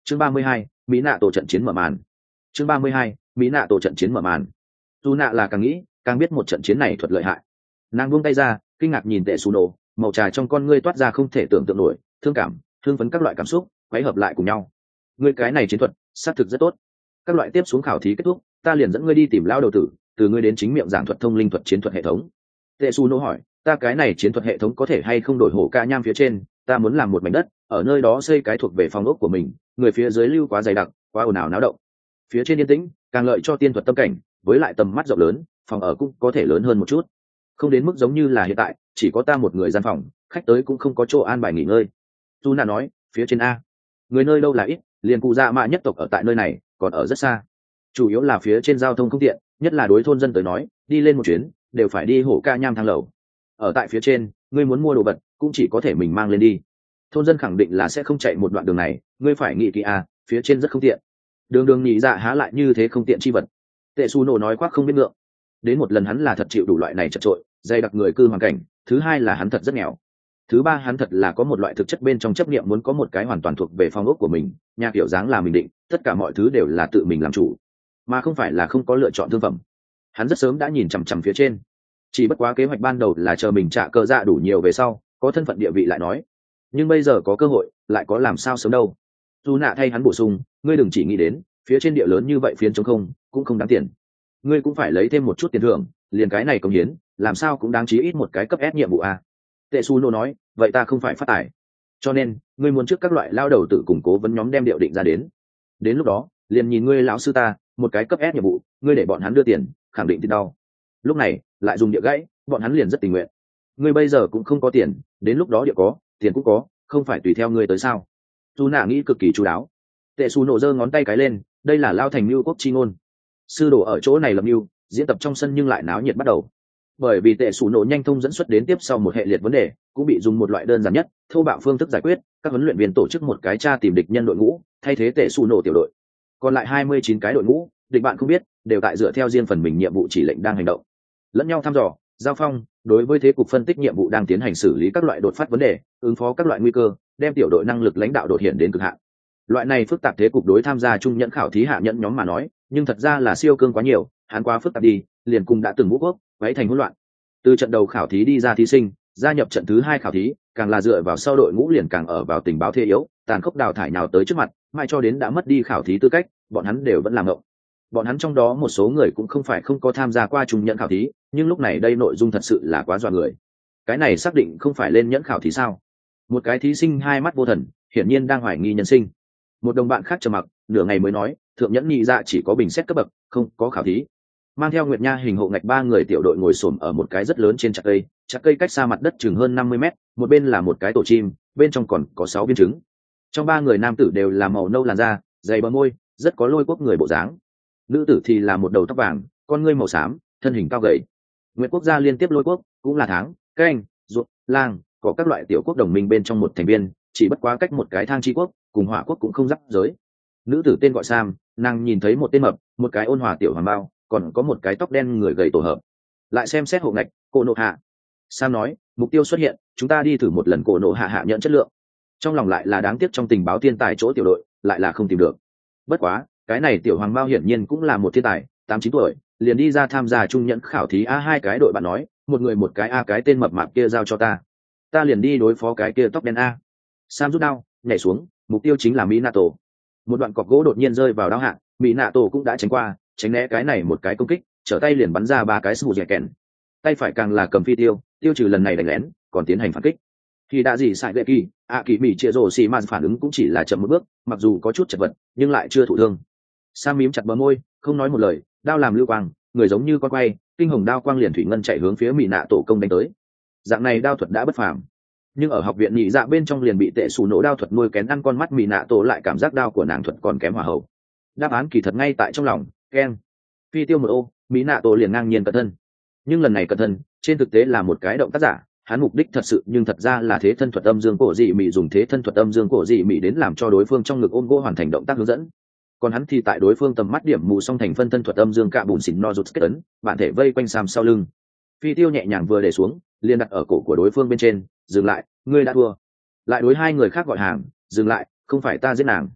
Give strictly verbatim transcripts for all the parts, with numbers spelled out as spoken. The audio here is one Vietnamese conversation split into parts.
chương ba mươi hai, mỹ nạ tổ trận chiến mở màn. chương ba mươi hai, mỹ nạ tổ trận chiến mở màn. dù nạ là càng nghĩ càng biết một trận chiến này thuật lợi hại. Nàng buông tay ra, kinh ngạc nhìn tệ xù nổ, màu trà trong con ngươi toát ra không thể tưởng tượng nổi, thương cảm, thương phấn các loại cảm xúc quấy hợp lại cùng nhau. Ngươi cái này chiến thuật xác thực rất tốt. Các loại tiếp xuống khảo thí kết thúc, ta liền dẫn ngươi đi tìm lao đầu tử, từ ngươi đến chính miệng giảng thuật thông linh thuật chiến thuật hệ thống. Tệ xù nổ hỏi, ta cái này chiến thuật hệ thống có thể hay không đổi hổ ca nham phía trên, ta muốn làm một mảnh đất, ở nơi đó xây cái thuộc về phòng ốc của mình, người phía dưới lưu quá dày đặc, quá ồn ào náo động. Phía trên yên tĩnh, càng lợi cho tiên thuật tâm cảnh, với lại tầm mắt rộng lớn, phòng ở cũng có thể lớn hơn một chút. Không đến mức giống như là hiện tại, chỉ có ta một người gian phòng, khách tới cũng không có chỗ an bài nghỉ ngơi. Tu Na nói, phía trên a, người nơi đâu là ít, liền cụ dạ mạ nhất tộc ở tại nơi này, còn ở rất xa. Chủ yếu là phía trên giao thông không tiện, nhất là đối thôn dân tới nói, đi lên một chuyến đều phải đi hổ ca nham thang lầu. Ở tại phía trên, ngươi muốn mua đồ vật cũng chỉ có thể mình mang lên đi. Thôn dân khẳng định là sẽ không chạy một đoạn đường này, ngươi phải nghĩ kỹ a, phía trên rất không tiện. Đường đường nhị dạ há lại như thế không tiện chi vật. Tệ Su Nổ nói khoác không biết ngượng. Đến một lần hắn là thật chịu đủ loại này chật trội, dày đặc người cư hoàn cảnh, thứ hai là hắn thật rất nghèo. Thứ ba hắn thật là có một loại thực chất bên trong chấp niệm muốn có một cái hoàn toàn thuộc về phong ốc của mình, nhà kiểu dáng là mình định, tất cả mọi thứ đều là tự mình làm chủ, mà không phải là không có lựa chọn thương phẩm. Hắn rất sớm đã nhìn chằm chằm phía trên, chỉ bất quá kế hoạch ban đầu là chờ mình trả cờ dạ đủ nhiều về sau, có thân phận địa vị lại nói. Nhưng bây giờ có cơ hội, lại có làm sao sớm đâu. Dù nạ thay hắn bổ sung, ngươi đừng chỉ nghĩ đến phía trên địa lớn như vậy phiến trống không cũng không đáng tiền, ngươi cũng phải lấy thêm một chút tiền thưởng, liền cái này công hiến làm sao cũng đáng chí ít một cái cấp S nhiệm vụ a. Tệ Su Nô nói, vậy ta không phải phát tài, cho nên ngươi muốn trước các loại lao đầu tự củng cố vấn nhóm đem điệu định ra đến, đến lúc đó liền nhìn ngươi lão sư ta một cái cấp S nhiệm vụ, ngươi để bọn hắn đưa tiền khẳng định thì đau, lúc này lại dùng địa gãy bọn hắn liền rất tình nguyện. Ngươi bây giờ cũng không có tiền, đến lúc đó địa có tiền cũng có, không phải tùy theo ngươi tới sao. Dù nạ nghĩ cực kỳ chú đáo. Tệ Su Nô giơ ngón tay cái lên, đây là lao thành mưu quốc chi ngôn, sư đồ ở chỗ này lập mưu, diễn tập trong sân nhưng lại náo nhiệt bắt đầu. Bởi vì Tệ Su Nô nhanh thông dẫn xuất đến tiếp sau một hệ liệt vấn đề, cũng bị dùng một loại đơn giản nhất thô bạo phương thức giải quyết, các huấn luyện viên tổ chức một cái tra tìm địch nhân đội ngũ thay thế Tệ Su Nô tiểu đội, còn lại hai mươi chín cái đội ngũ địch bạn không biết, đều tại dựa theo riêng phần mình nhiệm vụ chỉ lệnh đang hành động, lẫn nhau thăm dò giao phong, đối với thế cục phân tích nhiệm vụ đang tiến hành xử lý các loại đột phát vấn đề, ứng phó các loại nguy cơ, đem tiểu đội năng lực lãnh đạo đột hiện đến cực hạn. Loại này phức tạp thế cục đối tham gia trung nhẫn khảo thí hạ nhẫn nhóm mà nói, nhưng thật ra là siêu cương quá nhiều, hắn quá phức tạp đi, liền cùng đã từng ngũ quốc váy thành hỗn loạn. Từ trận đầu khảo thí đi ra thí sinh, gia nhập trận thứ hai khảo thí, càng là dựa vào sau đội ngũ liền càng ở vào tình báo thế yếu, tàn khốc đào thải nào tới trước mặt, mai cho đến đã mất đi khảo thí tư cách, bọn hắn đều vẫn làm ngộng. Bọn hắn trong đó một số người cũng không phải không có tham gia qua trung nhẫn khảo thí, nhưng lúc này đây nội dung thật sự là quá dọa người. Cái này xác định không phải lên nhẫn khảo thí sao? Một cái thí sinh hai mắt vô thần, hiển nhiên đang hoài nghi nhân sinh. Một đồng bạn khác trầm mặc nửa ngày mới nói, thượng nhẫn nhị dạ chỉ có bình xét cấp bậc, không có khảo thí. Mang theo Nguyệt Nha hình hộ ngạch ba người tiểu đội ngồi xổm ở một cái rất lớn trên chặt cây, chặt cây cách xa mặt đất chừng hơn năm mươi mét, một bên là một cái tổ chim, bên trong còn có sáu viên trứng. Trong ba người nam tử đều là màu nâu làn da, dày bờ môi, rất có lôi quốc người bộ dáng. Nữ tử thì là một đầu tóc vàng, con ngươi màu xám, thân hình cao gầy. Nguyệt quốc gia liên tiếp lôi quốc, cũng là tháng, canh, ruột, lang, có các loại tiểu quốc đồng minh bên trong một thành viên, chỉ bất quá cách một cái thang chi quốc, cùng hỏa quốc cũng không giáp giới. Nữ tử tên gọi Sam, nàng nhìn thấy một tên mập, một cái ôn hòa tiểu hoàng bao, còn có một cái tóc đen người gầy tổ hợp. Lại xem xét hộ ngạch, cổ nộ hạ. Sam nói, mục tiêu xuất hiện, chúng ta đi thử một lần cổ nộ hạ hạ nhận chất lượng. Trong lòng lại là đáng tiếc trong tình báo thiên tài chỗ tiểu đội, lại là không tìm được. Bất quá, cái này tiểu hoàng bao hiển nhiên cũng là một thiên tài, tám chín tuổi, liền đi ra tham gia trung nhẫn khảo thí a. Hai cái đội bạn nói, một người một cái a, cái tên mập mạp kia giao cho ta, ta liền đi đối phó cái kia tóc đen a. Sam rút đao nhảy xuống, mục tiêu chính là Minato. Một đoạn cọc gỗ đột nhiên rơi vào đao hạ, Minato cũng đã tránh qua, tránh né cái này một cái công kích, trở tay liền bắn ra ba cái sù dẻ kèn. Tay phải càng là cầm phi tiêu, tiêu trừ lần này đánh lén, còn tiến hành phản kích. Khi đã gì sai gậy kỳ, a kỳ mỹ chia rồ xì mà phản ứng cũng chỉ là chậm một bước, mặc dù có chút chật vật, nhưng lại chưa thụ thương. Sam mím chặt bờ môi, không nói một lời, đao làm lưu quang, người giống như con quay, kinh hồng đao quang liền thủy ngân chạy hướng phía Minato công đánh tới. Dạng này đao thuật đã bất phàm, nhưng ở học viện nhị dạ bên trong liền bị Tệ Sủ Nổ đao thuật nuôi kén ăn con mắt. Minato lại cảm giác đao của nàng thuật còn kém hòa hậu. Đáp án kỳ thật ngay tại trong lòng, keng. Phi tiêu một ô, Minato liền ngang nhiên cận thân. Nhưng lần này cận thân, trên thực tế là một cái động tác giả, hắn mục đích thật sự nhưng thật ra là thế thân thuật âm dương cổ dị mị, dùng thế thân thuật âm dương cổ dị mị đến làm cho đối phương trong ngực ôm gỗ hoàn thành động tác hướng dẫn. Còn hắn thì tại đối phương tầm mắt điểm mù song thành phân thân thuật âm dương cạ bùn xỉn no rụt kết ấn, bạn thể vây quanh Sam sau lưng. Phi tiêu nhẹ nhàng vừa để xuống, liền đặt ở cổ của đối phương bên trên, dừng lại, ngươi đã thua. Lại đối hai người khác gọi hàng, dừng lại, không phải ta giết nàng.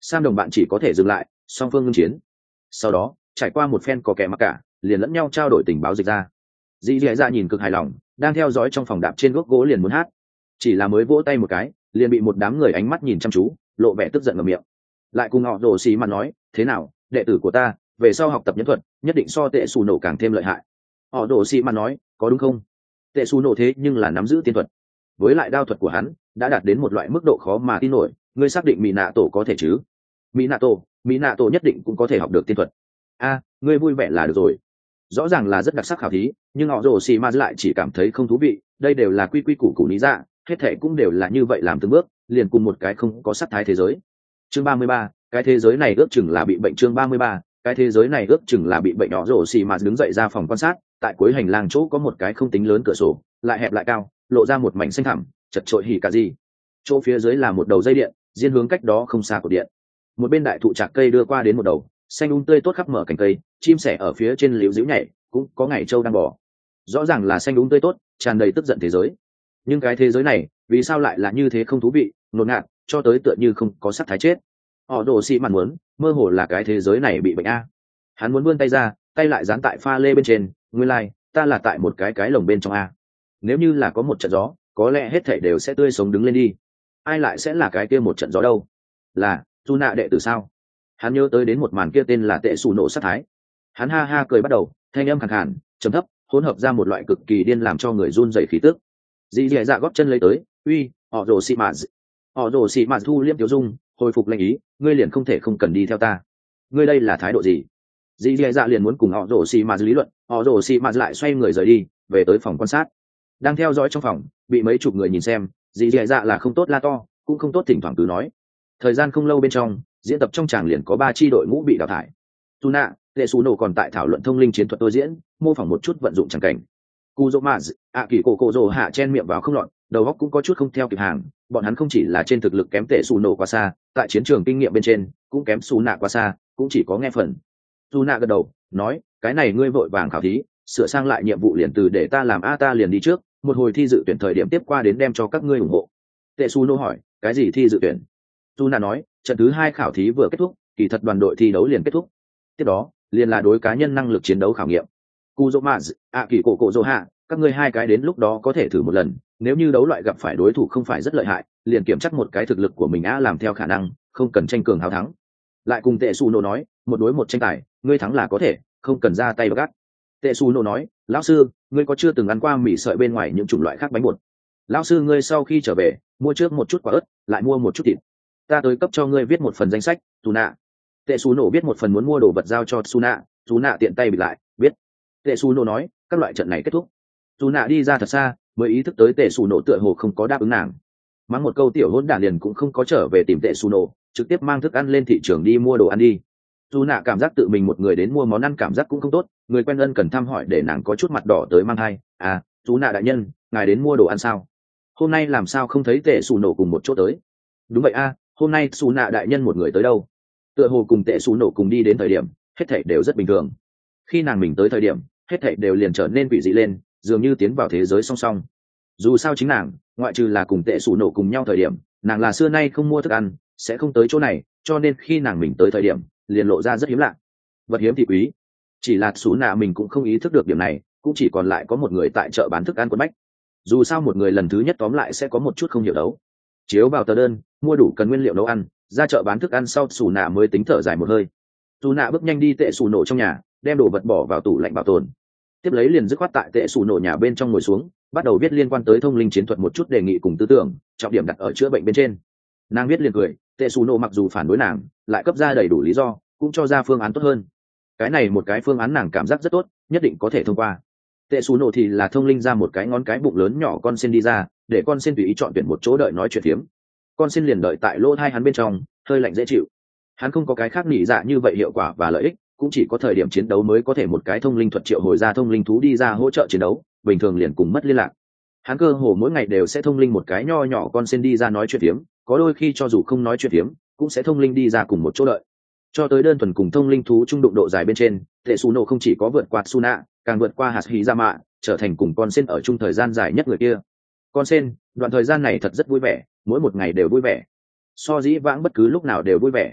Sam đồng bạn chỉ có thể dừng lại, song phương ngưng chiến. Sau đó trải qua một phen có kẻ mặc cả, liền lẫn nhau trao đổi tình báo dịch ra. Dì dì dạ nhìn cực hài lòng, đang theo dõi trong phòng đạp trên gốc gỗ liền muốn hát, chỉ là mới vỗ tay một cái liền bị một đám người ánh mắt nhìn chăm chú, lộ vẻ tức giận ngậm miệng. Lại cùng họ rồ xì mà nói, thế nào đệ tử của ta về sau học tập nhẫn thuật nhất định so tệ xù nổ càng thêm lợi hại. Họ rồ xì mà nói, có đúng không? Tệ xù nổ thế nhưng là nắm giữ tiên thuật, với lại đao thuật của hắn đã đạt đến một loại mức độ khó mà tin nổi. Ngươi xác định mỹ nạ tổ có thể chứ? Mỹ nạ tổ mỹ nạ tổ nhất định cũng có thể học được tiên thuật. A, ngươi vui vẻ là được rồi. Rõ ràng là rất đặc sắc khảo thí, nhưng họ rồ xì mà lại chỉ cảm thấy không thú vị. Đây đều là quy quy củ củ lý dạ, hết thể cũng đều là như vậy làm từng bước, liền cùng một cái không có sắc thái thế giới. Chương ba mươi ba, cái thế giới này ước chừng là bị bệnh. Chương ba mươi ba, cái thế giới này ước chừng là bị bệnh. Họ rồ xì mà đứng dậy ra phòng quan sát, tại cuối hành lang chỗ có một cái không tính lớn cửa sổ, lại hẹp lại cao, lộ ra một mảnh xanh thẳm, chật trội hỉ cả gì. Chỗ phía dưới là một đầu dây điện, diên hướng cách đó không xa của điện. Một bên đại thụ trạc cây đưa qua đến một đầu, xanh um tươi tốt khắp mở cành cây, chim sẻ ở phía trên liễu díu nhảy, cũng có ngày trâu đang bò. Rõ ràng là xanh um tươi tốt, tràn đầy tức giận thế giới. Nhưng cái thế giới này vì sao lại là như thế không thú vị, ngột ngạt, cho tới tựa như không có sắc thái chết. Họ đồ xị mặn muốn mơ hồ là cái thế giới này bị bệnh a. Hắn muốn vươn tay ra, tay lại dán tại pha lê bên trên. Nguyên lai, ta là tại một cái cái lồng bên trong a. Nếu như là có một trận gió, có lẽ hết thảy đều sẽ tươi sống đứng lên đi. Ai lại sẽ là cái kia một trận gió đâu? Là tu nạ đệ tử sao? Hắn nhớ tới đến một màn kia tên là tệ xù nổ sát thái. Hắn ha ha cười bắt đầu, thanh âm khàn khàn, trầm thấp, hỗn hợp ra một loại cực kỳ điên làm cho người run rẩy khí tức. Dì dì dạ góp chân lấy tới, uy, họ rồ xị mạt, họ rồ xị mạt thu liêm tiểu dung, hồi phục lệnh ý, ngươi liền không thể không cần đi theo ta. Ngươi đây là thái độ gì? Dì dì dạ liền muốn cùng họ rồ xị mạt lý luận, họ rồ xị mạt lại xoay người rời đi, về tới phòng quan sát. Đang theo dõi trong phòng, bị mấy chục người nhìn xem, dì dì dạ là không tốt la to, cũng không tốt thỉnh thoảng cứ nói. Thời gian không lâu bên trong, diễn tập trong tràng liền có ba chi đội ngũ bị đào thải. Tuna, Tệ Sú Nổ còn tại thảo luận thông linh chiến thuật tôi diễn, mô phỏng một chút vận dụng chẳng cảnh. Kuzomaz, ạ kỳ cổ cổ rồ hạ chen miệng vào không lọt, đầu óc cũng có chút không theo kịp hàng. Bọn hắn không chỉ là trên thực lực kém Tệ Sú Nổ quá xa, tại chiến trường kinh nghiệm bên trên cũng kém Sú Nạ quá xa, cũng chỉ có nghe phần. Tuna gật đầu, nói, cái này ngươi vội vàng khảo thí, sửa sang lại nhiệm vụ liền từ để ta làm a ta liền đi trước, một hồi thi dự tuyển thời điểm tiếp qua đến đem cho các ngươi ủng hộ. Tệ Sú Nổ hỏi, cái gì thi dự tuyển? Tuna nói, trận thứ hai khảo thí vừa kết thúc, kỳ thật đoàn đội thi đấu liền kết thúc. Tiếp đó, liền là đối cá nhân năng lực chiến đấu khảo nghiệm. Kuzomaz, ạ kỳ cổ cổ rồ hạ, các ngươi hai cái đến lúc đó có thể thử một lần, nếu như đấu loại gặp phải đối thủ không phải rất lợi hại, liền kiểm chắc một cái thực lực của mình á làm theo khả năng, không cần tranh cường hào thắng. Lại cùng Tệ Sú Nổ nói, một đối một tranh tài, ngươi thắng là có thể, không cần ra tay gắt. Tệ Sú Nổ nói, lão sư, ngươi có chưa từng ăn qua mì sợi bên ngoài những chủng loại khác bánh bột? Lão sư ngươi sau khi trở về, mua trước một chút quả ớt, lại mua một chút thịt. Ta tới cấp cho ngươi viết một phần danh sách. Tuna. Tệ Sú Nổ viết một phần muốn mua đồ vật giao cho Suna, Suna tiện tay bịt lại, biết. Tệ Sú Nổ nói, các loại trận này kết thúc. Suna đi ra thật xa, mới ý thức tới Tệ Sú Nổ tựa hồ không có đáp ứng nàng. Mắng một câu tiểu hỗn đản liền cũng không có trở về tìm Tệ Sú Nổ, trực tiếp mang thức ăn lên thị trường đi mua đồ ăn đi. Suna cảm giác tự mình một người đến mua món ăn cảm giác cũng không tốt, người quen ân cần thăm hỏi để nàng có chút mặt đỏ tới mang hai. À, Suna đại nhân, ngài đến mua đồ ăn sao? Hôm nay làm sao không thấy Tệ Sú Nổ cùng một chỗ tới? Đúng vậy a, hôm nay Suna đại nhân một người tới đâu? Tựa hồ cùng Tệ Sú Nổ cùng đi đến thời điểm, hết thảy đều rất bình thường. Khi nàng mình tới thời điểm, hết thảy đều liền trở nên quỷ dị lên, dường như tiến vào thế giới song song. Dù sao chính nàng, ngoại trừ là cùng Tệ Sú Nổ cùng nhau thời điểm, nàng là xưa nay không mua thức ăn, sẽ không tới chỗ này, cho nên khi nàng mình tới thời điểm, liền lộ ra rất hiếm lạ. Vật hiếm thì quý. Chỉ là Suna mình cũng không ý thức được điểm này, cũng chỉ còn lại có một người tại chợ bán thức ăn quần bách. Dù sao một người lần thứ nhất tóm lại sẽ có một chút không hiểu đấu. Chiếu vào tờ đơn, mua đủ cần nguyên liệu nấu ăn, ra chợ bán thức ăn sau Suna mới tính thở dài một hơi. Suna bước nhanh đi Tệ Sú Nổ trong nhà, đem đồ vật bỏ vào tủ lạnh bảo tồn. Tiếp lấy liền dứt khoát tại Tệ Sú Nổ nhà bên trong ngồi xuống, bắt đầu viết liên quan tới thông linh chiến thuật một chút đề nghị cùng tư tưởng, trọng điểm đặt ở chữa bệnh bên trên. Nàng viết liền cười, Tệ Sú Nổ mặc dù phản đối nàng, lại cấp ra đầy đủ lý do, cũng cho ra phương án tốt hơn. Cái này một cái phương án nàng cảm giác rất tốt, nhất định có thể thông qua. Tệ Sú Nổ thì là thông linh ra một cái ngón cái bụng lớn nhỏ con sen đi ra, để con sen tùy ý chọn tuyển một chỗ đợi nói chuyện phiếm. Con sen liền đợi tại lỗ tai hắn bên trong, hơi lạnh dễ chịu. Hắn không có cái khác nỉ dạ như vậy hiệu quả và lợi ích, cũng chỉ có thời điểm chiến đấu mới có thể một cái thông linh thuật triệu hồi ra thông linh thú đi ra hỗ trợ chiến đấu, bình thường liền cùng mất liên lạc. Hắn cơ hồ mỗi ngày đều sẽ thông linh một cái nho nhỏ con sen đi ra nói chuyện phiếm, có đôi khi cho dù không nói chuyện phiếm, cũng sẽ thông linh đi ra cùng một chỗ đợi. Cho tới đơn thuần cùng thông linh thú trung đụng độ dài bên trên, Tệ Sú Nổ không chỉ có vượt qua Suna, càng vượt qua Hạt Hỉ Dạ Mạ, trở thành cùng con sen ở chung thời gian dài nhất người kia. Con sen, đoạn thời gian này thật rất vui vẻ, mỗi một ngày đều vui vẻ, so dĩ vãng bất cứ lúc nào đều vui vẻ.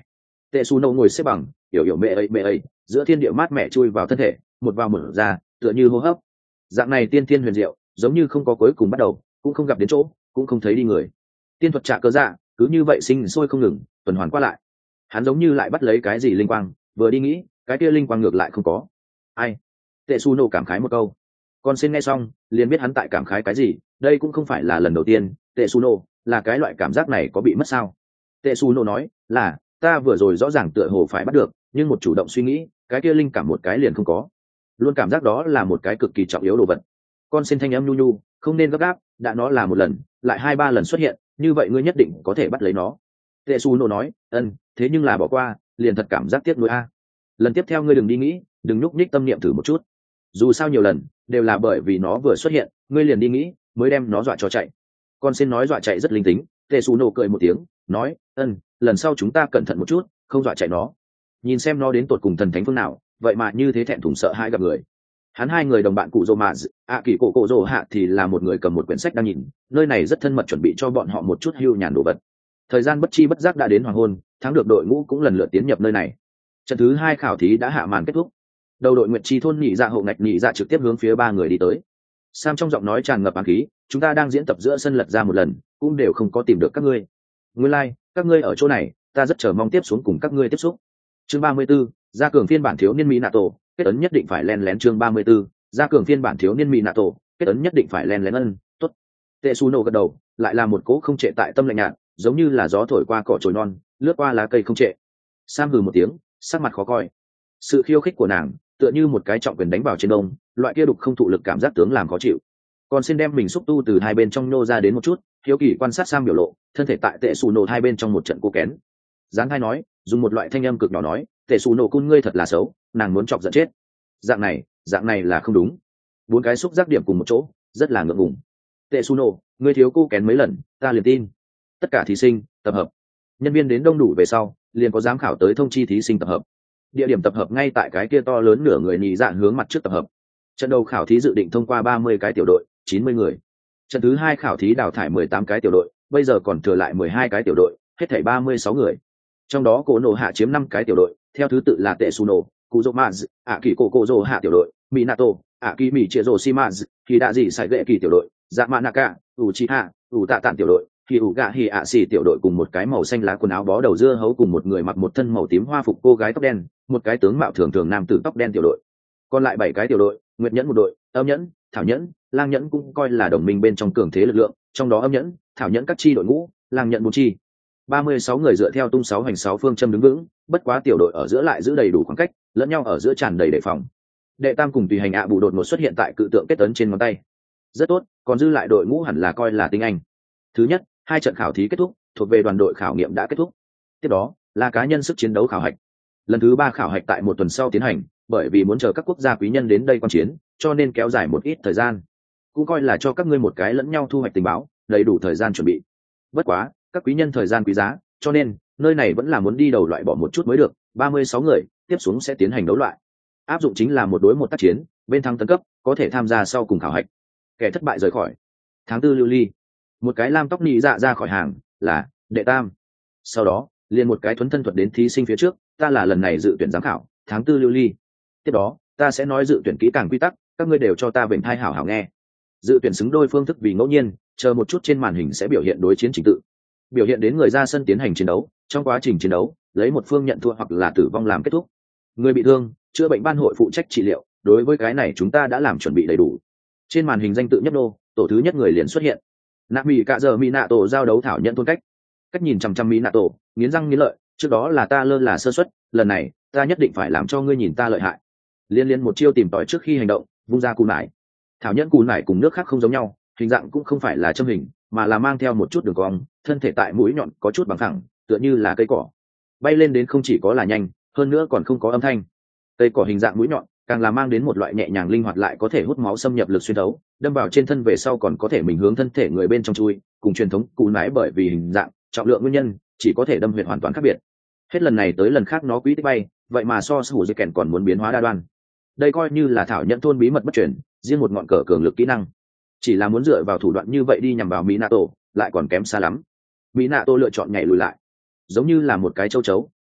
Tệ xù nổ ngồi xếp bằng, hiểu hiểu mẹ ấy mẹ ấy, giữa thiên địa mát mẻ chui vào thân thể, một vào một ra, tựa như hô hấp. Dạng này tiên thiên huyền diệu, giống như không có cuối cùng bắt đầu, cũng không gặp đến chỗ, cũng không thấy đi người. Tiên thuật trả cơ dạ, cứ như vậy sinh sôi không ngừng, tuần hoàn qua lại. Hắn giống như lại bắt lấy cái gì linh quang, vừa đi nghĩ, cái kia linh quang ngược lại không có. Ai? Tệ xù nổ cảm khái một câu. Còn xin nghe xong, liền biết hắn tại cảm khái cái gì, đây cũng không phải là lần đầu tiên, Tệ xù nổ, là cái loại cảm giác này có bị mất sao? Tệ xù nổ nói, là, ta vừa rồi rõ ràng tựa hồ phải bắt được, nhưng một chủ động suy nghĩ, cái kia linh cảm một cái liền không có. Luôn cảm giác đó là một cái cực kỳ trọng yếu đồ vật. Con xin thanh âm nhu nhu, không nên gấp gáp, đã nó là một lần, lại hai ba lần xuất hiện, như vậy ngươi nhất định có thể bắt lấy nó. Tệ xù nổ nói, ân, thế nhưng là bỏ qua, liền thật cảm giác tiếc nuối a. Lần tiếp theo ngươi đừng đi nghĩ, đừng nhúc nhích tâm niệm thử một chút. Dù sao nhiều lần, đều là bởi vì nó vừa xuất hiện, ngươi liền đi nghĩ, mới đem nó dọa cho chạy. Con xin nói dọa chạy rất linh tính, Tệ xù nổ cười một tiếng, nói, ân, lần sau chúng ta cẩn thận một chút, không dọa chạy nó. Nhìn xem nó đến tột cùng thần thánh phương nào, vậy mà như thế thẹn thùng sợ hãi gặp người. Hắn hai người đồng bạn cụ rồ mà ạ kỳ cổ cổ rồ hạ thì là một người cầm một quyển sách đang nhìn, nơi này rất thân mật chuẩn bị cho bọn họ một chút hưu nhàn đồ vật. Thời gian bất chi bất giác đã đến hoàng hôn, thắng được đội ngũ cũng lần lượt tiến nhập nơi này. Trận thứ hai khảo thí đã hạ màn kết thúc. Đầu đội Nguyệt Chi thôn nhị dạ hậu ngạch nhị dạ trực tiếp hướng phía ba người đi tới. Sam trong giọng nói tràn ngập ám khí, chúng ta đang diễn tập giữa sân lật ra một lần, cũng đều không có tìm được các ngươi. Nguyên lai, like, các ngươi ở chỗ này, ta rất chờ mong tiếp xuống cùng các ngươi tiếp xúc. Chương ba mươi 34, gia cường phiên bản thiếu niên mỹ Nato, kết ấn nhất định phải len lén. Chương ba mươi 34, gia cường phiên bản thiếu niên mỹ Nato, kết ấn nhất định phải len lén. Ân, tốt. Tetsuno gật đầu, lại là một cỗ không trệ tại tâm lạnh nhạt, giống như là gió thổi qua cỏ chồi non, lướt qua lá cây không trệ. Sam hừ một tiếng, sắc mặt khó coi. Sự khiêu khích của nàng, tựa như một cái trọng quyền đánh vào trên đông, loại kia đục không thụ lực cảm giác tướng làm khó chịu. Còn xin đem mình xúc tu từ hai bên trong nô ra đến một chút, hiếu kỳ quan sát Sam biểu lộ, thân thể tại Tetsuno hai bên trong một trận cô kén. Giáng hai nói, dùng một loại thanh âm cực nhỏ nói, Tetsuno cun ngươi thật là xấu, nàng muốn chọc giận chết. Dạng này, dạng này là không đúng. Bốn cái xúc giác điểm cùng một chỗ, rất là ngượng ngùng. Tetsuno, ngươi thiếu cô kén mấy lần, ta liền tin. Tất cả thí sinh, tập hợp. Nhân viên đến đông đủ về sau, liền có giám khảo tới thông chi thí sinh tập hợp. Địa điểm tập hợp ngay tại cái kia to lớn nửa người nhị dạ hướng mặt trước tập hợp. Trận đầu khảo thí dự định thông qua ba mươi cái tiểu đội, chín mươi người. Trận thứ hai khảo thí đào thải mười tám cái tiểu đội, bây giờ còn thừa lại mười hai cái tiểu đội, hết thảy ba mươi sáu người. Trong đó Cổ Nổ Hạ chiếm năm cái tiểu đội, theo thứ tự là Tetsuno, Kuzumaz, ạ kỳ cổ cổ rồ hạ tiểu đội, Minato, ạ kỳ mỹ chia rồ Shimaz, thì đã gì sai gệ kỳ tiểu đội, Yamanaka, Uchiha, ủ tạ tản tiểu đội, thì ủ gạ hì ạ xì tiểu đội cùng một cái màu xanh lá quần áo bó đầu dưa hấu cùng một người mặc một thân màu tím hoa phục cô gái tóc đen, một cái tướng mạo thường thường nam tử tóc đen tiểu đội. Còn lại bảy cái tiểu đội, Nguyệt Nhẫn một đội, Âm Nhẫn, Thảo Nhẫn, Lang Nhẫn cũng coi là đồng minh bên trong cường thế lực lượng, trong đó Âm Nhẫn, Thảo Nhẫn các chi đội ngũ, Lang Nhẫn bốn chi. ba mươi sáu người dựa theo tung sáu hành sáu phương châm đứng vững, bất quá tiểu đội ở giữa lại giữ đầy đủ khoảng cách, lẫn nhau ở giữa tràn đầy đề phòng. Đệ tam cùng tùy hành ạ bù đột ngột xuất hiện tại cự tượng kết ấn trên ngón tay. Rất tốt, còn dư lại đội ngũ hẳn là coi là tinh anh. Thứ nhất, hai trận khảo thí kết thúc, thuộc về đoàn đội khảo nghiệm đã kết thúc. Tiếp đó là cá nhân sức chiến đấu khảo hạch. Lần thứ ba khảo hạch tại một tuần sau tiến hành, bởi vì muốn chờ các quốc gia quý nhân đến đây quan chiến, cho nên kéo dài một ít thời gian. Cũng coi là cho các ngươi một cái lẫn nhau thu hoạch tình báo, đầy đủ thời gian chuẩn bị. Bất quá, các quý nhân thời gian quý giá, cho nên nơi này vẫn là muốn đi đầu loại bỏ một chút mới được. ba mươi sáu người, tiếp xuống sẽ tiến hành đấu loại. Áp dụng chính là một đối một tác chiến, bên thắng tấn cấp, có thể tham gia sau cùng khảo hạch. Kẻ thất bại rời khỏi. Tháng tư lưu ly, một cái lam tóc nhị dạ ra khỏi hàng, là đệ tam. Sau đó, liền một cái thuấn thân thuật đến thí sinh phía trước, ta là lần này dự tuyển giám khảo, tháng tư lưu ly. Tiếp đó, ta sẽ nói dự tuyển kỹ càng quy tắc, các ngươi đều cho ta vểnh thai hảo hảo nghe. Dự tuyển xứng đôi phương thức vì ngẫu nhiên, chờ một chút trên màn hình sẽ biểu hiện đối chiến trình tự. Biểu hiện đến người ra sân tiến hành chiến đấu, trong quá trình chiến đấu, lấy một phương nhận thua hoặc là tử vong làm kết thúc. Người bị thương, chữa bệnh ban hội phụ trách trị liệu, đối với cái này chúng ta đã làm chuẩn bị đầy đủ. Trên màn hình danh tự nhấp nô, tổ thứ nhất người liền xuất hiện. Nạ Mị Cạ Giờ Mỹ Nạ Tổ giao đấu thảo nhận thôn cách. Cách nhìn chằm chằm Mỹ Nạ Tổ, nghiến răng nghiến lợi, trước đó là ta lơ là sơ suất, lần này, ta nhất định phải làm cho ngươi nhìn ta lợi hại. Liên liên một chiêu tìm tòi trước khi hành động, vung ra cù nải. Thảo nhẫn cù nải cùng nước khác không giống nhau, hình dạng cũng không phải là châm hình, mà là mang theo một chút đường cong, thân thể tại mũi nhọn có chút bằng thẳng, tựa như là cây cỏ. Bay lên đến không chỉ có là nhanh, hơn nữa còn không có âm thanh. Cây cỏ hình dạng mũi nhọn, càng là mang đến một loại nhẹ nhàng linh hoạt lại có thể hút máu xâm nhập lực xuyên thấu, đâm vào trên thân về sau còn có thể mình hướng thân thể người bên trong chui, cùng truyền thống cù nải bởi vì hình dạng, trọng lượng nguyên nhân, chỉ có thể đâm huyệt hoàn toàn khác biệt. Hết lần này tới lần khác nó quý tích bay, vậy mà so sủ dây kèn còn muốn biến hóa đa đoan. Đây coi như là thảo nhận thôn bí mật bất truyền, riêng một ngọn cờ cường lực kỹ năng. Chỉ là muốn dựa vào thủ đoạn như vậy đi nhằm vào Minato, lại còn kém xa lắm. Minato lựa chọn nhảy lùi lại, giống như là một cái châu chấu,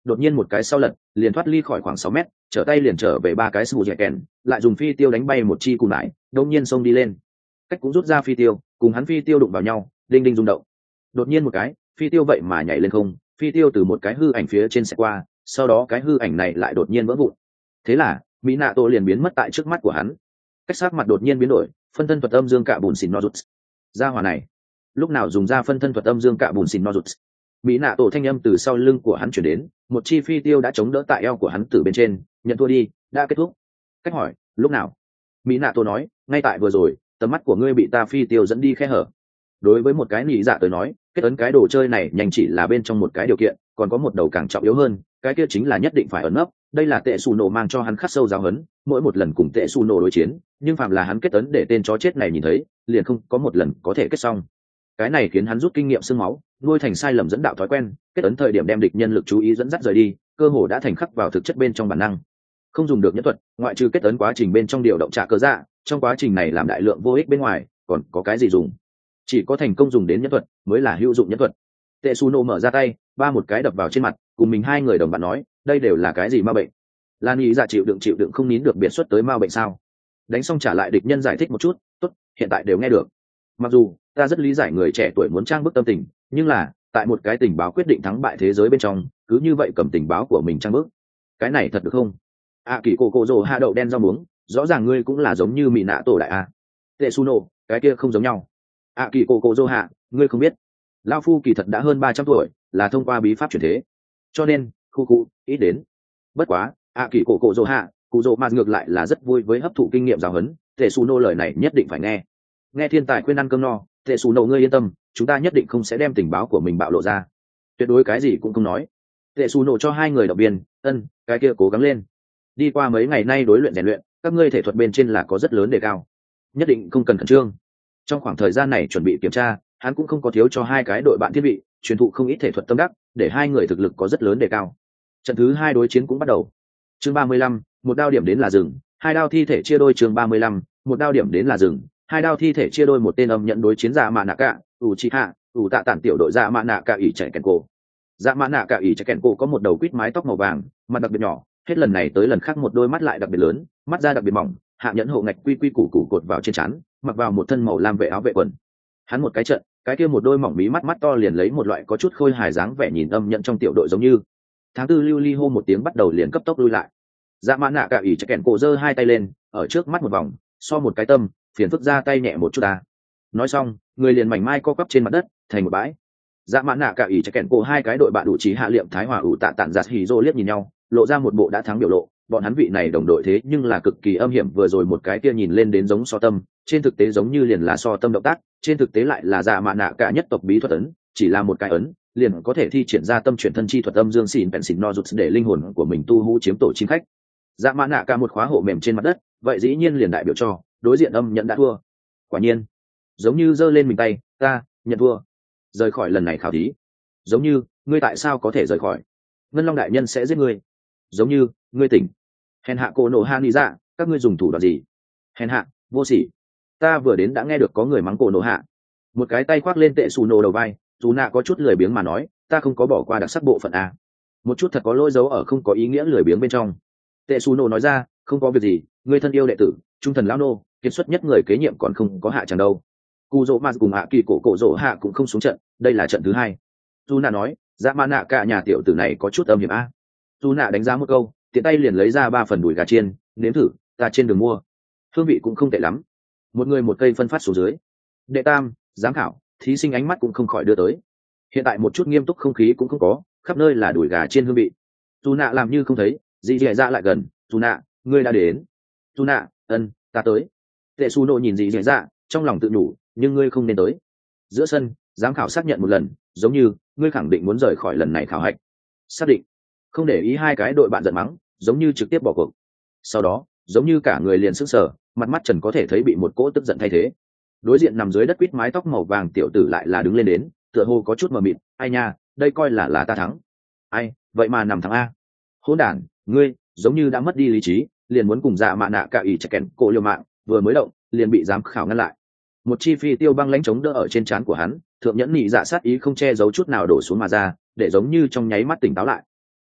đột nhiên một cái sau lật liền thoát ly khỏi khoảng sáu mét, trở tay liền trở về ba cái sù dẻ kèn, lại dùng phi tiêu đánh bay một chi cù nải, đông nhiên xông đi lên. Cách cũng rút ra phi tiêu, cùng hắn phi tiêu đụng vào nhau, đinh đinh rung động. Đột nhiên một cái, phi tiêu vậy mà nhảy lên không, phi tiêu từ một cái hư ảnh phía trên sẽ qua, sau đó cái hư ảnh này lại đột nhiên vỡ vụn. Thế là mỹ nạ tổ liền biến mất tại trước mắt của hắn. Cách sắc mặt đột nhiên biến đổi, phân thân thuật âm dương cạ bùn xỉn no rụt. Gia hỏa này lúc nào dùng ra phân thân thuật âm dương cạ bùn xỉn no rụt? Mỹ nạ tổ thanh âm từ sau lưng của hắn chuyển đến, một chi phi tiêu đã chống đỡ tại eo của hắn từ bên trên. Nhận thua đi, đã kết thúc. Cách hỏi, lúc nào? Mỹ nạ tổ nói, ngay tại vừa rồi, tầm mắt của ngươi bị ta phi tiêu dẫn đi khe hở. Đối với một cái nỉ dạ tới nói, kết ấn cái đồ chơi này nhanh chỉ là bên trong một cái điều kiện, còn có một đầu càng trọng yếu hơn, cái kia chính là nhất định phải ấn ấp. Đây là tệ xù nổ mang cho hắn khắc sâu giáo huấn, mỗi một lần cùng tệ xù nổ đối chiến, nhưng phạm là hắn kết ấn để tên chó chết này nhìn thấy, liền không có một lần có thể kết xong. Cái này khiến hắn rút kinh nghiệm xương máu, nuôi thành sai lầm dẫn đạo thói quen, kết ấn thời điểm đem địch nhân lực chú ý dẫn dắt rời đi, cơ hồ đã thành khắc vào thực chất bên trong bản năng. Không dùng được nhẫn thuật, ngoại trừ kết ấn quá trình bên trong điều động trả cơ dạ, trong quá trình này làm đại lượng vô ích bên ngoài, còn có cái gì dùng? Chỉ có thành công dùng đến nhẫn thuật mới là hữu dụng nhẫn thuật. Tệ xù nổ mở ra tay, ba một cái đập vào trên mặt, cùng mình hai người đồng bạn nói, đây đều là cái gì ma bệnh? Lan ý dạ chịu đựng chịu đựng không nín được biệt xuất tới ma bệnh sao? Đánh xong trả lại địch nhân giải thích một chút, tốt, hiện tại đều nghe được. Mặc dù ta rất lý giải người trẻ tuổi muốn trang bức tâm tình, nhưng là tại một cái tình báo quyết định thắng bại thế giới bên trong, cứ như vậy cầm tình báo của mình trang bức, cái này thật được không? A kỳ cô cô rồ hạ đậu đen rau muống, rõ ràng ngươi cũng là giống như mỹ nạ tổ đại a. Tệ su nổ, cái kia không giống nhau. A kỳ cô cô rồ hạ, ngươi không biết, lao phu kỳ thật đã hơn ba trăm tuổi, là thông qua bí pháp chuyển thế, cho nên khu cụ ít đến. Bất quá A kỳ cô cô rồ hạ, cụ rồ mà ngược lại là rất vui với hấp thụ kinh nghiệm giáo huấn. Tệ su nổ lời này nhất định phải nghe. Nghe thiên tài khuyên ăn cơm no, tệ su nổ ngươi yên tâm, chúng ta nhất định không sẽ đem tình báo của mình bạo lộ ra, tuyệt đối cái gì cũng không nói. Tệ su nổ cho hai người động viên, ân, cái kia cố gắng lên. Đi qua mấy ngày nay đối luyện rèn luyện, các ngươi thể thuật bên trên là có rất lớn đề cao, nhất định không cần khẩn trương. Trong khoảng thời gian này chuẩn bị kiểm tra, hắn cũng không có thiếu cho hai cái đội bạn thiết bị truyền thụ không ít thể thuật tâm đắc, để hai người thực lực có rất lớn đề cao. Trận thứ hai đối chiến cũng bắt đầu. Chương ba mươi lăm, một đao điểm đến là rừng, hai đao thi thể chia đôi. Chương ba mươi lăm, một đao điểm đến là rừng, hai đao thi thể chia đôi. Một tên âm nhận đối chiến dạ mạ nạ cả, ủ chi hạ, ủ tạ tản tiểu đội dạ mạ nạ cả ỉ chạy kèn cổ. Dạ mạ nạ cả ỉ chạy kèn cổ có một đầu quýt mái tóc màu vàng, mặt đặc biệt nhỏ, hết lần này tới lần khác một đôi mắt lại đặc biệt lớn, mắt da đặc biệt mỏng, hạ nhẫn hộ ngạch quy quy củ củ cột vào trên trán, mặc vào một thân màu lam vệ áo vệ quần. Hắn một cái trận, cái kia một đôi mỏng mí mắt mắt to liền lấy một loại có chút khôi hài dáng vẻ nhìn âm nhận trong tiểu đội giống như. Tháng tư lưu ly hô một tiếng bắt đầu liền cấp tốc lui lại. Dạ mã nạ cả ỉ chạy kẹn cổ giơ hai tay lên, ở trước mắt một vòng, so một cái tâm, phiền phức ra tay nhẹ một chút ta. Nói xong, người liền mảnh mai co quắp trên mặt đất, thành một bãi. Dạ mã nạ cả ỉ chạy kẹn cổ hai cái đội bạn đủ trí hạ liệm thái hòa ủ tạ tản giạt hì rô liếc nhìn nhau, lộ ra một bộ đã thắng biểu lộ. Bọn hắn vị này đồng đội thế nhưng là cực kỳ âm hiểm, vừa rồi một cái kia nhìn lên đến giống so tâm, trên thực tế giống như liền là so tâm động tác, trên thực tế lại là dạ mạ nạ cả nhất tộc bí thuật ấn, chỉ là một cái ấn liền có thể thi triển ra tâm chuyển thân chi thuật âm dương xỉn bèn xỉn no rụt để linh hồn của mình tu hú chiếm tổ chim khách. Dạ mạ nạ cả một khóa hộ mềm trên mặt đất, vậy dĩ nhiên liền đại biểu cho đối diện âm nhận đã thua. Quả nhiên, giống như giơ lên mình tay, ta nhận thua, rời khỏi lần này khảo thí. Giống như ngươi tại sao có thể rời khỏi? Ngân Long đại nhân sẽ giết ngươi. Giống như ngươi tỉnh. Hèn hạ cô nổ ha ni dạ, các ngươi dùng thủ đoạn gì? Hèn hạ, vô sỉ. Ta vừa đến đã nghe được có người mắng cô nổ hạ. Một cái tay khoác lên tệ xù nổ đầu vai, dù nạ có chút lười biếng mà nói, ta không có bỏ qua đặc sắc bộ phận a. Một chút thật có lỗi dấu ở không có ý nghĩa lười biếng bên trong. Tệ xù nổ nói ra, không có việc gì, ngươi thân yêu đệ tử, trung thần lão nô, kiệt xuất nhất người kế nhiệm còn không có hạ chẳng đâu. Cù dỗ mà cùng hạ kỳ cổ cổ dỗ hạ cũng không xuống trận, đây là trận thứ hai. Dù nạ nói, dạ mà nạ cả nhà tiểu tử này có chút âm hiểm a. Dù nạ đánh giá một câu, tiện tay liền lấy ra ba phần đùi gà chiên, nếm thử, ta trên đường mua, hương vị cũng không tệ lắm. Một người một cây phân phát xuống dưới. Đệ tam, giám khảo, thí sinh ánh mắt cũng không khỏi đưa tới. Hiện tại một chút nghiêm túc không khí cũng không có, khắp nơi là đùi gà chiên hương vị. Dù nạ làm như không thấy, dì dì dạ lại gần, dù nạ, ngươi đã đến. Dù nạ, ân, ta tới. Tệ su nộ nhìn dì dì dạ, trong lòng tự nhủ, nhưng ngươi không nên tới. Giữa sân, giám khảo xác nhận một lần, giống như ngươi khẳng định muốn rời khỏi lần này khảo hạch. Xác định. Không để ý hai cái đội bạn giận mắng, giống như trực tiếp bỏ cuộc. Sau đó, giống như cả người liền sững sờ, mặt mắt trần có thể thấy bị một cỗ tức giận thay thế. Đối diện nằm dưới đất quýt mái tóc màu vàng tiểu tử lại là đứng lên đến, tựa hồ có chút mờ mịt, ai nha, đây coi là là ta thắng. Ai, vậy mà nằm thắng a. Hỗn đản, ngươi giống như đã mất đi lý trí, liền muốn cùng dạ mạ nạ cả ỉ chạy kèn cổ liều mạng, vừa mới động liền bị giám khảo ngăn lại. Một chi phi tiêu băng lãnh chống đỡ ở trên trán của hắn, thượng nhẫn nhị dạ sát ý không che giấu chút nào đổ xuống mà ra, để giống như trong nháy mắt tỉnh táo lại.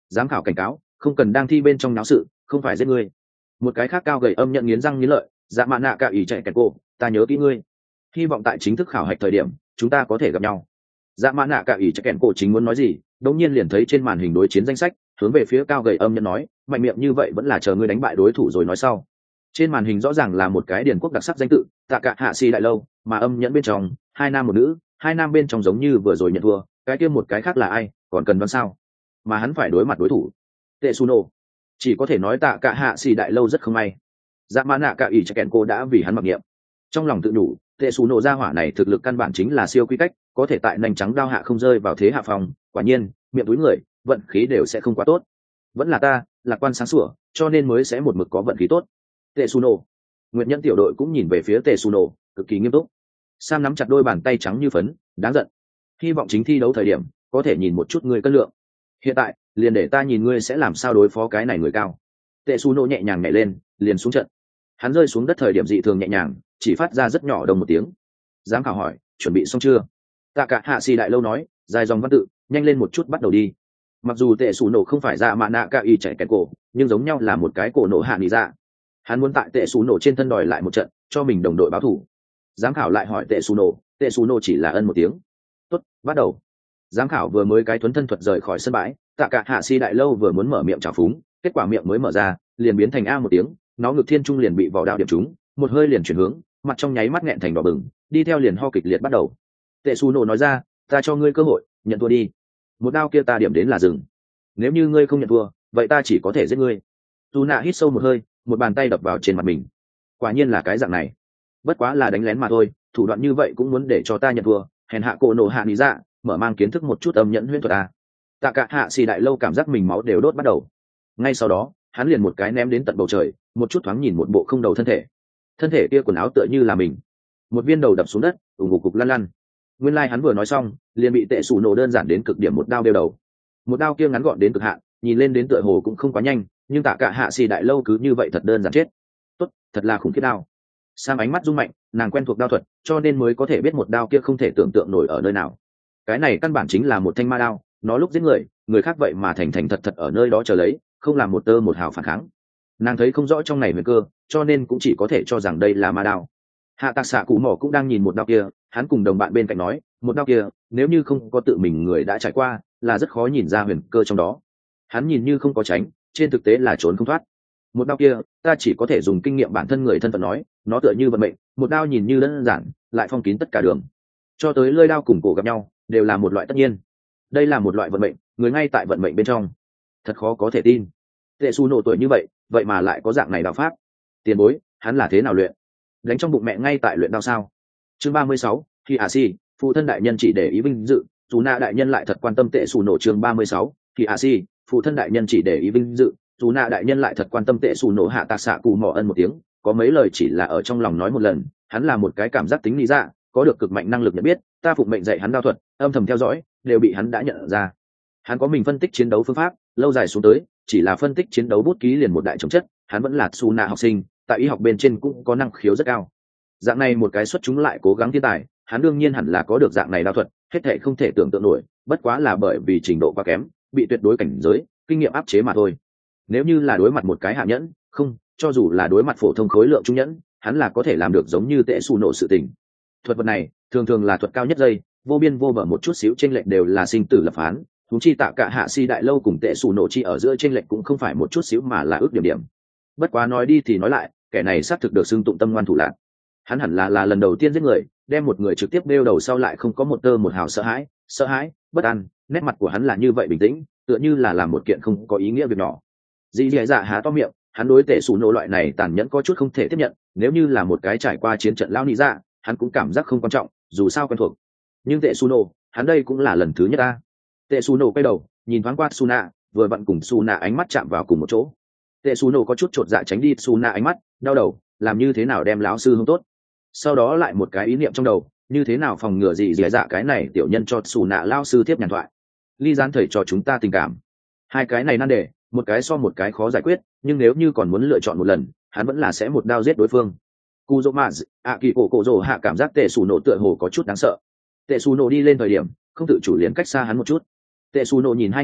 Giám khảo cảnh cáo, không cần đang thi bên trong náo sự, không phải giết ngươi. Một cái khác cao gầy âm nhận nghiến răng nghiến lợi, dạ mạ nạ cả ý chạy kẹt cô, ta nhớ kỹ ngươi, hy vọng tại chính thức khảo hạch thời điểm chúng ta có thể gặp nhau. Dạ mạ nạ cả ý chạy kẹt cô chính muốn nói gì, đống nhiên liền thấy trên màn hình đối chiến danh sách, hướng về phía cao gầy âm nhận nói, mạnh miệng như vậy vẫn là chờ ngươi đánh bại đối thủ rồi nói sau. Trên màn hình rõ ràng là một cái điển quốc đặc sắc danh tự, tạ cả hạ si đại lâu, mà âm nhẫn bên trong hai nam một nữ, hai nam bên trong giống như vừa rồi nhận thua, cái kia một cái khác là ai còn cần đoán sao, mà hắn phải đối mặt đối thủ Tetsuno. Chỉ có thể nói tạ cả hạ si đại lâu rất không may, dạ mã nạ cả ý chắc kèn cô đã vì hắn mặc niệm. Trong lòng tự đủ, Tetsuno gia hỏa này thực lực căn bản chính là siêu quy cách, có thể tại nành trắng đao hạ không rơi vào thế hạ phòng, quả nhiên miệng túi người vận khí đều sẽ không quá tốt. Vẫn là ta lạc quan sáng sủa, cho nên mới sẽ một mực có vận khí tốt. Tetsuno. Nguyệt Nhân tiểu đội cũng nhìn về phía Tetsuno, cực kỳ nghiêm túc. Sam nắm chặt đôi bàn tay trắng như phấn, đáng giận. Hy vọng chính thi đấu thời điểm có thể nhìn một chút ngươi cân lượng. Hiện tại, liền để ta nhìn ngươi sẽ làm sao đối phó cái này người cao. Tetsuno nhẹ nhàng nhảy lên, liền xuống trận. Hắn rơi xuống đất thời điểm dị thường nhẹ nhàng, chỉ phát ra rất nhỏ đồng một tiếng. Giám khảo hỏi, chuẩn bị xong chưa? Tạ cả hạ si đại lâu nói, dài dòng văn tự, nhanh lên một chút bắt đầu đi. Mặc dù Tetsuno không phải dạ mạ nạ cả y chạy kẹt cổ, nhưng giống nhau là một cái cổ nổ hạ nỉ dạ. Hắn muốn tại Tetsuno trên thân đòi lại một trận, cho mình đồng đội báo thù. Giám khảo lại hỏi Tetsuno, Tetsuno chỉ là ân một tiếng. Tốt, bắt đầu. Giám khảo vừa mới cái thuấn thân thuật rời khỏi sân bãi, tạ cả hạ si đại lâu vừa muốn mở miệng chào phúng, kết quả miệng mới mở ra, liền biến thành a một tiếng, nó ngực thiên trung liền bị vỏ đạo điểm trúng, một hơi liền chuyển hướng, mặt trong nháy mắt nghẹn thành đỏ bừng, đi theo liền ho kịch liệt bắt đầu. Tetsuno nói ra, ta cho ngươi cơ hội, nhận thua đi. Một đao kia ta điểm đến là dừng. Nếu như ngươi không nhận thua, vậy ta chỉ có thể giết ngươi. Tuna hít sâu một hơi, một bàn tay đập vào trên mặt mình. Quả nhiên là cái dạng này. Bất quá là đánh lén mà thôi, thủ đoạn như vậy cũng muốn để cho ta nhận thua, hèn hạ cổ nổ hạ lý dạ, mở mang kiến thức một chút âm nhẫn huyễn thuật à. Tạ cả hạ xì đại lâu cảm giác mình máu đều đốt bắt đầu. Ngay sau đó, hắn liền một cái ném đến tận bầu trời, một chút thoáng nhìn một bộ không đầu thân thể. Thân thể kia quần áo tựa như là mình. Một viên đầu đập xuống đất, ủng ngục cục lăn lăn. Nguyên lai like hắn vừa nói xong, liền bị tệ sủ nổ đơn giản đến cực điểm một đao đeo đầu. Một đao kia ngắn gọn đến cực hạn, nhìn lên đến tựa hồ cũng không quá nhanh, nhưng tạ cả hạ xì đại lâu cứ như vậy thật đơn giản chết. Tốt, thật là khủng khiếp đao. Sam ánh mắt rung mạnh, nàng quen thuộc đao thuật, cho nên mới có thể biết một đao kia không thể tưởng tượng nổi ở nơi nào. Cái này căn bản chính là một thanh ma đao, nó lúc giết người, người khác vậy mà thành thành thật thật ở nơi đó chờ lấy, không làm một tơ một hào phản kháng. Nàng thấy không rõ trong này huyền cơ, cho nên cũng chỉ có thể cho rằng đây là ma đao. Hạ Tạc Xạ Cụ Mỏ cũng đang nhìn một đao kia, hắn cùng đồng bạn bên cạnh nói, một đao kia, nếu như không có tự mình người đã trải qua, là rất khó nhìn ra huyền cơ trong đó. Hắn nhìn như không có tránh, trên thực tế là trốn không thoát. Một đao kia, ta chỉ có thể dùng kinh nghiệm bản thân người thân phận nói, nó tựa như vận mệnh, một đao nhìn như đơn giản, lại phong kín tất cả đường. Cho tới lưỡi đao cùng cổ gặp nhau, đều là một loại tất nhiên. Đây là một loại vận mệnh, người ngay tại vận mệnh bên trong. Thật khó có thể tin. Tetsuno tuổi như vậy, vậy mà lại có dạng này đạo pháp. Tiền bối, hắn là thế nào luyện? Đánh trong bụng mẹ ngay tại luyện đao sao? Chương ba mươi sáu, khi à si, phụ thân đại nhân chỉ để ý vinh dự, dù na đại nhân lại thật quan tâm Tetsuno. Chương ba mươi sáu, khi à si, phụ thân đại nhân chỉ để ý vinh dự, dù na đại nhân lại thật quan tâm Tetsuno. Hạ Tạc Xạ Cụ Mỏ ân một tiếng, có mấy lời chỉ là ở trong lòng nói một lần, hắn là một cái cảm giác tính lý dạ, có được cực mạnh năng lực nhận biết, ta phụng mệnh dạy hắn đao thuật, âm thầm theo dõi, đều bị hắn đã nhận ra. Hắn có mình phân tích chiến đấu phương pháp, lâu dài xuống tới, chỉ là phân tích chiến đấu bút ký liền một đại chống chất, hắn vẫn là Su Na học sinh, tại y học bên trên cũng có năng khiếu rất cao. Dạng này một cái xuất chúng lại cố gắng thiên tài, hắn đương nhiên hẳn là có được dạng này đao thuật, hết thảy không thể tưởng tượng nổi, bất quá là bởi vì trình độ quá kém, bị tuyệt đối cảnh giới, kinh nghiệm áp chế mà thôi. Nếu như là đối mặt một cái hạ nhẫn, không, cho dù là đối mặt phổ thông khối lượng trung nhẫn, hắn là có thể làm được giống như Tetsuno sự tình. Thuật vật này, thường thường là thuật cao nhất giây, vô biên vô bờ một chút xíu chênh lệch đều là sinh tử lập phán, huống chi Tạ cả hạ si đại lâu cùng Tetsuno chi ở giữa chênh lệch cũng không phải một chút xíu mà là ước điểm điểm. Bất quá nói đi thì nói lại, kẻ này xác thực được xưng tụng tâm ngoan thủ lạn. Hắn hẳn là là lần đầu tiên giết người, đem một người trực tiếp đeo đầu sau lại không có một tơ một hào sợ hãi, sợ hãi, bất an, nét mặt của hắn là như vậy bình tĩnh, tựa như là làm một kiện không có ý nghĩa việc nhỏ. Dĩ Dĩ Dạ há to miệng, hắn đối Tetsuno loại này tàn nhẫn có chút không thể tiếp nhận, nếu như là một cái trải qua chiến trận lão nị dạ, hắn cũng cảm giác không quan trọng, dù sao quen thuộc. Nhưng Tetsuno, hắn đây cũng là lần thứ nhất a. Tetsuno quay đầu, nhìn thoáng qua Suna, vừa vặn cùng Suna ánh mắt chạm vào cùng một chỗ. Tetsuno có chút chột dạ tránh đi Suna ánh mắt, đau đầu, làm như thế nào đem lão sư hướng tốt. Sau đó lại một cái ý niệm trong đầu, như thế nào phòng ngừa gì dì dạ cái này tiểu nhân cho Suna lão sư tiếp nhàn thoại. Ly gián thầy cho chúng ta tình cảm. Hai cái này nan đề, một cái so một cái khó giải quyết, nhưng nếu như còn muốn lựa chọn một lần, hắn vẫn là sẽ một đao giết đối phương. Kuzumaz, ạ kỳ cổ cổ rồ hạ cảm giác Tetsuno tựa hồ có chút đáng sợ. Tetsuno đi lên thời điểm, không tự chủ liền cách xa hắn một chút. Tetsuno nhìn hai người,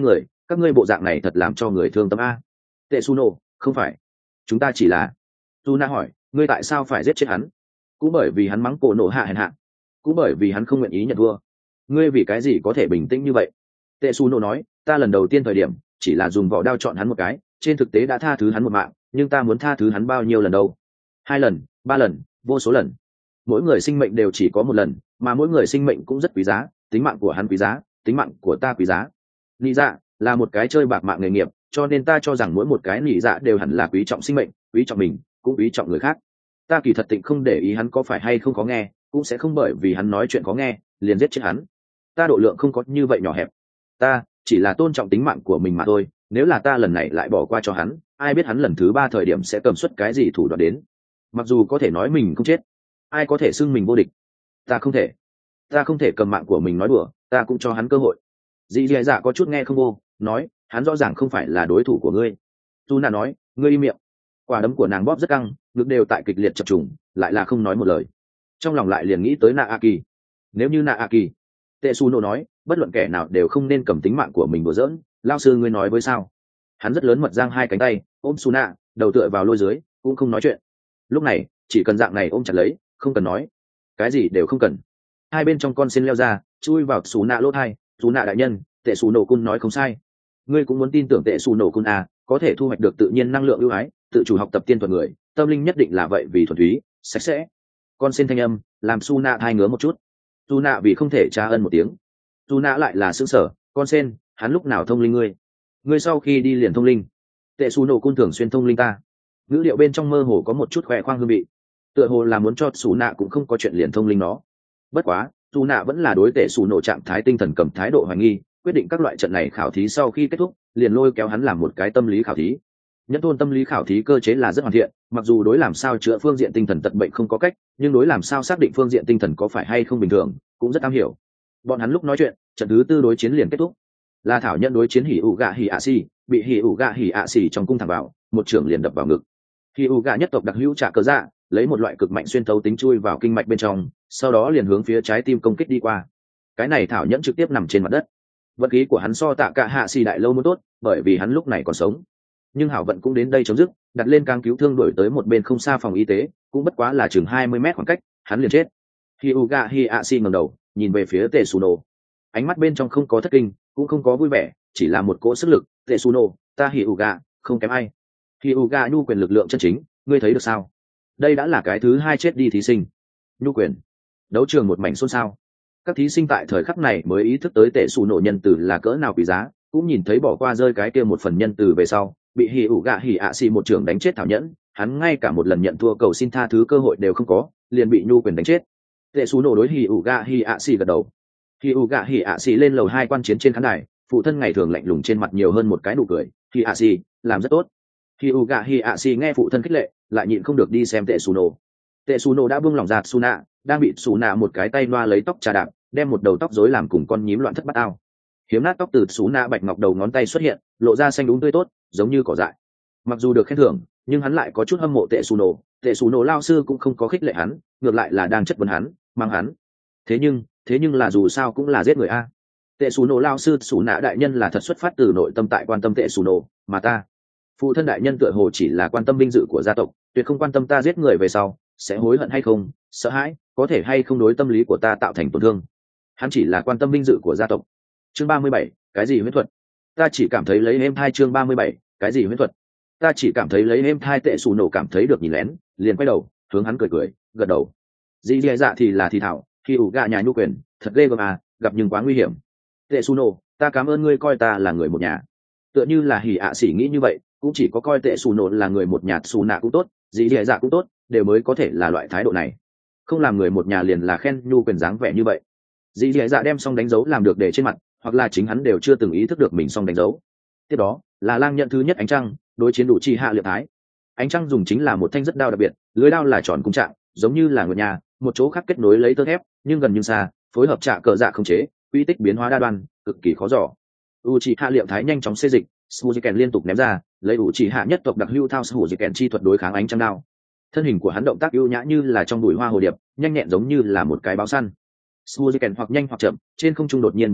các ngươi bộ dạng này thật làm cho người thương tâm a. Tệ su nổ, không phải, chúng ta chỉ là. Tu na hỏi, ngươi tại sao phải giết chết hắn? Cũng bởi vì hắn mắng cổ nổ hạ hèn hạ, cũng bởi vì hắn không nguyện ý nhận thua. Ngươi vì cái gì có thể bình tĩnh như vậy? Tệ su nổ nói, ta lần đầu tiên thời điểm chỉ là dùng vỏ đao chọn hắn một cái, trên thực tế đã tha thứ hắn một mạng, nhưng ta muốn tha thứ hắn bao nhiêu lần đâu? Hai lần, ba lần, vô số lần. Mỗi người sinh mệnh đều chỉ có một lần, mà mỗi người sinh mệnh cũng rất quý giá, tính mạng của hắn quý giá, tính mạng của ta quý giá. Nị dạ là một cái chơi bạc mạng nghề nghiệp, cho nên ta cho rằng mỗi một cái nị dạ đều hẳn là quý trọng sinh mệnh, quý trọng mình, cũng quý trọng người khác. Ta kỳ thật tịnh không để ý hắn có phải hay không có nghe, cũng sẽ không bởi vì hắn nói chuyện có nghe liền giết chết hắn. Ta độ lượng không có như vậy nhỏ hẹp, ta chỉ là tôn trọng tính mạng của mình mà thôi. Nếu là ta lần này lại bỏ qua cho hắn, ai biết hắn lần thứ ba thời điểm sẽ cầm xuất cái gì thủ đoạn đến. Mặc dù có thể nói mình không chết, ai có thể xưng mình vô địch? Ta không thể, ta không thể cầm mạng của mình nói đùa, ta cũng cho hắn cơ hội. Dì dì dạ có chút nghe không vô, nói, hắn rõ ràng không phải là đối thủ của ngươi. Tu Na nói, ngươi im miệng. Quả đấm của nàng bóp rất căng, ngực đều tại kịch liệt chập trùng, lại là không nói một lời. Trong lòng lại liền nghĩ tới Naaki. Nếu như Naaki, Tetsuno nói, bất luận kẻ nào đều không nên cầm tính mạng của mình đùa giỡn. Lao sư ngươi nói với sao? Hắn rất lớn mật giang hai cánh tay, ôm Suna, đầu tựa vào lôi dưới, cũng không nói chuyện. Lúc này, chỉ cần dạng này ôm chặt lấy, không cần nói, cái gì đều không cần. Hai bên trong con sen leo ra, chui vào Suna lỗ tai. Suna đại nhân, Tetsuno kun nói không sai. Ngươi cũng muốn tin tưởng Tetsuno kun à, có thể thu hoạch được tự nhiên năng lượng ưu ái, tự chủ học tập tiên thuật người, tâm linh nhất định là vậy vì thuần túy, sạch sẽ. Con sen thanh âm làm Suna thai ngứa một chút. Suna vì không thể tra ân một tiếng. Suna lại là sững sở, con sen, hắn lúc nào thông linh ngươi? Ngươi sau khi đi liền thông linh. Tetsuno kun thường xuyên thông linh ta. Ngữ liệu bên trong mơ hồ có một chút khoe khoang hương vị, tựa hồ là muốn cho Suna cũng không có chuyện liền thông linh nó. Bất quá, Suna vẫn là đối Tetsuno trạng thái tinh thần cầm thái độ hoài nghi, quyết định các loại trận này khảo thí sau khi kết thúc, liền lôi kéo hắn làm một cái tâm lý khảo thí. Nhất thôn tâm lý khảo thí cơ chế là rất hoàn thiện, mặc dù đối làm sao chữa phương diện tinh thần tật bệnh không có cách, nhưng đối làm sao xác định phương diện tinh thần có phải hay không bình thường cũng rất am hiểu. Bọn hắn lúc nói chuyện, trận thứ tư đối chiến liền kết thúc. Là thảo nhận đối chiến hỉ ủ gạ hỉ ạ xì, bị hỉ ủ gạ hỉ ạ xì trong cung thẳng vào, một trưởng liền đập vào ngực. Hỉ ủ gạ nhất tộc đặc hữu trả cờ dạ, lấy một loại cực mạnh xuyên thấu tính chui vào kinh mạch bên trong, sau đó liền hướng phía trái tim công kích đi qua. Cái này thảo nhẫn trực tiếp nằm trên mặt đất. Vận khí của hắn so tạ cả hạ xì đại lâu muốn tốt, bởi vì hắn lúc này còn sống. Nhưng hảo vận cũng đến đây chấm dứt, đặt lên càng cứu thương đuổi tới một bên không xa phòng y tế, cũng bất quá là chừng hai mươi mét khoảng cách, hắn liền chết. Hyuga Hiashi ngẩng đầu, nhìn về phía Tetsuno. Ánh mắt bên trong không có thất kinh, cũng không có vui vẻ, chỉ là một cỗ sức lực. Tetsuno, ta Hyuga, không kém ai. Hyuga nhu quyền lực lượng chân chính, ngươi thấy được sao? Đây đã là cái thứ hai chết đi thí sinh. Nhu quyền. Đấu trường một mảnh xôn xao. Các thí sinh tại thời khắc này mới ý thức tới Tetsuno nhân từ là cỡ nào quý giá, cũng nhìn thấy bỏ qua rơi cái kia một phần nhân từ về sau, bị hỉ ủ gạ hỉ ạ xì một trưởng đánh chết thảo nhẫn, hắn ngay cả một lần nhận thua cầu xin tha thứ cơ hội đều không có, liền bị nhu quyền đánh chết. Tệ xú nổ đối hỉ ủ gạ hỉ ạ xì gật đầu. Hỉ ủ gạ hỉ ạ xì lên lầu hai quan chiến trên khán đài, phụ thân ngày thường lạnh lùng trên mặt nhiều hơn một cái nụ cười. Hỉ ạ xì làm rất tốt. Hỉ ủ gạ hỉ ạ xì nghe phụ thân khích lệ, lại nhịn không được đi xem tệ xú nổ. Tệ xú nổ đã buông lỏng giạt Suna, đang bị Suna một cái tay loa lấy tóc trà đạp, đem một đầu tóc rối làm cùng con nhím loạn thất bát ao. Hiếm nát tóc từ Suna bạch ngọc đầu ngón tay xuất hiện, lộ ra xanh đúng tươi tốt, giống như cỏ dại. Mặc dù được khen thưởng, nhưng hắn lại có chút hâm mộ Tetsuno. Tetsuno lao sư cũng không có khích lệ hắn, ngược lại là đang chất vấn hắn, mang hắn. Thế nhưng, thế nhưng là dù sao cũng là giết người a. Tetsuno lao sư Suna đại nhân là thật xuất phát từ nội tâm tại quan tâm Tetsuno, mà ta, phụ thân đại nhân tựa hồ chỉ là quan tâm vinh dự của gia tộc, tuyệt không quan tâm ta giết người về sau sẽ hối hận hay không, sợ hãi, có thể hay không đối tâm lý của ta tạo thành tổn thương. Hắn chỉ là quan tâm vinh dự của gia tộc. Chương ba mươi bảy, cái gì huyễn thuật? Ta chỉ cảm thấy lấy em hai chương ba mươi bảy, cái gì huyễn thuật? Ta chỉ cảm thấy lấy em hai tệ xù nổ cảm thấy được nhìn lén, liền quay đầu, hướng hắn cười cười, gật đầu. Dì dì dạ thì là thì thảo, khi ủ gạ nhà nhu quyền, thật ghê gớm à, gặp nhưng quá nguy hiểm. Tệ xù nổ, ta cảm ơn ngươi coi ta là người một nhà. Tựa như là hỉ ạ à xỉ nghĩ như vậy, cũng chỉ có coi tệ xù nổ là người một nhà xù nạ cũng tốt, dì dì dạ cũng tốt, đều mới có thể là loại thái độ này. Không làm người một nhà liền là khen nhu quyền dáng vẻ như vậy. Dì dì dạ đem xong đánh dấu làm được để trên mặt, hoặc là chính hắn đều chưa từng ý thức được mình xong đánh dấu. Tiếp đó là lang nhận thứ nhất ánh trăng đối chiến đủ chi hạ liệt thái. Ánh trăng dùng chính là một thanh rất đao đặc biệt, lưới đao là tròn cung trạng, giống như là ngựa nhà, một chỗ khác kết nối lấy tơ thép, nhưng gần như xa, phối hợp trạ cờ dạ không chế, quy tích biến hóa đa đoan, cực kỳ khó dò. U chi hạ liệt thái nhanh chóng xê dịch, Suzuken liên tục ném ra, lấy u chi hạ nhất tộc đặc hữu thao Suzuken chi thuật đối kháng ánh trăng đao. Thân hình của hắn động tác ưu nhã như là trong bụi hoa hồ điệp, nhanh nhẹn giống như là một cái báo săn. Suzuken hoặc nhanh hoặc chậm, trên không trung đột nhiên va chạm,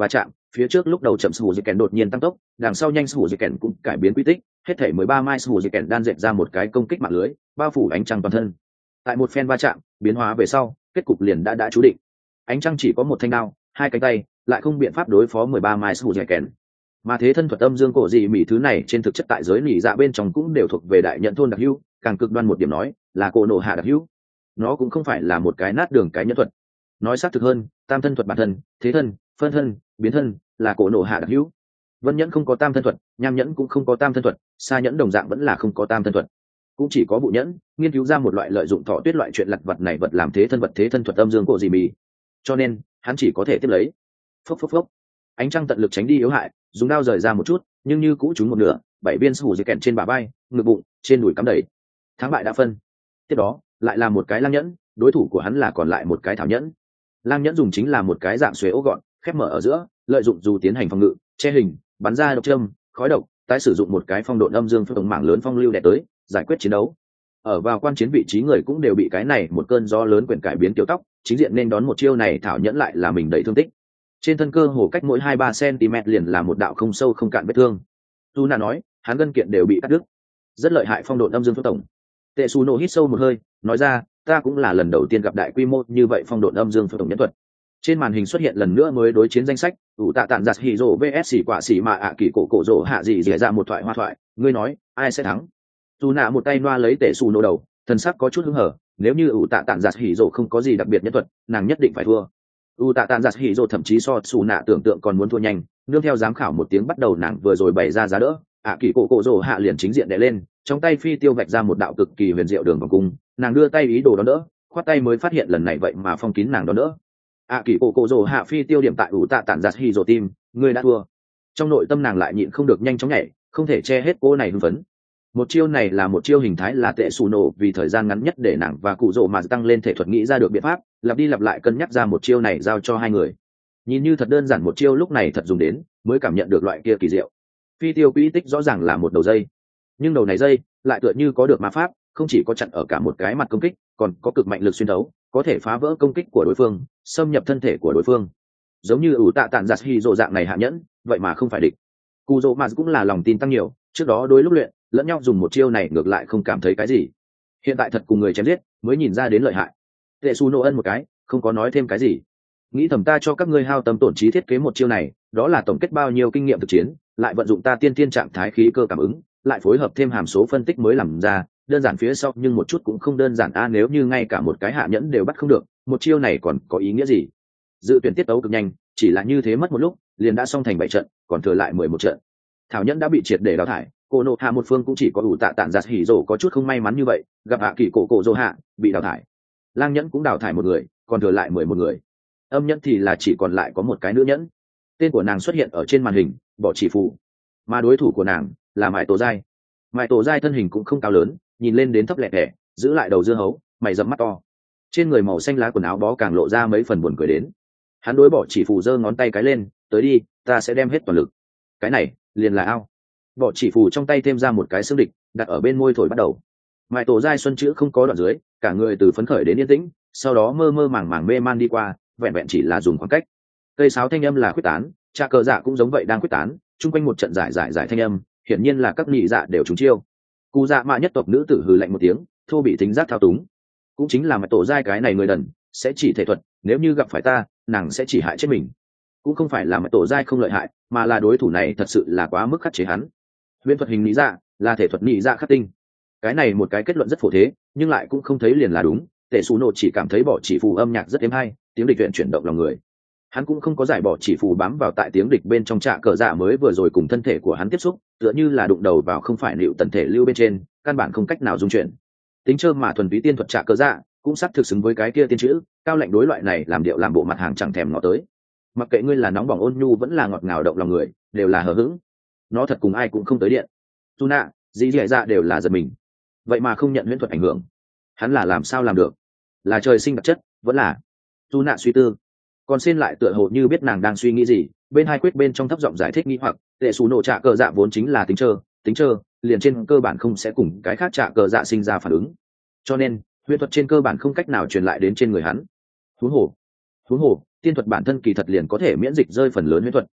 phía trước lúc đầu chậm sủ di kèn đột nhiên tăng tốc, đằng sau nhanh sủ di kèn cũng cải biến quy tích, hết thể mười ba mai sủ di kèn đan dệt ra một cái công kích mạng lưới, bao phủ ánh trăng toàn thân. Tại một phen va chạm, biến hóa về sau, kết cục liền đã đã chú định. Ánh trăng chỉ có một thanh đao, hai cánh tay, lại không biện pháp đối phó mười ba mai sủ di kèn. Mà thế thân thuật âm dương cổ dị mỉ thứ này trên thực chất tại giới nỉ dạ bên trong cũng đều thuộc về đại nhận thôn đặc hữu, càng cực đoan một điểm nói là cổ nổ hạ đặc hữu. Nó cũng không phải là một cái nát đường cái nhân thuật. Nói xác thực hơn, tam thân thuật bản thân, thế thân, phân thân, biến thân là cổ nổ hạ đặc hữu. Vân nhẫn không có tam thân thuật, nham nhẫn cũng không có tam thân thuật, sa nhẫn đồng dạng vẫn là không có tam thân thuật, cũng chỉ có bụ nhẫn nghiên cứu ra một loại lợi dụng thọ tuyết loại chuyện lặt vật này vật làm thế thân vật thế thân thuật âm dương cổ dị mỉ, cho nên hắn chỉ có thể tiếp lấy. Phốc phốc phốc, ánh trăng tận lực tránh đi yếu hại, dùng đao rời ra một chút, nhưng như cũ trúng một nửa, bảy viên sủ dây kèn trên bả vai, ngực bụng, trên đùi cắm đầy. Thắng bại đã phân. Tiếp đó lại là một cái lang nhẫn, đối thủ của hắn là còn lại một cái thảo nhẫn. Lang nhẫn dùng chính là một cái dạng xuế ố gọn, khép mở ở giữa, lợi dụng dù tiến hành phòng ngự, che hình, bắn ra độc châm, khói độc, tái sử dụng một cái phong độn âm dương phong tổng mảng lớn phong lưu đè tới, giải quyết chiến đấu. Ở vào quan chiến vị trí người cũng đều bị cái này một cơn gió lớn quyển cải biến kiểu tóc, chính diện nên đón một chiêu này thảo nhẫn lại là mình đầy thương tích. Trên thân cơ hồ cách mỗi hai ba cm liền là một đạo không sâu không cạn vết thương. Tu Na nói, hắn gân kiện đều bị cắt đứt. Rất lợi hại phong độn âm dương phong tổng. Tệ Sú Nô hít sâu một hơi, nói ra, ta cũng là lần đầu tiên gặp đại quy mô như vậy phong độn âm dương phong tổng nhẫn thuật. Trên màn hình xuất hiện lần nữa mới đối chiến danh sách, ủ tạ tản giặt hỉ rồ vs xỉ quả xỉ mà ạ kỳ cổ cổ rồ hạ gì dễ ra một thoại hoa thoại, ngươi nói, ai sẽ thắng? Tu Na một tay loa lấy Tệ Sú Nô đầu, thần sắc có chút hứng hở, nếu như ủ tạ tản giặt hỉ rồ không có gì đặc biệt nhẫn thuật, nàng nhất định phải thua. U tạ tàn giặt hỉ rồ thậm chí so xù nạ tưởng tượng còn muốn thua nhanh, nương theo giám khảo một tiếng bắt đầu nàng vừa rồi bày ra giá đỡ, ạ kỳ cổ cổ rồ hạ liền chính diện đè lên, trong tay phi tiêu vạch ra một đạo cực kỳ huyền diệu đường vòng cung, nàng đưa tay ý đồ đón đỡ, khoát tay mới phát hiện lần này vậy mà phong kín nàng đón đỡ. ạ kỳ cổ cổ rồ hạ phi tiêu điểm tại U tạ tàn giặt hỉ rồ tim, ngươi đã thua. Trong nội tâm nàng lại nhịn không được nhanh chóng nhảy, không thể che hết cô này hưng phấn. Một chiêu này là một chiêu hình thái là Tệ Sú Nô vì thời gian ngắn nhất để nàng và cụ rồ mà tăng lên thể thuật nghĩ ra được biện pháp, lặp đi lặp lại cân nhắc ra một chiêu này giao cho hai người. Nhìn như thật đơn giản một chiêu lúc này thật dùng đến, mới cảm nhận được loại kia kỳ diệu. Phi tiêu quỹ tích rõ ràng là một đầu dây, nhưng đầu này dây lại tựa như có được ma pháp, không chỉ có chặn ở cả một cái mặt công kích, còn có cực mạnh lực xuyên thấu, có thể phá vỡ công kích của đối phương, xâm nhập thân thể của đối phương. Giống như ủ tạ tản giặt hỉ rồ dạng này hạ nhẫn, vậy mà không phải địch. Cụ rồ mà cũng là lòng tin tăng nhiều, trước đó đối lúc luyện lẫn nhau dùng một chiêu này ngược lại không cảm thấy cái gì, hiện tại thật cùng người chém giết mới nhìn ra đến lợi hại. Tệ Sú Nô ân một cái, không có nói thêm cái gì, nghĩ thầm ta cho các ngươi hao tâm tổn trí thiết kế một chiêu này, đó là tổng kết bao nhiêu kinh nghiệm thực chiến, lại vận dụng ta tiên tiên trạng thái khí cơ cảm ứng, lại phối hợp thêm hàm số phân tích mới làm ra, đơn giản phía sau nhưng một chút cũng không đơn giản a. Nếu như ngay cả một cái hạ nhẫn đều bắt không được, một chiêu này còn có ý nghĩa gì? Dự tuyển tiết tấu cực nhanh, chỉ là như thế mất một lúc liền đã xong thành bảy trận, còn thừa lại mười một trận. Thảo nhẫn đã bị triệt để đào thải, cô nộ hạ một phương cũng chỉ có ủ tạ tản giặt hỉ rồ có chút không may mắn như vậy, gặp hạ kỳ cổ cổ rồ hạ bị đào thải. Lang nhẫn cũng đào thải một người, còn thừa lại mười một người. Âm nhẫn thì là chỉ còn lại có một cái nữ nhẫn, tên của nàng xuất hiện ở trên màn hình, Bỏ Chỉ Phù, mà đối thủ của nàng là Mại Tổ Giai. Mại Tổ Giai thân hình cũng không cao lớn, nhìn lên đến thấp lẹ lẹ, giữ lại đầu dưa hấu, mày rậm mắt to, trên người màu xanh lá quần áo bó càng lộ ra mấy phần buồn cười đến. Hắn đối Bỏ Chỉ Phù giơ ngón tay cái lên, tới đi, ta sẽ đem hết toàn lực. Cái này liền là ao. Bỏ Chỉ Phù trong tay thêm ra một cái xương địch, đặt ở bên môi thổi bắt đầu. Mại Tổ Giai xuân chữ không có đoạn dưới, cả người từ phấn khởi đến yên tĩnh, sau đó mơ mơ màng màng mê man đi qua, vẹn vẹn chỉ là dùng khoảng cách. Cây sáo thanh âm là quyết tán, trà cờ dạ cũng giống vậy đang quyết tán, chung quanh một trận giải giải giải thanh âm, hiển nhiên là các nhị dạ đều trúng chiêu. Cú dạ mạ nhất tộc nữ tử hừ lạnh một tiếng, thô bị thính giác thao túng. Cũng chính là Mại Tổ Giai cái này người đần, sẽ chỉ thể thuật, nếu như gặp phải ta, nàng sẽ chỉ hại chết mình. Cũng không phải là Mại Tổ Giai không lợi hại, mà là đối thủ này thật sự là quá mức khắc chế hắn. Huyền thuật hình nhị dạ là thể thuật nhị dạ khắc tinh. Cái này một cái kết luận rất phổ thế, nhưng lại cũng không thấy liền là đúng. Tệ Sú Nô chỉ cảm thấy Bỏ Chỉ Phù âm nhạc rất êm hay, tiếng địch viện chuyển động lòng người. Hắn cũng không có giải Bỏ Chỉ Phù bám vào tại tiếng địch bên trong trạ cờ dạ mới vừa rồi cùng thân thể của hắn tiếp xúc, tựa như là đụng đầu vào không phải liệu tần thể lưu bên trên, căn bản không cách nào dung chuyển. Tính trơ mà thuần túy tiên thuật trạ cờ dạ, cũng xác thực xứng với cái kia tiên chữ, cao lệnh đối loại này làm điệu làm bộ mặt hàng chẳng thèm ngó tới. Mặc kệ ngươi là nóng bỏng ôn nhu vẫn là ngọt ngào động lòng người, đều là hờ hững. Nó thật cùng ai cũng không tới điện. Tu nạ, dĩ dẻ dạ đều là giật mình. Vậy mà không nhận huyễn thuật ảnh hưởng, hắn là làm sao làm được? Là trời sinh đặc chất, vẫn là Tu nạ suy tư. Còn xin lại tựa hồ như biết nàng đang suy nghĩ gì, bên hai quyết bên trong thấp giọng giải thích nghi hoặc. Tệ Sú Nô trạ cờ dạ vốn chính là tính trơ, tính trơ liền trên cơ bản không sẽ cùng cái khác trạ cờ dạ sinh ra phản ứng, cho nên huyễn thuật trên cơ bản không cách nào truyền lại đến trên người hắn. Huống hồ, huống hồ tiên thuật bản thân kỳ thật liền có thể miễn dịch rơi phần lớn huyễn thuật.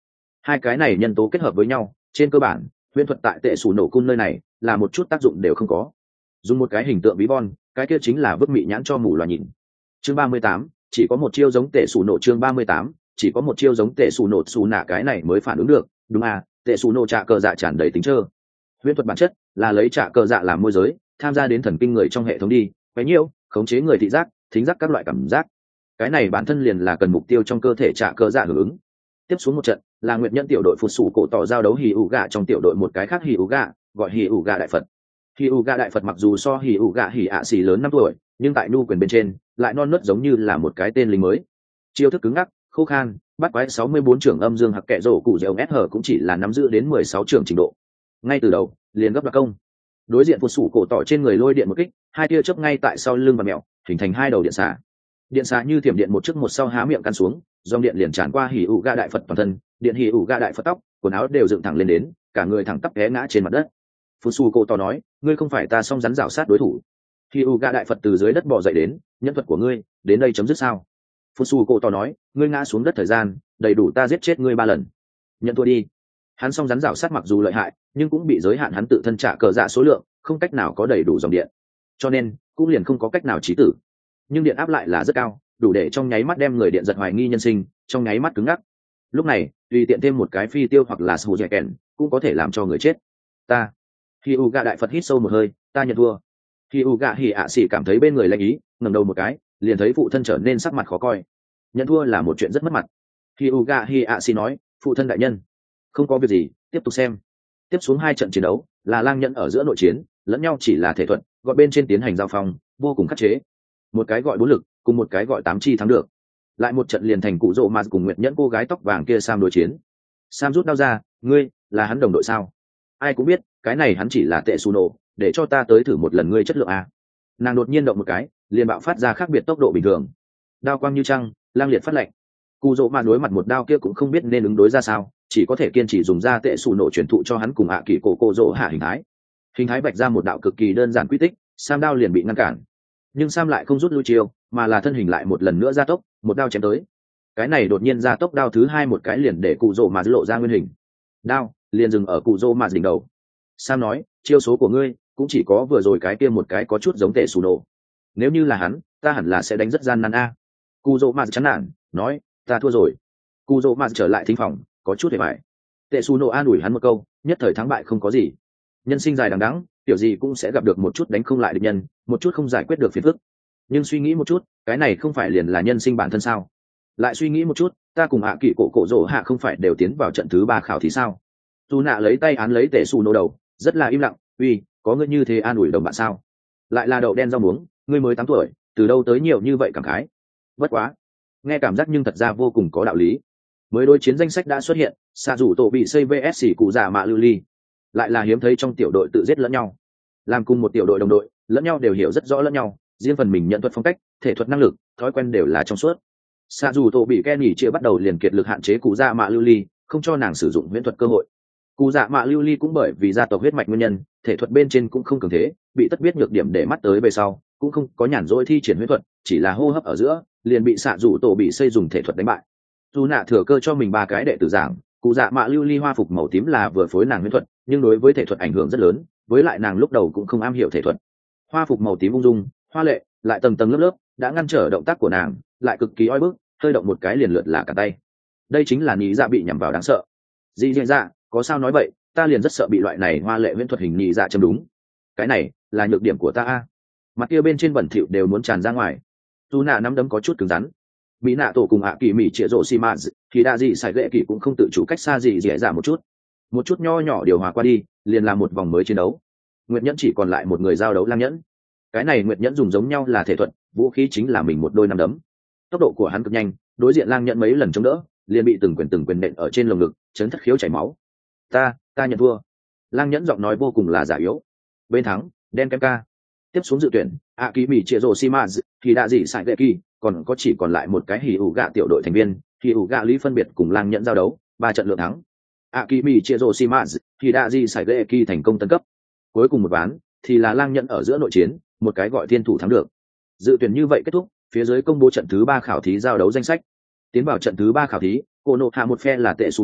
Hai cái này nhân tố kết hợp với nhau, trên cơ bản huyễn thuật tại tệ sủ nổ cung nơi này là một chút tác dụng đều không có. Dùng một cái hình tượng ví von, cái kia chính là vứt mị nhãn cho mù loà nhìn. Chương ba mươi tám, chỉ có một chiêu giống tệ sủ nổ. Chương ba mươi tám, chỉ có một chiêu giống tệ sủ nổ. Xù nạ cái này mới phản ứng được, đúng à, tệ sủ nổ trả cờ dạ tràn đầy tính trơ. Huyễn thuật bản chất là lấy trả cờ dạ làm môi giới, tham gia đến thần kinh người trong hệ thống đi, bấy nhiêu khống chế người thị giác, thính giác các loại cảm giác. Cái này bản thân liền là cần mục tiêu trong cơ thể trả cờ dạ hưởng ứng. Tiếp xuống một trận là nguyệt nhân tiểu đội phụt sủ cổ tỏ giao đấu hì ủ gạ trong tiểu đội một cái khác hì ủ gạ, gọi hì ủ gạ đại phật. Hì ủ gạ đại phật mặc dù so hì ủ gạ hì ạ xì lớn năm tuổi, nhưng tại nu quyền bên trên lại non nớt giống như là một cái tên lính mới. Chiêu thức cứng ngắc, khô khan, bắt quái sáu mươi bốn trưởng âm dương hặc kệ rổ cụ dẻo ép hở cũng chỉ là nắm giữ đến mười sáu trưởng trình độ. Ngay từ đầu liền gấp đoạt công. Đối diện phụt sủ cổ tỏ trên người lôi điện một kích, hai tia chớp ngay tại sau lưng và mèo, hình thành hai đầu điện xả. Điện xả như thiểm điện một trước một sau há miệng căn xuống, dòng điện liền tràn qua hỉ ủ ga đại phật toàn thân, điện hỉ ủ ga đại phật tóc, quần áo đều dựng thẳng lên đến, cả người thẳng tắp té ngã trên mặt đất. Phụt sủ cổ tỏ nói, ngươi không phải ta song rắn rảo sát đối thủ. Hỉ ủ ga đại phật từ dưới đất bò dậy đến, nhân thuật của ngươi đến đây chấm dứt sao? Phụt sủ cổ tỏ nói, ngươi ngã xuống đất thời gian đầy đủ ta giết chết ngươi ba lần. Nhận thua đi. Hắn song rắn rảo sát mặc dù lợi hại, nhưng cũng bị giới hạn hắn tự thân trả cờ dạ số lượng, không cách nào có đầy đủ dòng điện, cho nên cũng liền không có cách nào chí tử. Nhưng điện áp lại là rất cao, đủ để trong nháy mắt đem người điện giật hoài nghi nhân sinh, trong nháy mắt cứng ngắc. Lúc này tùy tiện thêm một cái phi tiêu hoặc là sù dẻ kèn cũng có thể làm cho người chết. Ta khi u gạ đại phật hít sâu một hơi, ta nhận thua. Khi u gạ hỉ ạ xỉ cảm thấy bên người lạnh ý, ngẩng đầu một cái liền thấy phụ thân trở nên sắc mặt khó coi. Nhận thua là một chuyện rất mất mặt. Khi u gạ hỉ ạ xỉ nói, phụ thân đại nhân không có việc gì, tiếp tục xem. Tiếp xuống hai trận chiến đấu là lang nhẫn ở giữa nội chiến, lẫn nhau chỉ là thể thuật, gọi bên trên tiến hành giao phong vô cùng khắc chế. Một cái gọi bốn lực, cùng một cái gọi tám chi thắng được. Lại một trận liền thành cụ rộ mà cùng nguyệt nhẫn cô gái tóc vàng kia Sam đối chiến. Sam rút đao ra, ngươi là hắn đồng đội sao? Ai cũng biết cái này hắn chỉ là tệ xù nổ, để cho ta tới thử một lần ngươi chất lượng a. Nàng đột nhiên động một cái, liền bạo phát ra khác biệt tốc độ bình thường, đao quang như trăng, lang liệt phát lệnh. Cụ rộ mà đối mặt một đao kia cũng không biết nên ứng đối ra sao, chỉ có thể kiên trì dùng ra tệ xù nổ truyền thụ cho hắn cùng ạ kỳ cổ cổ rộ hạ hình thái. Hình thái bạch ra một đạo cực kỳ đơn giản quy tích, Sam đao liền bị ngăn cản. Nhưng Sam lại không rút lui chiêu, mà là thân hình lại một lần nữa gia tốc, một đao chém tới. Cái này đột nhiên gia tốc đao thứ hai một cái liền để cụ rộ mà lộ ra nguyên hình. Đao liền dừng ở cụ rộ mà đỉnh đầu. Sam nói, chiêu số của ngươi cũng chỉ có vừa rồi cái kia một cái có chút giống tệ xù nổ. Nếu như là hắn, ta hẳn là sẽ đánh rất gian nan a. Cụ rộ mà chán nản, nói, ta thua rồi. Cụ rộ mà trở lại thính phòng, có chút hề bại. Tệ xù nổ an ủi hắn một câu, nhất thời thắng bại không có gì. Nhân sinh dài đằng đẵng, kiểu gì cũng sẽ gặp được một chút đánh không lại địch nhân, một chút không giải quyết được phiền phức. Nhưng suy nghĩ một chút, cái này không phải liền là nhân sinh bản thân sao? Lại suy nghĩ một chút, ta cùng hạ kỳ cổ cổ rổ hạ không phải đều tiến vào trận thứ ba khảo thí sao? Dù nạ lấy tay án lấy tệ xù nổ đầu, rất là im lặng, uy, có ngươi như thế an ủi đồng bạn sao? Lại là đậu đen rau muống, ngươi mới tám tuổi, từ đâu tới nhiều như vậy cảm khái? Bất quá, nghe cảm giác nhưng thật ra vô cùng có đạo lý. Mới đối chiến danh sách đã xuất hiện, xạ rủ tổ bị xây vs cụ già mạ lưu ly, lại là hiếm thấy trong tiểu đội tự giết lẫn nhau. Làm cùng một tiểu đội đồng đội, lẫn nhau đều hiểu rất rõ lẫn nhau, riêng phần mình nhận thuật phong cách, thể thuật năng lực, thói quen đều là trong suốt. Xạ dù tổ bị Kenny chia bắt đầu liền kiệt lực hạn chế cụ dạ mạ lưu ly, không cho nàng sử dụng huyễn thuật cơ hội. Cụ dạ mạ lưu ly cũng bởi vì gia tộc huyết mạch nguyên nhân, thể thuật bên trên cũng không cường thế, bị tất biết nhược điểm để mắt tới về sau, cũng không có nhàn rỗi thi triển huyễn thuật, chỉ là hô hấp ở giữa, liền bị xạ dù tổ bị xây dùng thể thuật đánh bại. Dù nạ thừa cơ cho mình ba cái đệ tử giảng, cụ dạ mạ lưu ly hoa phục màu tím là vừa phối nàng huyễn thuật, nhưng đối với thể thuật ảnh hưởng rất lớn, với lại nàng lúc đầu cũng không am hiểu thể thuật. Hoa phục màu tím ung dung, hoa lệ, lại tầng tầng lớp lớp, đã ngăn trở động tác của nàng, lại cực kỳ oi bức, hơi động một cái liền lượt là cả tay. Đây chính là nhị dạ bị nhắm vào đáng sợ. Dị dạ dạ, có sao nói vậy, ta liền rất sợ bị loại này hoa lệ huyễn thuật hình nhị dạ châm đúng. Cái này là nhược điểm của ta a. Mặt kia bên trên bẩn thỉu đều muốn tràn ra ngoài. Dù nạ nắm đấm có chút cứng rắn. Mỹ nạ tổ cùng ạ kỳ mỹ chĩa rộ xi mã thì đa gì sai lệ kỳ cũng không tự chủ cách xa gì dễ dạ một chút. Một chút nho nhỏ điều hòa qua đi, liền là một vòng mới chiến đấu. Nguyệt Nhẫn chỉ còn lại một người giao đấu Lang Nhẫn. Cái này Nguyệt Nhẫn dùng giống nhau là thể thuật, vũ khí chính là mình một đôi nắm đấm. Tốc độ của hắn cực nhanh, đối diện Lang Nhẫn mấy lần chống đỡ, liền bị từng quyền từng quyền nện ở trên lồng ngực, chấn thất khiếu chảy máu. Ta, ta nhận thua. Lang Nhẫn giọng nói vô cùng là giả yếu. Bên thắng, đen kem ca. Tiếp xuống dự tuyển, ạ kỳ mỹ chia rồ simaz thì đã gì sai lệ kỳ, còn có chỉ còn lại một cái hỉ ủ gạ tiểu đội thành viên, hỉ ủ gạ lý phân biệt cùng Lang Nhẫn giao đấu, ba trận lượng thắng. ạ kỳ mỹ chia rồ simaz thì đã gì sai lệ kỳ thành công tấn cấp. Cuối cùng một ván thì là Lang Nhẫn ở giữa nội chiến, một cái gọi thiên thủ thắng được. Dự tuyển như vậy kết thúc, phía dưới công bố trận thứ ba khảo thí giao đấu danh sách. Tiến vào trận thứ ba khảo thí, cô nộ hạ một phe là tệ xù nổ,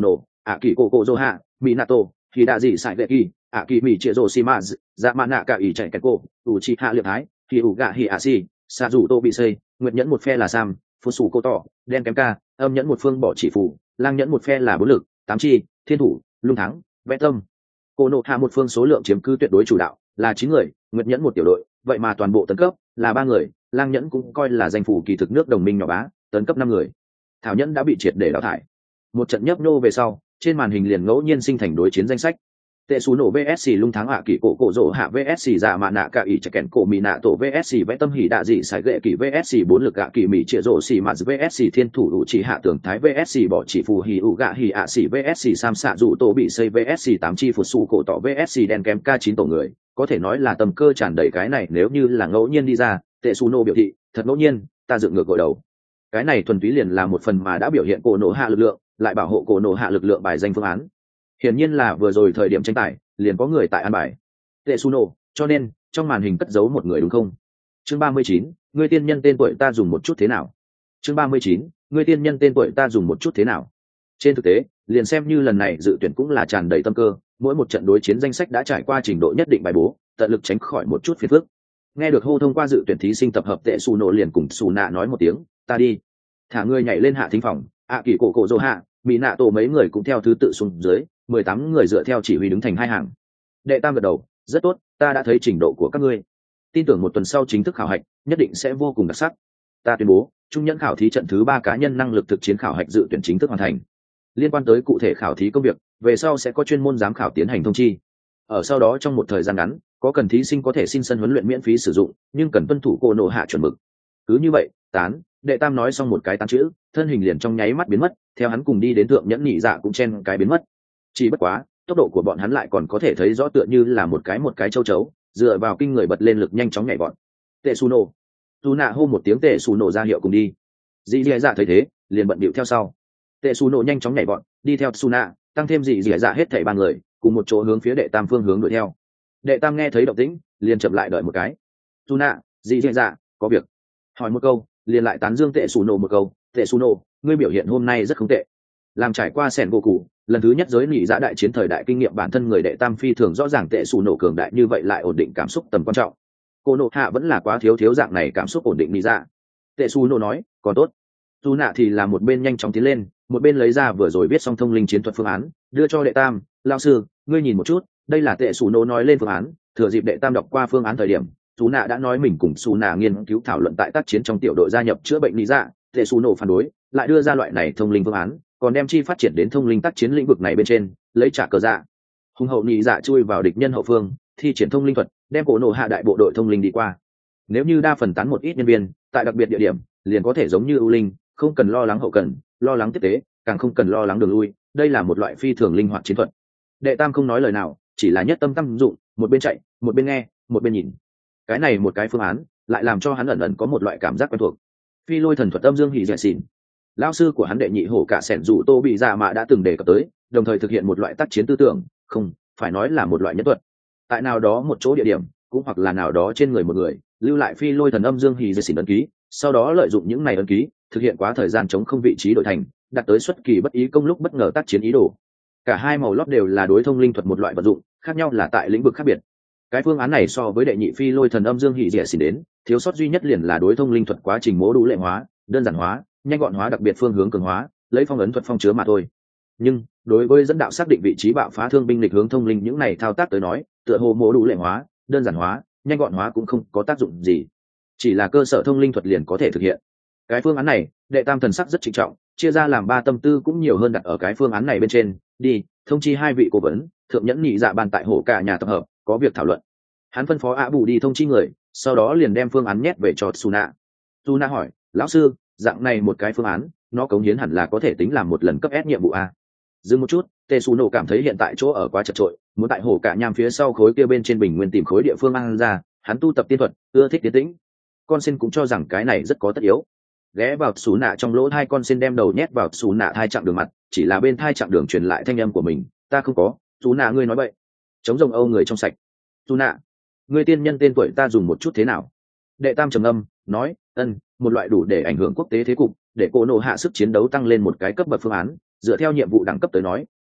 ạ kỳ cổ cổ dô hạ minato thì đã gì sai vệ kỳ ạ kỳ mỹ chia rô xi mã dạ mạ nạ cả ý chạy cái cổ ủ trị hạ liệt thái thì ủ gạ hi ạ xì xạ rủ tô bị xây nguyệt nhẫn một phe là sam phú sủ cô tỏ đen kém ca âm nhẫn một phương bỏ chỉ phủ lang nhẫn một phe là bốn lực tám chi thiên thủ lung thắng vẽ tâm cô nộ hạ một phương số lượng chiếm cứ tuyệt đối chủ đạo là chín người nguyệt nhẫn một tiểu đội vậy mà toàn bộ tấn cấp là ba người lang nhẫn cũng coi là danh phủ kỳ thực nước đồng minh nhỏ bá tấn cấp năm người thảo nhẫn đã bị triệt để đào thải một trận nhấp nô về sau trên màn hình liền ngẫu nhiên sinh thành đối chiến danh sách tệ xù nổ vs lung thắng hạ kỳ cổ cổ rổ hạ vs dạ mạ nạ cả ý chạy kèn cổ mỹ nạ tổ vs vẽ tâm hỉ đạ dị sải gệ kỳ vs bốn lực hạ kỳ mỹ trịa rổ xì mạt vs thiên thủ ủ chỉ hạ tường thái vs bỏ chỉ phù hỉ ủ gạ hỉ ạ xì vs sam xạ dụ tổ bị xây vs tám chi phụt xù cổ tỏ vs đen kém k chín tổ người có thể nói là tầm cơ tràn đầy cái này nếu như là ngẫu nhiên đi ra tệ xù nổ biểu thị thật ngẫu nhiên ta dựng ngược gội đầu cái này thuần túy liền là một phần mà đã biểu hiện cổ nổ hạ lực lượng lại bảo hộ cổ nổ hạ lực lượng bài danh phương án hiển nhiên là vừa rồi thời điểm tranh tài liền có người tại an bài tệ su nổ cho nên trong màn hình cất giấu một người đúng không? Chương ba mươi chín, ngươi tiên nhân tên tuổi ta dùng một chút thế nào? Chương ba mươi chín, ngươi tiên nhân tên tuổi ta dùng một chút thế nào? Trên thực tế, liền xem như lần này dự tuyển cũng là tràn đầy tâm cơ, mỗi một trận đối chiến danh sách đã trải qua trình độ nhất định bài bố, tận lực tránh khỏi một chút phiền phức. Nghe được hô thông qua dự tuyển thí sinh tập hợp tệ su nổ liền cùng su nạ nói một tiếng, ta đi. Thả ngươi nhảy lên hạ thính phòng, ạ kỳ cổ cổ dô hạ, mỹ nạ tổ mấy người cũng theo thứ tự xuống dưới, mười tám người dựa theo chỉ huy đứng thành hai hàng. Đệ tam gật đầu, rất tốt, ta đã thấy trình độ của các ngươi, tin tưởng một tuần sau chính thức khảo hạch nhất định sẽ vô cùng đặc sắc. Ta tuyên bố trung nhẫn khảo thí trận thứ ba cá nhân năng lực thực chiến khảo hạch dự tuyển chính thức hoàn thành. Liên quan tới cụ thể khảo thí công việc, về sau sẽ có chuyên môn giám khảo tiến hành thông chi. Ở sau đó trong một thời gian ngắn, có cần thí sinh có thể xin sân huấn luyện miễn phí sử dụng, nhưng cần tuân thủ cô nộ hạ chuẩn mực. Cứ như vậy, tán. Đệ tam nói xong một cái tán chữ, thân hình liền trong nháy mắt biến mất, theo hắn cùng đi đến thượng nhẫn nhị dạ cũng chen cái biến mất. Chỉ bất quá, tốc độ của bọn hắn lại còn có thể thấy rõ tựa như là một cái một cái châu chấu, dựa vào kinh người bật lên lực nhanh chóng nhảy vọt. Tệ Suno, dù nạ hô một tiếng Tệ Suno ra hiệu cùng đi. Dị Dị Dạ thấy thế, liền bận bịu theo sau. Tệ Suno nhanh chóng nhảy vọt, đi theo Suna, tăng thêm Dị Dị Dạ hết thảy ba người, cùng một chỗ hướng phía đệ tam phương hướng đuổi theo. Đệ tam nghe thấy động tĩnh, liền chậm lại đợi một cái. Suna, Dị Dị Dạ, có việc. Hỏi một câu, liền lại tán dương Tệ Suno một câu. Tệ Suno, ngươi biểu hiện hôm nay rất không tệ. Làm trải qua sẻn vô cụ, lần thứ nhất giới nỉ giã đại chiến thời đại kinh nghiệm bản thân người đệ tam phi thường rõ ràng Tệ Suno cường đại như vậy lại ổn định cảm xúc tầm quan trọng. Cô nộ hạ vẫn là quá thiếu thiếu dạng này cảm xúc ổn định nỉ giã. Tệ Suno nói, còn tốt. Dù nạ thì là một bên nhanh chóng tiến lên, một bên lấy ra vừa rồi viết xong thông linh chiến thuật phương án, đưa cho đệ tam. Lao sư, ngươi nhìn một chút, đây là Tệ Suno nói lên phương án. Thừa dịp đệ tam đọc qua phương án thời điểm, Sú nạ đã nói mình cùng Sú nạ nghiên cứu thảo luận tại tác chiến trong tiểu đội gia nhập chữa bệnh lý dạ. Tệ Suno phản đối, lại đưa ra loại này thông linh phương án, còn đem chi phát triển đến thông linh tác chiến lĩnh vực này bên trên, lấy trả cờ dạ. Hùng hậu nhị dạ chui vào địch nhân hậu phương, thi triển thông linh thuật, đem cổ nổ hạ đại bộ đội thông linh đi qua. Nếu như đa phần tán một ít nhân viên, tại đặc biệt địa điểm, liền có thể giống như ưu linh, không cần lo lắng hậu cần, lo lắng tiếp tế, càng không cần lo lắng đường lui. Đây là một loại phi thường linh hoạt chiến thuật. Đệ tam không nói lời nào, chỉ là nhất tâm tâm dụng, một bên chạy, một bên nghe, một bên nhìn. Cái này một cái phương án, lại làm cho hắn ẩn ẩn có một loại cảm giác quen thuộc. Phi lôi thần thuật âm dương hỉ dẻ xỉn. Lão sư của hắn đệ nhị hổ cả sẻn dù tô bị dạ mạ đã từng đề cập tới, đồng thời thực hiện một loại tác chiến tư tưởng, không phải nói là một loại nhân thuật. Tại nào đó một chỗ địa điểm, cũng hoặc là nào đó trên người một người, lưu lại phi lôi thần âm dương hỉ dẻ xỉn ấn ký, sau đó lợi dụng những này ấn ký, thực hiện quá thời gian chống không vị trí đổi thành, đạt tới xuất kỳ bất ý công lúc bất ngờ tác chiến ý đồ. Cả hai màu lót đều là đối thông linh thuật một loại vật dụng, khác nhau là tại lĩnh vực khác biệt. Cái phương án này so với đệ nhị phi lôi thần âm dương hỉ dẻ xỉn đến, thiếu sót duy nhất liền là đối thông linh thuật quá trình mô đủ lệ hóa, đơn giản hóa, nhanh gọn hóa, đặc biệt phương hướng cường hóa, lấy phong ấn thuật phong chứa mà thôi. Nhưng đối với dẫn đạo xác định vị trí bạo phá thương binh lịch hướng thông linh những này thao tác tới nói, tựa hồ mô đủ lệ hóa, đơn giản hóa, nhanh gọn hóa cũng không có tác dụng gì, chỉ là cơ sở thông linh thuật liền có thể thực hiện. Cái phương án này, đệ tam thần sắc rất trịnh trọng, chia ra làm ba tâm tư cũng nhiều hơn đặt ở cái phương án này bên trên. Đi thông chi hai vị cố vấn, thượng nhẫn nhị dạ bàn tại hổ cả nhà tập hợp, có việc thảo luận. Hắn phân phó ạ bù đi thông chi người, sau đó liền đem phương án nhét về cho Suna. Suna hỏi, lão sư, dạng này một cái phương án, nó cống hiến hẳn là có thể tính làm một lần cấp S nhiệm vụ a? Dừng một chút, Tetsuno cảm thấy hiện tại chỗ ở quá chật trội, muốn tại hổ cả nham phía sau khối kia bên trên bình nguyên tìm khối địa phương ăn ra. Hắn tu tập tiên thuật, ưa thích tiến tĩnh. Con sen cũng cho rằng cái này rất có tất yếu. Ghé vào xù nạ trong lỗ hai con sen đem đầu nhét vào xù nạ hai chặng đường mặt, chỉ là bên thai chặng đường truyền lại thanh âm của mình, ta không có. Xù nạ ngươi nói bậy. Chống rồng âu người trong sạch. Xù nạ, ngươi tiên nhân tên tuổi ta dùng một chút thế nào? Đệ tam trầm âm nói, ân, một loại đủ để ảnh hưởng quốc tế thế cục, để cô nộ hạ sức chiến đấu tăng lên một cái cấp bậc phương án. Dựa theo nhiệm vụ đẳng cấp tới nói,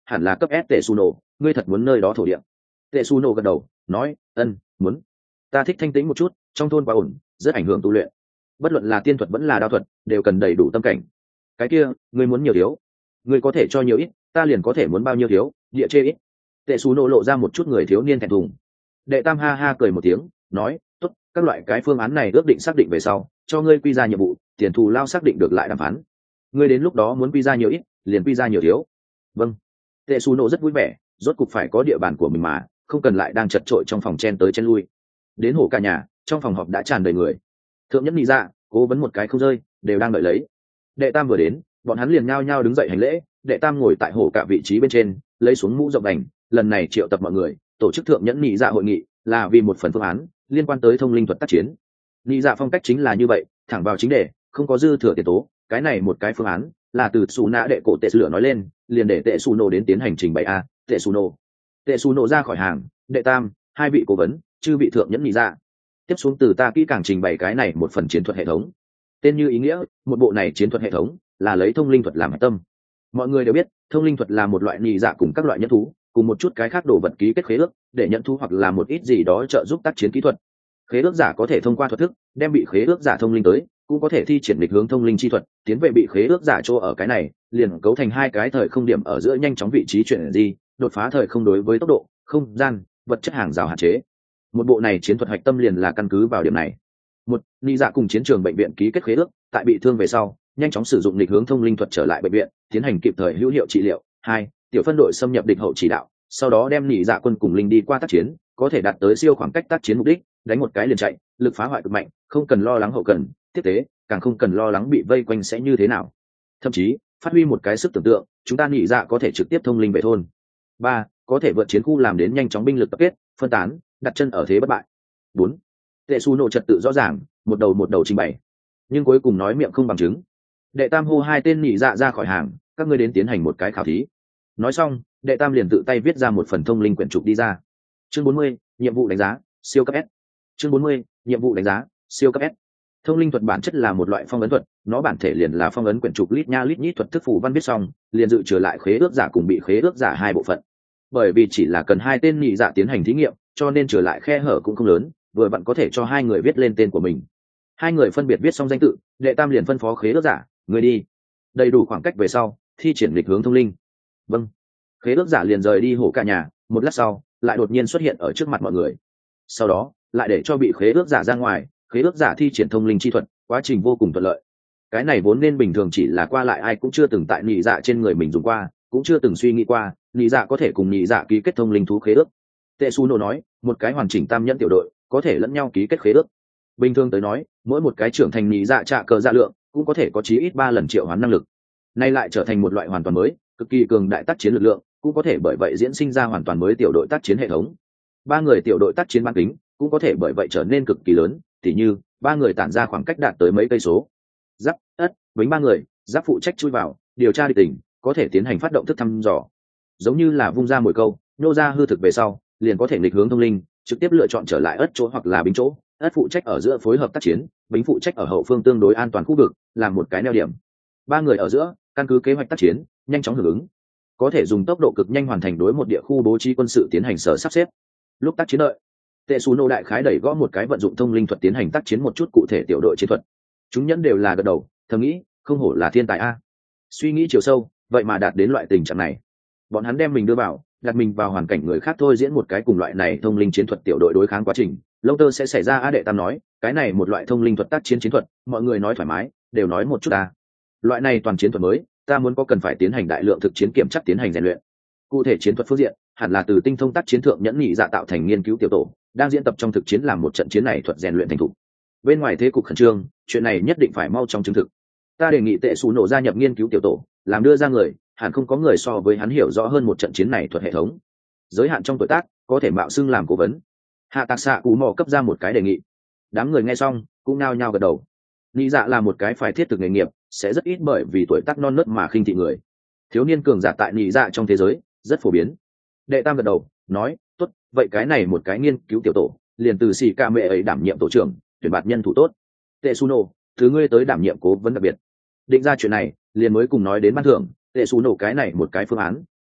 hẳn là cấp S tệ su nổ, ngươi thật muốn nơi đó thổ địa. Tệ su nổ gật đầu nói, ân, muốn. Ta thích thanh tĩnh một chút, trong thôn quá ổn, rất ảnh hưởng tu luyện. Bất luận là tiên thuật vẫn là đao thuật đều cần đầy đủ tâm cảnh. Cái kia ngươi muốn nhiều thiếu, ngươi có thể cho nhiều ít, ta liền có thể muốn bao nhiêu thiếu, địa chê ít. Tệ su nổ lộ ra một chút người thiếu niên thẹn thùng. Đệ tam ha ha cười một tiếng nói, tốt, các loại cái phương án này ước định xác định về sau cho ngươi quy ra nhiệm vụ, tiền thù lao xác định được lại đàm phán. Ngươi đến lúc đó muốn quy ra nhiều ít liền quy ra nhiều thiếu. Vâng. Tệ su nổ rất vui vẻ, rốt cục phải có địa bàn của mình mà không cần lại đang chật trội trong phòng chen tới chen lui. Đến hổ cả nhà, trong phòng họp đã tràn đầy người. Thượng nhẫn nghĩ ra, cố vấn một cái không rơi, đều đang đợi lấy. Đệ tam vừa đến, bọn hắn liền nhao nhao đứng dậy hành lễ. Đệ tam ngồi tại hổ cả vị trí bên trên, lấy xuống mũ rộng đành, lần này triệu tập mọi người tổ chức thượng nhẫn nghị dạ hội nghị là vì một phần phương án liên quan tới thông linh thuật tác chiến. Nghị dạ phong cách chính là như vậy, thẳng vào chính đề, không có dư thừa tiền tố. Cái này một cái phương án là từ xù nã đệ cổ tệ lửa nói lên, liền để tệ xù nổ đến tiến hành trình bày. A tệ xù nổ tệ xù nổ ra khỏi hàng. Đệ tam, hai vị cố vấn, chư vị thượng nhẫn nghị dạ, tiếp xuống từ ta kỹ càng trình bày cái này một phần chiến thuật hệ thống. Tên như ý nghĩa, một bộ này chiến thuật hệ thống là lấy thông linh thuật làm hạch tâm. Mọi người đều biết thông linh thuật là một loại nghị dạ cùng các loại nhẫn thú cùng một chút cái khác đồ vật ký kết khế ước để nhận thu hoặc là một ít gì đó trợ giúp tác chiến kỹ thuật. Khế ước giả có thể thông qua thuật thức đem bị khế ước giả thông linh tới, cũng có thể thi triển lịch hướng thông linh chi thuật tiến về bị khế ước giả chỗ ở. Cái này liền cấu thành hai cái thời không điểm ở giữa nhanh chóng vị trí chuyển di, đột phá thời không đối với tốc độ, không gian, vật chất hàng rào hạn chế. Một bộ này chiến thuật hoạch tâm liền là căn cứ vào điểm này. Một, ni dạ cùng chiến trường bệnh viện ký kết khế ước, tại bị thương về sau nhanh chóng sử dụng lịch hướng thông linh thuật trở lại bệnh viện tiến hành kịp thời hữu hiệu trị liệu. Hai, tiểu phân đội xâm nhập địch hậu chỉ đạo, sau đó đem nỉ dạ quân cùng linh đi qua tác chiến, có thể đạt tới siêu khoảng cách tác chiến mục đích, đánh một cái liền chạy, lực phá hoại cực mạnh, không cần lo lắng hậu cần tiếp tế, càng không cần lo lắng bị vây quanh sẽ như thế nào. Thậm chí phát huy một cái sức tưởng tượng, chúng ta nỉ dạ có thể trực tiếp thông linh về thôn. Ba, có thể vượt chiến khu làm đến nhanh chóng binh lực tập kết phân tán, đặt chân ở thế bất bại. Bốn, tệ su nổ trật tự rõ ràng, một đầu một đầu trình bày, nhưng cuối cùng nói miệng không bằng chứng. Đệ tam hô hai tên nỉ dạ ra khỏi hàng, các ngươi đến tiến hành một cái khảo thí. Nói xong, đệ tam liền tự tay viết ra một phần thông linh quyển trục đi ra. Chương bốn mươi, nhiệm vụ đánh giá siêu cấp S. Chương bốn mươi, nhiệm vụ đánh giá siêu cấp S. Thông linh thuật bản chất là một loại phong ấn thuật, nó bản thể liền là phong ấn quyển trục lít nha lít nhít thuật thức phù văn viết xong liền dự trừ lại khế ước giả cùng bị khế ước giả hai bộ phận. Bởi vì chỉ là cần hai tên nhị giả tiến hành thí nghiệm, cho nên trừ lại khe hở cũng không lớn, vừa vặn có thể cho hai người viết lên tên của mình. Hai người phân biệt viết xong danh tự, đệ tam liền phân phó khế ước giả, người đi. Đầy đủ khoảng cách về sau, thi triển lịch hướng thông linh. Vâng. Khế ước giả liền rời đi hổ cả nhà, một lát sau lại đột nhiên xuất hiện ở trước mặt mọi người. Sau đó lại để cho bị khế ước giả ra ngoài, khế ước giả thi triển thông linh chi thuật, quá trình vô cùng thuận lợi. Cái này vốn nên bình thường chỉ là qua lại ai cũng chưa từng tại nhị dạ trên người mình dùng qua, cũng chưa từng suy nghĩ qua nhị dạ có thể cùng nhị dạ ký kết thông linh thú khế ước. Tetsuno nói, một cái hoàn chỉnh tam nhẫn tiểu đội có thể lẫn nhau ký kết khế ước. Bình thường tới nói, mỗi một cái trưởng thành nhị dạ trạ cờ dạ lượng cũng có thể có chí ít ba lần triệu hoán năng lực. Nay lại trở thành một loại hoàn toàn mới, cực kỳ cường đại tác chiến lực lượng, cũng có thể bởi vậy diễn sinh ra hoàn toàn mới tiểu đội tác chiến hệ thống. Ba người tiểu đội tác chiến bán kính cũng có thể bởi vậy trở nên cực kỳ lớn, tỉ như ba người tản ra khoảng cách đạt tới mấy cây số. Giáp, ất, với ba người, giáp phụ trách chui vào, điều tra địch tình, có thể tiến hành phát động thức thăm dò. Giống như là vung ra mồi câu, nô ra hư thực về sau, liền có thể nghịch hướng thông linh, trực tiếp lựa chọn trở lại ất chỗ hoặc là bính chỗ. Ất phụ trách ở giữa phối hợp tác chiến, bính phụ trách ở hậu phương tương đối an toàn khu vực, làm một cái neo điểm. Ba người ở giữa, căn cứ kế hoạch tác chiến, nhanh chóng hưởng ứng, có thể dùng tốc độ cực nhanh hoàn thành đối một địa khu bố trí quân sự tiến hành sở sắp xếp. Lúc tác chiến đợi, Tetsuno đại khái đẩy gõ một cái vận dụng thông linh thuật tiến hành tác chiến một chút cụ thể tiểu đội chiến thuật. Chúng nhẫn đều là gật đầu, thầm nghĩ, không hổ là thiên tài a. Suy nghĩ chiều sâu, vậy mà đạt đến loại tình trạng này. Bọn hắn đem mình đưa vào, đặt mình vào hoàn cảnh người khác thôi diễn một cái cùng loại này thông linh chiến thuật tiểu đội đối kháng quá trình, lâu tơ sẽ xảy ra. A đệ tam nói, cái này một loại thông linh thuật tác chiến chiến thuật, mọi người nói thoải mái, đều nói một chút a. Loại này toàn chiến thuật mới, ta muốn có cần phải tiến hành đại lượng thực chiến kiểm chắc tiến hành rèn luyện. Cụ thể chiến thuật phương diện, hẳn là từ tinh thông tác chiến thượng nhẫn nhị dạ tạo thành nghiên cứu tiểu tổ, đang diễn tập trong thực chiến làm một trận chiến này thuật rèn luyện thành thục. Bên ngoài thế cục khẩn trương, chuyện này nhất định phải mau chóng chứng thực. Ta đề nghị Tetsuno gia nhập nghiên cứu tiểu tổ, làm đưa ra người, hẳn không có người so với hắn hiểu rõ hơn một trận chiến này thuật hệ thống. Giới hạn trong tuổi tác, có thể mạo xưng làm cố vấn. Hạ Tạc Xạ Cú Mò cấp ra một cái đề nghị. Đám người nghe xong, cũng nao nhao gật đầu. Nhị dạ là một cái phải thiết thực nghề nghiệp, sẽ rất ít bởi vì tuổi tác non nớt mà khinh thị người. Thiếu niên cường giả tại nhị dạ trong thế giới rất phổ biến. Đệ tam gật đầu nói, tốt, vậy cái này một cái nghiên cứu tiểu tổ liền từ xì ca mẹ ấy đảm nhiệm tổ trưởng, tuyển bạt nhân thủ tốt. Tetsuno, thứ ngươi tới đảm nhiệm cố vấn đặc biệt. Định ra chuyện này liền mới cùng nói đến ban thưởng. Tetsuno cái này một cái phương án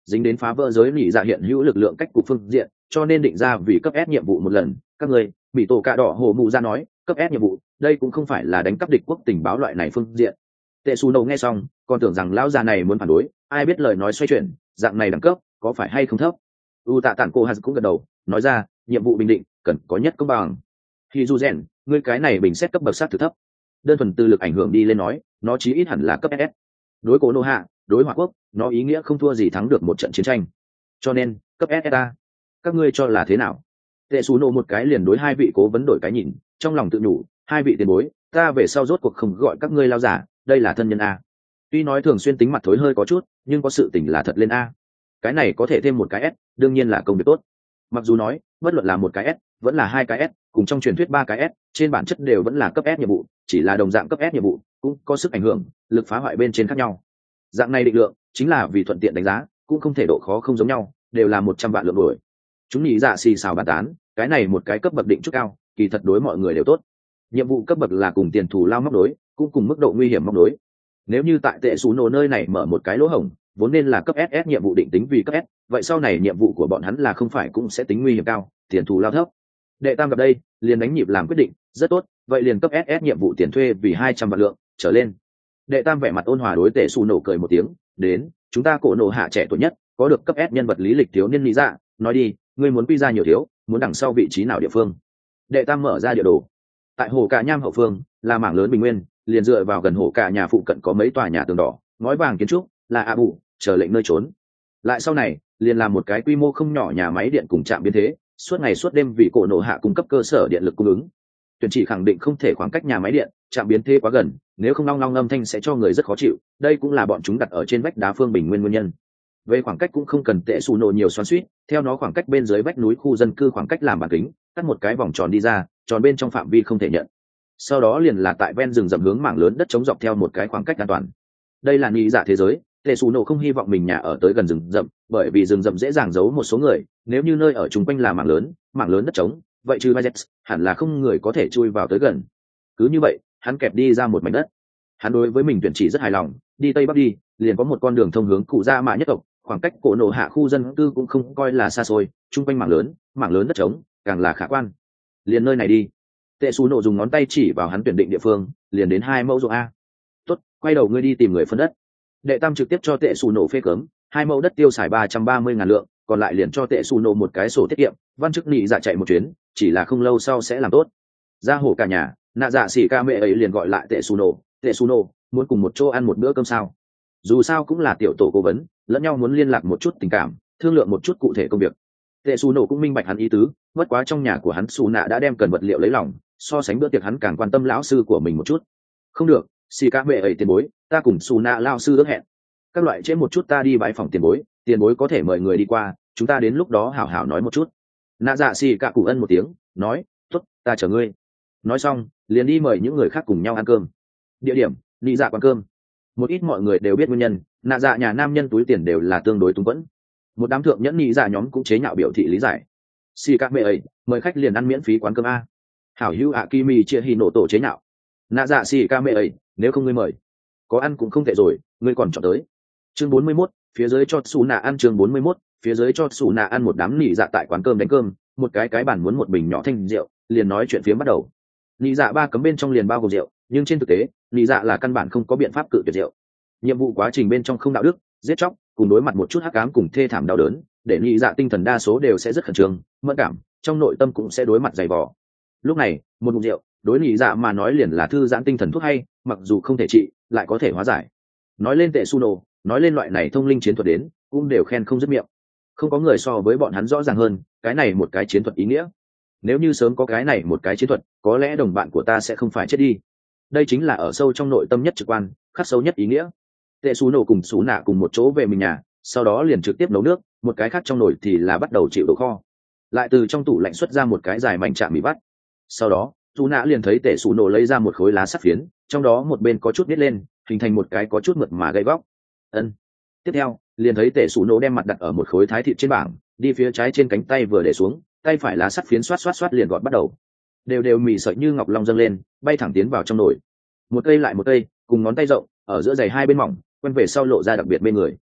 dính đến phá vỡ giới nỉ dạ hiện hữu lực lượng cách cục phương diện, cho nên định ra vì cấp S nhiệm vụ một lần. Các người bị tổ cạ đỏ hồ mụ ra nói, cấp S nhiệm vụ đây cũng không phải là đánh cắp địch quốc tình báo loại này phương diện. Tệ xù nổ nghe xong còn tưởng rằng lão già này muốn phản đối, ai biết lời nói xoay chuyển, dạng này đẳng cấp có phải hay không thấp. U tạ tản cô hạt cũng gật đầu nói ra, nhiệm vụ bình định cần có nhất công bằng. Khi du rèn ngươi cái này bình xét cấp bậc sát thực thấp, đơn thuần từ lực ảnh hưởng đi lên nói nó chí ít hẳn là cấp S. Đối cố nô hạ đối hỏa quốc nó ý nghĩa không thua gì thắng được một trận chiến tranh, cho nên cấp S ta các ngươi cho là thế nào? Tệ xù nổ một cái liền đối hai vị cố vấn đổi cái nhìn, trong lòng tự nhủ, hai vị tiền bối ta về sau rốt cuộc không gọi các ngươi lao giả, đây là thân nhân a. Tuy nói thường xuyên tính mặt thối hơi có chút, nhưng có sự tình là thật lên a. Cái này có thể thêm một cái S, đương nhiên là công việc tốt. Mặc dù nói bất luận là một cái S vẫn là hai cái S, cùng trong truyền thuyết ba cái S, trên bản chất đều vẫn là cấp S nhiệm vụ, chỉ là đồng dạng cấp S nhiệm vụ cũng có sức ảnh hưởng lực phá hoại bên trên khác nhau. Dạng này định lượng chính là vì thuận tiện đánh giá, cũng không thể độ khó không giống nhau, đều là một trăm vạn lượng đổi. Chúng nhị dạ xì xào bàn tán, cái này một cái cấp bậc định chút cao, kỳ thật đối mọi người đều tốt. Nhiệm vụ cấp bậc là cùng tiền thù lao móc đối, cũng cùng mức độ nguy hiểm móc đối. Nếu như tại tệ xù nổ nơi này mở một cái lỗ hổng, vốn nên là cấp ét ét nhiệm vụ định tính vì cấp S, vậy sau này nhiệm vụ của bọn hắn là không phải cũng sẽ tính nguy hiểm cao, tiền thù lao thấp. Đệ tam gặp đây, liền đánh nhịp làm quyết định, rất tốt, vậy liền cấp ét ét nhiệm vụ tiền thuê vì hai trăm vạn lượng trở lên. Đệ tam vẻ mặt ôn hòa đối tệ xù nổ cười một tiếng, đến, chúng ta cổ nổ hạ trẻ tuổi nhất, có được cấp S nhân vật lý lịch thiếu niên lý dạ, nói đi, ngươi muốn quy ra nhiều thiếu, muốn đằng sau vị trí nào địa phương? Đệ tam mở ra địa đồ. Tại hồ cả nham hậu phương là mảng lớn bình nguyên, liền dựa vào gần hồ cả nhà phụ cận có mấy tòa nhà tường đỏ, ngói vàng kiến trúc, là a bù chờ lệnh nơi trốn. Lại sau này liền làm một cái quy mô không nhỏ nhà máy điện cùng trạm biến thế, suốt ngày suốt đêm vì cổ nổ hạ cung cấp cơ sở điện lực cung ứng. Tuyển chỉ khẳng định không thể khoảng cách nhà máy điện trạm biến thế quá gần, nếu không long long âm thanh sẽ cho người rất khó chịu, đây cũng là bọn chúng đặt ở trên vách đá phương bình nguyên nguyên nhân. Về khoảng cách cũng không cần tệ xù nổ nhiều xoắn suýt, theo nó khoảng cách bên dưới vách núi khu dân cư khoảng cách làm bản kính, cắt một cái vòng tròn đi ra, tròn bên trong phạm vi không thể nhận. Sau đó liền là tại ven rừng rậm hướng mảng lớn đất chống dọc theo một cái khoảng cách an toàn. Đây là nghĩ dạ thế giới, tệ xù nổ không hy vọng mình nhà ở tới gần rừng rậm, bởi vì rừng rậm dễ dàng giấu một số người, nếu như nơi ở chung quanh là mảng lớn mảng lớn đất trống, vậy trừ Bayet hẳn là không người có thể chui vào tới gần. Cứ như vậy hắn kẹp đi ra một mảnh đất. Hắn đối với mình tuyển chỉ rất hài lòng, đi tây bắc đi liền có một con đường thông hướng cụ gia mạ nhất tộc, khoảng cách cổ nổ hạ khu dân cư cũng không coi là xa xôi, chung quanh mảng lớn mảng lớn đất trống càng là khả quan. Liền nơi này đi. Tệ xù nổ dùng ngón tay chỉ vào hắn tuyển định địa phương, liền đến hai mẫu ruộng a. Tốt, quay đầu ngươi đi tìm người phân đất. Đệ tam trực tiếp cho tệ xù nổ phê cấm, hai mẫu đất tiêu xài ba trăm ba mươi ngàn lượng, còn lại liền cho tệ xù nổ một cái sổ tiết kiệm, văn chức nị dạ chạy một chuyến, chỉ là không lâu sau sẽ làm tốt. Ra hổ cả nhà, nạ dạ xỉ ca mẹ ấy liền gọi lại tệ xù nổ, tệ xù nổ muốn cùng một chỗ ăn một bữa cơm sao? Dù sao cũng là tiểu tổ cố vấn, lẫn nhau muốn liên lạc một chút tình cảm, thương lượng một chút cụ thể công việc. Tệ xù nổ cũng minh bạch hắn ý tứ, bất quá trong nhà của hắn xù nạ đã đem cần vật liệu lấy lòng, so sánh bữa tiệc hắn càng quan tâm lão sư của mình một chút. Không được, xì ca mẹ ấy tiền bối, ta cùng xù nạ lao sư ước hẹn, các loại trễ một chút ta đi bãi phòng tiền bối, tiền bối có thể mời người đi qua, chúng ta đến lúc đó hảo hảo nói một chút. Nạ dạ xì ca cụ ân một tiếng, nói, tốt, ta chờ ngươi. Nói xong liền đi mời những người khác cùng nhau ăn cơm. Địa điểm, nị dạ quán cơm. Một ít mọi người đều biết nguyên nhân, nạ dạ nhà nam nhân túi tiền đều là tương đối túng quẫn. Một đám thượng nhẫn nị dạ nhóm cũng chế nhạo biểu thị lý giải. Xì ca mẹ ấy mời khách liền ăn miễn phí quán cơm a. Hảo hữu ạ kimi chia hi nổ tổ chế nhạo. Nạ dạ xì ca mẹ ấy, nếu không ngươi mời, có ăn cũng không tệ rồi, ngươi còn chọn tới. Chương bốn mươi mốt, phía dưới cho xù nạ ăn. Chương bốn mươi mốt, phía dưới cho xù nạ ăn. Một đám nị dạ tại quán cơm đánh cơm, một cái cái bản muốn một bình nhỏ thanh rượu, liền nói chuyện phiếm bắt đầu. Nị dạ ba cấm bên trong liền bao gồm rượu, nhưng trên thực tế nị dạ là căn bản không có biện pháp cự tuyệt rượu. Nhiệm vụ quá trình bên trong không đạo đức, giết chóc, cùng đối mặt một chút hắc ám cùng thê thảm đau đớn, để nị dạ tinh thần đa số đều sẽ rất khẩn trương, mẫn cảm, trong nội tâm cũng sẽ đối mặt dày vò. Lúc này một ngụm rượu đối nị dạ mà nói liền là thư giãn tinh thần thuốc hay, mặc dù không thể trị lại có thể hóa giải. Nói lên tệ su nổ, nói lên loại này thông linh chiến thuật đến cũng đều khen không dứt miệng. Không có người so với bọn hắn rõ ràng hơn cái này một cái chiến thuật ý nghĩa. Nếu như sớm có cái này một cái chiến thuật, có lẽ đồng bạn của ta sẽ không phải chết đi. Đây chính là ở sâu trong nội tâm nhất trực quan, khắc sâu nhất ý nghĩa. Tệ su nổ cùng xú nạ cùng một chỗ về mình nhà, sau đó liền trực tiếp nấu nước, một cái khác trong nồi thì là bắt đầu chịu độ kho. Lại từ trong tủ lạnh xuất ra một cái dài mảnh chạm mì vắt. Sau đó xú nạ liền thấy tệ su nổ lấy ra một khối lá sắt phiến, trong đó một bên có chút nít lên, hình thành một cái có chút mượt mà gây góc. Ân. Tiếp theo liền thấy tệ su nổ đem mặt đặt ở một khối thái thịt trên bảng, đi phía trái trên cánh tay vừa để xuống, tay phải lá sắt phiến xoát xoát xoát liền gọt bắt đầu. Đều đều mì sợi như ngọc long dâng lên, bay thẳng tiến vào trong nồi. Một cây lại một cây, cùng ngón tay rộng, ở giữa dày hai bên mỏng, quen về sau lộ ra đặc biệt bên người.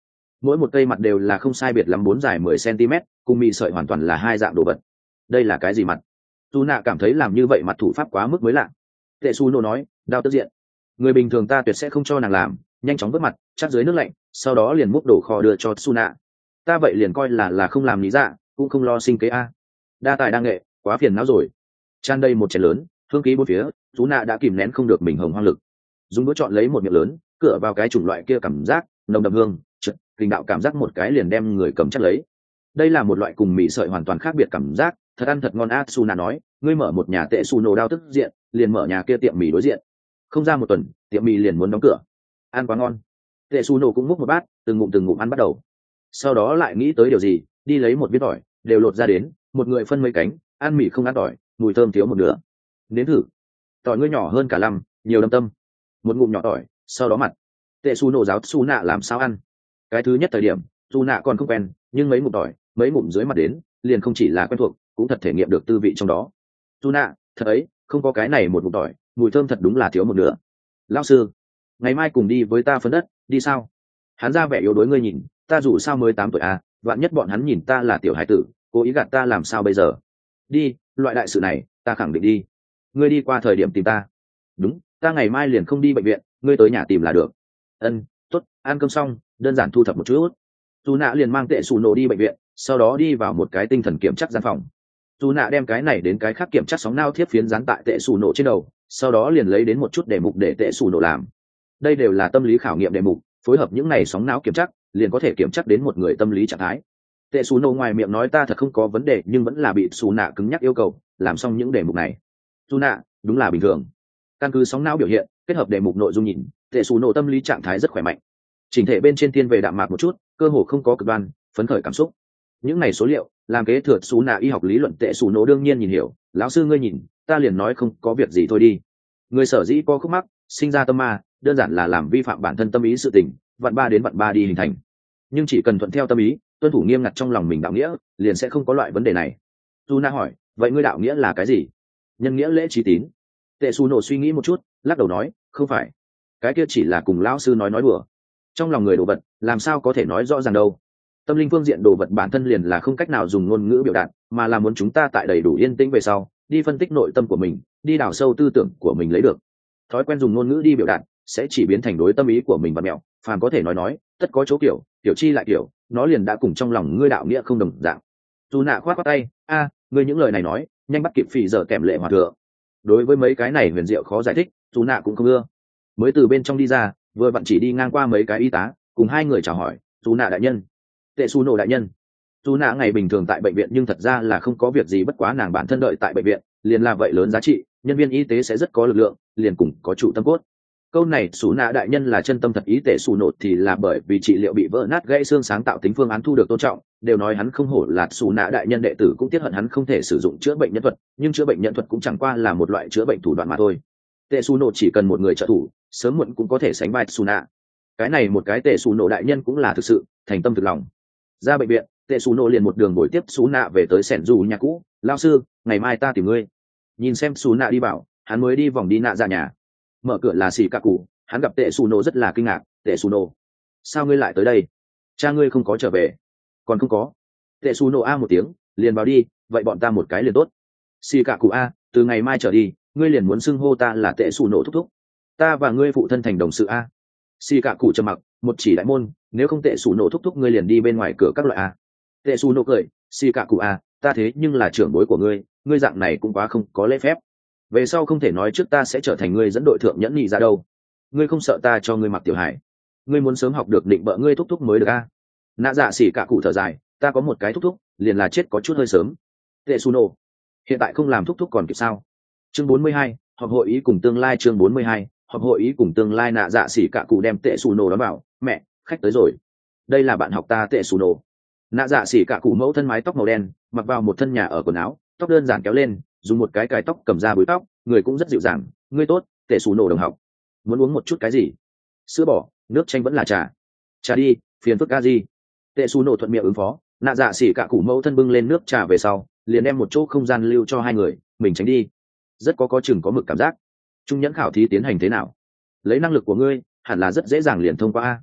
mỗi một cây mặt đều là không sai biệt lắm bốn dài mười cm, cùng mì sợi hoàn toàn là hai dạng đồ vật. Đây là cái gì mặt? Tu nạ cảm thấy làm như vậy mặt thủ pháp quá mức mới lạ. Tệ Su Nô nói, đao tức diện. Người bình thường ta tuyệt sẽ không cho nàng làm, nhanh chóng vớt mặt, chắc dưới nước lạnh, sau đó liền múc đổ kho đưa cho Su nạ. Ta vậy liền coi là là không làm lý dạ, cũng không lo sinh kế a. Đa tài đa nghệ, quá phiền não rồi. Tràn đầy một chén lớn, hương khí bốn phía, Su nạ đã kìm nén không được mình hồng hoang lực. Dùng đũa chọn lấy một miệng lớn, cửa vào cái chủng loại kia cảm giác, nồng đậm hương, chợt, kinh đạo cảm giác một cái liền đem người cầm chắc lấy. Đây là một loại cùng mì sợi hoàn toàn khác biệt cảm giác, thật ăn thật ngon. Atsuna nói, ngươi mở một nhà Tệ Su Nô đao tức diện, liền mở nhà kia tiệm mì đối diện. Không ra một tuần, tiệm mì liền muốn đóng cửa. Ăn quá ngon. Tệ Su Nô cũng múc một bát, từng ngụm từng ngụm ăn bắt đầu. Sau đó lại nghĩ tới điều gì, đi lấy một viên tỏi, đều lột ra đến, một người phân mấy cánh, ăn mì không ăn tỏi, mùi thơm thiếu một nửa. Nếm thử. Tỏi ngươi nhỏ hơn cả lăm, nhiều đâm tâm. Một ngụm nhỏ tỏi, sau đó mặt. Tệ Su Nô giáo Su nạ làm sao ăn. Cái thứ nhất thời điểm, Su nạ còn không quen, nhưng mấy ngụm tỏi, mấy ngụm dưới mặt đến, liền không chỉ là quen thuộc, cũng thật thể nghiệm được tư vị trong đó. Su nạ, thật ấy, không có cái này một ngụm tỏi, mùi thơm thật đúng là thiếu một nửa. Lão sư, ngày mai cùng đi với ta phấn đất, đi sao? Hắn ra vẻ yếu đuối, ngươi nhìn, ta dù sao mới tám tuổi à, vạn nhất bọn hắn nhìn ta là tiểu hải tử, cố ý gạt ta làm sao bây giờ? Đi, loại đại sự này, ta khẳng định đi. Ngươi đi qua thời điểm tìm ta. Đúng, ta ngày mai liền không đi bệnh viện, ngươi tới nhà tìm là được. Ân, tốt, ăn cơm xong, đơn giản thu thập một chút. Su nạ liền mang Tệ Su Nô đi bệnh viện, sau đó đi vào một cái tinh thần kiểm tra gian phòng. Su nạ đem cái này đến cái khác kiểm tra sóng nao thiếp phiến dán tại Tệ Su Nô trên đầu, sau đó liền lấy đến một chút đề mục để Tệ Su Nô làm. Đây đều là tâm lý khảo nghiệm đề mục, phối hợp những này sóng não kiểm tra, liền có thể kiểm tra đến một người tâm lý trạng thái. Tệ Su Nô ngoài miệng nói ta thật không có vấn đề, nhưng vẫn là bị Su nạ cứng nhắc yêu cầu làm xong những đề mục này. Su nạ, đúng là bình thường. Căn cứ sóng não biểu hiện, kết hợp đề mục nội dung nhìn, Tệ Su Nô tâm lý trạng thái rất khỏe mạnh. Chỉnh thể bên trên thiên về đạm mạc một chút, cơ hồ không có cực đoan, phấn khởi cảm xúc. Những này số liệu làm kế thừa Su nạ y học lý luận. Tệ Su Nô đương nhiên nhìn hiểu, lão sư ngươi nhìn, ta liền nói không có việc gì thôi đi. Người sở dĩ có khúc mắc, sinh ra tâm ma, đơn giản là làm vi phạm bản thân tâm ý sự tình, vạn ba đến vạn ba đi hình thành. Nhưng chỉ cần thuận theo tâm ý, tuân thủ nghiêm ngặt trong lòng mình đạo nghĩa, liền sẽ không có loại vấn đề này. Su nạ hỏi, vậy ngươi đạo nghĩa là cái gì? Nhân nghĩa lễ trí tín. Tệ Su Nô suy nghĩ một chút, lắc đầu nói, không phải, cái kia chỉ là cùng lão sư nói nói đùa. Trong lòng người đồ vật làm sao có thể nói rõ ràng đâu. Tâm linh phương diện đồ vật bản thân liền là không cách nào dùng ngôn ngữ biểu đạt, mà là muốn chúng ta tại đầy đủ yên tĩnh về sau đi phân tích nội tâm của mình, đi đào sâu tư tưởng của mình lấy được. Thói quen dùng ngôn ngữ đi biểu đạt sẽ chỉ biến thành đối tâm ý của mình và mẹo. Phàm có thể nói nói, tất có chỗ kiểu, kiểu chi lại kiểu, nó liền đã cùng trong lòng ngươi đạo nghĩa không đồng dạng. Dù nạ khoát khoát tay, a, ngươi những lời này nói, nhanh bắt kịp phì giờ kèm lệ hòa thượng. Đối với mấy cái này huyền diệu khó giải thích, dù nạ cũng không ưa. Mới từ bên trong đi ra, vừa vặn chỉ đi ngang qua mấy cái y tá, cùng hai người chào hỏi, dù nạ đại nhân. Tệ Su Nô đại nhân. Dù nạ ngày bình thường tại bệnh viện nhưng thật ra là không có việc gì, bất quá nàng bản thân đợi tại bệnh viện liền là vậy lớn giá trị, nhân viên y tế sẽ rất có lực lượng, liền cùng có chủ tâm cốt. Câu này Su nạ đại nhân là chân tâm thật ý. Tệ Su Nô thì là bởi vì trị liệu bị vỡ nát gãy xương sáng tạo tính phương án thu được tôn trọng, đều nói hắn không hổ là Su nạ đại nhân đệ tử, cũng tiếc hận hắn không thể sử dụng chữa bệnh nhân thuật, nhưng chữa bệnh nhân thuật cũng chẳng qua là một loại chữa bệnh thủ đoạn mà thôi. Tệ Su Nô chỉ cần một người trợ thủ, sớm muộn cũng có thể sánh vai Su nạ. Cái này một cái Tệ Su Nô đại nhân cũng là thực sự thành tâm thực lòng. Ra bệnh viện, Tệ Su Nô liền một đường buổi tiếp Su nạ về tới sẻn dù nhà cũ. Lao sư, ngày mai ta tìm ngươi. Nhìn xem Su nạ đi bảo, hắn mới đi vòng đi nạ ra nhà. Mở cửa là xì cạ cụ, hắn gặp Tệ Su Nô rất là kinh ngạc. Tệ Su Nô, sao ngươi lại tới đây? Cha ngươi không có trở về? Còn không có. Tệ Su Nô a một tiếng, liền vào đi. Vậy bọn ta một cái liền tốt. Xì cạ cụ a, từ ngày mai trở đi, ngươi liền muốn xưng hô ta là Tệ Su Nô thúc thúc. Ta và ngươi phụ thân thành đồng sự a. Xì cạ cụ trầm mặc, một chỉ đại môn, nếu không Tệ Su Nô thúc thúc ngươi liền đi bên ngoài cửa các loại a. Tệ Su Nô cười, xì cạ cụ a, ta thế nhưng là trưởng bối của ngươi, ngươi dạng này cũng quá không có lễ phép. Về sau không thể nói trước ta sẽ trở thành ngươi dẫn đội thượng nhẫn nhị ra đâu. Ngươi không sợ ta cho ngươi mặc tiểu hải? Ngươi muốn sớm học được định bợ ngươi thúc thúc mới được a. Nạ dạ xì cạ cụ thở dài, ta có một cái thúc thúc, liền là chết có chút hơi sớm. Tệ Su Nô, hiện tại không làm thúc thúc còn kịp sao? Chương bốn mươi hai, họp hội ý cùng tương lai. Chương bốn mươi hai, họp hội ý cùng tương lai. Nạ dạ xỉ cạ cụ đem Tệ Su Nô đó bảo, mẹ, khách tới rồi. Đây là bạn học ta Tệ Su Nô. Nạ dạ xỉ cạ cụ mẫu thân mái tóc màu đen, mặc vào một thân nhà ở quần áo, tóc đơn giản kéo lên, dùng một cái cài tóc cầm ra búi tóc, người cũng rất dịu dàng. Ngươi tốt, Tệ Su Nô đồng học. Muốn uống một chút cái gì? Sữa bò, nước chanh vẫn là trà? Trà đi, phiền phức ca gì? Tệ Su Nô thuận miệng ứng phó. Nạ dạ xỉ cạ cụ mẫu thân bưng lên nước trà về sau, liền đem một chỗ không gian lưu cho hai người, mình tránh đi. Rất có có chừng có mực cảm giác. Trung nhẫn khảo thí tiến hành thế nào? Lấy năng lực của ngươi, hẳn là rất dễ dàng liền thông qua a.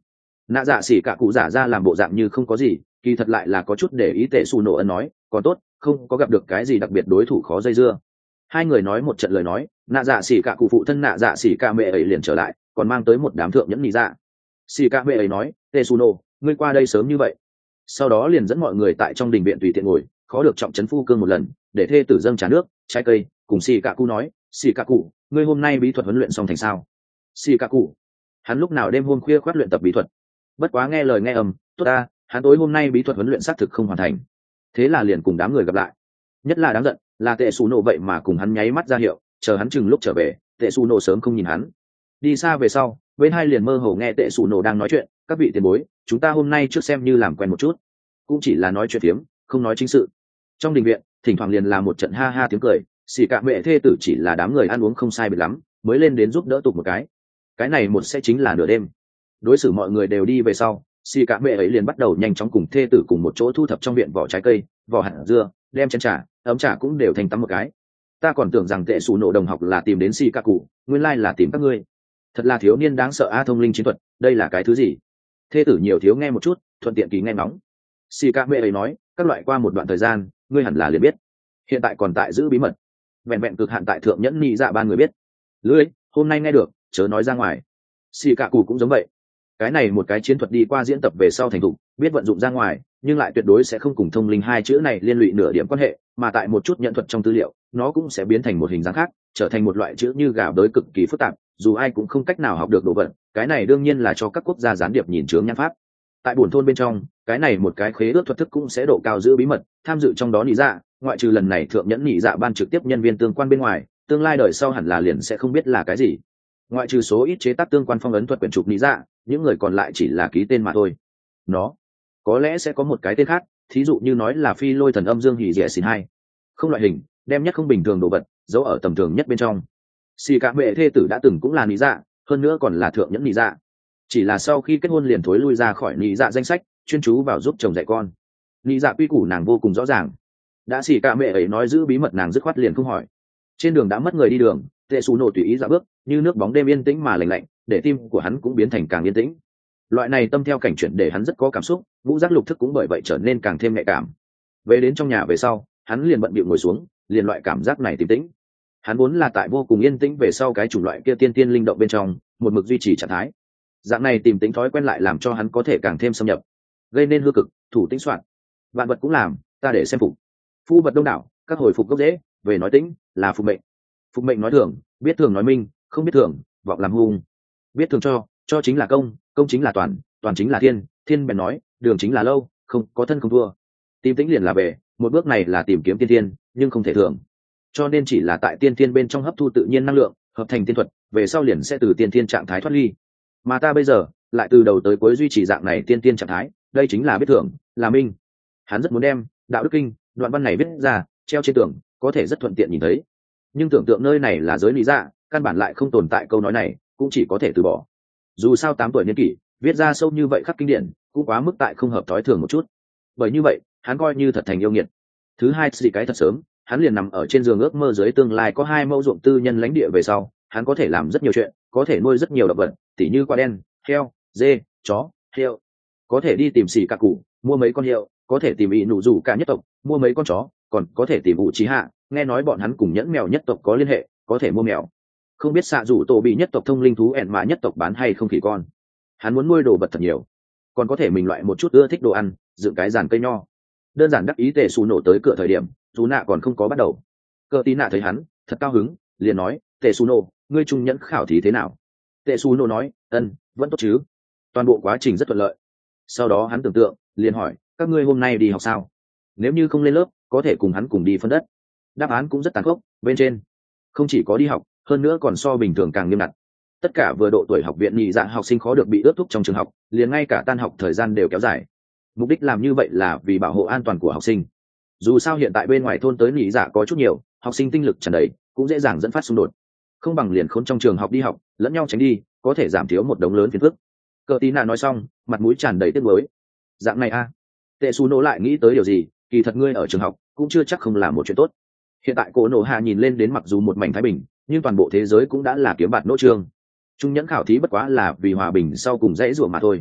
nạ dạ xỉ cả cụ giả ra làm bộ dạng như không có gì, kỳ thật lại là có chút để ý. Tệ xù nổ ân nói, còn tốt không có gặp được cái gì đặc biệt đối thủ khó dây dưa. Hai người nói một trận lời nói, nạ dạ xỉ cả cụ phụ thân nạ dạ xỉ cả mẹ ấy liền trở lại, còn mang tới một đám thượng nhẫn nhị dạ. Xỉ cả mẹ ấy nói, Tệ xù nổ, ngươi qua đây sớm như vậy. Sau đó liền dẫn mọi người tại trong đình viện tùy tiện ngồi, khó được trọng trấn phu cương một lần, để thê tử dâng trà nước trái cây, cùng xỉ cả cụ nói, xỉ cả cụ, ngươi hôm nay bí thuật huấn luyện xong thành sao? Xỉ cả cụ, hắn lúc nào đêm hôm khuya khoát luyện tập bí thuật, bất quá nghe lời nghe ầm, tốt ta, hắn tối hôm nay bí thuật huấn luyện xác thực không hoàn thành. Thế là liền cùng đám người gặp lại. Nhất là đáng giận là Tệ xù nổ vậy mà cùng hắn nháy mắt ra hiệu, chờ hắn chừng lúc trở về, Tệ xù nổ sớm không nhìn hắn. Đi xa về sau, bên hai liền mơ hồ nghe Tệ xù nổ đang nói chuyện, các vị tiền bối, chúng ta hôm nay trước xem như làm quen một chút. Cũng chỉ là nói chuyện phiếm, không nói chính sự. Trong đình viện, thỉnh thoảng liền là một trận ha ha tiếng cười, xỉ cả mẹ thê tử chỉ là đám người ăn uống không sai biệt lắm, mới lên đến giúp đỡ tục một cái. Cái này một sẽ chính là nửa đêm. Đối xử mọi người đều đi về sau, xì cả mẹ ấy liền bắt đầu nhanh chóng cùng thê tử cùng một chỗ thu thập trong viện vỏ trái cây, vỏ hạt dưa, đem chén trà, ấm trà cũng đều thành tắm một cái. Ta còn tưởng rằng Tệ xù nổ đồng học là tìm đến xì cả cụ, nguyên lai là tìm các ngươi. Thật là thiếu niên đáng sợ a. Thông linh chiến thuật, đây là cái thứ gì? Thê tử nhiều thiếu nghe một chút, thuận tiện kỳ nghe nóng. Xì cả mẹ ấy nói, các loại qua một đoạn thời gian, ngươi hẳn là liền biết. Hiện tại còn tại giữ bí mật, vẹn vẹn cực hạn tại thượng nhẫn nhị dạ ban người biết. Lưỡi, hôm nay nghe được, chớ nói ra ngoài. Xì cả cụ cũng giống vậy. Cái này một cái chiến thuật đi qua diễn tập về sau thành thục, biết vận dụng ra ngoài, nhưng lại tuyệt đối sẽ không cùng thông linh hai chữ này liên lụy nửa điểm quan hệ, mà tại một chút nhận thuật trong tư liệu, nó cũng sẽ biến thành một hình dáng khác, trở thành một loại chữ như gà bới cực kỳ phức tạp, dù ai cũng không cách nào học được đồ vật. Cái này đương nhiên là cho các quốc gia gián điệp nhìn chướng nhãn pháp. Tại buồn thôn bên trong, cái này một cái khế ước thuật thức cũng sẽ độ cao giữ bí mật, tham dự trong đó nhị dạ, ngoại trừ lần này thượng nhẫn nhị dạ ban trực tiếp nhân viên tương quan bên ngoài, tương lai đời sau hẳn là liền sẽ không biết là cái gì. Ngoại trừ số ít chế tác tương quan phong ấn thuật quyển trục nhị dạ, những người còn lại chỉ là ký tên mà thôi. Nó có lẽ sẽ có một cái tên khác, thí dụ như nói là phi lôi thần âm dương hỉ dẻ xin hai, không loại hình, đem nhất không bình thường đồ vật giấu ở tầm thường nhất bên trong. Xì cả mẹ thê tử đã từng cũng là nhị dạ, hơn nữa còn là thượng nhẫn nhị dạ, chỉ là sau khi kết hôn liền thối lui ra khỏi nhị dạ danh sách, chuyên chú vào giúp chồng dạy con. Nhị dạ quy củ nàng vô cùng rõ ràng, đã xì cả mẹ ấy nói giữ bí mật nàng dứt khoát liền không hỏi. Trên đường đã mất người đi đường, Tệ xù nổ tùy ý dạo bước, như nước bóng đêm yên tĩnh mà lạnh lạnh, để tim của hắn cũng biến thành càng yên tĩnh. Loại này tâm theo cảnh chuyển để hắn rất có cảm xúc, ngũ giác lục thức cũng bởi vậy trở nên càng thêm nhạy cảm. Về đến trong nhà về sau, hắn liền bận bịu ngồi xuống, liền loại cảm giác này tìm tĩnh. Hắn vốn là tại vô cùng yên tĩnh về sau cái chủng loại kia tiên tiên linh động bên trong, một mực duy trì trạng thái. Dạng này tìm tĩnh thói quen lại làm cho hắn có thể càng thêm xâm nhập, gây nên hư cực, thủ tĩnh soạn. Vạn vật cũng làm, ta để xem phục. Phu vật đông đảo, các hồi phục gốc dễ, về nói tĩnh, là phục mệnh. Phục mệnh nói thường, biết thường nói minh, không biết thường, vọng làm hung. Biết thường cho, cho chính là công, công chính là toàn, toàn chính là thiên, thiên bèn nói, đường chính là lâu, không có thân không thua. Tìm tĩnh liền là về, một bước này là tìm kiếm tiên thiên, nhưng không thể thường. Cho nên chỉ là tại tiên thiên bên trong hấp thu tự nhiên năng lượng, hợp thành tiên thuật, về sau liền sẽ từ tiên thiên trạng thái thoát ly. Mà ta bây giờ lại từ đầu tới cuối duy trì dạng này tiên tiên trạng thái, đây chính là biết thường, là minh. Hắn rất muốn đem đạo đức kinh đoạn văn này viết ra, treo trên tường, có thể rất thuận tiện nhìn thấy. Nhưng tưởng tượng nơi này là giới lý dạ, căn bản lại không tồn tại câu nói này, cũng chỉ có thể từ bỏ. Dù sao tám tuổi niên kỷ viết ra sâu như vậy khắc kinh điển, cũng quá mức tại không hợp thói thường một chút. Bởi như vậy, hắn coi như thật thành yêu nghiệt. Thứ hai gì cái thật sớm, hắn liền nằm ở trên giường ước mơ dưới tương lai có hai mẫu ruộng tư nhân lãnh địa về sau, hắn có thể làm rất nhiều chuyện, có thể nuôi rất nhiều động vật, tỉ như quả đen, heo, dê, chó, heo, có thể đi tìm xì cả cụ, mua mấy con heo, có thể tìm ý nụ rủ cả nhất tộc, mua mấy con chó, còn có thể tìm ủ trí hạ, nghe nói bọn hắn cùng nhẫn mèo nhất tộc có liên hệ, có thể mua mèo. Không biết xạ rủ tổ bị nhất tộc thông linh thú ẹn mà nhất tộc bán hay không khỉ con. Hắn muốn nuôi đồ vật thật nhiều, còn có thể mình loại một chút ưa thích đồ ăn, dựng cái giàn cây nho. Đơn giản đắc ý Tệ xù nổ tới cửa thời điểm, dù nạ còn không có bắt đầu. Cờ tí nạ thấy hắn thật cao hứng, liền nói, Tệ xù nổ, ngươi trung nhẫn khảo thí thế nào? Tệ xù nổ nói, ân, vẫn tốt chứ, toàn bộ quá trình rất thuận lợi. Sau đó hắn tưởng tượng, liền hỏi, các ngươi hôm nay đi học sao? Nếu như không lên lớp, có thể cùng hắn cùng đi phân đất. Đáp án cũng rất tàn khốc, bên trên không chỉ có đi học, hơn nữa còn so bình thường càng nghiêm ngặt. Tất cả vừa độ tuổi học viện nhị dạ học sinh khó được bị ước thúc trong trường học, liền ngay cả tan học thời gian đều kéo dài. Mục đích làm như vậy là vì bảo hộ an toàn của học sinh. Dù sao hiện tại bên ngoài thôn tới nhị dạ có chút nhiều, học sinh tinh lực tràn đầy, cũng dễ dàng dẫn phát xung đột. Không bằng liền khốn trong trường học đi học, lẫn nhau tránh đi, có thể giảm thiểu một đống lớn phiền phức. Cờ tí nạ nói xong, mặt mũi tràn đầy tiếc nuối. Dạng này a à. Tệ xù nổ lại nghĩ tới điều gì, kỳ thật ngươi ở trường học cũng chưa chắc không là một chuyện tốt. Hiện tại cổ nổ hạ nhìn lên đến mặc dù một mảnh thái bình, nhưng toàn bộ thế giới cũng đã là kiếm bạt nỗ trương. Trung nhẫn khảo thí bất quá là vì hòa bình sau cùng dãy rủa mà thôi.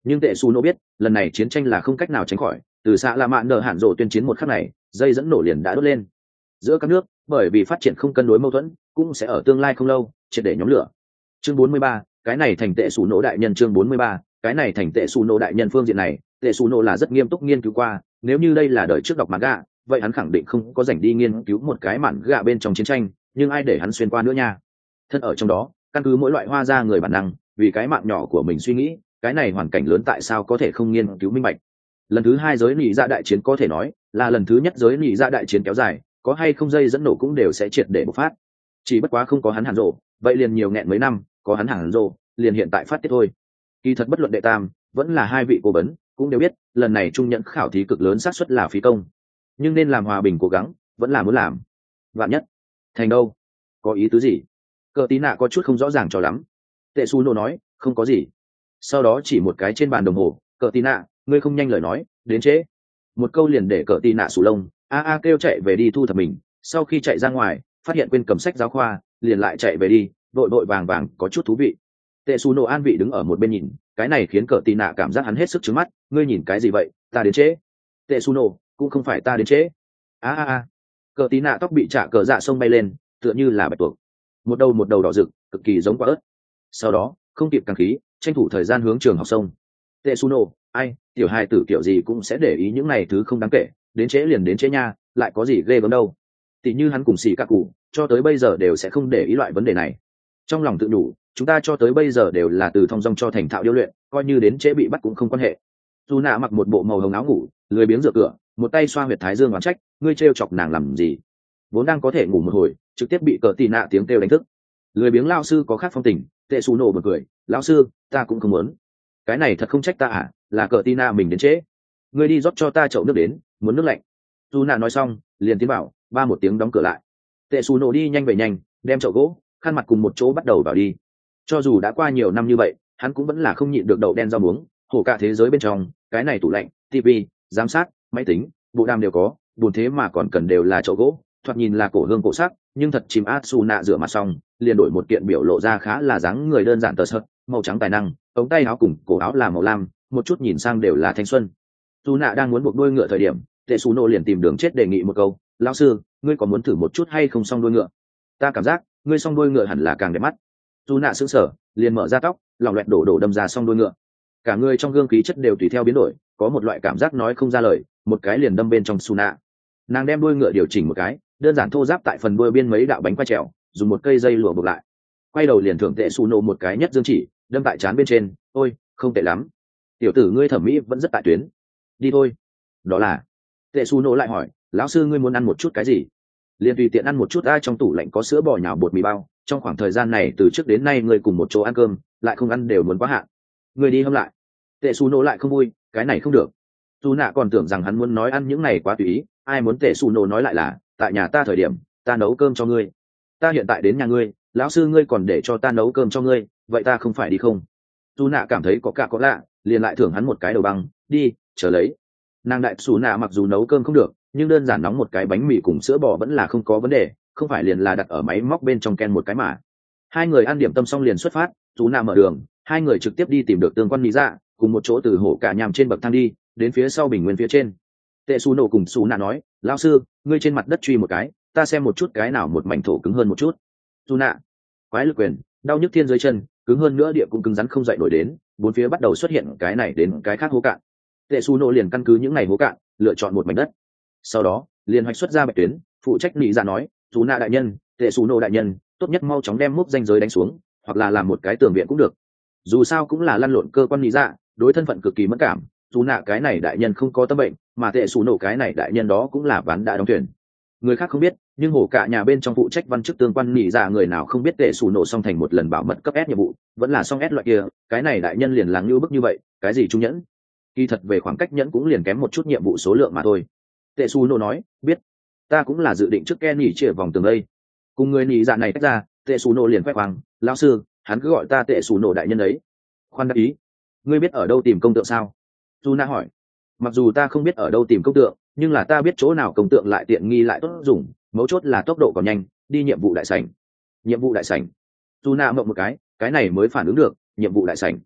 Nhưng tệ xù nổ biết lần này chiến tranh là không cách nào tránh khỏi, từ xạ là mạn nở hạn rộ tuyên chiến một khắc này dây dẫn nổ liền đã đốt lên giữa các nước, bởi vì phát triển không cân đối mâu thuẫn cũng sẽ ở tương lai không lâu triệt để nhóm lửa. Chương bốn mươi ba, cái này thành tệ xù nổ đại nhân. Chương bốn mươi ba, cái này thành tệ xù nổ đại nhân. Phương diện này tệ xù nổ là rất nghiêm túc nghiên cứu qua, nếu như đây là đời trước đọc manga vậy hắn khẳng định không có rảnh đi nghiên cứu một cái mạn gạ bên trong chiến tranh, nhưng ai để hắn xuyên qua nữa nha. Thân ở trong đó, căn cứ mỗi loại hoa ra người bản năng vì cái mạng nhỏ của mình suy nghĩ, cái này hoàn cảnh lớn tại sao có thể không nghiên cứu minh bạch. Lần thứ hai giới nỉ dạ đại chiến có thể nói là lần thứ nhất giới nỉ dạ đại chiến kéo dài, có hay không dây dẫn nổ cũng đều sẽ triệt để bộc phát. Chỉ bất quá không có hắn hàn rộ vậy liền nhiều nghẹn mấy năm, có hắn hàn rộ liền hiện tại phát tiết thôi. Kỳ thật bất luận đệ tam vẫn là hai vị cố vấn cũng đều biết lần này trung nhận khảo thí cực lớn xác suất là phí công, nhưng nên làm hòa bình cố gắng vẫn là muốn làm. Vạn nhất thành đâu, có ý tứ gì? Cờ tí nạ có chút không rõ ràng cho lắm. Tệ su nô nói không có gì, sau đó chỉ một cái trên bàn đồng hồ. Cờ tí nạ, ngươi không nhanh lời nói, đến trễ. Một câu liền để cờ tí nạ sù lông a a kêu chạy về đi thu thập mình. Sau khi chạy ra ngoài phát hiện quên cầm sách giáo khoa, liền lại chạy về đi, vội vội vàng vàng có chút thú vị. Tệ su nô an vị đứng ở một bên nhìn, cái này khiến cờ tí nạ cảm giác hắn hết sức trứng mắt. Ngươi nhìn cái gì vậy, ta đến trễ. Tệ su nô, cũng không phải ta đến trễ. a a a cờ tí nạ tóc bị trả cờ dạ sông bay lên, tựa như là bạch tuộc, một đầu một đầu đỏ rực, cực kỳ giống quả ớt. Sau đó không kịp càng khí, tranh thủ thời gian hướng trường học sông. Tệ su nô, ai, tiểu hài tử kiểu gì cũng sẽ để ý những này thứ không đáng kể, đến trễ liền đến trễ nha, lại có gì ghê gớm đâu. Tỷ như hắn cùng xì các cụ cho tới bây giờ đều sẽ không để ý loại vấn đề này. Trong lòng tự đủ, chúng ta cho tới bây giờ đều là từ thong dong cho thành thạo điêu luyện, coi như đến trễ bị bắt cũng không quan hệ. Dù nạ mặc một bộ màu hồng áo ngủ, lười biếng dựa cửa, một tay xoa huyệt thái dương oán trách, ngươi trêu chọc nàng làm gì? Vốn đang có thể ngủ một hồi, trực tiếp bị cờ tì nạ tiếng kêu đánh thức. Lười biếng lao sư có khác phong tình. Tệ xù nổ bật cười, lão sư, ta cũng không muốn. Cái này thật không trách ta à, là cờ tì nạ mình đến trễ. Ngươi đi rót cho ta chậu nước đến, muốn nước lạnh. Dù nạ nói xong liền tiến bảo, ba một tiếng đóng cửa lại. Tệ xù nổ đi nhanh về nhanh, đem chậu gỗ khăn mặt cùng một chỗ bắt đầu vào đi. Cho dù đã qua nhiều năm như vậy, hắn cũng vẫn là không nhịn được đậu đen rau muống. Hổ cả thế giới bên trong, cái này tủ lạnh, tivi, giám sát, máy tính, bộ đàm đều có, buồn thế mà còn cần đều là chậu gỗ, thoạt nhìn là cổ hương cổ sắc, nhưng thật chìm át su nạ rửa mặt xong liền đổi một kiện biểu lộ ra khá là dáng người đơn giản tờ sợt, màu trắng tài năng, ống tay áo cùng cổ áo là màu lam, một chút nhìn sang đều là thanh xuân. Su nạ đang muốn buộc đuôi ngựa thời điểm, tệ su nô liền tìm đường chết đề nghị một câu, lão sư, ngươi có muốn thử một chút hay không xong đuôi ngựa? Ta cảm giác ngươi xong đuôi ngựa hẳn là càng đẹp mắt. Su nạ sững sờ, liền mở ra tóc, lỏng loẹt đổ đổ đâm ra xong đuôi ngựa. Cả người trong gương khí chất đều tùy theo biến đổi, có một loại cảm giác nói không ra lời, một cái liền đâm bên trong Su nạ. Nàng đem đuôi ngựa điều chỉnh một cái, đơn giản thô giáp tại phần đuôi biên mấy đạo bánh quay trèo, dùng một cây dây lụa buộc lại, quay đầu liền thưởng tệ su nô một cái nhất dương chỉ, đâm tại trán bên trên. Ôi, không tệ lắm, tiểu tử ngươi thẩm mỹ vẫn rất tại tuyến. Đi thôi. Đó là. Tệ su nô lại hỏi, lão sư ngươi muốn ăn một chút cái gì? Liền tùy tiện ăn một chút. Ai trong tủ lạnh có sữa bò nhào bột mì bao, trong khoảng thời gian này từ trước đến nay ngươi cùng một chỗ ăn cơm, lại không ăn đều muốn quá hạn. Ngươi đi hâm lại. Tệ su nô lại không vui, cái này không được. Dù nạ còn tưởng rằng hắn muốn nói ăn những này quá tùy ý, ai muốn tệ su nô nói lại là, tại nhà ta thời điểm ta nấu cơm cho ngươi, ta hiện tại đến nhà ngươi, lão sư ngươi còn để cho ta nấu cơm cho ngươi, vậy ta không phải đi không? Dù nạ cảm thấy có cả có lạ, liền lại thưởng hắn một cái đầu băng, đi chờ lấy. Nàng đại xù nạ mặc dù nấu cơm không được, nhưng đơn giản nóng một cái bánh mì cùng sữa bò vẫn là không có vấn đề, không phải liền là đặt ở máy móc bên trong ken một cái mà. Hai người ăn điểm tâm xong liền xuất phát. Dù nạ mở đường, hai người trực tiếp đi tìm được tương quan lý dạ, cùng một chỗ từ hổ cả nhàm trên bậc thang đi đến phía sau bình nguyên phía trên. Tệ su nổ cùng su nạ nói, lão sư, ngươi trên mặt đất truy một cái, ta xem một chút cái nào một mảnh thổ cứng hơn một chút. Su nạ, quái lực quyền, đau nhức thiên dưới chân, cứng hơn nữa địa cũng cứng rắn không dậy nổi đến, bốn phía bắt đầu xuất hiện cái này đến cái khác hố cạn. Tệ su nổ liền căn cứ những này hố cạn, lựa chọn một mảnh đất. Sau đó liền hoạch xuất ra bạch tuyến, phụ trách nị dạ nói, su nạ đại nhân, tệ su nổ đại nhân, tốt nhất mau chóng đem mốc danh giới đánh xuống, hoặc là làm một cái tường viện cũng được. Dù sao cũng là lăn lộn cơ quan nị dạ, đối thân phận cực kỳ mất cảm. Dù nạ cái này đại nhân không có tâm bệnh, mà tệ xù nổ cái này đại nhân đó cũng là ván đã đóng thuyền. Người khác không biết, nhưng hổ cả nhà bên trong phụ trách văn chức tương quan nhị dạ người nào không biết tệ xù nổ xong thành một lần bảo mật cấp S nhiệm vụ, vẫn là xong S loại kia, cái này đại nhân liền làng như bức như vậy, cái gì trung nhẫn? Kỳ thật về khoảng cách nhẫn cũng liền kém một chút nhiệm vụ số lượng mà thôi. Tệ xù nổ nói, biết, ta cũng là dự định trước Ken nhỉ chia vòng tường đây. Cùng người nhị dạ này tách ra, tệ xù nổ liền khoe khoang, lão sư, hắn cứ gọi ta tệ xù nổ đại nhân ấy. Khoan đắc ý, ngươi biết ở đâu tìm công tượng sao? Su Na hỏi. Mặc dù ta không biết ở đâu tìm công tượng, nhưng là ta biết chỗ nào công tượng lại tiện nghi lại tốt dùng, mấu chốt là tốc độ còn nhanh, đi nhiệm vụ đại sảnh. Nhiệm vụ đại sảnh. Su Na mộng một cái, cái này mới phản ứng được, nhiệm vụ đại sảnh.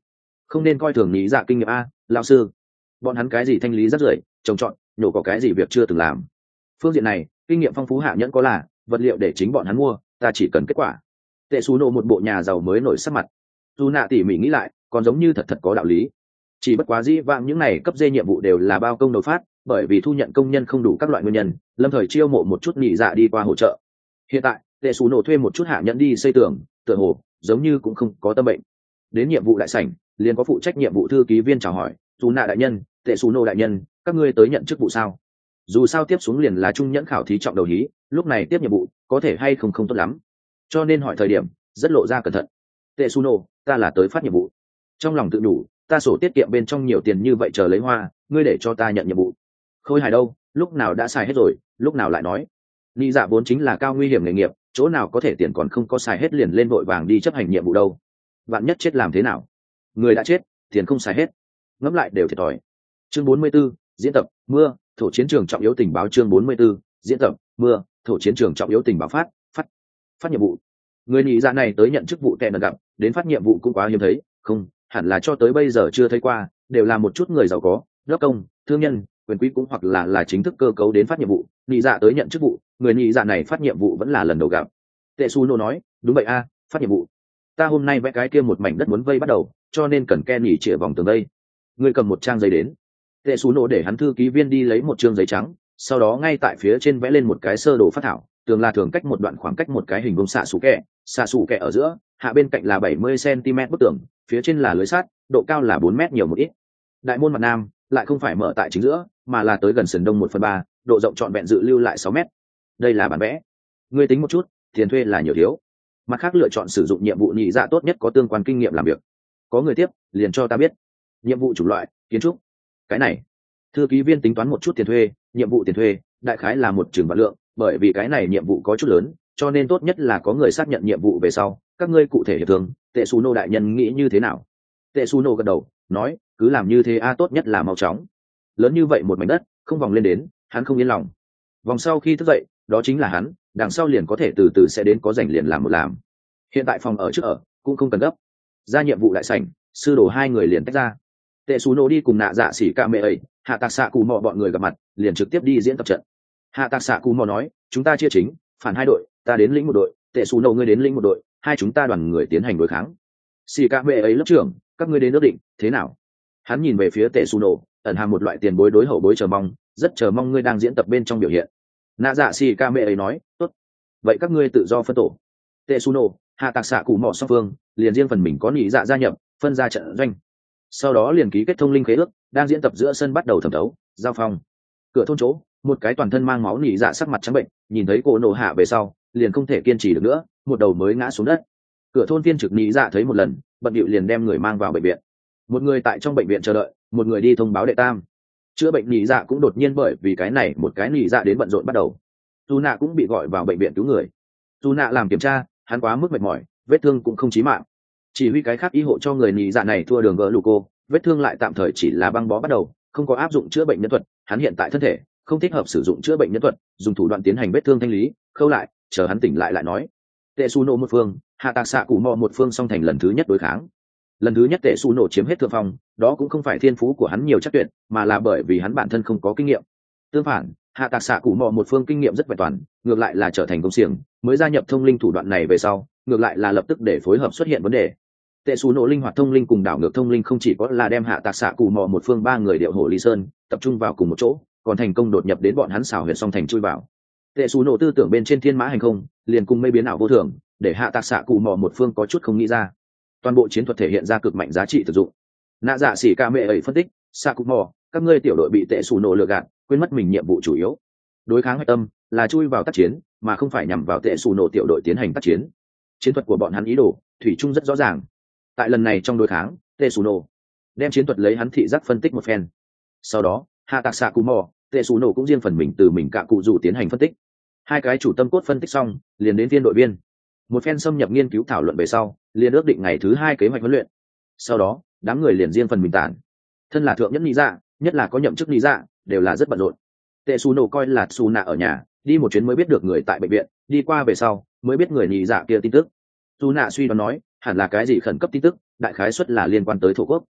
không nên coi thường lý dạ kinh nghiệm a lão sư. Bọn hắn cái gì thanh lý rất rưởi, trồng trọt nhổ có cái gì việc chưa từng làm. Phương diện này kinh nghiệm phong phú hạ nhẫn có là vật liệu để chính bọn hắn mua, ta chỉ cần kết quả. Tệ xù nổ một bộ nhà giàu mới nổi sắc mặt. Dù nạ tỉ mỉ nghĩ lại còn giống như thật thật có đạo lý. Chỉ bất quá dĩ vãng những này cấp dê nhiệm vụ đều là bao công đầu phát, bởi vì thu nhận công nhân không đủ các loại nguyên nhân, lâm thời chiêu mộ một chút nhị dạ đi qua hỗ trợ. Hiện tại tệ xù nổ thuê một chút hạ nhẫn đi xây tường, tựa hồ giống như cũng không có tâm bệnh. Đến nhiệm vụ đại sảnh liền có phụ trách nhiệm vụ thư ký viên chào hỏi, dù nạ đại nhân, tệ xù nổ đại nhân, các ngươi tới nhận chức vụ sao? Dù sao tiếp xuống liền là trung nhẫn khảo thí trọng đầu hí, lúc này tiếp nhiệm vụ có thể hay không không tốt lắm, cho nên hỏi thời điểm rất lộ ra cẩn thận. Tệ xù nổ, ta là tới phát nhiệm vụ. Trong lòng tự đủ, ta sổ tiết kiệm bên trong nhiều tiền như vậy chờ lấy hoa, ngươi để cho ta nhận nhiệm vụ. Khôi hài đâu, lúc nào đã xài hết rồi, lúc nào lại nói. Ni dạ vốn chính là cao nguy hiểm nghề nghiệp, chỗ nào có thể tiền còn không có xài hết liền lên vội vàng đi chấp hành nhiệm vụ đâu. Vạn nhất chết làm thế nào? Người đã chết, tiền không xài hết, ngẫm lại đều thiệt thòi. Chương bốn mươi 44, diễn tập mưa thổ chiến trường trọng yếu tình báo. Chương bốn mươi 44, diễn tập mưa thổ chiến trường trọng yếu tình báo. Phát phát phát nhiệm vụ. Người nhị dạ này tới nhận chức vụ tệ nợ gặp, đến phát nhiệm vụ cũng quá hiếm thấy, không hẳn là cho tới bây giờ chưa thấy qua, đều là một chút người giàu có, đốc công, thương nhân, quyền quý cũng hoặc là là chính thức cơ cấu đến phát nhiệm vụ. Nhị dạ tới nhận chức vụ, người nhị dạ này phát nhiệm vụ vẫn là lần đầu gặp. Tệ su nô nói, đúng vậy a, phát nhiệm vụ. Ta hôm nay vẽ cái kia một mảnh đất muốn vây bắt đầu, cho nên cần Ken nhỉ chĩa vòng tường đây. Người cầm một trang giấy đến. Tệ su nô để hắn thư ký viên đi lấy một chương giấy trắng, sau đó ngay tại phía trên vẽ lên một cái sơ đồ phát thảo, tường là thường cách một đoạn khoảng cách một cái hình vuông xạ xù kẹ, xạ xù kẹ ở giữa, hạ bên cạnh là bảy mươi xăng-ti-mét bức tường, phía trên là lưới sắt, độ cao là bốn mét nhiều một ít. Đại môn mặt nam lại không phải mở tại chính giữa, mà là tới gần sườn đông một phần ba, độ rộng trọn vẹn dự lưu lại sáu mét. Đây là bản vẽ. Ngươi tính một chút, tiền thuê là nhiều thiếu. Mặt khác lựa chọn sử dụng nhiệm vụ nhị dạ tốt nhất có tương quan kinh nghiệm làm việc. Có người tiếp, liền cho ta biết. Nhiệm vụ chủng loại, kiến trúc. Cái này, thư ký viên tính toán một chút tiền thuê, nhiệm vụ tiền thuê, đại khái là một trường vạn lượng, bởi vì cái này nhiệm vụ có chút lớn, cho nên tốt nhất là có người xác nhận nhiệm vụ về sau, các ngươi cụ thể hiệp thương. Tệ su nô đại nhân nghĩ như thế nào? Tệ su nô gật đầu, nói, cứ làm như thế a, tốt nhất là mau chóng. Lớn như vậy một mảnh đất, không vòng lên đến, hắn không yên lòng. Vòng sau khi thức dậy, đó chính là hắn, đằng sau liền có thể từ từ sẽ đến có rảnh liền làm một làm. Hiện tại phòng ở trước ở, cũng không cần gấp. Ra nhiệm vụ đại sảnh, sư đồ hai người liền tách ra. Tệ su nô đi cùng nạ dạ xỉ ca mẹ ấy, hạ tạc xạ cù mò bọn người gặp mặt, liền trực tiếp đi diễn tập trận. Hạ tạc xạ cù mò nói, chúng ta chia chính, phản hai đội, ta đến lĩnh một đội, tệ su nô ngươi đến lĩnh một đội, hai chúng ta đoàn người tiến hành đối kháng. Xỉ ca mẹ ấy lớp trưởng, các ngươi đến ước định thế nào? Hắn nhìn về phía tệ su nô, ẩn hàm một loại tiền bối đối hậu bối chờ mong, rất chờ mong ngươi đang diễn tập bên trong biểu hiện. Nạ dạ xỉ ca mẹ ấy nói, tốt, vậy các ngươi tự do phân tổ. Tệ su nô, hạ tạc xạ cù mò song phương, liền riêng phần mình có nhị dạ gia nhập, phân ra trận doanh. Sau đó liền ký kết thông linh khế ước, đang diễn tập giữa sân bắt đầu thẩm thấu giao phong. Cửa thôn chỗ, một cái toàn thân mang máu nỉ dạ sắc mặt trắng bệnh, nhìn thấy cô nổ hạ về sau liền không thể kiên trì được nữa, một đầu mới ngã xuống đất. Cửa thôn viên trực nỉ dạ thấy một lần, bận điệu liền đem người mang vào bệnh viện. Một người tại trong bệnh viện chờ đợi, một người đi thông báo đệ tam. Chữa bệnh nỉ dạ cũng đột nhiên bởi vì cái này một cái nỉ dạ đến bận rộn bắt đầu. Tu nạ cũng bị gọi vào bệnh viện cứu người. Tu nạ làm kiểm tra, hắn quá mức mệt mỏi, vết thương cũng không chí mạng, chỉ huy cái khác y hộ cho người nỉ dạ này thua đường gỡ lù cô, vết thương lại tạm thời chỉ là băng bó bắt đầu, không có áp dụng chữa bệnh nhân thuật. Hắn hiện tại thân thể không thích hợp sử dụng chữa bệnh nhân thuật, dùng thủ đoạn tiến hành vết thương thanh lý, khâu lại, chờ hắn tỉnh lại lại nói. Tệ su nổ một phương, hạ tạc xạ cụ mò một phương song thành lần thứ nhất đối kháng. Lần thứ nhất tệ su nổ chiếm hết thượng phong, đó cũng không phải thiên phú của hắn nhiều chắc tuyệt, mà là bởi vì hắn bản thân không có kinh nghiệm. Tương phản, hạ tạc xạ cụ mò một phương kinh nghiệm rất vẹn toàn, ngược lại là trở thành công xiềng, mới gia nhập thông linh thủ đoạn này về sau, ngược lại là lập tức để phối hợp xuất hiện vấn đề. Tệ su nổ linh hoạt thông linh cùng đảo ngược thông linh không chỉ có là đem hạ tạc xạ cụ mò một phương ba người điệu hồ ly sơn tập trung vào cùng một chỗ, còn thành công đột nhập đến bọn hắn xảo huyệt song thành chui vào. Tệ su nổ tư tưởng bên trên thiên mã hành không, liền cùng mây biến ảo vô thường, để hạ tạc xạ cụ mò một phương có chút không nghĩ ra. Toàn bộ chiến thuật thể hiện ra cực mạnh giá trị thực dụng. Nạ dạ xỉ ca mẹ ấy phân tích, xạ cụ mò, các ngươi tiểu đội bị tệ su nổ lừa gạt, quên mất mình nhiệm vụ chủ yếu. Đối kháng hoạch tâm là chui vào tác chiến, mà không phải nhằm vào tệ su nổ tiểu đội tiến hành tác chiến. Chiến thuật của bọn hắn ý đồ thủy chung rất rõ ràng. Tại lần này trong đối kháng, Tetsuno đem chiến thuật lấy hắn thị giác phân tích một phen. Sau đó, hạ tạc xạ cù mò, Tetsuno cũng riêng phần mình từ mình cạ cụ rủ tiến hành phân tích. Hai cái chủ tâm cốt phân tích xong, liền đến viên đội viên. Một phen xâm nhập nghiên cứu thảo luận về sau, liền ước định ngày thứ hai kế hoạch huấn luyện. Sau đó, đám người liền riêng phần mình tản. Thân là thượng nhất lý dạ, nhất là có nhậm chức lý dạ, đều là rất bận rộn. Tetsuno coi là Tsuna ở nhà, đi một chuyến mới biết được người tại bệnh viện, đi qua về sau, mới biết người lý dạ kia tin tức. Tsuna suy đoán nói, hẳn là cái gì khẩn cấp tin tức, đại khái suất là liên quan tới thổ quốc.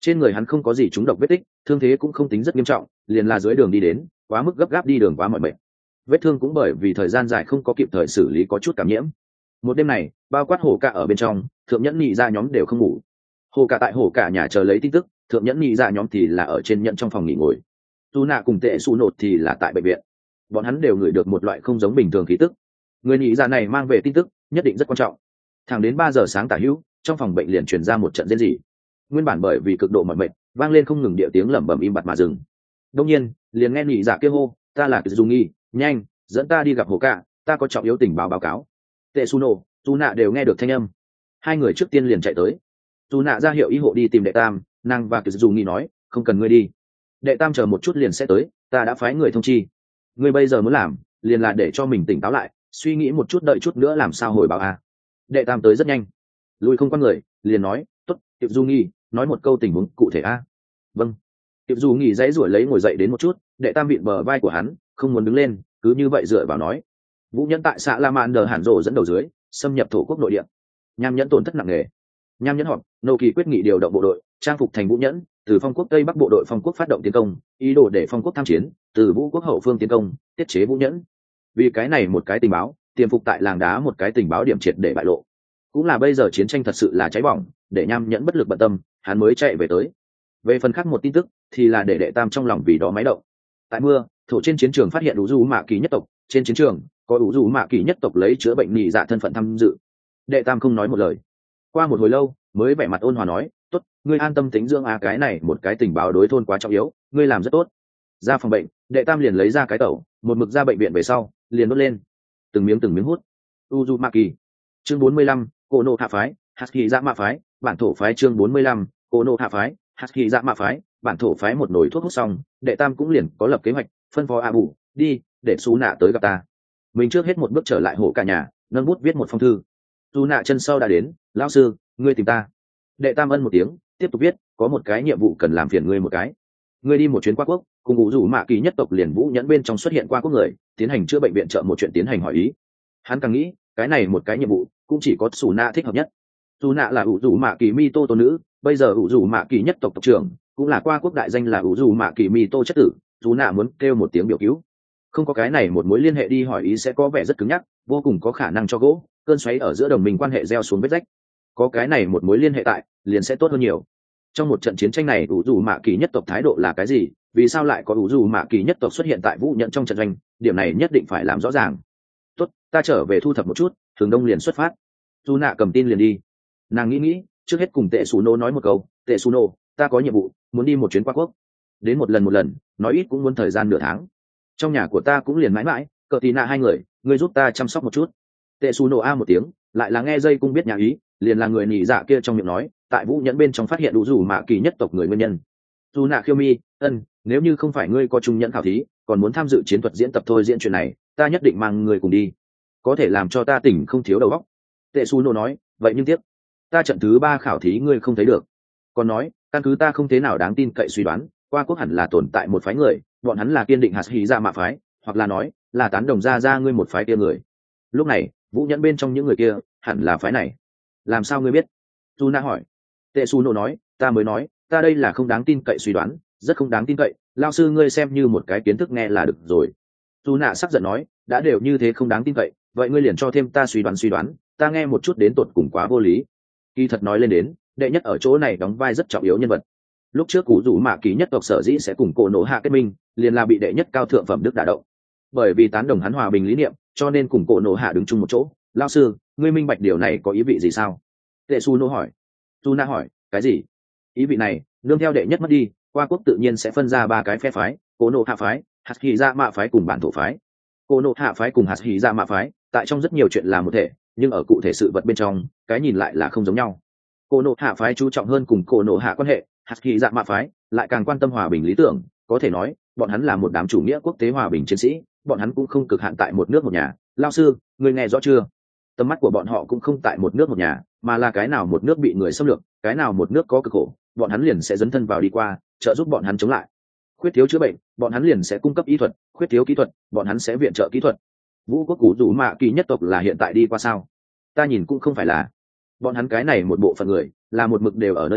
Trên người hắn không có gì trúng độc vết tích, thương thế cũng không tính rất nghiêm trọng, liền là dưới đường đi đến quá mức gấp gáp, đi đường quá mỏi mệt, vết thương cũng bởi vì thời gian dài không có kịp thời xử lý có chút cảm nhiễm. Một đêm này bao quát hổ cả ở bên trong, thượng nhẫn nhị ra nhóm đều không ngủ. Hổ cả tại hổ cả nhà chờ lấy tin tức, thượng nhẫn nhị ra nhóm thì là ở trên nhận trong phòng nghỉ ngồi. Tu nạ cùng tệ su nột thì là tại bệnh viện. Bọn hắn đều ngửi được một loại không giống bình thường khí tức. Người nhị ra này mang về tin tức nhất định rất quan trọng. Thẳng đến ba giờ sáng tả hữu, trong phòng bệnh liền truyền ra một trận rên rỉ. Nguyên bản bởi vì cực độ mỏi mệt, vang lên không ngừng địa tiếng lẩm bẩm im bặt mà dừng. Đông nhiên, liền nghe nhị dạ kêu hô, ta là Kizumi, nhanh, dẫn ta đi gặp hồ cạ, ta có trọng yếu tình báo báo cáo. Tetsuno, Tu nạ đều nghe được thanh âm. Hai người trước tiên liền chạy tới. Tu nạ ra hiệu ý hộ đi tìm đệ tam, nàng và Kizumi nói, không cần ngươi đi. Đệ tam chờ một chút liền sẽ tới, ta đã phái người thông chi. Ngươi bây giờ muốn làm, liền là để cho mình tỉnh táo lại, suy nghĩ một chút, đợi chút nữa làm sao hồi báo a. Đệ tam tới rất nhanh, lùi không qua người, liền nói, tốt, Kizumi, nói một câu tình huống cụ thể a. Vâng. Tiệp dù nghỉ dãy ruổi lấy ngồi dậy đến một chút, đệ tam vịn bờ vai của hắn, không muốn đứng lên, cứ như vậy dựa vào nói. Vũ nhẫn tại xã La Mạn đờ hẳn rộ dẫn đầu dưới, xâm nhập thổ quốc nội địa. Nham nhẫn tổn thất nặng nề. Nham nhẫn họp, nô kỳ quyết nghị điều động bộ đội, trang phục thành vũ nhẫn, từ phong quốc tây bắc bộ đội phong quốc phát động tiến công, ý đồ để phong quốc tham chiến, từ vũ quốc hậu phương tiến công, tiết chế vũ nhẫn. Vì cái này một cái tình báo, tiềm phục tại làng đá một cái tình báo điểm triệt để bại lộ. Cũng là bây giờ chiến tranh thật sự là cháy bỏng, để nham nhẫn bất lực bận tâm, hắn mới chạy về tới. Về phần khác một tin tức thì là để đệ tam trong lòng vì đó máy động. Tại mưa thổ trên chiến trường phát hiện ủ du mạ kỳ nhất tộc, trên chiến trường có ủ du mạ kỳ nhất tộc lấy chữa bệnh nhị dạ thân phận tham dự. Đệ tam không nói một lời, qua một hồi lâu mới vẻ mặt ôn hòa nói, tốt, ngươi an tâm tính dưỡng a, cái này một cái tình báo đối thôn quá trọng yếu, ngươi làm rất tốt. Ra phòng bệnh, đệ tam liền lấy ra cái tẩu, một mực ra bệnh viện về sau liền đốt lên, từng miếng từng miếng hút. Uzumaki. Chương bốn mươi lăm, Cổ nộ hạ phái, Haki dạ mạ phái, bản thổ phái. Chương bốn mươi lăm, Cổ nộ hạ phái, Haki dạ mạ phái, bản thổ phái. Một nồi thuốc hút xong, đệ tam cũng liền có lập kế hoạch, phân phó a bù đi để xú nạ tới gặp ta. Mình trước hết một bước trở lại hộ cả nhà, nâng bút viết một phong thư. Xú nạ chân sau đã đến, lão sư, ngươi tìm ta. Đệ tam ân một tiếng, tiếp tục viết, có một cái nhiệm vụ cần làm phiền ngươi một cái. Ngươi đi một chuyến qua quốc, cùng ngũ rủ mạ kỳ nhất tộc liền vũ nhẫn bên trong xuất hiện qua quốc người, tiến hành chữa bệnh viện trợ một chuyện tiến hành hỏi ý. Hắn càng nghĩ, cái này một cái nhiệm vụ cũng chỉ có xù nạ thích hợp nhất. Xù nạ là ủ rủ mạ kỳ mi tô tôn nữ, bây giờ ủ rủ mạ kỳ nhất tộc tộc trưởng, cũng là qua quốc đại danh là ủ rủ mạ kỳ mi tô chất tử. Xù nạ muốn kêu một tiếng biểu cứu, không có cái này một mối liên hệ đi hỏi ý sẽ có vẻ rất cứng nhắc, vô cùng có khả năng cho gỗ cơn xoáy ở giữa đồng minh quan hệ gieo xuống vết rách. Có cái này một mối liên hệ tại, liền sẽ tốt hơn nhiều. Trong một trận chiến tranh này ủ rủ mạ kỳ nhất tộc thái độ là cái gì, vì sao lại có ủ rủ mạ kỳ nhất tộc xuất hiện tại vũ nhận trong trận doanh, điểm này nhất định phải làm rõ ràng. Tốt, ta trở về thu thập một chút, thường đông liền xuất phát. Dù nạ cầm tin liền đi. Nàng nghĩ nghĩ, trước hết cùng tệ xù nô nói một câu, tệ xù nô, ta có nhiệm vụ, muốn đi một chuyến qua quốc, đến một lần một lần, nói ít cũng muốn thời gian nửa tháng. Trong nhà của ta cũng liền mãi mãi cờ tì nạ hai người, ngươi giúp ta chăm sóc một chút. Tệ xù nô a một tiếng, lại là nghe dây cung biết nhà ý, liền là người nhị dạ kia trong miệng nói, tại vũ nhẫn bên trong phát hiện đủ rủ mạ kỳ nhất tộc người nguyên nhân. Dù nạ khiêu mi, ân, nếu như không phải ngươi có trung nhẫn khảo thí, còn muốn tham dự chiến thuật diễn tập thôi diễn chuyện này, ta nhất định mang người cùng đi, có thể làm cho ta tỉnh không thiếu đầu óc. Tệ su nô nói, vậy nhưng tiếc, ta trận thứ ba khảo thí ngươi không thấy được. Còn nói, căn cứ ta không thế nào đáng tin cậy suy đoán, qua quốc hẳn là tồn tại một phái người, bọn hắn là kiên định hạt hí ra mạ phái, hoặc là nói là tán đồng ra ra ngươi một phái kia người. Lúc này vũ nhẫn bên trong những người kia hẳn là phái này. Làm sao ngươi biết? Tu na hỏi. Tệ su nô nói, ta mới nói, ta đây là không đáng tin cậy suy đoán, rất không đáng tin cậy, lao sư ngươi xem như một cái kiến thức nghe là được rồi. Tu nạ sắc giận nói, đã đều như thế không đáng tin cậy, vậy ngươi liền cho thêm ta suy đoán suy đoán, ta nghe một chút đến tột cùng quá vô lý. Kỳ thật nói lên đến, đệ nhất ở chỗ này đóng vai rất trọng yếu nhân vật. Lúc trước cú rủ mạ kỳ nhất tộc sở dĩ sẽ cùng cổ nổ hạ kết minh, liền là bị đệ nhất cao thượng phẩm đức đả động. Bởi vì tán đồng hắn hòa bình lý niệm, cho nên cùng cổ nổ hạ đứng chung một chỗ. Lao sư, ngươi minh bạch điều này có ý vị gì sao? Tệ su nô hỏi. Tu na hỏi, cái gì? Ý vị này, nương theo đệ nhất mất đi, qua quốc tự nhiên sẽ phân ra ba cái phe phái, cổ nổ hạ phái, hạt hỉ dạ mạ phái cùng bản thổ phái. Cổ nổ hạ phái cùng hạt hỉ dạ mạ phái tại trong rất nhiều chuyện là một thể, nhưng ở cụ thể sự vật bên trong, cái nhìn lại là không giống nhau. Cổ nổ hạ phái chú trọng hơn cùng cổ nổ hạ quan hệ, hạt hỉ dạ mạ phái lại càng quan tâm hòa bình lý tưởng. Có thể nói, bọn hắn là một đám chủ nghĩa quốc tế hòa bình chiến sĩ, bọn hắn cũng không cực hạn tại một nước một nhà. Lao sư, ngươi nghe rõ chưa? Tầm mắt của bọn họ cũng không tại một nước một nhà, mà là cái nào một nước bị người xâm lược, cái nào một nước có cực khổ, bọn hắn liền sẽ dấn thân vào đi qua, trợ giúp bọn hắn chống lại. Khuyết thiếu chữa bệnh, bọn hắn liền sẽ cung cấp y thuật, khuyết thiếu kỹ thuật, bọn hắn sẽ viện trợ kỹ thuật. Vũ quốc cũ rủ mạ kỳ nhất tộc là hiện tại đi qua sao? Ta nhìn cũng không phải là. Bọn hắn cái này một bộ phận người, là một mực đều ở nơi đó,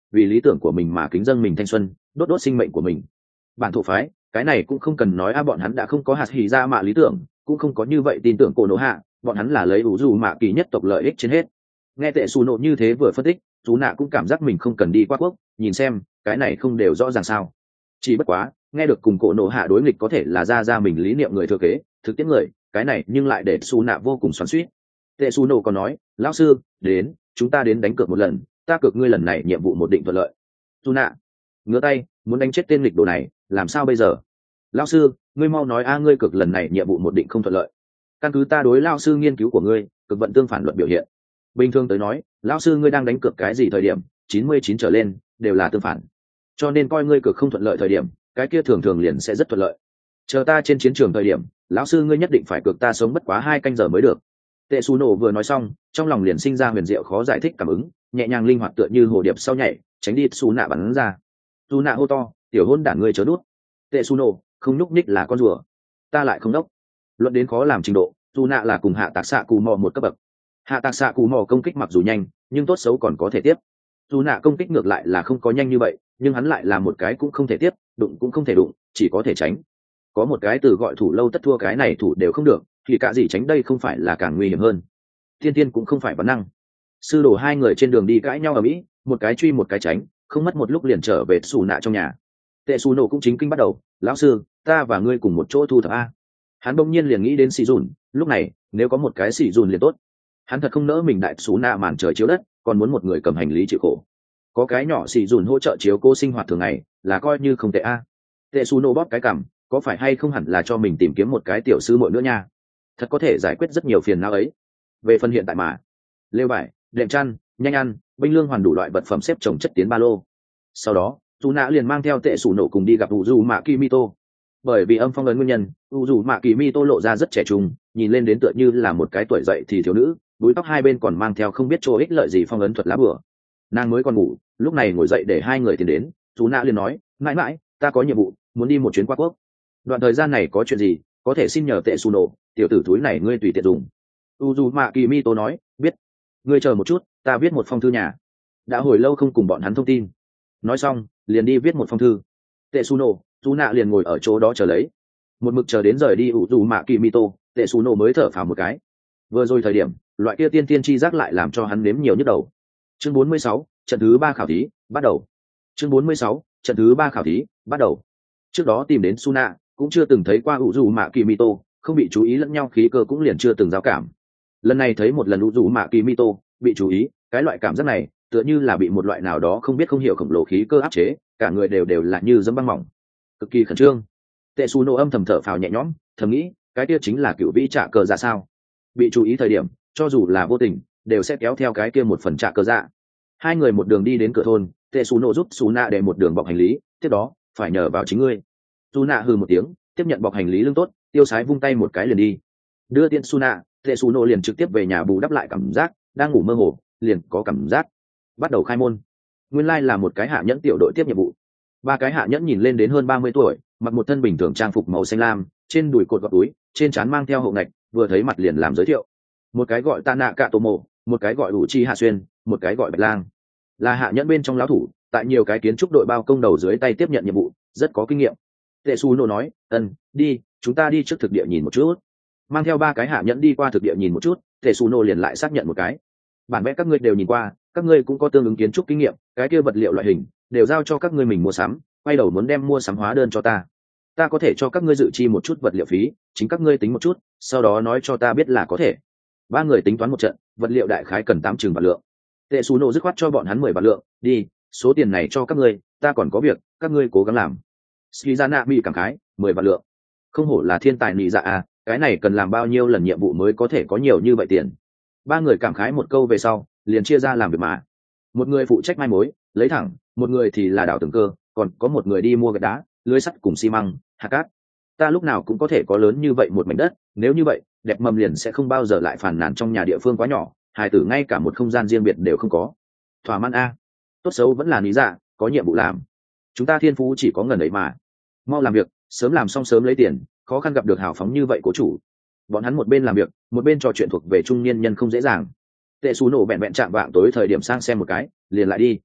vì lý tưởng của mình mà kính dâng mình thanh xuân, đốt đốt sinh mệnh của mình. Bản thổ phái, cái này cũng không cần nói a, bọn hắn đã không có hạt hỉ ra mạ lý tưởng, cũng không có như vậy tin tưởng cổ nổ hạ, bọn hắn là lấy ủ dù mạ kỳ nhất tộc lợi ích trên hết. Nghe tệ xù nộ như thế vừa phân tích, chú nạ cũng cảm giác mình không cần đi qua quốc, nhìn xem cái này không đều rõ ràng sao. Chỉ bất quá nghe được cùng cổ nổ hạ đối nghịch có thể là ra ra mình lý niệm người thừa kế thực tiễn người, cái này nhưng lại để xù nạ vô cùng xoắn xuýt. Tệ xù nộ còn nói, lão sư đến, chúng ta đến đánh cược một lần, ta cược ngươi lần này nhiệm vụ một định thuận lợi. Chú nạ ngửa tay muốn đánh chết tên nghịch đồ này, làm sao bây giờ? Lão sư ngươi mau nói a, ngươi cược lần này nhiệm vụ một định không thuận lợi. Căn cứ ta đối lão sư nghiên cứu của ngươi, cực vận tương phản luận biểu hiện, bình thường tới nói lão sư ngươi đang đánh cược cái gì thời điểm chín mươi chín trở lên đều là tương phản, cho nên coi ngươi cược không thuận lợi thời điểm, cái kia thường thường liền sẽ rất thuận lợi. Chờ ta trên chiến trường thời điểm, lão sư ngươi nhất định phải cược ta sống bất quá hai canh giờ mới được. Tệ xù nổ vừa nói xong, trong lòng liền sinh ra huyền diệu khó giải thích cảm ứng, nhẹ nhàng linh hoạt tựa như hồ điệp sau nhảy, tránh đi xù nạ bắn ra. Xù nạ hô to, tiểu hôn đản ngươi chớ nút. Tệ xù nổ không nhúc nhích là con rùa, ta lại không đốc. Luận đến khó làm trình độ, xù nạ là cùng hạ tạc xạ cù mò một cấp bậc. Hạ tạc xạ cù mò công kích mặc dù nhanh, nhưng tốt xấu còn có thể tiếp. Xù nạ công kích ngược lại là không có nhanh như vậy, nhưng hắn lại là một cái cũng không thể tiếp, đụng cũng không thể đụng, chỉ có thể tránh. Có một cái từ gọi thủ lâu tất thua, cái này thủ đều không được, thì cả gì tránh đây không phải là càng nguy hiểm hơn. Thiên Tiên cũng không phải bản năng. Sư đồ hai người trên đường đi cãi nhau ở mỹ, một cái truy một cái tránh, không mất một lúc liền trở về xù nạ trong nhà. Tệ xù nổ cũng chính kinh bắt đầu, lão sư ta và ngươi cùng một chỗ thu thập a. Hắn bỗng nhiên liền nghĩ đến xì dùn, lúc này nếu có một cái xì dùn liền tốt. Hắn thật không nỡ mình đại xù nạ màn trời chiếu đất, còn muốn một người cầm hành lý chịu khổ. Có cái nhỏ xì dùn hỗ trợ chiếu cô sinh hoạt thường ngày là coi như không tệ a. Tệ xù nổ bóp cái cằm, có phải hay không hẳn là cho mình tìm kiếm một cái tiểu sư muội nữa nha, thật có thể giải quyết rất nhiều phiền não ấy. Về phần hiện tại mà, lêu vải, đệm chăn, nhanh ăn, binh lương hoàn đủ loại vật phẩm xếp chồng chất tiến ba lô. Sau đó dù nạ liền mang theo tệ sủ nổ cùng đi gặp u dù mạ kimito. Bởi vì âm phong ấn nguyên nhân, u dù mạ kimito lộ ra rất trẻ trung, nhìn lên đến tựa như là một cái tuổi dậy thì thiếu nữ, búi tóc hai bên còn mang theo không biết chỗ ích lợi gì phong ấn thuật lá bửa. Nàng mới còn ngủ, lúc này ngồi dậy để hai người tiến đến. Dù nạ liền nói, mãi mãi ta có nhiệm vụ, muốn đi một chuyến qua quốc. Đoạn thời gian này có chuyện gì có thể xin nhờ tệ sủ nổ, tiểu tử túi này ngươi tùy tiện dùng. u dù mạ kimito nói, biết. Ngươi chờ một chút, ta viết một phong thư nhà, đã hồi lâu không cùng bọn hắn thông tin. Nói xong liền đi viết một phong thư. Tệ xù nổ dù nạ liền ngồi ở chỗ đó chờ lấy, một mực chờ đến rời đi u dù mạ kimito, tệ xù nổ mới thở phào một cái. Vừa rồi thời điểm loại kia tiên tiên chi giác lại làm cho hắn nếm nhiều nhức đầu. Chương bốn mươi sáu, trận thứ ba khảo thí bắt đầu. Chương bốn mươi sáu, trận thứ ba khảo thí bắt đầu. Trước đó tìm đến Suna cũng chưa từng thấy qua u dù mạ kimito, không bị chú ý lẫn nhau khí cơ cũng liền chưa từng giao cảm. Lần này thấy một lần u dù mạ kimito bị chú ý, cái loại cảm giác này tựa như là bị một loại nào đó không biết không hiểu khổng lồ khí cơ áp chế, cả người đều đều là như dẫm băng mỏng, cực kỳ khẩn trương. Tệ xù nổ âm thầm thở phào nhẹ nhõm, thầm nghĩ cái kia chính là cựu vĩ trả cờ dạ sao. Bị chú ý thời điểm cho dù là vô tình đều sẽ kéo theo cái kia một phần trả cờ dạ. Hai người một đường đi đến cửa thôn, tệ xù nổ giúp xù nạ để một đường bọc hành lý, tiếp đó phải nhờ vào chính ngươi. Xù nạ hừ một tiếng tiếp nhận bọc hành lý lưng tốt, tiêu sái vung tay một cái liền đi. Đưa tiện xù nạ, tệ xù nổ liền trực tiếp về nhà bù đắp lại cảm giác đang ngủ mơ hồ liền có cảm giác. Bắt đầu khai môn. Nguyên lai là một cái hạ nhẫn tiểu đội tiếp nhiệm vụ. Ba cái hạ nhẫn nhìn lên đến hơn ba mươi tuổi, mặc một thân bình thường trang phục màu xanh lam, trên đùi cột gọt túi, trên trán mang theo hậu ngạch, vừa thấy mặt liền làm giới thiệu. Một cái gọi Tạ Cạ Tổ Mộ, một cái gọi Uchi Hạ Xuyên, một cái gọi Bạch Lang. Là hạ nhẫn bên trong lão thủ, tại nhiều cái kiến trúc đội bao công đầu dưới tay tiếp nhận nhiệm vụ, rất có kinh nghiệm. Tệ Su Nô nói, "Ừm, đi, chúng ta đi trước thực địa nhìn một chút." Mang theo ba cái hạ nhẫn đi qua thực địa nhìn một chút, Tệ Su Nô liền lại xác nhận một cái. Bản vẽ các ngươi đều nhìn qua, các ngươi cũng có tương ứng kiến trúc kinh nghiệm, cái kia vật liệu loại hình đều giao cho các ngươi mình mua sắm, quay đầu muốn đem mua sắm hóa đơn cho ta, ta có thể cho các ngươi dự chi một chút vật liệu phí, chính các ngươi tính một chút, sau đó nói cho ta biết là có thể. Ba người tính toán một trận, vật liệu đại khái cần tám chừng vạn lượng. Tệ Sú Nô dứt khoát cho bọn hắn mười vạn lượng, đi, số tiền này cho các ngươi, ta còn có việc, các ngươi cố gắng làm. Skizana bị cảm khái, mười vạn lượng, không hổ là thiên tài nị dạ à, cái này cần làm bao nhiêu lần nhiệm vụ mới có thể có nhiều như vậy tiền. Ba người cảm khái một câu về sau liền chia ra làm việc mà. Một người phụ trách mai mối lấy thẳng, một người thì là đảo từng cơ, còn có một người đi mua gạch đá, lưới sắt cùng xi măng, hạt cát. Ta lúc nào cũng có thể có lớn như vậy một mảnh đất, nếu như vậy đẹp mầm liền sẽ không bao giờ lại phàn nàn trong nhà địa phương quá nhỏ, hài tử ngay cả một không gian riêng biệt đều không có. Thỏa mãn a, tốt xấu vẫn là lý dạ, có nhiệm vụ làm. Chúng ta thiên phú chỉ có ngần ấy mà, mau làm việc, sớm làm xong sớm lấy tiền, khó khăn gặp được hào phóng như vậy cố chủ. Bọn hắn một bên làm việc một bên trò chuyện thuộc về trung niên nhân không dễ dàng. Tệ Sú Nổ bẹn bẹn chạm vạng tối thời điểm sang xem một cái liền lại đi.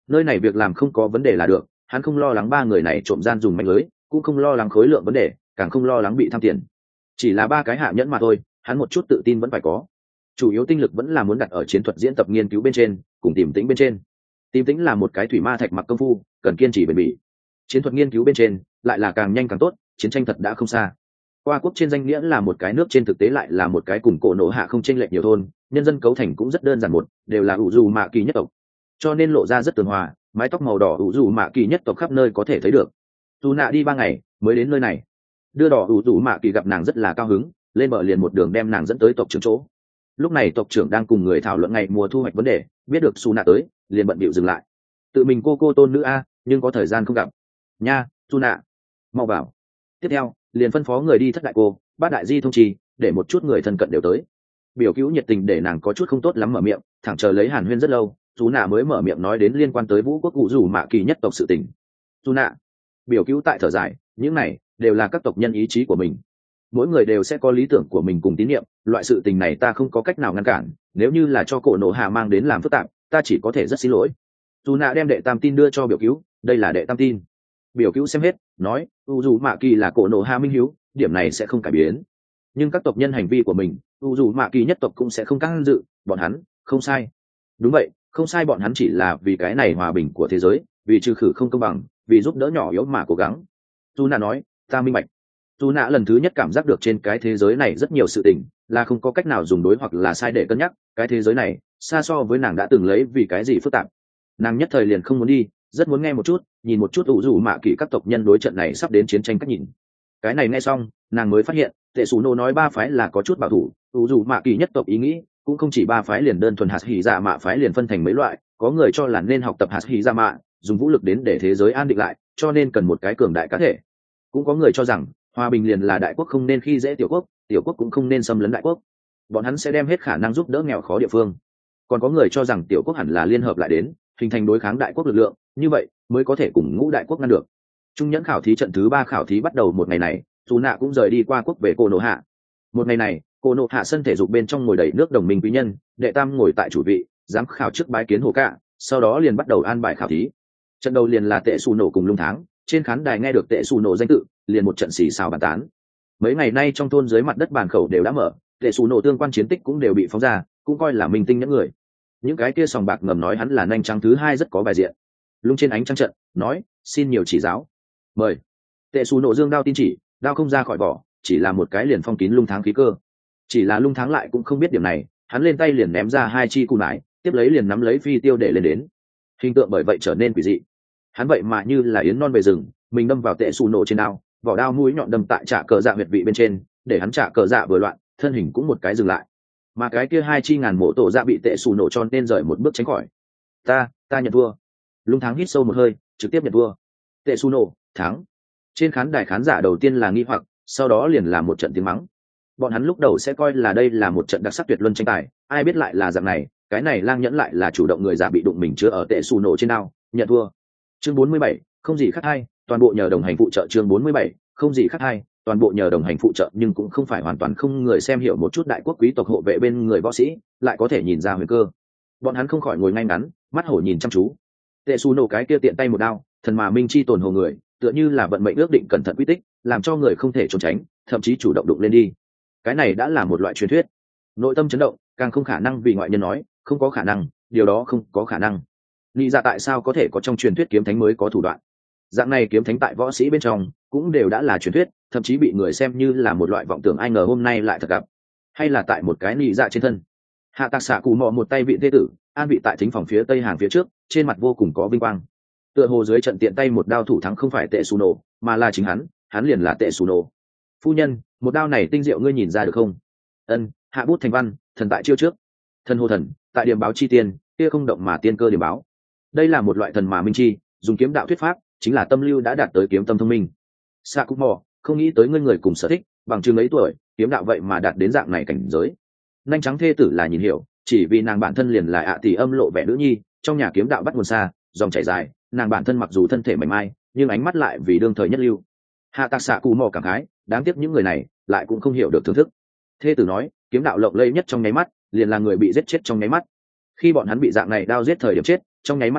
nơi này việc làm không có vấn đề là được, hắn không lo lắng ba người này trộm gian dùng manh lưới, cũng không lo lắng khối lượng vấn đề, càng không lo lắng bị tham tiền. Chỉ là ba cái hạ nhẫn mà thôi, hắn một chút tự tin vẫn phải có. Chủ yếu tinh lực vẫn là muốn đặt ở chiến thuật diễn tập nghiên cứu bên trên, cùng tìm tĩnh bên trên. Tìm tĩnh là một cái thủy ma thạch mặc công phu, cần kiên trì bền bỉ. Chiến thuật nghiên cứu bên trên lại là càng nhanh càng tốt, chiến tranh thật đã không xa. Qua quốc trên danh nghĩa là một cái nước, trên thực tế lại là một cái cùng cổ nổ hạ không chênh lệch nhiều thôn, nhân dân cấu thành cũng rất đơn giản, một đều là ủ dù mạ kỳ nhất tộc, cho nên lộ ra rất tường hòa, mái tóc màu đỏ ủ dù mạ kỳ nhất tộc khắp nơi có thể thấy được. Dù nạ đi ba ngày mới đến nơi này, đưa đỏ ủ dù mạ kỳ gặp nàng rất là cao hứng, lên bờ liền một đường đem nàng dẫn tới tộc trưởng chỗ. Lúc này tộc trưởng đang cùng người thảo luận ngày mùa thu hoạch vấn đề, biết được Su nạ tới liền bận bịu dừng lại. Tự mình cô cô tôn nữ a, nhưng có thời gian không gặp nha. Su nạ mau vào. Tiếp theo liền phân phó người đi thất đại cô bát đại di thông trì, để một chút người thân cận đều tới. Biểu cứu nhiệt tình để nàng có chút không tốt lắm mở miệng, thẳng chờ lấy hàn huyên rất lâu, Su nạ mới mở miệng nói đến liên quan tới vũ quốc cụ rủ mạ kỳ nhất tộc sự tình. Su nạ biểu cứu tại thở dài, những này đều là các tộc nhân ý chí của mình, mỗi người đều sẽ có lý tưởng của mình cùng tín nhiệm, loại sự tình này ta không có cách nào ngăn cản, nếu như là cho cổ nổ hạ mang đến làm phức tạp, ta chỉ có thể rất xin lỗi. Su nạ đem đệ tam tin đưa cho biểu cứu, đây là đệ tam tin. Biểu cứu xem hết nói, u dù mạ kỳ là cổ nổ hạ minh hiếu, điểm này sẽ không cải biến, nhưng các tộc nhân hành vi của mình, u dù mạ kỳ nhất tộc cũng sẽ không can dự, bọn hắn không sai. Đúng vậy, không sai, bọn hắn chỉ là vì cái này hòa bình của thế giới, vì trừ khử không công bằng, vì giúp đỡ nhỏ yếu mà cố gắng. Su nạ nói, ta minh bạch. Su nạ lần thứ nhất cảm giác được trên cái thế giới này rất nhiều sự tình là không có cách nào dùng đối hoặc là sai để cân nhắc, cái thế giới này xa so với nàng đã từng lấy vì cái gì phức tạp. Nàng nhất thời liền không muốn đi, rất muốn nghe một chút, nhìn một chút ủ rủ mạ kỳ các tộc nhân đối trận này sắp đến chiến tranh cách nhìn. Cái này nghe xong, nàng mới phát hiện tệ xù nô nói ba phái là có chút bảo thủ, ủ rủ mạ kỳ nhất tộc ý nghĩ cũng không chỉ ba phái liền đơn thuần hạt hỉ dạ mạ phái liền phân thành mấy loại, có người cho là nên học tập hạt hỉ dạ mạ, dùng vũ lực đến để thế giới an định lại, cho nên cần một cái cường đại cá thể. Cũng có người cho rằng hòa bình liền là đại quốc không nên khi dễ tiểu quốc, tiểu quốc cũng không nên xâm lấn đại quốc, bọn hắn sẽ đem hết khả năng giúp đỡ nghèo khó địa phương. Còn có người cho rằng tiểu quốc hẳn là liên hợp lại đến hình thành đối kháng đại quốc lực lượng, như vậy mới có thể cùng ngũ đại quốc ngăn được. Trung nhẫn khảo thí trận thứ ba khảo thí bắt đầu một ngày này, Su nạ cũng rời đi qua quốc về cô nổ hạ. Một ngày này, cô nổ hạ sân thể dục bên trong ngồi đầy nước đồng minh quý nhân, đệ tam ngồi tại chủ vị, giám khảo trước bái kiến hồ cạ, sau đó liền bắt đầu an bài khảo thí. Trận đầu liền là tệ xù nổ cùng lung tháng, trên khán đài nghe được tệ xù nổ danh tự liền một trận xì xào bàn tán. Mấy ngày nay trong thôn dưới mặt đất bàn khẩu đều đã mở, tệ xù nổ tương quan chiến tích cũng đều bị phóng ra, cũng coi là minh tinh những người. Những cái kia sòng bạc ngầm nói hắn là nhanh trắng thứ hai rất có bài diện. Lung trên ánh trăng trận nói, xin nhiều chỉ giáo, mời. Tệ xù nổ dương đao tin chỉ, đao không ra khỏi vỏ, chỉ là một cái liền phong kín lung tháng khí cơ. Chỉ là lung tháng lại cũng không biết điểm này, hắn lên tay liền ném ra hai chi cù nải, tiếp lấy liền nắm lấy phi tiêu để lên đến, hình tượng bởi vậy trở nên quỷ dị. Hắn vậy mà như là yến non về rừng, mình đâm vào tệ xù nổ trên đao, vỏ đao mũi nhọn đâm tại trả cờ dạ huyệt vị bên trên, để hắn trả cờ dạ vừa loạn, thân hình cũng một cái dừng lại. Mà cái kia hai chi ngàn mộ tổ dạ bị tệ xù nổ cho nên rời một bước tránh khỏi. Ta, ta nhận thua. Lung Thắng hít sâu một hơi, trực tiếp nhận thua. Tệ xù nổ thắng. Trên khán đài khán giả đầu tiên là nghi hoặc, sau đó liền là một trận tiếng mắng. Bọn hắn lúc đầu sẽ coi là đây là một trận đặc sắc tuyệt luân tranh tài, ai biết lại là dạng này, cái này lang nhẫn lại là chủ động người giả bị đụng mình chứa ở tệ xù nổ trên đao, nhận thua. Chương bốn mươi bảy, không gì khác hay, toàn bộ nhờ đồng hành phụ trợ. Chương bốn mươi bảy, không gì khác hay, toàn bộ nhờ đồng hành phụ trợ, nhưng cũng không phải hoàn toàn không người xem hiểu một chút đại quốc quý tộc hộ vệ bên người võ sĩ, lại có thể nhìn ra huyền cơ. Bọn hắn không khỏi ngồi ngay ngắn, mắt hổ nhìn chăm chú. Tệ xù nổ cái kia tiện tay một đao, thần mà minh chi tồn hồ người, tựa như là vận mệnh ước định cẩn thận quy tích, làm cho người không thể trốn tránh, thậm chí chủ động đụng lên đi. Cái này đã là một loại truyền thuyết. Nội tâm chấn động, càng không khả năng vì ngoại nhân nói, không có khả năng, điều đó không có khả năng. Nghĩ ra tại sao có thể có trong truyền thuyết kiếm thánh mới có thủ đoạn. Dạng này kiếm thánh tại võ sĩ bên trong cũng đều đã là truyền thuyết, thậm chí bị người xem như là một loại vọng tưởng, ai ngờ hôm nay lại thật gặp. Hay là tại một cái nị dạ trên thân. Hạ Tạc Xạ Cụ Mọ một tay vị thế tử, an vị tại thính phòng phía tây hàng phía trước, trên mặt vô cùng có vinh quang. Tựa hồ dưới trận tiện tay một đao thủ thắng không phải Tệ Xù Nổ, mà là chính hắn, hắn liền là Tệ Xù Nổ. Phu nhân, một đao này tinh diệu, ngươi nhìn ra được không? Ân, hạ bút thành văn, thần tại chiêu trước. Thần hồ thần, tại điểm báo chi tiên, kia không động mà tiên cơ điểm báo. Đây là một loại thần mà minh chi, dùng kiếm đạo thuyết pháp, chính là tâm lưu đã đạt tới kiếm tâm thông minh. Xạ Cụ Mọ, không nghĩ tới ngươi người cùng sở thích, bằng chừng ấy tuổi, kiếm đạo vậy mà đạt đến dạng này cảnh giới. Nhanh trắng thê tử là nhìn hiểu, chỉ vì nàng bản thân liền là ạ tỷ âm lộ vẻ nữ nhi, trong nhà kiếm đạo bắt nguồn xa, dòng chảy dài, nàng bản thân mặc dù thân thể mảnh mai, nhưng ánh mắt lại vì đương thời nhất lưu. Hạ Tạc Xạ Cụ Mọ cảm khái, đáng tiếc những người này lại cũng không hiểu được thưởng thức. Thê tử nói, kiếm đạo lộng lẫy nhất trong nháy mắt, liền là người bị giết chết trong nháy mắt. Khi bọn hắn bị dạng này đao giết thời điểm chết, trong nháy mắt đó,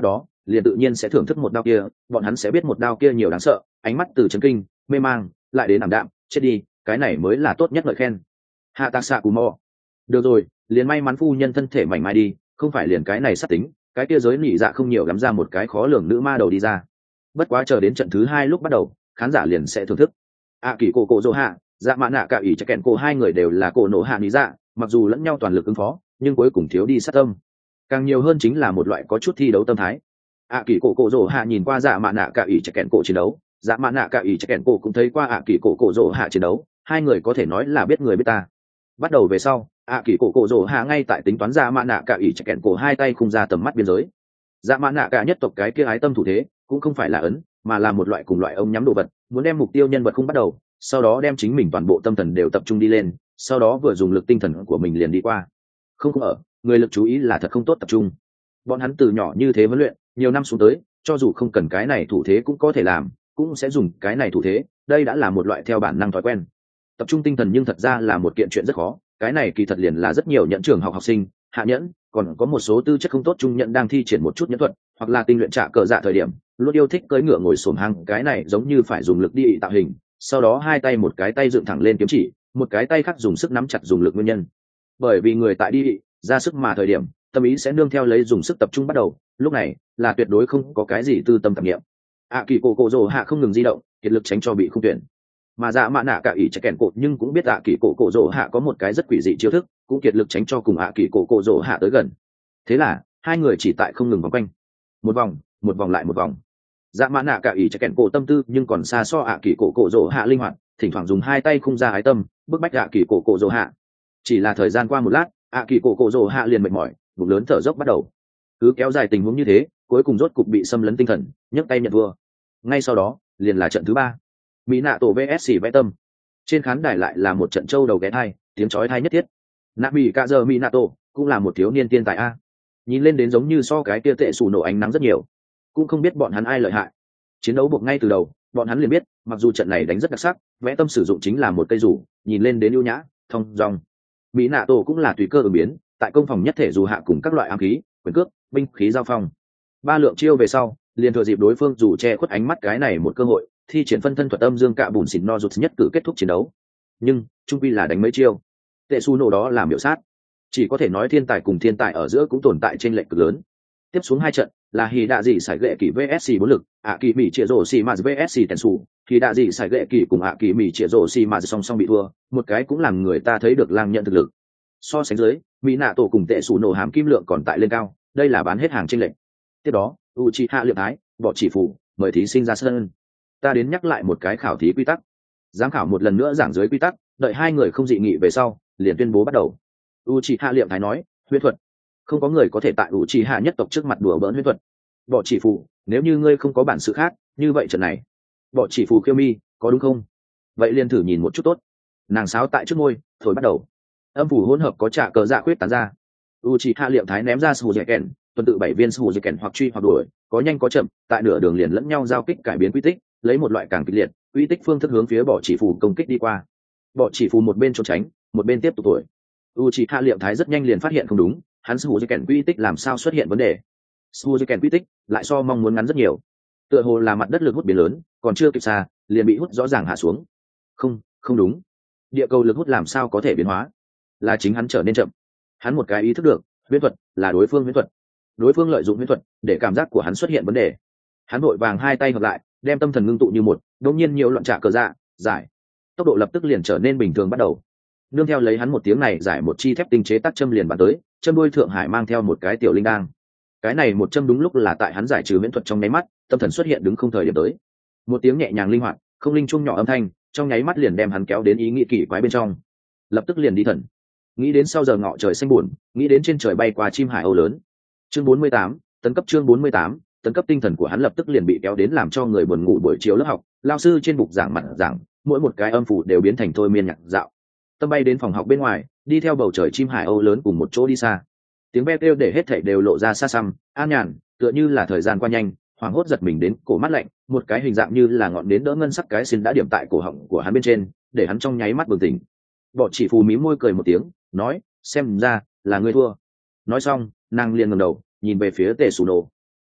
liền tự nhiên sẽ thưởng thức một đao kia, bọn hắn sẽ biết một đao kia nhiều đáng sợ, ánh mắt từ chấn kinh mê mang lại đến ảm đạm chết đi, cái này mới là tốt nhất lời khen. Hạ tạc xạ cù mò, được rồi, liền may mắn phu nhân thân thể mảnh mai đi, không phải liền cái này sát tính, cái kia giới nỉ dạ không nhiều lắm ra một cái khó lường nữ ma đầu đi ra. Bất quá chờ đến trận thứ hai lúc bắt đầu, khán giả liền sẽ thưởng thức. A kỳ cổ cổ dỗ hạ, dạ mã nạ cả ỷ chắc kẹn cổ hai người đều là cổ nổ hạ nỉ dạ, mặc dù lẫn nhau toàn lực ứng phó, nhưng cuối cùng thiếu đi sát tâm. Càng nhiều hơn chính là một loại có chút thi đấu tâm thái. A kỳ cổ cổ dỗ hạ nhìn qua dạ mã nạ cả ỷ chắc kẹn cổ chiến đấu, dạ mã nạ cả ỷ chắc kẹn cổ cũng thấy qua A kỳ cổ cổ dỗ hạ chiến đấu, hai người có thể nói là biết người biết ta. Bắt đầu về sau, A kỳ cổ cổ dỗ hạ ngay tại tính toán dạ mã nạ cả ỷ chắc kẹn cổ hai tay khung ra tầm mắt biên giới. Dạ mã nạ cả nhất tộc cái kia ái tâm thủ thế cũng không phải là ấn, mà là một loại cùng loại ông nhắm đồ vật, muốn đem mục tiêu nhân vật không bắt đầu, sau đó đem chính mình toàn bộ tâm thần đều tập trung đi lên, sau đó vừa dùng lực tinh thần của mình liền đi qua. Không không ở, người lực chú ý là thật không tốt tập trung. Bọn hắn từ nhỏ như thế huấn luyện, nhiều năm xuống tới, cho dù không cần cái này thủ thế cũng có thể làm, cũng sẽ dùng cái này thủ thế, đây đã là một loại theo bản năng thói quen. Tập trung tinh thần nhưng thật ra là một kiện chuyện rất khó, cái này kỳ thật liền là rất nhiều nhẫn trường học học sinh, hạ nhẫn, còn có một số tư chất không tốt trung nhẫn đang thi triển một chút nhẫn thuật, hoặc là tinh luyện trả cờ dạ thời điểm, luôn yêu thích cưỡi ngựa ngồi xổm hang, cái này giống như phải dùng lực đi tạo hình, sau đó hai tay một cái tay dựng thẳng lên kiếm chỉ, một cái tay khác dùng sức nắm chặt dùng lực nguyên nhân. Bởi vì người tại đi ra sức mà thời điểm, tâm ý sẽ nương theo lấy dùng sức tập trung bắt đầu, lúc này là tuyệt đối không có cái gì tư tâm tạp niệm. A kỳ cổ cổ rồ hạ không ngừng di động, kiệt lực tránh cho bị không tuyển. Mà dạ mã nạ cả ỷ chạy kèn cột nhưng cũng biết A kỳ cổ cổ rồ hạ có một cái rất quỷ dị chiêu thức, cũng kiệt lực tránh cho cùng A kỳ cổ cổ rồ hạ tới gần. Thế là hai người chỉ tại không ngừng vòng quanh, một vòng một vòng lại một vòng. Dạ mã nạ cả ỷ chạy kèn cổ tâm tư nhưng còn xa so A kỳ cổ cổ rồ hạ linh hoạt, thỉnh thoảng dùng hai tay khung ra ái tâm bức bách A kỳ cổ cổ rồ hạ. Chỉ là thời gian qua một lát, A kỳ cổ cổ rồ hạ liền mệt mỏi, bụng lớn thở dốc bắt đầu. Cứ kéo dài tình huống như thế, cuối cùng rốt cục bị xâm lấn tinh thần, nhấc tay nhận thua. Ngay sau đó liền là trận thứ ba, mỹ nạ tổ vs vẽ tâm. Trên khán đài lại là một trận châu đầu ghé thai, tiếng chói thai nhất thiết. Nạ mỹ cả giờ mỹ nạ tổ cũng là một thiếu niên tiên tài a, nhìn lên đến giống như so cái kia tệ sủ nổ ánh nắng rất nhiều, cũng không biết bọn hắn ai lợi hại. Chiến đấu buộc ngay từ đầu, bọn hắn liền biết, mặc dù trận này đánh rất đặc sắc, vẽ tâm sử dụng chính là một cây rủ, nhìn lên đến ưu nhã, thông dong. Mỹ nạ tổ cũng là tùy cơ ứng biến, tại công phòng nhất thể dù hạ cùng các loại ám khí, quyền cước, binh khí giao phong. Ba lượng chiêu về sau, liền thừa dịp đối phương dù che khuất ánh mắt cái này một cơ hội, thi triển phân thân thuật âm dương cạ bùn xỉn no rụt nhất cử kết thúc chiến đấu. Nhưng trung quy là đánh mấy chiêu, tệ su nổ đó làm biểu sát, chỉ có thể nói thiên tài cùng thiên tài ở giữa cũng tồn tại trên lệch cực lớn. Tiếp xuống hai trận là hì đạ dị sải gệ kỳ vs bốn lực, ạ kỳ mỹ chia rổ xì mà vs tèn sủ. Hì đạ dị sải gệ kỳ cùng ạ kỳ mỹ chia rổ xì mà song song bị thua, một cái cũng làm người ta thấy được lang nhận thực lực. So sánh dưới, mỹ nạ tổ cùng tệ sủ nổ hàm kim lượng còn tại lên cao, đây là bán hết hàng trên lệch. Tiếp đó Uchiha liệm thái bỏ chỉ phủ mời thí sinh ra sân. Ta đến nhắc lại một cái khảo thí quy tắc. Giám khảo một lần nữa giảng dưới quy tắc, đợi hai người không dị nghị về sau, liền tuyên bố bắt đầu. Uchiha liệm thái nói, huyễn thuật, không có người có thể tại Uchiha nhất tộc trước mặt đùa bỡn huyễn thuật. Bỏ chỉ phủ, nếu như ngươi không có bản sự khác, như vậy trận này, bỏ chỉ phủ khiêu mi, có đúng không? Vậy liền thử nhìn một chút tốt. Nàng sáo tại trước môi, thổi bắt đầu. Âm phủ hỗn hợp có trả cờ dạ khuyết tán ra. Uchiha liệm thái ném ra sù dẻ kèn, tuần tự bảy viên sù dẻ kèn hoặc truy hoặc đuổi, có nhanh có chậm, tại nửa đường liền lẫn nhau giao kích cải biến quy tích, lấy một loại càng kịch liệt quy tích phương thức hướng phía bỏ chỉ phù công kích đi qua. Bỏ chỉ phù một bên trốn tránh, một bên tiếp tục tuổi. Uchiha liệm thái rất nhanh liền phát hiện không đúng, hắn sù dẻ kèn quy tích làm sao xuất hiện vấn đề. Sù dẻ kèn quy tích lại so mong muốn ngắn rất nhiều, tựa hồ là mặt đất lực hút biến lớn, còn chưa kịp xa liền bị hút rõ ràng hạ xuống. Không, không đúng, địa cầu lực hút làm sao có thể biến hóa, là chính hắn trở nên chậm. Hắn một cái ý thức được, huyễn thuật là đối phương huyễn thuật, đối phương lợi dụng huyễn thuật để cảm giác của hắn xuất hiện vấn đề. Hắn vội vàng hai tay hợp lại, đem tâm thần ngưng tụ như một, đột nhiên nhiều loạn trả cờ dạ giải, tốc độ lập tức liền trở nên bình thường bắt đầu. Nương theo lấy hắn một tiếng này giải một chi thép tinh chế tác châm liền bắn tới, châm đuôi thượng hải mang theo một cái tiểu linh đang. Cái này một châm đúng lúc là tại hắn giải trừ huyễn thuật trong nháy mắt, tâm thần xuất hiện đứng không thời điểm tới. Một tiếng nhẹ nhàng linh hoạt, không linh trung nhỏ âm thanh, trong nháy mắt liền đem hắn kéo đến ý nghĩ kỳ quái bên trong. Lập tức liền đi thần. Nghĩ đến sau giờ ngọ trời xanh buồn, nghĩ đến trên trời bay qua chim hải âu lớn. Chương bốn mươi tám, tấn cấp chương bốn mươi tám, tấn cấp tinh thần của hắn lập tức liền bị kéo đến làm cho người buồn ngủ buổi chiều lớp học, lao sư trên bục giảng mặt giảng, mỗi một cái âm phủ đều biến thành thôi miên nhạc dạo. Tâm bay đến phòng học bên ngoài, đi theo bầu trời chim hải âu lớn cùng một chỗ đi xa. Tiếng ve kêu để hết thảy đều lộ ra xa xăm, an nhàn, tựa như là thời gian qua nhanh, hoảng hốt giật mình đến cổ mắt lạnh, một cái hình dạng như là ngọn nến đỡ ngân sắc cái xin đã điểm tại cổ họng của hắn bên trên, để hắn trong nháy mắt bừng tỉnh. Bỏ chỉ phù mí môi cười một tiếng, nói, xem ra là ngươi thua. Nói xong, nàng liền ngẩng đầu nhìn về phía tề sủ nổ.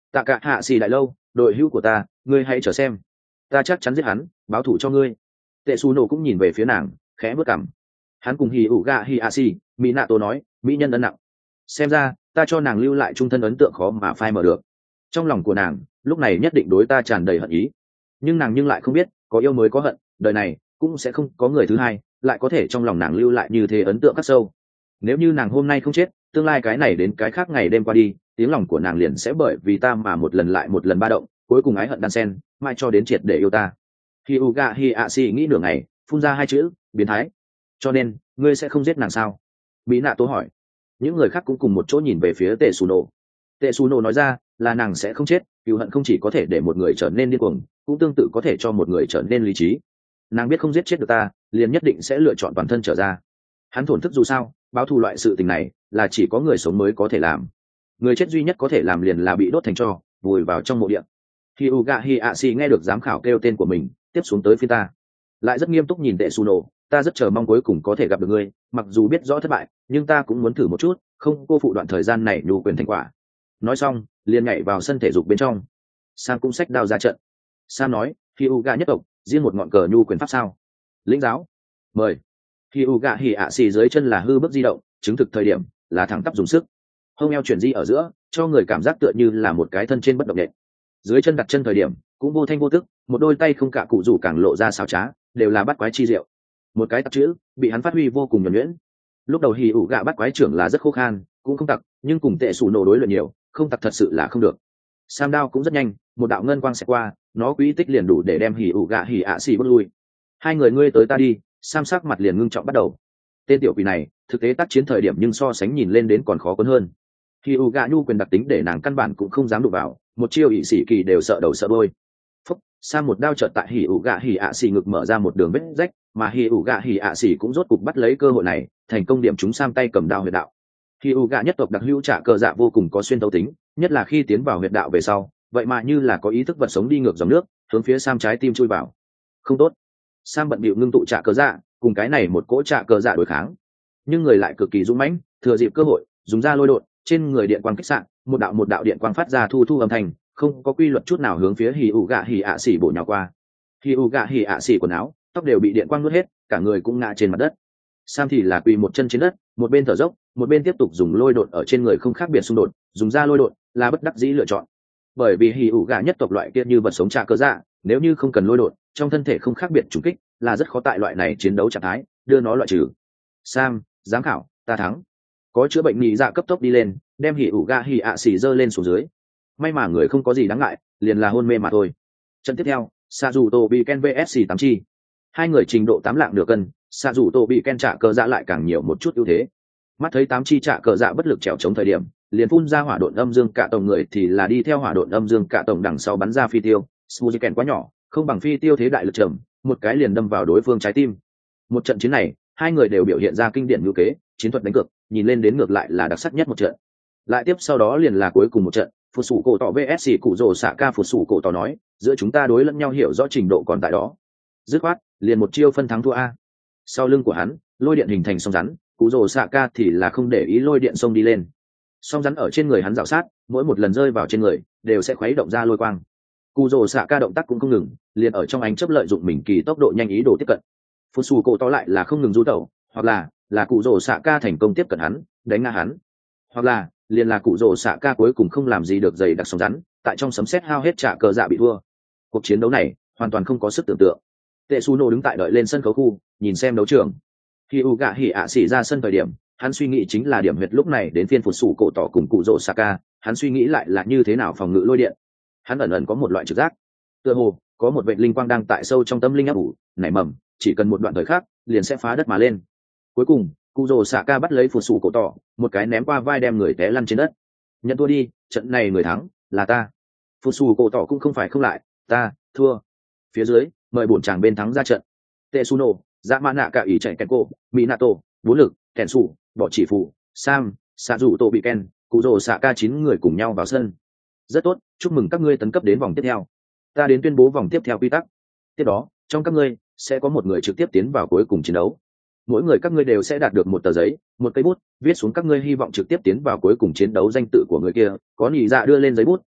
Tạ cả hạ xì đại lâu, đội hữu của ta, ngươi hãy chờ xem, ta chắc chắn giết hắn, báo thù cho ngươi. Tệ xù nổ cũng nhìn về phía nàng, khẽ bước cằm. Hắn cùng hì ủ gạ hì a xì, mỹ nạ tổ nói, mỹ nhân ân nặng, xem ra ta cho nàng lưu lại trung thân ấn tượng khó mà phai mở được. Trong lòng của nàng lúc này nhất định đối ta tràn đầy hận ý, nhưng nàng nhưng lại không biết có yêu mới có hận, đời này cũng sẽ không có người thứ hai lại có thể trong lòng nàng lưu lại như thế ấn tượng khắc sâu. Nếu như nàng hôm nay không chết, tương lai cái này đến cái khác ngày đêm qua đi, tiếng lòng của nàng liền sẽ bởi vì ta mà một lần lại một lần ba động, cuối cùng ái hận đan sen, mai cho đến triệt để yêu ta. Hi Uga Hi A Si nghĩ nửa ngày, phun ra hai chữ, biến thái. Cho nên, ngươi sẽ không giết nàng sao? Mỹ nạ tố hỏi. Những người khác cũng cùng một chỗ nhìn về phía Tệ Sù Nổ. Tệ Sù Nổ nói ra, là nàng sẽ không chết, cừu hận không chỉ có thể để một người trở nên điên cuồng, cũng tương tự có thể cho một người trở nên lý trí. Nàng biết không giết chết được ta, liền nhất định sẽ lựa chọn toàn thân trở ra. Hắn thổn thức dù sao, báo thù loại sự tình này là chỉ có người sống mới có thể làm. Người chết duy nhất có thể làm liền là bị đốt thành tro, vùi vào trong mộ địa. Khi Uga Hi A Si nghe được giám khảo kêu tên của mình, tiếp xuống tới phía ta, lại rất nghiêm túc nhìn Tệ Sù Nổ, ta rất chờ mong cuối cùng có thể gặp được ngươi, mặc dù biết rõ thất bại, nhưng ta cũng muốn thử một chút, không cô phụ đoạn thời gian này nhu quyền thành quả. Nói xong, liền nhảy vào sân thể dục bên trong. Sam cũng xách đao ra trận. Sam nói, khi Uga nhất tộc, riêng một ngọn cờ nhu quyền pháp sao? Lĩnh giáo, mời. Khi Uga Hi A Si dưới chân là hư bước di động, chứng thực thời điểm là thẳng tắp dùng sức. Hông eo chuyển di ở giữa, cho người cảm giác tựa như là một cái thân trên bất động nhện. Dưới chân đặt chân thời điểm, cũng vô thanh vô tức, một đôi tay không cả cụ rủ càng lộ ra xảo trá, đều là bắt quái chi diệu. Một cái tặc chữ, bị hắn phát huy vô cùng nhuần nhuyễn. Lúc đầu Hỉ ủ gạ bắt quái trưởng là rất khô khan, cũng không tặc, nhưng cùng Tệ Sù Nổ đối luyện nhiều, không tặc thật sự là không được. Sam đao cũng rất nhanh, một đạo ngân quang sẽ qua, nó quỹ tích liền đủ để đem Hỉ ủ gạ Hỉ ạ xì bước lui. Hai người ngươi tới ta đi, Sam sắc mặt liền ngưng trọng bắt đầu. Tên tiểu quỷ này, thực tế tác chiến thời điểm nhưng so sánh nhìn lên đến còn khó cuốn hơn. Hỉ ủ gạ nhu quyền đặc tính để nàng căn bản cũng không dám đụng vào, một chiêu ỷ sĩ kỳ đều sợ đầu sợ đôi. Phúc, Sam một đao chợt tại Hỉ ủ gạ Hỉ ạ xì ngực mở ra một đường vết rách, mà Hỉ ủ gạ Hỉ ạ xì cũng rốt cục bắt lấy cơ hội này, thành công điểm trúng Sam tay cầm đao huyệt đạo. Hỉ ủ gạ nhất tộc đặc hữu trả cờ dạ vô cùng có xuyên tấu tính, nhất là khi tiến vào huyệt đạo về sau, vậy mà như là có ý thức vật sống đi ngược dòng nước, hướng phía Sam trái tim chui vào. Không tốt. Sam bận bịu ngưng tụ trả cờ dạ, cùng cái này một cỗ trả cờ dạ đối kháng, nhưng người lại cực kỳ dũng mãnh, thừa dịp cơ hội, dùng ra lôi đột, trên người điện quang kích xạ, một đạo một đạo điện quang phát ra thu thu âm thanh, không có quy luật chút nào hướng phía Hỉ ủ gạ Hỉ ạ xì bổ nhào qua. Hỉ ủ gạ Hỉ ạ xì quần áo, tóc đều bị điện quang nuốt hết, cả người cũng ngã trên mặt đất. Sam thì là quỳ một chân trên đất, một bên thở dốc, một bên tiếp tục dùng lôi đột ở trên người không khác biệt xung đột, dùng ra lôi đột là bất đắc dĩ lựa chọn. Bởi vì Hỉ ủ gạ nhất tộc loại kia như vật sống trả cơ dạ, nếu như không cần lôi đột, trong thân thể không khác biệt trùng kích, là rất khó tại loại này chiến đấu trạng thái đưa nó loại trừ. Sam, giám khảo, ta thắng. Có chữa bệnh nhị dạ cấp tốc đi lên, đem Hỉ ủ gạ Hỉ ạ xì giơ lên xuống dưới. May mà người không có gì đáng ngại, liền là hôn mê mà thôi. Trận tiếp theo, Sa dù Tô bị Ken vs tám chi. Hai người trình độ tám lạng nửa cân, Sa dù Tô bị Ken trả cờ dạ lại càng nhiều một chút ưu thế. Mắt thấy tám chi trả cờ dạ bất lực trèo chống thời điểm, liền phun ra hỏa độn âm dương cả tổng người thì là đi theo hỏa độn âm dương cả tổng đằng sau bắn ra phi tiêu. Suzuken quá nhỏ, không bằng phi tiêu thế đại lực trầm, một cái liền đâm vào đối phương trái tim. Một trận chiến này, hai người đều biểu hiện ra kinh điển ngữ kế, chiến thuật đánh cược, nhìn lên đến ngược lại là đặc sắc nhất một trận. Lại tiếp sau đó liền là cuối cùng một trận, Phù Sủ Cổ Tỏ vs Cụ Rồ Xạ Ca. Phù Sủ Cổ Tỏ nói, giữa chúng ta đối lẫn nhau hiểu rõ trình độ còn tại đó. Dứt khoát, liền một chiêu phân thắng thua a. Sau lưng của hắn, lôi điện hình thành song rắn, Cụ Rồ Xạ Ca thì là không để ý lôi điện xông đi lên. Song rắn ở trên người hắn rào sát, mỗi một lần rơi vào trên người, đều sẽ khuấy động ra lôi quang. Cụ Rồ Xạ Ca động tác cũng không ngừng, liền ở trong ánh chớp lợi dụng mình kỳ tốc độ nhanh ý đồ tiếp cận. Phù Sủ Cổ Tỏ lại là không ngừng du tẩu, hoặc là là Cụ Rồ Xạ Ca thành công tiếp cận hắn, đánh ngã hắn, hoặc là liền là Cụ Rồ Xạ Ca cuối cùng không làm gì được dày đặc sóng rắn, tại trong sấm sét hao hết trả cờ dạ bị thua. Cuộc chiến đấu này hoàn toàn không có sức tưởng tượng. Tệ Su Nô đứng tại đợi lên sân khấu khu, nhìn xem đấu trường. Khi U Gạ Hỉ ạ xỉ ra sân thời điểm, hắn suy nghĩ chính là điểm huyệt lúc này đến phiên Phù Sủ Cổ Tỏ cùng Cụ Rồ Xạ Ca, hắn suy nghĩ lại là như thế nào phòng ngự lôi điện. Hắn ẩn ẩn có một loại trực giác, tựa hồ có một vệt linh quang đang tại sâu trong tâm linh ấp ủ, nảy mầm, chỉ cần một đoạn thời khắc, liền sẽ phá đất mà lên. Cuối cùng, Cụ Rồ Xạ Ca bắt lấy Phù Sủ Cổ Tỏ, một cái ném qua vai đem người té lăn trên đất. Nhận thua đi, trận này người thắng là ta. Phù Sủ Cổ Tỏ cũng không phải không lại, ta thua. Phía dưới, mời bổn chàng bên thắng ra trận. Tetsuno, Dạ Mã Nạ Cả Ý chạy Kenko, Minato, bốn lực, Kensu, bỏ chỉ phụ, Sam, Sạ Dụ Tô bị Ken, Cụ Rồ Xạ Ca chín người cùng nhau vào sân. Rất tốt, chúc mừng các ngươi tấn cấp đến vòng tiếp theo. Ta đến tuyên bố vòng tiếp theo quy tắc. Tiếp đó, trong các ngươi sẽ có một người trực tiếp tiến vào cuối cùng chiến đấu. Mỗi người các ngươi đều sẽ đạt được một tờ giấy, một cây bút, viết xuống các ngươi hy vọng trực tiếp tiến vào cuối cùng chiến đấu danh tự của người kia. Có nhị dạ đưa lên giấy bút,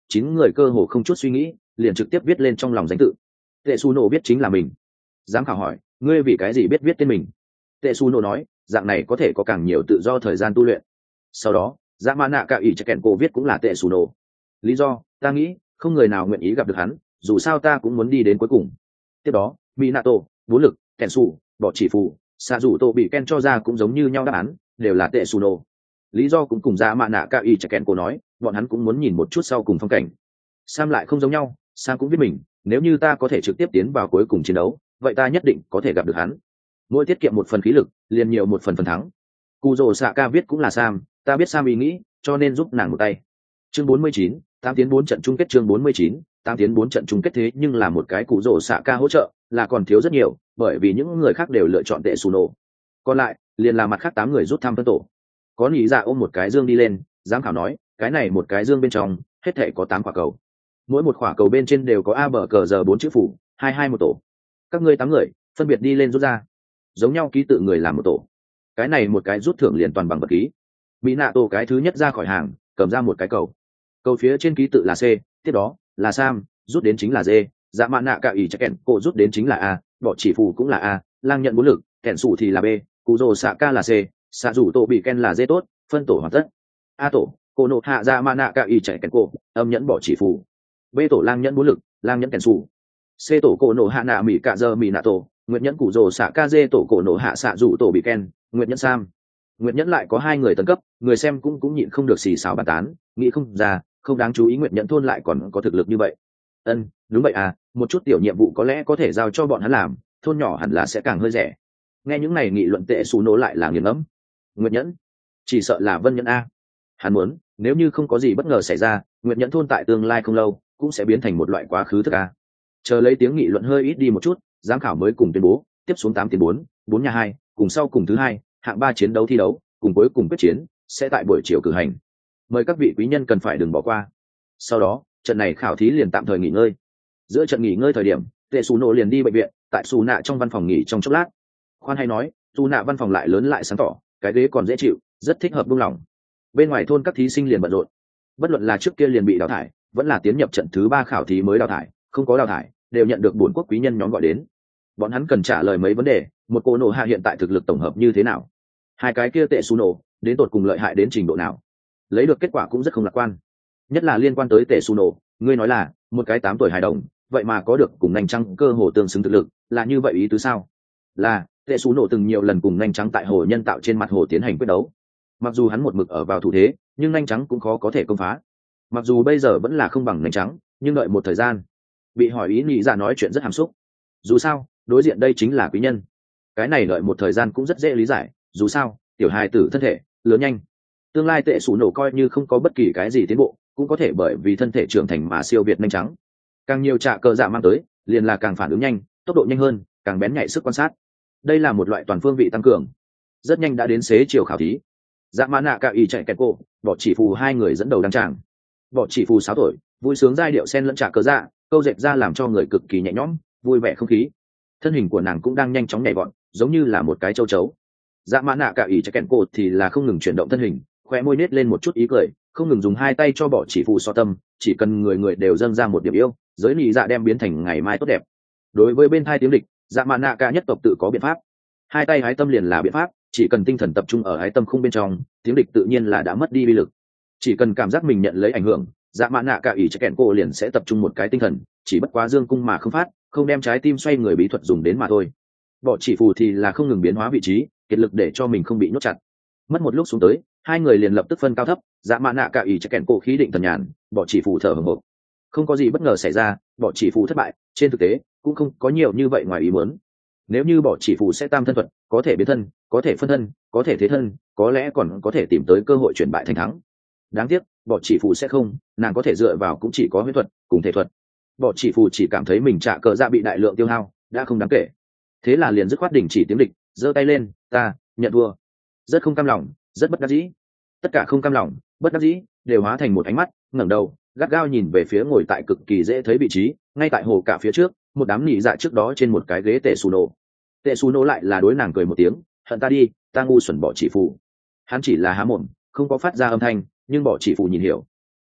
chín người cơ hồ không chút suy nghĩ liền trực tiếp viết lên trong lòng danh tự. Tệ Su Nổ biết chính là mình. Giám khảo hỏi, ngươi vì cái gì biết viết tên mình? Tệ Su Nổ nói, dạng này có thể có càng nhiều tự do thời gian tu luyện. Sau đó dạ mã nạ cả ỷ chạy kèn cổ viết cũng là Tệ Su Nổ. Lý do, ta nghĩ không người nào nguyện ý gặp được hắn, dù sao ta cũng muốn đi đến cuối cùng. Tiếp đó Minato, vũ lực, kèn su, bỏ chỉ phù, xạ rủ tổ bị ken cho ra cũng giống như nhau đáp án, đều là Tệ Su Nổ. Lý do cũng cùng dạ mã nạ cả ỷ chạy kèn cổ nói, bọn hắn cũng muốn nhìn một chút sau cùng phong cảnh. Sam lại không giống nhau, Sam cũng biết mình, nếu như ta có thể trực tiếp tiến vào cuối cùng chiến đấu, vậy ta nhất định có thể gặp được hắn. Mỗi tiết kiệm một phần khí lực, liền nhiều một phần phần thắng. Cù Dồ Sạ Ca viết cũng là Sam, ta biết Sam ý nghĩ, cho nên giúp nàng một tay. Chương bốn mươi chín, tám tiến bốn trận chung kết. Chương bốn mươi chín, tám tiến bốn trận chung kết. Thế nhưng là một cái Cù Dồ Sạ Ca hỗ trợ, là còn thiếu rất nhiều, bởi vì những người khác đều lựa chọn Tệ Su Nổ. Còn lại, liền là mặt khác tám người rút thăm phân tổ. Có nhị dạ ôm một cái dương đi lên, giám khảo nói, cái này một cái dương bên trong, hết thảy có tám quả cầu. Mỗi một quả cầu bên trên đều có a bờ cờ giờ bốn chữ phủ, hai hai một tổ. Các ngươi tám người, phân biệt đi lên rút ra. Giống nhau ký tự người làm một tổ. Cái này một cái rút thưởng liền toàn bằng vật ký. Mỹ nạ tổ cái thứ nhất ra khỏi hàng, cầm ra một cái cầu. Cầu phía trên ký tự là C, tiếp đó là Sam, rút đến chính là D, dạ mạ nạ cả ỷ chắc kèn cổ rút đến chính là A, bỏ chỉ phù cũng là A, lang nhận bốn lực, kèn sủ thì là B, cú rồ xạ ca là C, xạ rủ tổ bị ken là D tốt, phân tổ hoàn tất. A tổ, cô nộ hạ dạ mạ nạ cả ỷ chạy kèn cổ, âm nhẫn bỏ chỉ phù. B tổ lang nhẫn bốn lực, lang nhẫn kèn sủ. C tổ cổ nộ hạ nạ mỹ cả giờ mỹ nạ tổ, nguyệt nhẫn củ rồ xạ ca. D tổ cổ nộ hạ xạ rủ tổ bị ken, nguyệt nhẫn Sam. Nguyệt nhẫn lại có hai người tấn cấp, người xem cũng cũng nhịn không được xì xào bàn tán, nghĩ không ra, không đáng chú ý Nguyệt nhẫn thôn lại còn có thực lực như vậy. Ân, đúng vậy à, một chút tiểu nhiệm vụ có lẽ có thể giao cho bọn hắn làm, thôn nhỏ hẳn là sẽ càng hơi rẻ. Nghe những này nghị luận Tệ Su Nổ lại là nghiền ngẫm. Nguyệt nhẫn, chỉ sợ là Vân nhẫn a. Hắn muốn, nếu như không có gì bất ngờ xảy ra, Nguyệt nhẫn thôn tại tương lai không lâu cũng sẽ biến thành một loại quá khứ thức a. Chờ lấy tiếng nghị luận hơi ít đi một chút, giám khảo mới cùng tuyên bố, tiếp xuống tám tiến bốn, bốn nhà hai, cùng sau cùng thứ hai, hạng ba chiến đấu thi đấu, cùng cuối cùng quyết chiến sẽ tại buổi chiều cử hành. Mời các vị quý nhân cần phải đừng bỏ qua. Sau đó, trận này khảo thí liền tạm thời nghỉ ngơi. Giữa trận nghỉ ngơi thời điểm, Tệ Su Nổ liền đi bệnh viện, tại Su Nạ trong văn phòng nghỉ trong chốc lát. Khoan hay nói, Su Nạ văn phòng lại lớn lại sáng tỏ, cái ghế còn dễ chịu, rất thích hợp buông lỏng. Bên ngoài thôn các thí sinh liền bận rộn. Bất luận là trước kia liền bị đào thải, vẫn là tiến nhập trận thứ ba khảo thí mới đào thải, không có đào thải, đều nhận được bốn quốc quý nhân nhóm gọi đến. Bọn hắn cần trả lời mấy vấn đề, một cô nổ hạ hiện tại thực lực tổng hợp như thế nào, hai cái kia Tệ Su Nổ đến tột cùng lợi hại đến trình độ nào. Lấy được kết quả cũng rất không lạc quan, nhất là liên quan tới Tệ Su Nổ. Ngươi nói là một cái tám tuổi hài đồng, vậy mà có được cùng nanh trắng cơ hồ tương xứng thực lực, là như vậy ý tứ sao? Là Tệ Su Nổ từng nhiều lần cùng nanh trắng tại hồ nhân tạo trên mặt hồ tiến hành quyết đấu, mặc dù hắn một mực ở vào thủ thế, nhưng nanh trắng cũng khó có thể công phá. Mặc dù bây giờ vẫn là không bằng nanh trắng, nhưng đợi một thời gian. Bị hỏi ý nghĩ ra nói chuyện rất hàm xúc. Dù sao, đối diện đây chính là quý nhân, cái này đợi một thời gian cũng rất dễ lý giải. Dù sao, tiểu hài tử thân thể lớn nhanh, tương lai Tệ Su Nổ coi như không có bất kỳ cái gì tiến bộ, cũng có thể bởi vì thân thể trưởng thành mà siêu việt nhanh trắng. Càng nhiều trạ cơ dạ mang tới, liền là càng phản ứng nhanh, tốc độ nhanh hơn, càng bén nhạy sức quan sát. Đây là một loại toàn phương vị tăng cường. Rất nhanh đã đến xế chiều khảo thí. Dạ mã nạ cả ỷ chạy kẹt cô, bỏ chỉ phù hai người dẫn đầu đăng tràng. Bỏ chỉ phù sáu tuổi, vui sướng giai điệu sen lẫn trạ cơ dạ, câu dệt ra làm cho người cực kỳ nhẹ nhõm, vui vẻ không khí. Thân hình của nàng cũng đang nhanh chóng nhảy vọt, giống như là một cái châu chấu. Dạ mã nạ cả ỷ chạy kẹt cô thì là không ngừng chuyển động thân hình, khoe môi nết lên một chút ý cười, không ngừng dùng hai tay cho bỏ chỉ phù so tâm, chỉ cần người người đều dâng ra một điểm yêu, giới nị dạ đem biến thành ngày mai tốt đẹp. Đối với bên thai tiếng địch, dạ mạn nạ cả nhất tộc tự có biện pháp. Hai tay hái tâm liền là biện pháp, chỉ cần tinh thần tập trung ở hái tâm khung bên trong, tiếng địch tự nhiên là đã mất đi uy lực. Chỉ cần cảm giác mình nhận lấy ảnh hưởng, dạ mạn nạ cả ỷ chắc kẹn cô liền sẽ tập trung một cái tinh thần, chỉ bất quá dương cung mà không phát, không đem trái tim xoay người bí thuật dùng đến mà thôi. Bỏ chỉ phù thì là không ngừng biến hóa vị trí, kiệt lực để cho mình không bị nhốt chặt. Mất một lúc xuống tới, hai người liền lập tức phân cao thấp, dạ mạn nạ cả ỷ chắc kẹn cô khí định thần nhàn, bỏ chỉ phù thở hổn hộc. Không có gì bất ngờ xảy ra, bỏ chỉ phù thất bại, trên thực tế cũng không có nhiều như vậy ngoài ý muốn. Nếu như bỏ chỉ phù sẽ tam thân thuật, có thể biến thân, có thể phân thân, có thể thế thân, có lẽ còn có thể tìm tới cơ hội chuyển bại thành thắng. Đáng tiếc, bỏ chỉ phù sẽ không, nàng có thể dựa vào cũng chỉ có huyết thuật cùng thể thuật. Bỏ chỉ phù chỉ cảm thấy mình trả cờ dạ bị đại lượng tiêu hao, đã không đáng kể. Thế là liền dứt khoát đình chỉ tiếng địch, giơ tay lên, ta nhận thua. Rất không cam lòng, rất bất đắc dĩ. Tất cả không cam lòng, bất đắc dĩ đều hóa thành một ánh mắt, ngẩng đầu, gắt gao nhìn về phía ngồi tại cực kỳ dễ thấy vị trí, ngay tại hồ cả phía trước, một đám nỉ dạ trước đó trên một cái ghế Tệ Su Nổ. Tệ Su Nổ lại là đối nàng cười một tiếng, hận ta đi, ta ngu xuẩn bỏ chỉ phù. Hắn chỉ là há mồm, không có phát ra âm thanh, nhưng bỏ chỉ phù nhìn hiểu.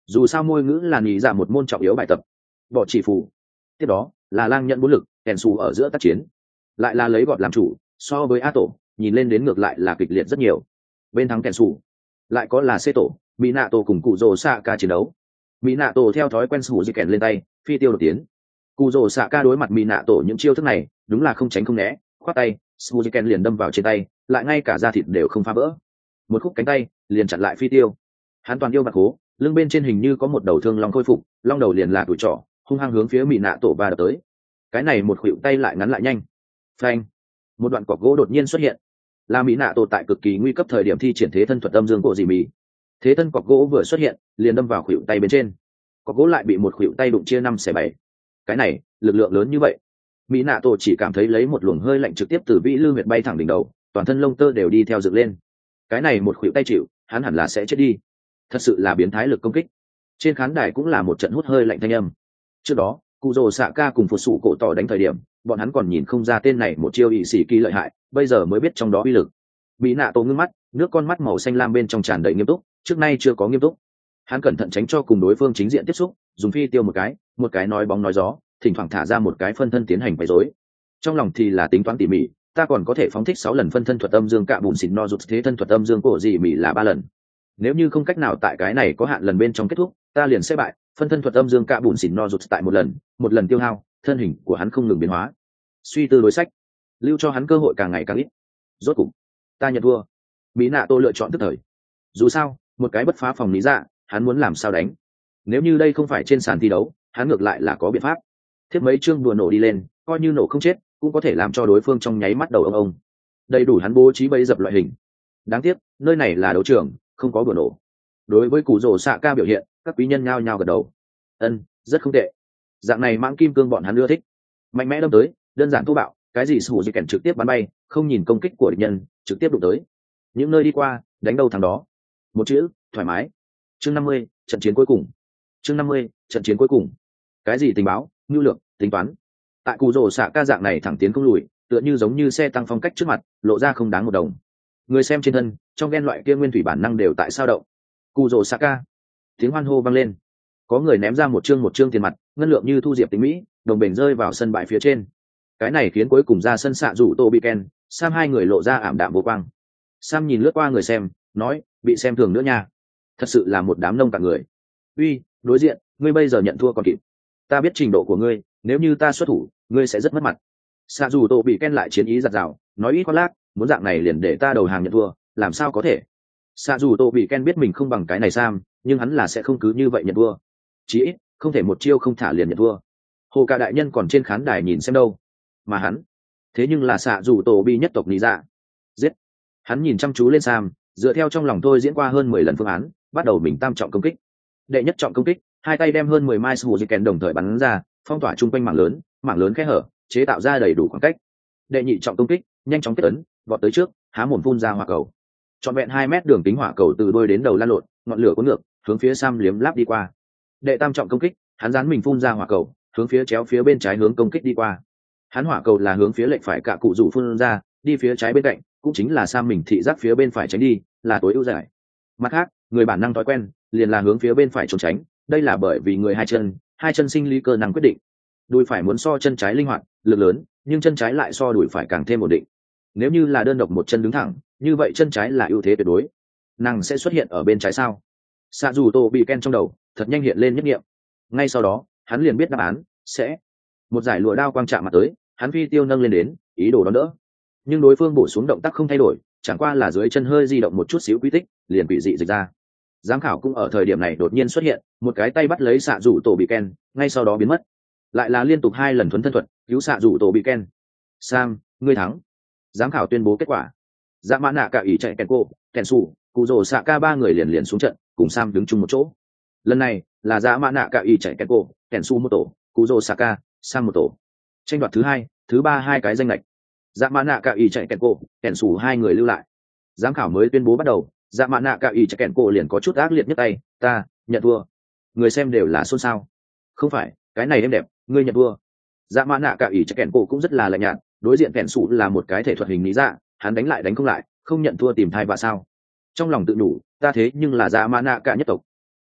dù sao môi ngữ là nghĩ ra một môn trọng yếu bài tập. Bỏ chỉ phù. Tiếp đó là lang nhận bốn lực kèn xù ở giữa tác chiến, lại là lấy gọt làm chủ, so với a tổ nhìn lên đến ngược lại là kịch liệt rất nhiều. Bên thắng kèn xù lại có là xê tổ mỹ nạ tổ cùng cụ rồ xạ ca chiến đấu. Mỹ nạ tổ theo thói quen sủ di kèn lên tay phi tiêu đột tiến, cụ rồ xạ ca đối mặt mỹ nạ tổ những chiêu thức này đúng là không tránh không né, khoát tay sủ di kèn liền đâm vào trên tay, lại ngay cả da thịt đều không phá vỡ, một khúc cánh tay liền chặn lại phi tiêu. Hắn toàn yêu bạc hố, lưng bên trên hình như có một đầu thương long khôi phục, long đầu liền là tuổi trỏ hung hăng hướng phía mỹ nạ tổ và đập tới. Cái này một khuỵu tay lại ngắn lại nhanh. Phanh, một đoạn cọc gỗ đột nhiên xuất hiện, là mỹ nạ tổ tại cực kỳ nguy cấp thời điểm thi triển thế thân thuật âm dương cổ dị mì. Thế thân cọc gỗ vừa xuất hiện liền đâm vào khuỵu tay bên trên, cọc gỗ lại bị một khuỵu tay đụng chia năm xẻ bảy. Cái này lực lượng lớn như vậy, mỹ nạ tổ chỉ cảm thấy lấy một luồng hơi lạnh trực tiếp từ vĩ lư huyệt bay thẳng đỉnh đầu, toàn thân lông tơ đều đi theo dựng lên. Cái này một khuỵu tay chịu, hắn hẳn là sẽ chết đi. Thật sự là biến thái lực công kích. Trên khán đài cũng là một trận hút hơi lạnh thanh âm. Trước đó cụ rồ xạ ca cùng phụt sụ cổ tỏ đánh thời điểm, bọn hắn còn nhìn không ra tên này một chiêu ỵ sĩ kỳ lợi hại, bây giờ mới biết trong đó uy lực. Mỹ nạ tổ ngưng mắt, nước con mắt màu xanh lam bên trong tràn đầy nghiêm túc, trước nay chưa có nghiêm túc. Hắn cẩn thận tránh cho cùng đối phương chính diện tiếp xúc, dùng phi tiêu một cái một cái nói bóng nói gió, thỉnh thoảng thả ra một cái phân thân tiến hành quấy rối. Trong lòng thì là tính toán tỉ mỉ, ta còn có thể phóng thích sáu lần phân thân thuật âm dương cạ bùn xịn no rụt thế thân thuật âm dương cổ dị mỉ là ba lần. Nếu như không cách nào tại cái này có hạn lần bên trong kết thúc, ta liền sẽ bại. Phân thân thuật âm dương cạ bùn xịn no rụt tại một lần, một lần tiêu hao, thân hình của hắn không ngừng biến hóa. Suy tư đối sách, lưu cho hắn cơ hội càng ngày càng ít. Rốt cục, ta nhận thua. Mỹ nạ tô lựa chọn tức thời. Dù sao, một cái bất phá phòng lý dạ, hắn muốn làm sao đánh. Nếu như đây không phải trên sàn thi đấu, hắn ngược lại là có biện pháp. Thiếp mấy chương đùa nổ đi lên, coi như nổ không chết, cũng có thể làm cho đối phương trong nháy mắt đầu ông ông. Đầy đủ hắn bố trí bẫy dập loại hình. Đáng tiếc, nơi này là đấu trường, không có đùa nổ. Đối với củ rồ xạ ca biểu hiện, các quý nhân nhao nhao gật đầu. Ân, rất không tệ. Dạng này mãng kim cương bọn hắn ưa thích. Mạnh mẽ đâm tới, đơn giản thô bạo, cái gì sủ di kèn trực tiếp bắn bay, không nhìn công kích của địch nhân, trực tiếp đụng tới. Những nơi đi qua, đánh đâu thằng đó. Một chữ, thoải mái. Chương năm mươi, trận chiến cuối cùng. Chương năm mươi, trận chiến cuối cùng. Cái gì tình báo, nhu lược, tính toán. Tại cù rồ xạ ca dạng này thẳng tiến không lùi, tựa như giống như xe tăng phong cách trước mặt, lộ ra không đáng một đồng. Người xem trên thân, trong ghen loại kia nguyên thủy bản năng đều tại sao động. Cù rồ xạ ca. Tiếng hoan hô vang lên. Có người ném ra một chương một chương tiền mặt, ngân lượng như thu diệp tính mỹ, đồng bền rơi vào sân bãi phía trên. Cái này khiến cuối cùng ra sân xạ rủ tô bị ken, Sam hai người lộ ra ảm đạm vô quang. Sam nhìn lướt qua người xem, nói, bị xem thường nữa nha. Thật sự là một đám nông cạn người. Uy, đối diện, ngươi bây giờ nhận thua còn kịp. Ta biết trình độ của ngươi, nếu như ta xuất thủ, ngươi sẽ rất mất mặt. Xạ rủ tô bị ken lại chiến ý giặt rào, nói ít khoác lác, muốn dạng này liền để ta đầu hàng nhận thua, làm sao có thể. Xạ rủ tô bị ken biết mình không bằng cái này Sam, nhưng hắn là sẽ không cứ như vậy nhận thua. Chí ít, không thể một chiêu không thả liền nhận thua. Hồ Cả đại nhân còn trên khán đài nhìn xem đâu, mà hắn, thế nhưng là xạ rủ tổ bi nhất tộc lý dạ. Giết. Hắn nhìn chăm chú lên Sam, dựa theo trong lòng tôi diễn qua hơn mười lần phương án, bắt đầu mình tam trọng công kích. Đệ nhất trọng công kích, hai tay đem hơn mười mai sủ di kèn đồng thời bắn ra, phong tỏa chung quanh mảng lớn, mảng lớn khe hở, chế tạo ra đầy đủ khoảng cách. Đệ nhị trọng công kích, nhanh chóng kết ấn, vọt tới trước, há mồm phun ra hỏa cầu. Trọn vẹn hai mét đường kính hỏa cầu từ đuôi đến đầu lan lộn, ngọn lửa cuốn ngược, hướng phía Sam liếm láp đi qua. Đệ tam trọng công kích, hắn dán mình phun ra hỏa cầu, hướng phía chéo phía bên trái hướng công kích đi qua. Hắn hỏa cầu là hướng phía lệch phải cả cụ rủ phun ra, đi phía trái bên cạnh, cũng chính là Sam mình thị giác phía bên phải tránh đi, là tối ưu giải. Mặt khác, người bản năng thói quen, liền là hướng phía bên phải trốn tránh, đây là bởi vì người hai chân, hai chân sinh lý cơ năng quyết định. Đùi phải muốn so chân trái linh hoạt, lực lớn, nhưng chân trái lại so đùi phải càng thêm ổn định. Nếu như là đơn độc một chân đứng thẳng, như vậy chân trái là ưu thế tuyệt đối. Nàng sẽ xuất hiện ở bên trái sao? Xạ dù tổ bị ken trong đầu, thật nhanh hiện lên nhất nghiệm. Ngay sau đó, hắn liền biết đáp án, sẽ. Một giải lụa đao quang chạm mặt tới, hắn phi tiêu nâng lên đến, ý đồ đón đỡ. Nhưng đối phương bổ xuống động tác không thay đổi, chẳng qua là dưới chân hơi di động một chút xíu quy tích, liền bị dị dịch ra. Giám khảo cũng ở thời điểm này đột nhiên xuất hiện, một cái tay bắt lấy xạ rủ tổ bị ken, ngay sau đó biến mất. Lại là liên tục hai lần thuấn thân thuật, cứu xạ rủ tổ bị ken. Sam, ngươi thắng. Giám khảo tuyên bố kết quả. Dạ mã nạ cả ý chạy ken cô, ken su, cụ rồ xạ ca ba người liền liền xuống trận, cùng Sam đứng chung một chỗ. Lần này là dạ mã nạ cả ý chạy ken cô, ken su một tổ, cụ rồ xạ ca, Sam một tổ. Tranh đoạt thứ hai, thứ ba hai cái danh lệch. Dạ mã nạ cả ý chạy ken cô, ken su hai người lưu lại. Giám khảo mới tuyên bố bắt đầu. Dạ mã nạ cả ý chạy ken cô liền có chút ác liệt nhất tay, ta nhận thua. Người xem đều là xôn xao. Không phải, cái này em đẹp, ngươi nhận thua. Dạ mã nạ cả ý chạy ken cô cũng rất là lạnh nhạt, đối diện kẻn sụ là một cái thể thuật hình lý dạ, hắn đánh lại đánh không lại, không nhận thua tìm thai và sao. Trong lòng tự đủ, ta thế nhưng là dạ mã nạ cả nhất tộc.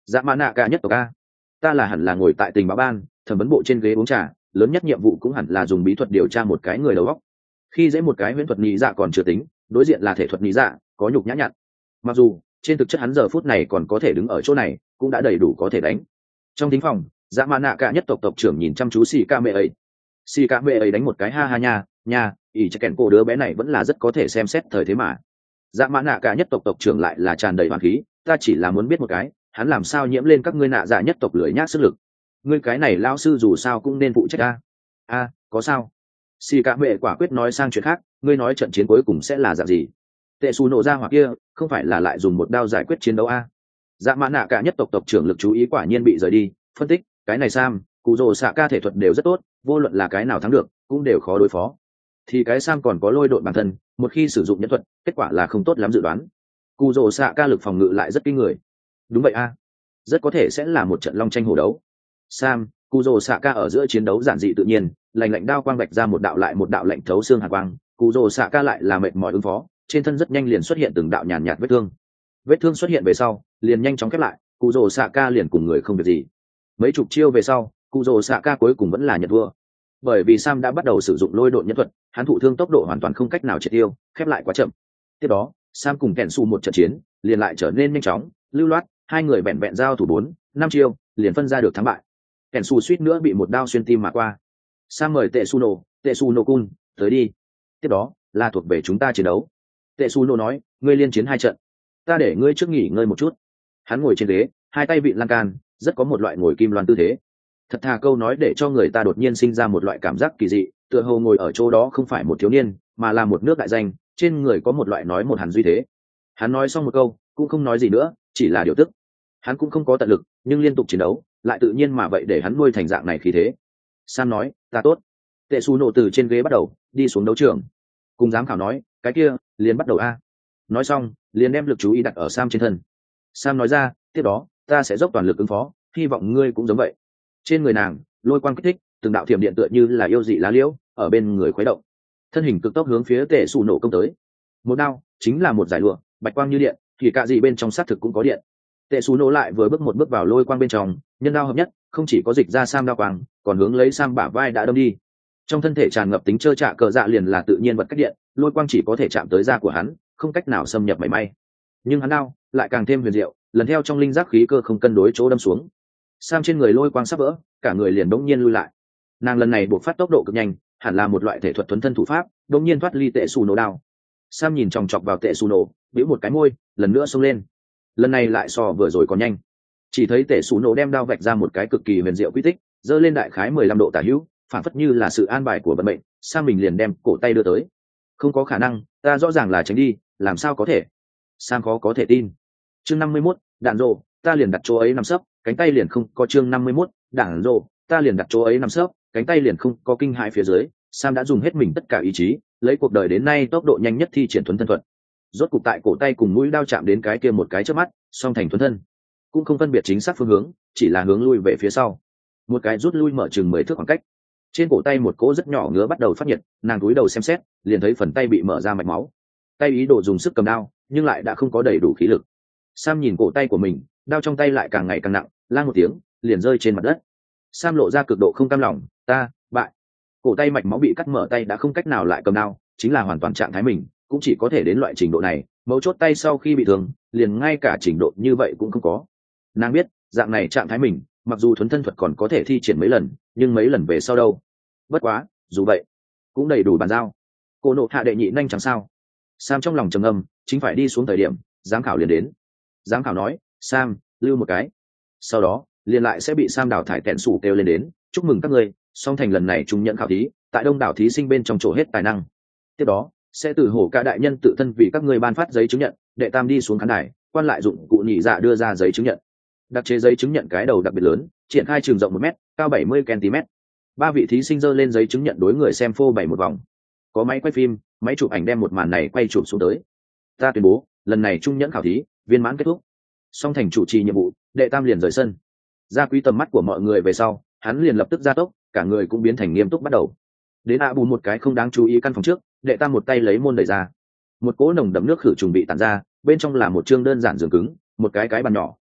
dạ mã nạ cả nhất tộc a, ta là hẳn là ngồi tại tình báo ban thẩm vấn bộ trên ghế uống trà, lớn nhất nhiệm vụ cũng hẳn là dùng bí thuật điều tra một cái người đầu óc. Khi dễ một cái huyễn thuật nhị dạ còn chưa tính, đối diện là thể thuật nhị dạ, có nhục nhã nhặn. Mặc dù trên thực chất hắn giờ phút này còn có thể đứng ở chỗ này, cũng đã đầy đủ có thể đánh. Trong thính phòng, dạ mã nạ cả nhất tộc tộc trưởng nhìn chăm chú xì ca mẹ ấy. Xì ca mẹ ấy đánh một cái ha ha nha nha, ỷ cho kèn cô đứa bé này vẫn là rất có thể xem xét thời thế mà. Dạ mã nạ cả nhất tộc tộc trưởng lại là tràn đầy hoàn khí, ta chỉ là muốn biết một cái, hắn làm sao nhiễm lên các ngươi nạ dạ nhất tộc lưỡi nhác sức lực. Ngươi cái này lao sư dù sao cũng nên phụ trách a. A, có sao? Xì cả mẹ quả quyết nói sang chuyện khác, ngươi nói trận chiến cuối cùng sẽ là dạng gì? Tệ xù nổ ra hoặc kia, không phải là lại dùng một đao giải quyết chiến đấu a? Dạ mã nạ cả nhất tộc tộc trưởng lực chú ý quả nhiên bị rời đi, phân tích, cái này Sam, cụ rồ xạ ca thể thuật đều rất tốt, vô luận là cái nào thắng được, cũng đều khó đối phó. Thì cái Sam còn có lôi độn bản thân, một khi sử dụng nhân thuật, kết quả là không tốt lắm dự đoán. Cụ rồ xạ ca lực phòng ngự lại rất kinh người. Đúng vậy a, rất có thể sẽ là một trận long tranh hổ đấu. Sam, cụ rồ xạ ca ở giữa chiến đấu giản dị tự nhiên, lạnh lạnh đao quang bạch ra một đạo lại một đạo lạnh thấu xương hàn quang, cụ rồ xạ ca lại là mệt mỏi ứng phó, trên thân rất nhanh liền xuất hiện từng đạo nhàn nhạt vết thương. Vết thương xuất hiện về sau, liền nhanh chóng khép lại, cụ rồ xạ ca liền cùng người không việc gì. Mấy chục chiêu về sau, cụ rồ xạ ca cuối cùng vẫn là nhận thua, bởi vì Sam đã bắt đầu sử dụng lôi độn nhân thuật, hắn thụ thương tốc độ hoàn toàn không cách nào triệt tiêu, khép lại quá chậm. Tiếp đó, Sam cùng kèn su một trận chiến, liền lại trở nên nhanh chóng, lưu loát, hai người bèn bèn giao thủ bốn, năm chiêu, liền phân ra được thắng bại. Kèn su suýt nữa bị một đao xuyên tim mà qua. Sam mời Tệ Su Nổ, Tệ Su Nổ Kun, tới đi. Tiếp đó, là thuộc về chúng ta chiến đấu. Tệ Su Nổ nói, ngươi liên chiến hai trận, ta để ngươi trước nghỉ ngơi một chút. Hắn ngồi trên ghế, hai tay vịn lan can, rất có một loại ngồi kim loan tư thế. Thật thà câu nói để cho người ta đột nhiên sinh ra một loại cảm giác kỳ dị, tựa hồ ngồi ở chỗ đó không phải một thiếu niên, mà là một nước đại danh, trên người có một loại nói một hẳn duy thế. Hắn nói xong một câu, cũng không nói gì nữa, chỉ là điều tức. Hắn cũng không có tận lực, nhưng liên tục chiến đấu, lại tự nhiên mà vậy để hắn nuôi thành dạng này khí thế. Sam nói, ta tốt. Tệ Su Nổ từ trên ghế bắt đầu đi xuống đấu trường, cùng giám khảo nói, cái kia liền bắt đầu a. Nói xong, liền đem lực chú ý đặt ở Sam trên thân. Sam nói ra, tiếp đó ta sẽ dốc toàn lực ứng phó, hy vọng ngươi cũng giống vậy. Trên người nàng lôi quang kích thích, từng đạo thiểm điện tựa như là yêu dị lá liễu ở bên người khuấy động, thân hình cực tốc hướng phía Tệ Su Nổ công tới. Một đao chính là một giải lụa, bạch quang như điện, thì cả gì bên trong xác thực cũng có điện. Tệ Su Nổ lại vừa bước một bước vào lôi quang bên trong, nhân đao hợp nhất, không chỉ có dịch ra Sam đao quang, còn hướng lấy Sam bả vai đã đâm đi. Trong thân thể tràn ngập tính trơ trạ cờ dạ liền là tự nhiên vật cách điện, lôi quang chỉ có thể chạm tới da của hắn, không cách nào xâm nhập mảy may. Nhưng hắn đao lại càng thêm huyền diệu, lần theo trong linh giác khí cơ không cân đối chỗ đâm xuống. Sam trên người lôi quang sắp vỡ, cả người liền đống nhiên lui lại. Nàng lần này buộc phát tốc độ cực nhanh, hẳn là một loại thể thuật thuần thân thủ pháp, đống nhiên thoát ly Tệ Su Nổ đao. Sam nhìn chòng chọc vào Tệ Su Nổ, bĩu một cái môi, lần nữa xông lên. Lần này lại so vừa rồi còn nhanh. Chỉ thấy Tệ Su Nổ đem đao vạch ra một cái cực kỳ huyền diệu quy tích, giơ lên đại khái mười lăm độ tả hữu, phản phất như là sự an bài của vận mệnh. Sam mình liền đem cổ tay đưa tới. Không có khả năng, ta rõ ràng là tránh đi, làm sao có thể? Sam khó có thể tin. Chương năm mươi mốt, đạn rồ, ta liền đặt chỗ ấy nằm sấp, cánh tay liền không có. Chương năm mươi mốt, đạn rồ, ta liền đặt chỗ ấy nằm sấp, cánh tay liền không có. Kinh hãi phía dưới, Sam đã dùng hết mình tất cả ý chí, lấy cuộc đời đến nay tốc độ nhanh nhất thi triển thuần thân thuật. Rốt cục tại cổ tay cùng mũi đao chạm đến cái kia một cái chớp mắt, song thành thuần thân, cũng không phân biệt chính xác phương hướng, chỉ là hướng lui về phía sau. Một cái rút lui mở chừng mười thước khoảng cách. Trên cổ tay một cỗ rất nhỏ ngứa bắt đầu phát nhiệt, nàng cúi đầu xem xét, liền thấy phần tay bị mở ra mạch máu. Tay ý đồ dùng sức cầm đao, nhưng lại đã không có đầy đủ khí lực. Sam nhìn cổ tay của mình, đao trong tay lại càng ngày càng nặng, lang một tiếng, liền rơi trên mặt đất. Sam lộ ra cực độ không cam lòng, ta bại. Cổ tay mạch máu bị cắt mở, tay đã không cách nào lại cầm đao, chính là hoàn toàn trạng thái mình, cũng chỉ có thể đến loại trình độ này. Mấu chốt tay sau khi bị thương, liền ngay cả trình độ như vậy cũng không có. Nàng biết, dạng này trạng thái mình, mặc dù thuần thân thuật còn có thể thi triển mấy lần, nhưng mấy lần về sau đâu. Bất quá, dù vậy, cũng đầy đủ bàn giao. Cô nộ hạ đệ nhị nhanh chẳng sao. Sam trong lòng trầm ngâm, chính phải đi xuống thời điểm, giám khảo liền đến. Giám khảo nói, Sam, lưu một cái. Sau đó, liền lại sẽ bị Sam đào thải tẹn sủ kêu lên đến, chúc mừng các ngươi, song thành lần này trung nhận khảo thí, tại đông đảo thí sinh bên trong chỗ hết tài năng. Tiếp đó, sẽ từ hổ ca đại nhân tự thân vì các ngươi ban phát giấy chứng nhận, đệ tam đi xuống khán đài, quan lại dụng cụ nhị dạ đưa ra giấy chứng nhận. Đặc chế giấy chứng nhận cái đầu đặc biệt lớn, triển khai trường rộng một mét, cao bảy mươi centimet. Ba vị thí sinh giơ lên giấy chứng nhận đối người xem phô bày một vòng. Có máy quay phim, máy chụp ảnh đem một màn này quay chụp xuống tới. Ta tuyên bố, lần này trung nhẫn khảo thí viên mãn kết thúc. Song thành chủ trì nhiệm vụ, đệ tam liền rời sân. Ra quý tầm mắt của mọi người về sau, hắn liền lập tức gia tốc, cả người cũng biến thành nghiêm túc bắt đầu. Đến ạ bù một cái không đáng chú ý căn phòng trước, đệ tam một tay lấy môn đẩy ra. Một cỗ nồng đậm nước khử trùng bị tản ra, bên trong là một chương đơn giản giường cứng, một cái cái bàn nhỏ,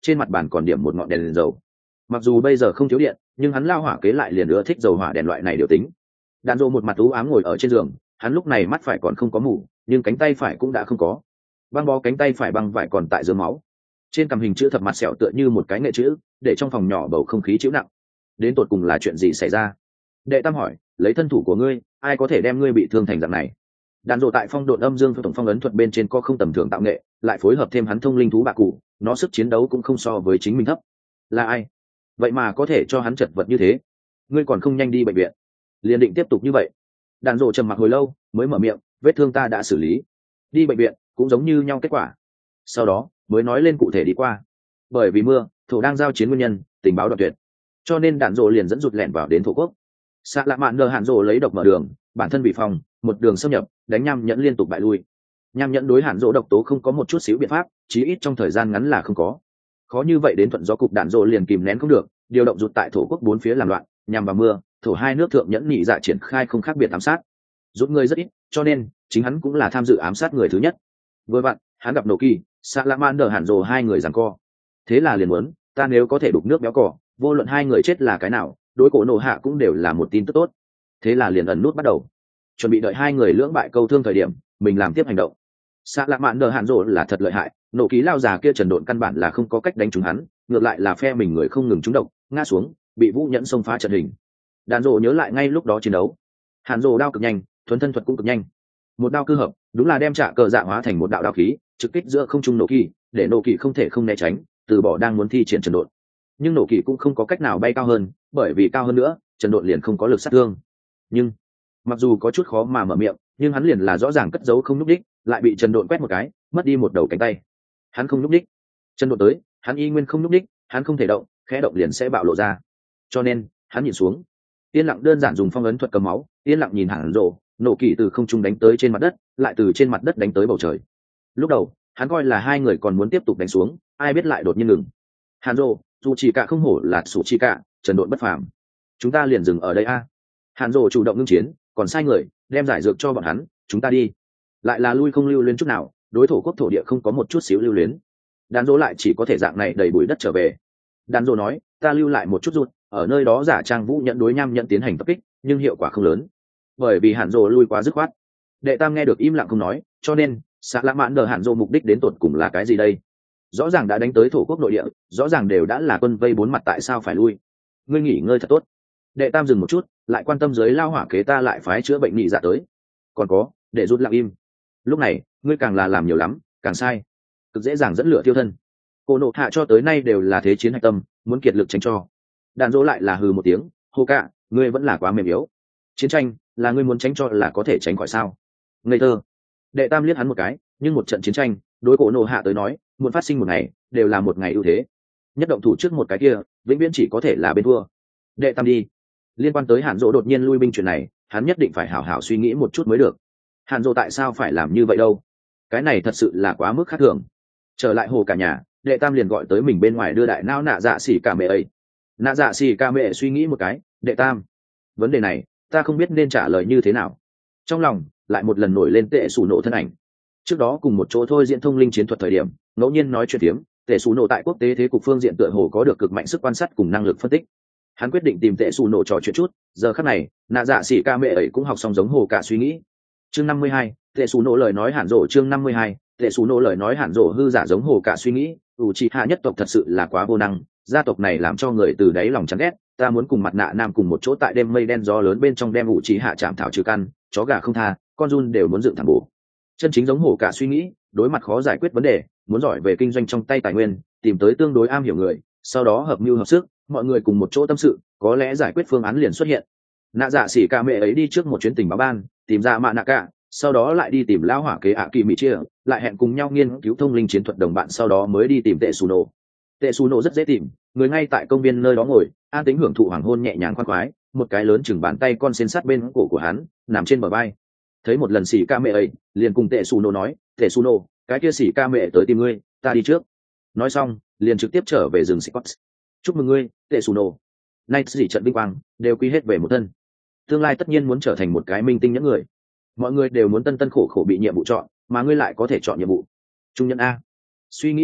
trên mặt bàn còn điểm một ngọn đèn, đèn dầu. Mặc dù bây giờ không thiếu điện, nhưng hắn lao hỏa kế lại liền ưa thích dầu hỏa đèn loại này điều tính. Đàn rộ một mặt u ám ngồi ở trên giường, hắn lúc này mắt phải còn không có mù, nhưng cánh tay phải cũng đã không có. Băng bó cánh tay phải băng vải còn tại dưới máu. Trên cằm hình chữ thập mặt sẹo tựa như một cái nghệ chữ, để trong phòng nhỏ bầu không khí chịu nặng. Đến tột cùng là chuyện gì xảy ra? Đệ Tam hỏi, lấy thân thủ của ngươi, ai có thể đem ngươi bị thương thành dạng này? Đàn rộ tại phong độn âm dương tổng phong ấn thuật bên trên có không tầm thường tạo nghệ, lại phối hợp thêm hắn thông linh thú bạc cụ, nó sức chiến đấu cũng không so với chính mình thấp. Là ai? Vậy mà có thể cho hắn chật vật như thế? Ngươi còn không nhanh đi bệnh viện? Liền định tiếp tục như vậy? Đàn rộ trầm mặc hồi lâu, mới mở miệng, vết thương ta đã xử lý, đi bệnh viện cũng giống như nhau kết quả. Sau đó mới nói lên cụ thể đi qua. Bởi vì mưa, thổ đang giao chiến nguyên nhân, tình báo đoạn tuyệt, cho nên đàn rộ liền dẫn rụt lẻn vào đến thổ quốc. Xạ lạ mạn nờ hạn rộ lấy độc mở đường, bản thân bị phòng, một đường xâm nhập, đánh nham nhẫn liên tục bại lui. Nham nhẫn đối hạn rộ độc tố không có một chút xíu biện pháp, chí ít trong thời gian ngắn là không có. Khó như vậy đến thuận gió cục đạn rộ liền kìm nén không được, điều động rụt tại thổ quốc bốn phía làm loạn, nhằm vào mưa, thổ hai nước thượng nhẫn nhị dạ triển khai không khác biệt ám sát. Rút người rất ít, cho nên chính hắn cũng là tham dự ám sát người thứ nhất. Vừa vặn, hắn gặp nổ kỳ, xạ lạ mạn nờ hạn rộ hai người giằng co. Thế là liền muốn, ta nếu có thể đục nước béo cỏ, vô luận hai người chết là cái nào, đối cổ nổ hạ cũng đều là một tin tức tốt. Thế là liền ẩn nút bắt đầu, chuẩn bị đợi hai người lưỡng bại câu thương thời điểm, mình làm tiếp hành động. Xạ lạ mạn nờ hạn rộ là thật lợi hại, nổ ký lao già kia trần độn căn bản là không có cách đánh trúng hắn, ngược lại là phe mình người không ngừng trúng độc, ngã xuống, bị vũ nhẫn xông phá trận hình. Đàn rộ nhớ lại ngay lúc đó chiến đấu, hàn rộ đao cực nhanh, thuấn thân thuật cũng cực nhanh, một đao cư hợp, đúng là đem trả cờ dạ hóa thành một đạo đao khí, trực kích giữa không trung nổ kỳ, để nổ kỳ không thể không né tránh, từ bỏ đang muốn thi triển trần độn. Nhưng nổ kỳ cũng không có cách nào bay cao hơn, bởi vì cao hơn nữa, trần độn liền không có lực sát thương. Nhưng mặc dù có chút khó mà mở miệng, nhưng hắn liền là rõ ràng cất giấu không nhúc đích, lại bị trần độn quét một cái, mất đi một đầu cánh tay. Hắn không nhúc đích, trần độn tới, hắn y nguyên không nhúc đích, hắn không thể động, khẽ động liền sẽ bạo lộ ra. Cho nên hắn nhìn xuống, yên lặng đơn giản dùng phong ấn thuật cầm máu, yên lặng nhìn hàn rộ, nổ kỳ từ không trung đánh tới trên mặt đất, lại từ trên mặt đất đánh tới bầu trời. Lúc đầu hắn coi là hai người còn muốn tiếp tục đánh xuống, ai biết lại đột nhiên ngừng. Hàn rộ, dù chỉ cả không hổ là sủ chỉ cả, trần độn bất phàm, chúng ta liền dừng ở đây a. À. Hàn rộ chủ động ngưng chiến, còn sai người đem giải dược cho bọn hắn, chúng ta đi. Lại là lui không lưu luyến chút nào, đối thổ quốc thổ địa không có một chút xíu lưu luyến. Đàn rộ lại chỉ có thể dạng này đầy bụi đất trở về. Đàn rộ nói, ta lưu lại một chút rụt, ở nơi đó giả trang vũ nhận đối nham nhận tiến hành tập kích, nhưng hiệu quả không lớn, bởi vì Hàn rộ lui quá dứt khoát. Đệ Tam nghe được im lặng không nói, cho nên xạ lạ mạn đờ Hàn rộ mục đích đến tột cùng là cái gì đây? Rõ ràng đã đánh tới thổ quốc nội địa, rõ ràng đều đã là quân vây bốn mặt, tại sao phải lui? Ngươi nghỉ ngơi thật tốt. Đệ Tam dừng một chút, lại quan tâm dưới lao hỏa kế ta lại phái chữa bệnh nhị dạ tới. Còn có, để rút lặng im. Lúc này ngươi càng là làm nhiều lắm, càng sai, cực dễ dàng dẫn lửa tiêu thân. Cô nộ hạ cho tới nay đều là thế chiến hạch tâm, muốn kiệt lực tránh cho. Đàn dỗ lại là hừ một tiếng, hô cạ, ngươi vẫn là quá mềm yếu. Chiến tranh là ngươi muốn tránh cho là có thể tránh khỏi sao? Ngây thơ. Đệ Tam liếc hắn một cái, nhưng một trận chiến tranh đối cổ nộ hạ tới nói, muốn phát sinh một ngày đều là một ngày ưu thế. Nhất động thủ trước một cái kia, vĩnh viễn chỉ có thể là bên thua. Đệ Tam đi. Liên quan tới Hàn Dỗ đột nhiên lui binh chuyện này, hắn nhất định phải hảo hảo suy nghĩ một chút mới được. Hàn Dỗ tại sao phải làm như vậy đâu? Cái này thật sự là quá mức khác thường. Trở lại hồ cả nhà, Đệ Tam liền gọi tới mình bên ngoài đưa đại nao nạ dạ xỉ cả mẹ ấy. Nạ dạ xỉ cả mẹ suy nghĩ một cái, Đệ Tam, vấn đề này ta không biết nên trả lời như thế nào. Trong lòng lại một lần nổi lên Tệ Sủ Nộ thân ảnh. Trước đó cùng một chỗ thôi diễn thông linh chiến thuật thời điểm, ngẫu nhiên nói chuyện tiếm, Tệ Sủ Nộ tại quốc tế thế cục phương diện tựa hồ có được cực mạnh sức quan sát cùng năng lực phân tích. Hắn quyết định tìm Tệ Sủ Nộ trò chuyện chút. Giờ khắc này, nạ dạ xỉ ca mẹ ấy cũng học xong giống hồ cả suy nghĩ. Chương năm mươi hai, Tệ Sủ Nộ lời nói Hàn Dỗ. Chương năm mươi hai, Tệ Sủ Nộ lời nói Hàn Dỗ hư giả giống hồ cả suy nghĩ. ủ trì hạ nhất tộc thật sự là quá vô năng, gia tộc này làm cho người từ đáy lòng chán ghét. Ta muốn cùng mặt nạ nam cùng một chỗ tại đêm mây đen gió lớn bên trong đem ủ trì hạ chạm thảo trừ căn, chó gà không tha, con run đều muốn dựng thẳng bổ. Chân chính giống hồ cả suy nghĩ, đối mặt khó giải quyết vấn đề, muốn giỏi về kinh doanh trong tay tài nguyên, tìm tới tương đối am hiểu người, sau đó hợp mưu hợp sức, mọi người cùng một chỗ tâm sự, có lẽ giải quyết phương án liền xuất hiện. Nạ dạ xỉ ca mẹ ấy đi trước một chuyến tình báo ban, tìm ra mạ nạ cả, sau đó lại đi tìm lão hỏa kế ạ kỳ mỹ chia, lại hẹn cùng nhau nghiên cứu thông linh chiến thuật đồng bạn, sau đó mới đi tìm Tệ Sủ Nộ. Tệ Sủ Nộ rất dễ tìm, người ngay tại công viên nơi đó ngồi, an tính hưởng thụ hoàng hôn nhẹ nhàng khoan khoái, một cái lớn chừng bàn tay con sen sát bên cổ của hắn, nằm trên bờ vai. Thấy một lần xỉ ca mẹ ấy, liền cùng Tệ Sủ Nộ nói, Tệ Sủ Nộ, cái kia xỉ ca mẹ tới tìm ngươi, ta đi trước. Nói xong, liền trực tiếp trở về rừng Scott. Chúc mừng ngươi, Tệ Sủ Nộ. Nay xỉ trận vinh quang đều quy hết về một thân. Tương lai tất nhiên muốn trở thành một cái minh tinh những người. Mọi người đều muốn tân tân khổ khổ bị nhiệm vụ chọn, mà ngươi lại có thể chọn nhiệm vụ trung nhân a. Suy nghĩ một chút,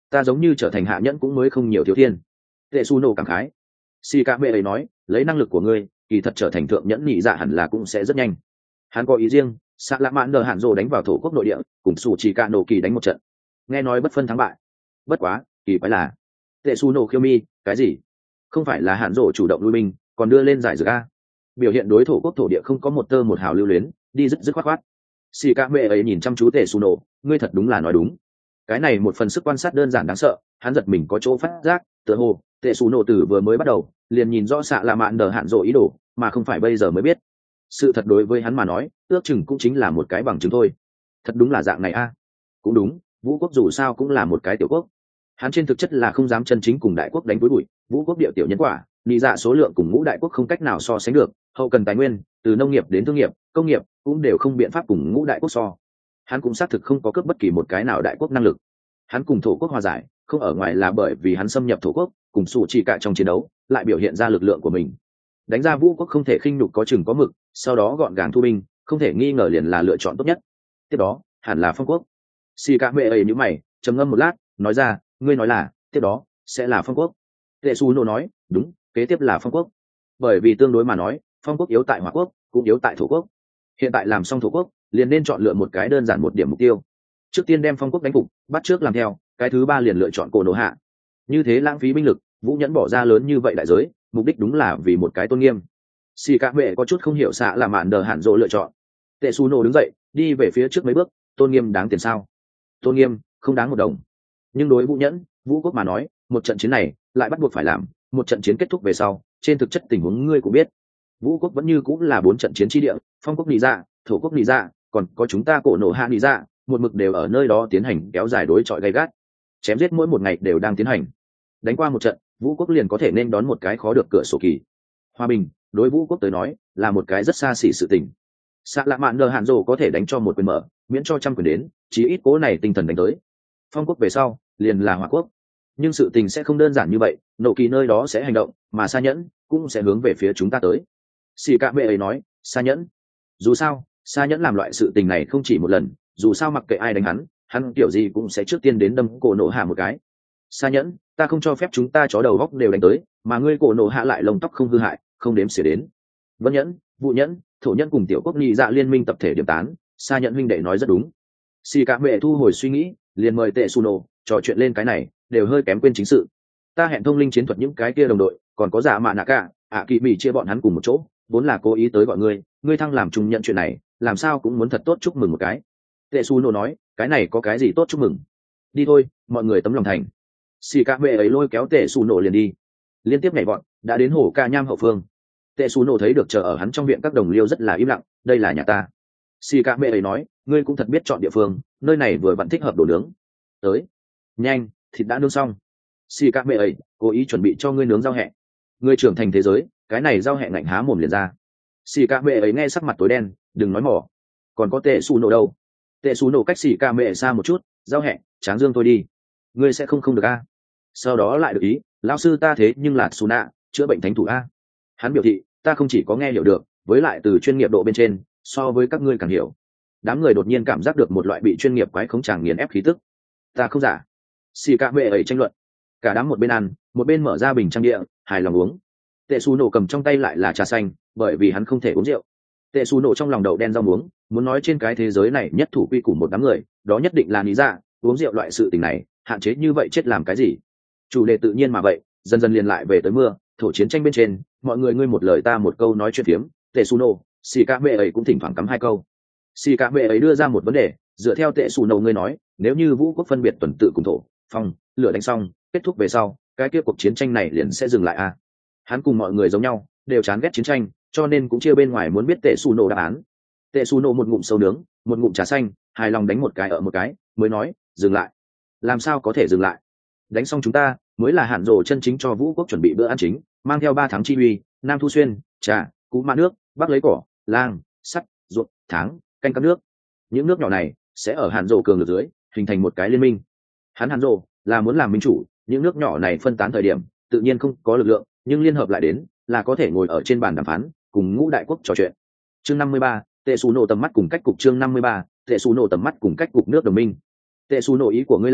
ta giống như trở thành hạ nhẫn cũng mới không nhiều thiếu thiên. Tệ su nổ cảm khái. Xì cả mẹ ấy nói, lấy năng lực của ngươi kỳ thật trở thành thượng nhẫn nhị dạ hẳn là cũng sẽ rất nhanh. Hắn có ý riêng, xạ lạ mạn đờ hạn rồ đánh vào thổ quốc nội địa, cùng sủ chỉ cả nổ kỳ đánh một trận, nghe nói bất phân thắng bại. Bất quá kỳ quái là tệ su nổ khiêu mi cái gì, không phải là hạn rồ chủ động lui binh còn đưa lên giải dược a? Biểu hiện đối thổ quốc thổ địa không có một tơ một hào lưu luyến, đi dứt dứt khoát khoát. Xì cả mẹ ấy nhìn chăm chú tệ su nổ, ngươi thật đúng là nói đúng. Cái này một phần sức quan sát đơn giản đáng sợ, hắn giật mình có chỗ phát giác, tựa hồ tệ su nổ tử vừa mới bắt đầu liền nhìn rõ xạ lạ mạn đờ hạn rồ ý đồ, mà không phải bây giờ mới biết. Sự thật đối với hắn mà nói ước chừng cũng chính là một cái bằng chứng thôi. Thật đúng là dạng này a. Cũng đúng, vũ quốc dù sao cũng là một cái tiểu quốc, hắn trên thực chất là không dám chân chính cùng đại quốc đánh với bụi. Vũ quốc địa tiểu nhân quả, lý dạ số lượng cùng ngũ đại quốc không cách nào so sánh được, hậu cần tài nguyên từ nông nghiệp đến thương nghiệp công nghiệp cũng đều không biện pháp cùng ngũ đại quốc so. Hắn cũng xác thực không có cướp bất kỳ một cái nào đại quốc năng lực. Hắn cùng thổ quốc hòa giải không ở ngoài là bởi vì hắn xâm nhập thổ quốc cùng sủ chỉ cả trong chiến đấu lại biểu hiện ra lực lượng của mình. Đánh ra vũ quốc không thể khinh nhục có chừng có mực, sau đó gọn gàng thu binh, không thể nghi ngờ liền là lựa chọn tốt nhất. Tiếp đó hẳn là phong quốc. Xì cả mẹ ấy như mày trầm ngâm một lát nói ra, ngươi nói là tiếp đó sẽ là phong quốc. Tệ su nô nói đúng, kế tiếp là phong quốc. Bởi vì tương đối mà nói phong quốc yếu tại hỏa quốc cũng yếu tại thổ quốc. Hiện tại làm xong thổ quốc liền nên chọn lựa một cái đơn giản một điểm mục tiêu, trước tiên đem phong quốc đánh phục, bắt trước làm theo, cái thứ ba liền lựa chọn cổ nổ hạ. Như thế lãng phí binh lực, vũ nhẫn bỏ ra lớn như vậy đại giới, mục đích đúng là vì một cái tôn nghiêm. Xì cả mẹ có chút không hiểu xạ là mạn đờ hạn rộ lựa chọn. Tệ su nổ đứng dậy đi về phía trước mấy bước, tôn nghiêm đáng tiền sao? Tôn nghiêm không đáng một đồng. Nhưng đối vũ nhẫn vũ quốc mà nói, một trận chiến này lại bắt buộc phải làm. Một trận chiến kết thúc về sau, trên thực chất tình huống ngươi cũng biết, vũ quốc vẫn như cũng là bốn trận chiến chi địa, phong quốc nị dạ, thổ quốc nị dạ, còn có chúng ta cổ nổ hạ nị dạ, một mực đều ở nơi đó tiến hành kéo dài đối chọi gay gắt, chém giết mỗi một ngày đều đang tiến hành. Đánh qua một trận, vũ quốc liền có thể nên đón một cái khó được cửa sổ kỳ. Hòa bình đối vũ quốc tới nói là một cái rất xa xỉ sự tình. Xạ lạ mạn đờ hạn rồ có thể đánh cho một quyền mở, miễn cho trăm quyền đến, chí ít cố này tinh thần đánh tới. Phong quốc về sau liền là hỏa quốc, nhưng sự tình sẽ không đơn giản như vậy, nộ kỳ nơi đó sẽ hành động, mà Sa Nhẫn cũng sẽ hướng về phía chúng ta tới. Xì cả mẹ ấy nói, Sa Nhẫn, dù sao Sa Nhẫn làm loại sự tình này không chỉ một lần, dù sao mặc kệ ai đánh hắn, hắn kiểu gì cũng sẽ trước tiên đến đâm cổ nổ hạ một cái. Sa Nhẫn, ta không cho phép chúng ta chó đầu góc đều đánh tới, mà ngươi cổ nổ hạ lại lông tóc không hư hại, không đếm xỉa đến. Vân Nhẫn, Vũ Nhẫn, Thổ Nhẫn cùng tiểu quốc nhị dạ liên minh tập thể điểm tán, Sa Nhẫn huynh đệ nói rất đúng. Xì cả mẹ thu hồi suy nghĩ, liền mời Tệ Su Nổ trò chuyện lên cái này, đều hơi kém quên chính sự. Ta hẹn thông linh chiến thuật những cái kia đồng đội, còn có giả mạ nạ cả, ạ kỳ mỉ chia bọn hắn cùng một chỗ, vốn là cố ý tới gọi ngươi, ngươi thăng làm trung nhận chuyện này, làm sao cũng muốn thật tốt chúc mừng một cái. Tệ Su Nổ nói, cái này có cái gì tốt chúc mừng? Đi thôi, mọi người tấm lòng thành. Xì cả mẹ ấy lôi kéo Tệ Su Nổ liền đi, liên tiếp nhảy vọt, đã đến hồ ca nham hậu phương. Tệ Su Nổ thấy được chờ ở hắn trong viện các đồng liêu rất là im lặng, đây là nhà ta. Xì cả mẹ ấy nói, ngươi cũng thật biết chọn địa phương, nơi này vừa vặn thích hợp đồ nướng. Tới, nhanh, thịt đã nướng xong. Xì cả mẹ ấy cố ý chuẩn bị cho ngươi nướng rau hẹ. Ngươi trưởng thành thế giới, cái này rau hẹ ngạnh há mồm liền ra. Xì cả mẹ ấy nghe sắc mặt tối đen, đừng nói mỏ. Còn có Tệ Su Nổ đâu? Tệ Su Nổ cách xì cả mẹ xa một chút, rau hẹ tráng dương thôi đi, ngươi sẽ không không được a. Sau đó lại được ý, lão sư ta thế nhưng là Su Nạ, chữa bệnh thánh thủ a. Hắn biểu thị, ta không chỉ có nghe hiểu được, với lại từ chuyên nghiệp độ bên trên, so với các ngươi càng hiểu. Đám người đột nhiên cảm giác được một loại bị chuyên nghiệp quái khống tràng nghiền ép khí tức. Ta không giả. Xì cả mẹ ấy tranh luận. Cả đám một bên ăn, một bên mở ra bình trang địa, hài lòng uống. Tệ Su Nổ cầm trong tay lại là trà xanh, bởi vì hắn không thể uống rượu. Tệ Su Nổ trong lòng đậu đen rau muống, muốn nói trên cái thế giới này nhất thủ quy củ một đám người, đó nhất định là lý dạ, uống rượu loại sự tình này, hạn chế như vậy chết làm cái gì? Chủ đề tự nhiên mà vậy, dần dần liền lại về tới mưa, thổ chiến tranh bên trên, mọi người ngươi một lời ta một câu nói chuyện phiếm, Tệ Su Nổ, xì cả mẹ ấy cũng thỉnh thoảng cắm hai câu. Xì cả mẹ ấy đưa ra một vấn đề, dựa theo Tệ Su Nổ ngươi nói, nếu như vũ quốc phân biệt tuần tự cùng thổ, phong, lửa đánh xong, kết thúc về sau, cái kia cuộc chiến tranh này liền sẽ dừng lại à? Hắn cùng mọi người giống nhau, đều chán ghét chiến tranh, cho nên cũng chia bên ngoài muốn biết Tệ Su Nổ đáp án. Tệ Su Nổ một ngụm sâu nướng, một ngụm trà xanh, hài lòng đánh một cái ở một cái, mới nói, dừng lại. Làm sao có thể dừng lại? Đánh xong chúng ta mới là hạn rồ chân chính cho vũ quốc chuẩn bị bữa ăn chính, mang theo ba tháng chi uy, nam thu xuyên, trà, cú ma nước, bắc lấy cỏ, lang, sắt, ruộng, tháng, canh các nước. Những nước nhỏ này sẽ ở hạn rồ cường lực dưới hình thành một cái liên minh. Hắn hạn rồ là muốn làm minh chủ, những nước nhỏ này phân tán thời điểm tự nhiên không có lực lượng, nhưng liên hợp lại đến là có thể ngồi ở trên bàn đàm phán, cùng ngũ đại quốc trò chuyện. Chương năm mươi ba, Tệ Su Nổ tầm mắt cùng cách cục. Chương năm mươi ba, Tệ Su Nổ tầm mắt cùng cách cục nước đồng minh. Tệ Su Nổ ý của ngươi là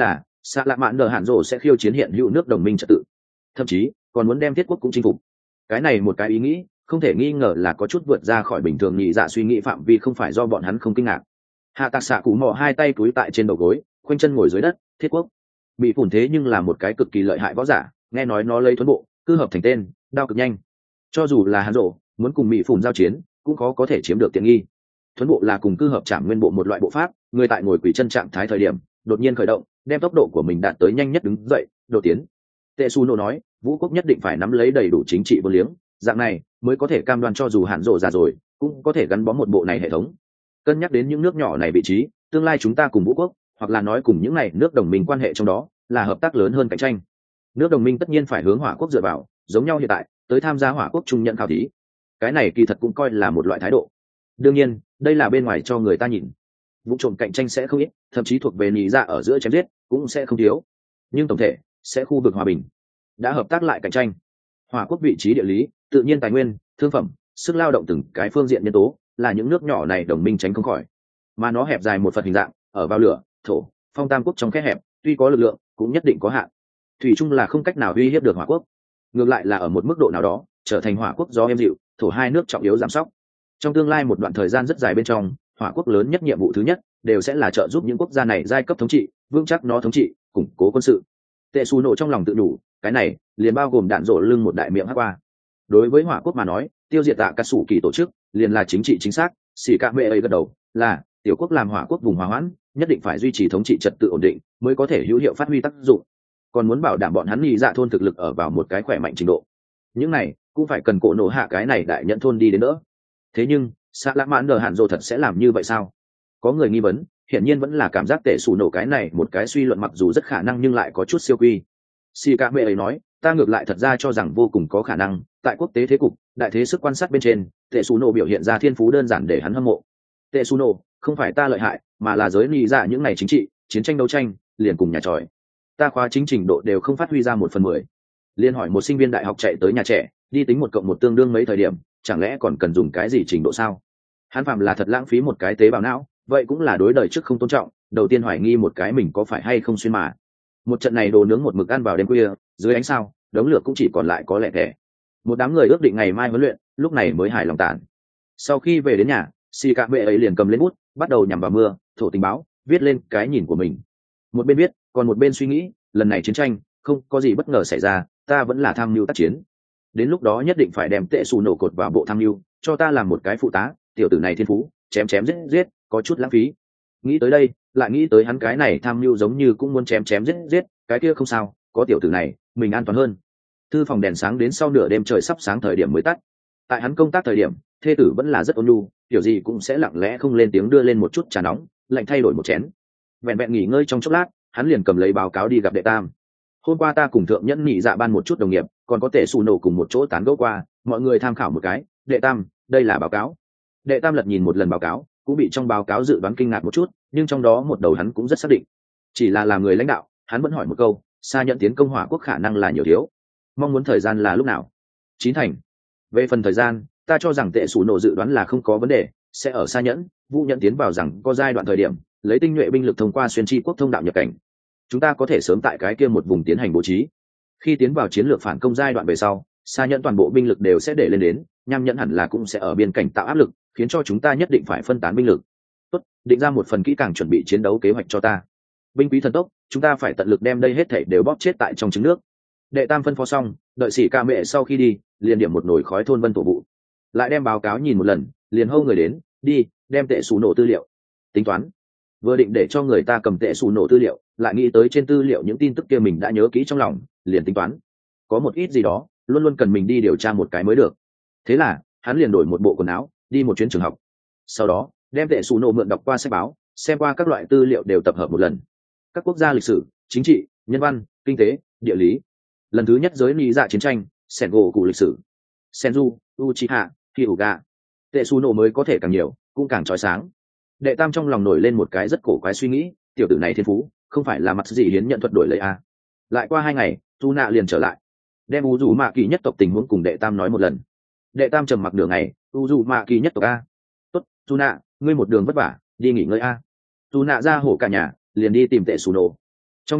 xạ lạ mạn đờ hạn rộ sẽ khiêu chiến hiện hữu nước đồng minh trật tự, thậm chí còn muốn đem thiết quốc cũng chinh phục. Cái này một cái ý nghĩ không thể nghi ngờ là có chút vượt ra khỏi bình thường nhị dạ suy nghĩ phạm vi, không phải do bọn hắn không kinh ngạc. Hạ tạc xạ cụ mò hai tay túi tại trên đầu gối, khoanh chân ngồi dưới đất. Thiết quốc bị phủn thế nhưng là một cái cực kỳ lợi hại võ giả, nghe nói nó lấy thuấn bộ cư hợp thành tên, đao cực nhanh. Cho dù là hắn rộ muốn cùng mỹ phủn giao chiến cũng khó có thể chiếm được tiện nghi. Thuấn bộ là cùng cư hợp chạm nguyên bộ một loại bộ pháp, người tại ngồi quỳ chân trạng thái thời điểm đột nhiên khởi động, đem tốc độ của mình đạt tới nhanh nhất đứng dậy đột tiến. Tệ Su Nô nói vũ quốc nhất định phải nắm lấy đầy đủ chính trị vô liếng, dạng này mới có thể cam đoan cho dù hạn rộ già rồi cũng có thể gắn bó một bộ này hệ thống. Cân nhắc đến những nước nhỏ này vị trí, tương lai chúng ta cùng vũ quốc hoặc là nói cùng những này nước đồng minh quan hệ trong đó là hợp tác lớn hơn cạnh tranh. Nước đồng minh tất nhiên phải hướng hỏa quốc dựa vào, giống nhau hiện tại tới tham gia hỏa quốc trung nhận khảo thí. Cái này kỳ thật cũng coi là một loại thái độ. Đương nhiên đây là bên ngoài cho người ta nhìn, vụ trộm cạnh tranh sẽ không ít, thậm chí thuộc về nhị dạ ở giữa chém giết cũng sẽ không thiếu, nhưng tổng thể sẽ khu vực hòa bình, đã hợp tác lại cạnh tranh. Hỏa quốc vị trí địa lý, tự nhiên tài nguyên, thương phẩm, sức lao động từng cái phương diện nhân tố là những nước nhỏ này đồng minh tránh không khỏi, mà nó hẹp dài một phần hình dạng ở vào lửa thổ phong tam quốc trong khe hẹp, tuy có lực lượng cũng nhất định có hạn, thủy chung là không cách nào uy hiếp được hỏa quốc. Ngược lại là ở một mức độ nào đó trở thành hỏa quốc do êm dịu, thổ hai nước trọng yếu giảm sóc. Trong tương lai một đoạn thời gian rất dài bên trong, hỏa quốc lớn nhất nhiệm vụ thứ nhất đều sẽ là trợ giúp những quốc gia này giai cấp thống trị vững chắc nó thống trị, củng cố quân sự. Tệ Su Nộ trong lòng tự đủ, cái này liền bao gồm đạn rổ lưng một đại miệng hắc qua. Đối với hỏa quốc mà nói, tiêu diệt tạ cát sủ kỳ tổ chức liền là chính trị chính xác. Xỉ cả mẹ ấy gật đầu là tiểu quốc làm hỏa quốc vùng hòa hoãn, nhất định phải duy trì thống trị trật tự ổn định mới có thể hữu hiệu phát huy tác dụng, còn muốn bảo đảm bọn hắn nhị dạ thôn thực lực ở vào một cái khỏe mạnh trình độ, những này cũng phải cần cổ nổ hạ cái này đại nhận thôn đi đến nữa. Thế nhưng xạ lạ mãn đờ hạn dồ thật sẽ làm như vậy sao? Có người nghi vấn, hiển nhiên vẫn là cảm giác Tệ Sủ Nổ cái này một cái suy luận mặc dù rất khả năng nhưng lại có chút siêu quy. Xì cả mẹ ấy nói ta ngược lại thật ra cho rằng vô cùng có khả năng, tại quốc tế thế cục đại thế sức quan sát bên trên, Tệ Sủ Nổ biểu hiện ra thiên phú đơn giản để hắn hâm mộ. Tệ Sủ Nổ không phải ta lợi hại, mà là giới lý dạ những ngày chính trị chiến tranh đấu tranh liền cùng nhà tròi, ta khóa chính trình độ đều không phát huy ra một phần mười. Liên hỏi một sinh viên đại học chạy tới nhà trẻ đi tính một cộng một tương đương mấy thời điểm, chẳng lẽ còn cần dùng cái gì trình độ sao? Hắn phạm là thật lãng phí một cái tế bào não, vậy cũng là đối đời trước không tôn trọng, đầu tiên hoài nghi một cái mình có phải hay không xuyên mà. Một trận này đồ nướng một mực ăn vào đêm khuya, dưới ánh sao đống lửa cũng chỉ còn lại có lẻ thẻ. Một đám người ước định ngày mai huấn luyện, lúc này mới hài lòng tản. Sau khi về đến nhà, xì cạ bệ ấy liền cầm lên bút bắt đầu nhằm vào mưa thổ tình báo, viết lên cái nhìn của mình. Một bên viết còn một bên suy nghĩ, lần này chiến tranh không có gì bất ngờ xảy ra, ta vẫn là tham mưu tác chiến, đến lúc đó nhất định phải đem Tệ Sủ Nổ cột vào bộ tham mưu, cho ta làm một cái phụ tá. Tiểu tử này thiên phú chém chém giết giết có chút lãng phí. Nghĩ tới đây lại nghĩ tới hắn cái này tham mưu giống như cũng muốn chém chém giết giết, cái kia không sao, có tiểu tử này mình an toàn hơn. Thư phòng đèn sáng đến sau nửa đêm trời sắp sáng thời điểm mới tắt. Tại hắn công tác thời điểm, thê tử vẫn là rất ôn nhu, kiểu gì cũng sẽ lặng lẽ không lên tiếng đưa lên một chút trà nóng lạnh thay đổi một chén. Vẹn vẹn nghỉ ngơi trong chốc lát, hắn liền cầm lấy báo cáo đi gặp đệ tam. Hôm qua ta cùng thượng nhẫn nhị dạ ban một chút đồng nghiệp còn có Tệ Sủ Nổ cùng một chỗ tán gẫu qua, mọi người tham khảo một cái. Đệ tam, đây là báo cáo. Đệ tam lật nhìn một lần báo cáo, cũng bị trong báo cáo dự đoán kinh ngạc một chút, nhưng trong đó một đầu hắn cũng rất xác định. Chỉ là làm người lãnh đạo, hắn vẫn hỏi một câu, xa nhận tiến công hỏa quốc khả năng là nhiều thiếu, mong muốn thời gian là lúc nào? Chín thành. Về phần thời gian, ta cho rằng Tệ Sủ Nổ dự đoán là không có vấn đề, sẽ ở xa nhẫn vũ nhận tiến vào rằng có giai đoạn thời điểm lấy tinh nhuệ binh lực thông qua xuyên chi quốc thông đạo nhập cảnh, chúng ta có thể sớm tại cái kia một vùng tiến hành bố trí. Khi tiến vào chiến lược phản công giai đoạn về sau, xa nhẫn toàn bộ binh lực đều sẽ để lên đến, nham nhẫn hẳn là cũng sẽ ở biên cảnh tạo áp lực, khiến cho chúng ta nhất định phải phân tán binh lực. Tốt, định ra một phần kỹ càng chuẩn bị chiến đấu kế hoạch cho ta. Binh quý thần tốc, chúng ta phải tận lực đem đây hết thảy đều bóp chết tại trong trứng nước. Đệ tam phân phó xong, đợi sĩ ca mẹ sau khi đi, liền điểm một nồi khói thôn vân tổ vụ, lại đem báo cáo nhìn một lần, liền hô người đến, đi đem Tệ Sủ Nổ tư liệu tính toán. Vừa định để cho người ta cầm Tệ Sủ Nổ tư liệu, lại nghĩ tới trên tư liệu những tin tức kia mình đã nhớ kỹ trong lòng, liền tính toán có một ít gì đó luôn luôn cần mình đi điều tra một cái mới được. Thế là hắn liền đổi một bộ quần áo, đi một chuyến trường học, sau đó đem Tệ Sủ Nổ mượn đọc qua sách báo, xem qua các loại tư liệu đều tập hợp một lần, các quốc gia lịch sử, chính trị, nhân văn, kinh tế, địa lý, lần thứ nhất giới lý dạ chiến tranh, sẻn gỗ cụ lịch sử, senju, uchiha, hyuga. Tệ Sủ Nổ mới có thể càng nhiều cũng càng trói sáng. Đệ tam trong lòng nổi lên một cái rất cổ quái suy nghĩ, tiểu tử này thiên phú không phải là mặt gì hiến nhận thuật đổi lấy à. Lại qua hai ngày, tu nạ liền trở lại, đem u dù mạ kỳ nhất tộc tình huống cùng đệ tam nói một lần. Đệ tam trầm mặc nửa ngày, u dù mạ kỳ nhất tộc a, tốt, tu nạ, ngươi một đường vất vả, đi nghỉ ngơi a. Tu nạ ra hổ cả nhà, liền đi tìm Tệ Sủ Nổ. Trong nhà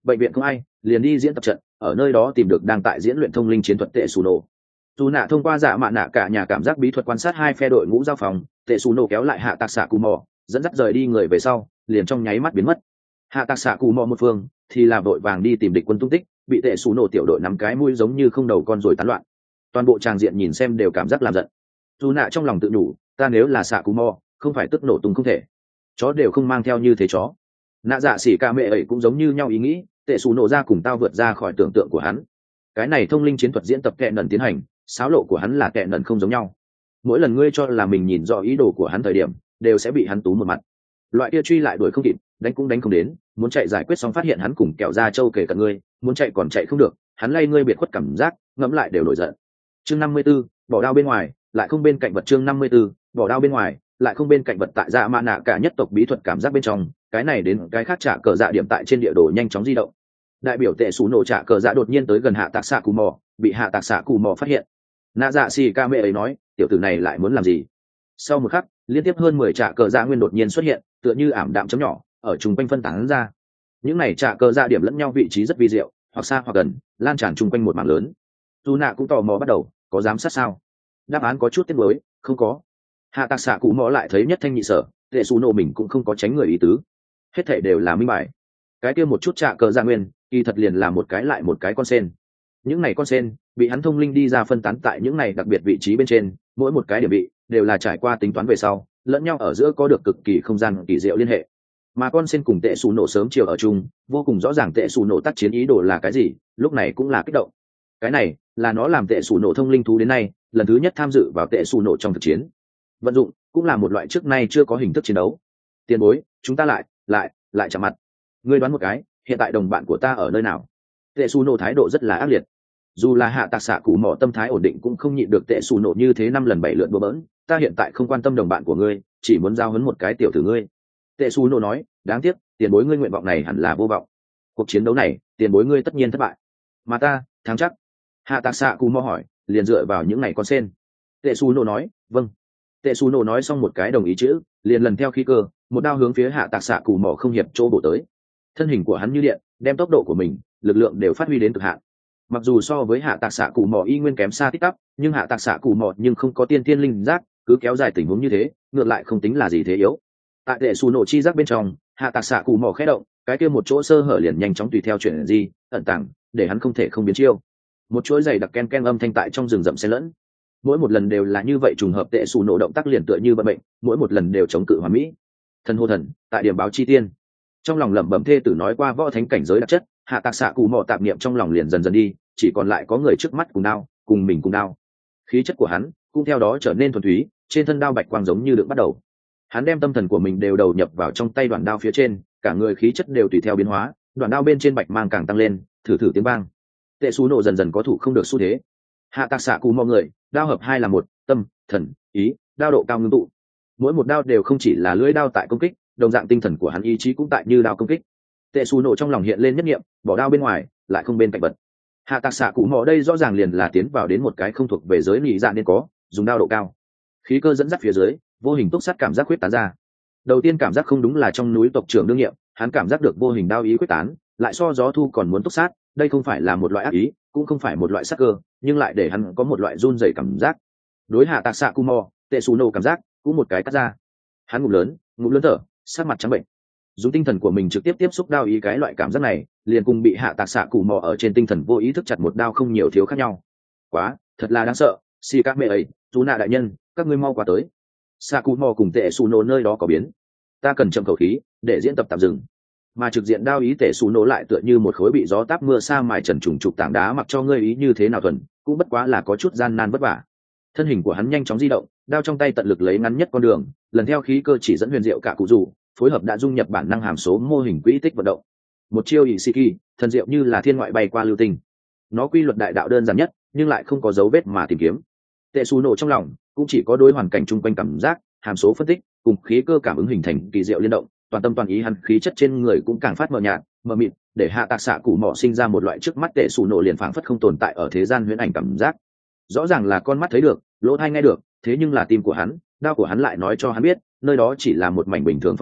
bệnh viện không ai, liền đi diễn tập trận, ở nơi đó tìm được đang tại diễn luyện thông linh chiến thuật tệ xù nổ. Dù nạ thông qua dạ mạ nạ cả nhà cảm giác bí thuật quan sát hai phe đội ngũ giao phòng, tệ xù nổ kéo lại hạ tạc xạ cù mò, dẫn dắt rời đi người về sau, liền trong nháy mắt biến mất. Hạ tạc xạ cù mò một phương thì là vội vàng đi tìm địch quân tung tích, bị tệ xù nổ tiểu đội nắm cái mũi giống như không đầu con rồi tán loạn. Toàn bộ tràng diện nhìn xem đều cảm giác làm giận. Dù nạ trong lòng tự nhủ, ta nếu là xạ cù mò, không phải tức nổ tung không thể. Chó đều không mang theo như thế chó. Nạ dạ xỉ ca mẹ ấy cũng giống như nhau ý nghĩ, tệ xù nổ ra cùng tao vượt ra khỏi tưởng tượng của hắn. Cái này thông linh chiến thuật diễn tập kệ nần tiến hành, xáo lộ của hắn là kệ nần không giống nhau. Mỗi lần ngươi cho là mình nhìn rõ ý đồ của hắn thời điểm, đều sẽ bị hắn tú một mặt. Loại kia truy lại đuổi không kịp, đánh cũng đánh không đến, muốn chạy giải quyết xong phát hiện hắn cùng kẹo ra châu kể cận ngươi, muốn chạy còn chạy không được, hắn lay ngươi biệt khuất cảm giác, ngẫm lại đều nổi giận. Chương năm mươi 54, bỏ đao bên ngoài, lại không bên cạnh vật. Chương năm mươi 54, bỏ đao bên ngoài, lại không bên cạnh vật. Tại dạ mạ nạ cả nhất tộc bí thuật cảm giác bên trong, cái này đến cái khác trả cờ dạ điểm tại trên địa đồ nhanh chóng di động. Đại biểu tệ xù nổ trả cờ dạ đột nhiên tới gần hạ tạc xạ cù mò, bị hạ tạc xạ cù mò phát hiện. Nạ dạ xì ca mẹ ấy nói, tiểu tử này lại muốn làm gì? Sau một khắc, liên tiếp hơn mười trả cờ dạ nguyên đột nhiên xuất hiện, tựa như ảm đạm chấm nhỏ ở chung quanh phân tán ra. Những này trả cờ dạ điểm lẫn nhau vị trí rất vi diệu, hoặc xa hoặc gần, lan tràn chung quanh một mảng lớn. Dù nạ cũng tò mò bắt đầu, có giám sát sao? Đáp án có chút tiếc nuối, không có. Hạ tạc xạ cụ mò lại thấy nhất thanh nhị sở, tệ xù nổ mình cũng không có tránh người ý tứ, hết thảy đều là minh bài. Cái kia một chút trả cờ dạ nguyên, kỳ thật liền là một cái lại một cái con sen. Những này con sen bị hắn thông linh đi ra phân tán tại những này đặc biệt vị trí bên trên, mỗi một cái điểm vị đều là trải qua tính toán về sau, lẫn nhau ở giữa có được cực kỳ không gian kỳ diệu liên hệ. Mà con sen cùng tệ xù nổ sớm chiều ở chung, vô cùng rõ ràng tệ xù nổ tác chiến ý đồ là cái gì, lúc này cũng là kích động. Cái này là nó làm tệ xù nổ thông linh thú đến nay lần thứ nhất tham dự vào tệ xù nổ trong thực chiến. Vận dụng cũng là một loại trước nay chưa có hình thức chiến đấu. Tiền bối, chúng ta lại lại lại chạm mặt. Ngươi đoán một cái, hiện tại đồng bạn của ta ở nơi nào? Tệ xù nổ thái độ rất là ác liệt. Dù là hạ tạc xạ cụ mỏ tâm thái ổn định cũng không nhịn được tệ xù nổ như thế năm lần bảy lượt bừa bỡn. Ta hiện tại không quan tâm đồng bạn của ngươi, chỉ muốn giao huấn một cái tiểu tử ngươi. Tệ xù nổ nói, đáng tiếc, tiền bối ngươi nguyện vọng này hẳn là vô vọng. Cuộc chiến đấu này, tiền bối ngươi tất nhiên thất bại. Mà ta, thắng chắc. Hạ tạc xạ cụ mỏ hỏi, liền dựa vào những này con sen. Tệ xù nổ nói, vâng. Tệ xù nổ nói xong một cái đồng ý chữ, liền lần theo khí cơ, một đao hướng phía hạ tạc xạ cụ mỏ không hiệp chỗ bổ tới. Thân hình của hắn như điện, đem tốc độ của mình, lực lượng đều phát huy đến cực hạn. Mặc dù so với hạ tạc xạ cụ mỏ y nguyên kém xa tích tắp, nhưng hạ tạc xạ cụ mỏ nhưng không có tiên tiên linh giác, cứ kéo dài tình huống như thế, ngược lại không tính là gì thế yếu. Tại tệ xù nổ chi giác bên trong, hạ tạc xạ cụ mỏ khẽ động, cái kia một chỗ sơ hở liền nhanh chóng tùy theo chuyện gì ẩn tàng, để hắn không thể không biến chiêu. Một chuỗi giày đặc ken ken âm thanh tại trong rừng rậm xen lẫn. Mỗi một lần đều là như vậy, trùng hợp tệ xù nổ động tác liền tựa như vận mệnh, mỗi một lần đều chống cự hoàn mỹ. Thần hô thần, tại điểm báo chi tiên. Trong lòng lẩm bẩm thê tử nói qua võ thánh cảnh giới đặc chất, hạ tạc xạ cụ mò tạp niệm trong lòng liền dần dần đi, chỉ còn lại có người trước mắt cùng đao, cùng mình cùng đao. Khí chất của hắn cũng theo đó trở nên thuần túy, trên thân đao bạch quang giống như được bắt đầu. Hắn đem tâm thần của mình đều đầu nhập vào trong tay đoạn đao phía trên, cả người khí chất đều tùy theo biến hóa, đoạn đao bên trên bạch mang càng tăng lên, thử thử tiếng vang. Tệ xù nổ dần dần có thủ không được xu thế. Hạ tạc xạ cụ mò người, đao hợp hai là một, tâm, thần, ý, đao độ cao ngưng tụ. Mỗi một đao đều không chỉ là lưỡi đao tại công kích, đồng dạng tinh thần của hắn ý chí cũng tại như đao công kích. Tệ xù nổ trong lòng hiện lên nhất niệm, bỏ đao bên ngoài, lại không bên cạnh vật. Hạ tạc xạ cụ mò đây rõ ràng liền là tiến vào đến một cái không thuộc về giới nhị dạ nên có, dùng đao độ cao. Khí cơ dẫn dắt phía dưới, vô hình túc sát cảm giác quyết tán ra. Đầu tiên cảm giác không đúng là trong núi tộc trưởng đương nhiệm, hắn cảm giác được vô hình đao ý quyết tán, lại so gió thu còn muốn túc sát, đây không phải là một loại ác ý, cũng không phải một loại sát cơ, nhưng lại để hắn có một loại run rẩy cảm giác. Đối hạ tạc xạ cụ mò, tệ xù nổ cảm giác cũng một cái cắt ra. Hắn ngụm lớn, ngụm lớn thở, sắc mặt trắng bệnh. Dùng tinh thần của mình trực tiếp tiếp xúc đao ý, cái loại cảm giác này liền cùng bị hạ tạc xạ cụ mò ở trên tinh thần vô ý thức chặt một đao không nhiều thiếu khác nhau. Quá, thật là đáng sợ. Xì các mẹ ấy, chú nạ đại nhân, các ngươi mau qua tới. Xạ cụ mò cùng tệ xù nổ nơi đó có biến, ta cần chậm khẩu khí để diễn tập tạm dừng. Mà trực diện đao ý tệ xù nổ lại tựa như một khối bị gió táp mưa sa mài trần trùng trục tảng đá, mặc cho ngươi ý như thế nào thuần cũng bất quá là có chút gian nan vất vả. Thân hình của hắn nhanh chóng di động, đao trong tay tận lực lấy ngắn nhất con đường, lần theo khí cơ chỉ dẫn huyền diệu cả cụ rủ, phối hợp đã dung nhập bản năng hàm số mô hình quỹ tích vận động. Một chiêu Ishiki, thần diệu như là thiên ngoại bay qua lưu tinh. Nó quy luật đại đạo đơn giản nhất, nhưng lại không có dấu vết mà tìm kiếm. Tệ xù nổ trong lòng cũng chỉ có đối hoàn cảnh chung quanh cảm giác, hàm số phân tích cùng khí cơ cảm ứng hình thành kỳ diệu liên động, toàn tâm toàn ý hắn khí chất trên người cũng càng phát mờ nhạt, mờ mịt, để hạ tạc xạ cụ mỏ sinh ra một loại trước mắt tệ xù nổ liền phảng phất không tồn tại ở thế gian huyễn ảnh cảm giác. Rõ ràng là con mắt thấy được, lỗ tai nghe được, thế nhưng là tim của hắn, đao của hắn lại nói cho hắn biết, nơi đó chỉ là một mảnh bình thường phong cảnh,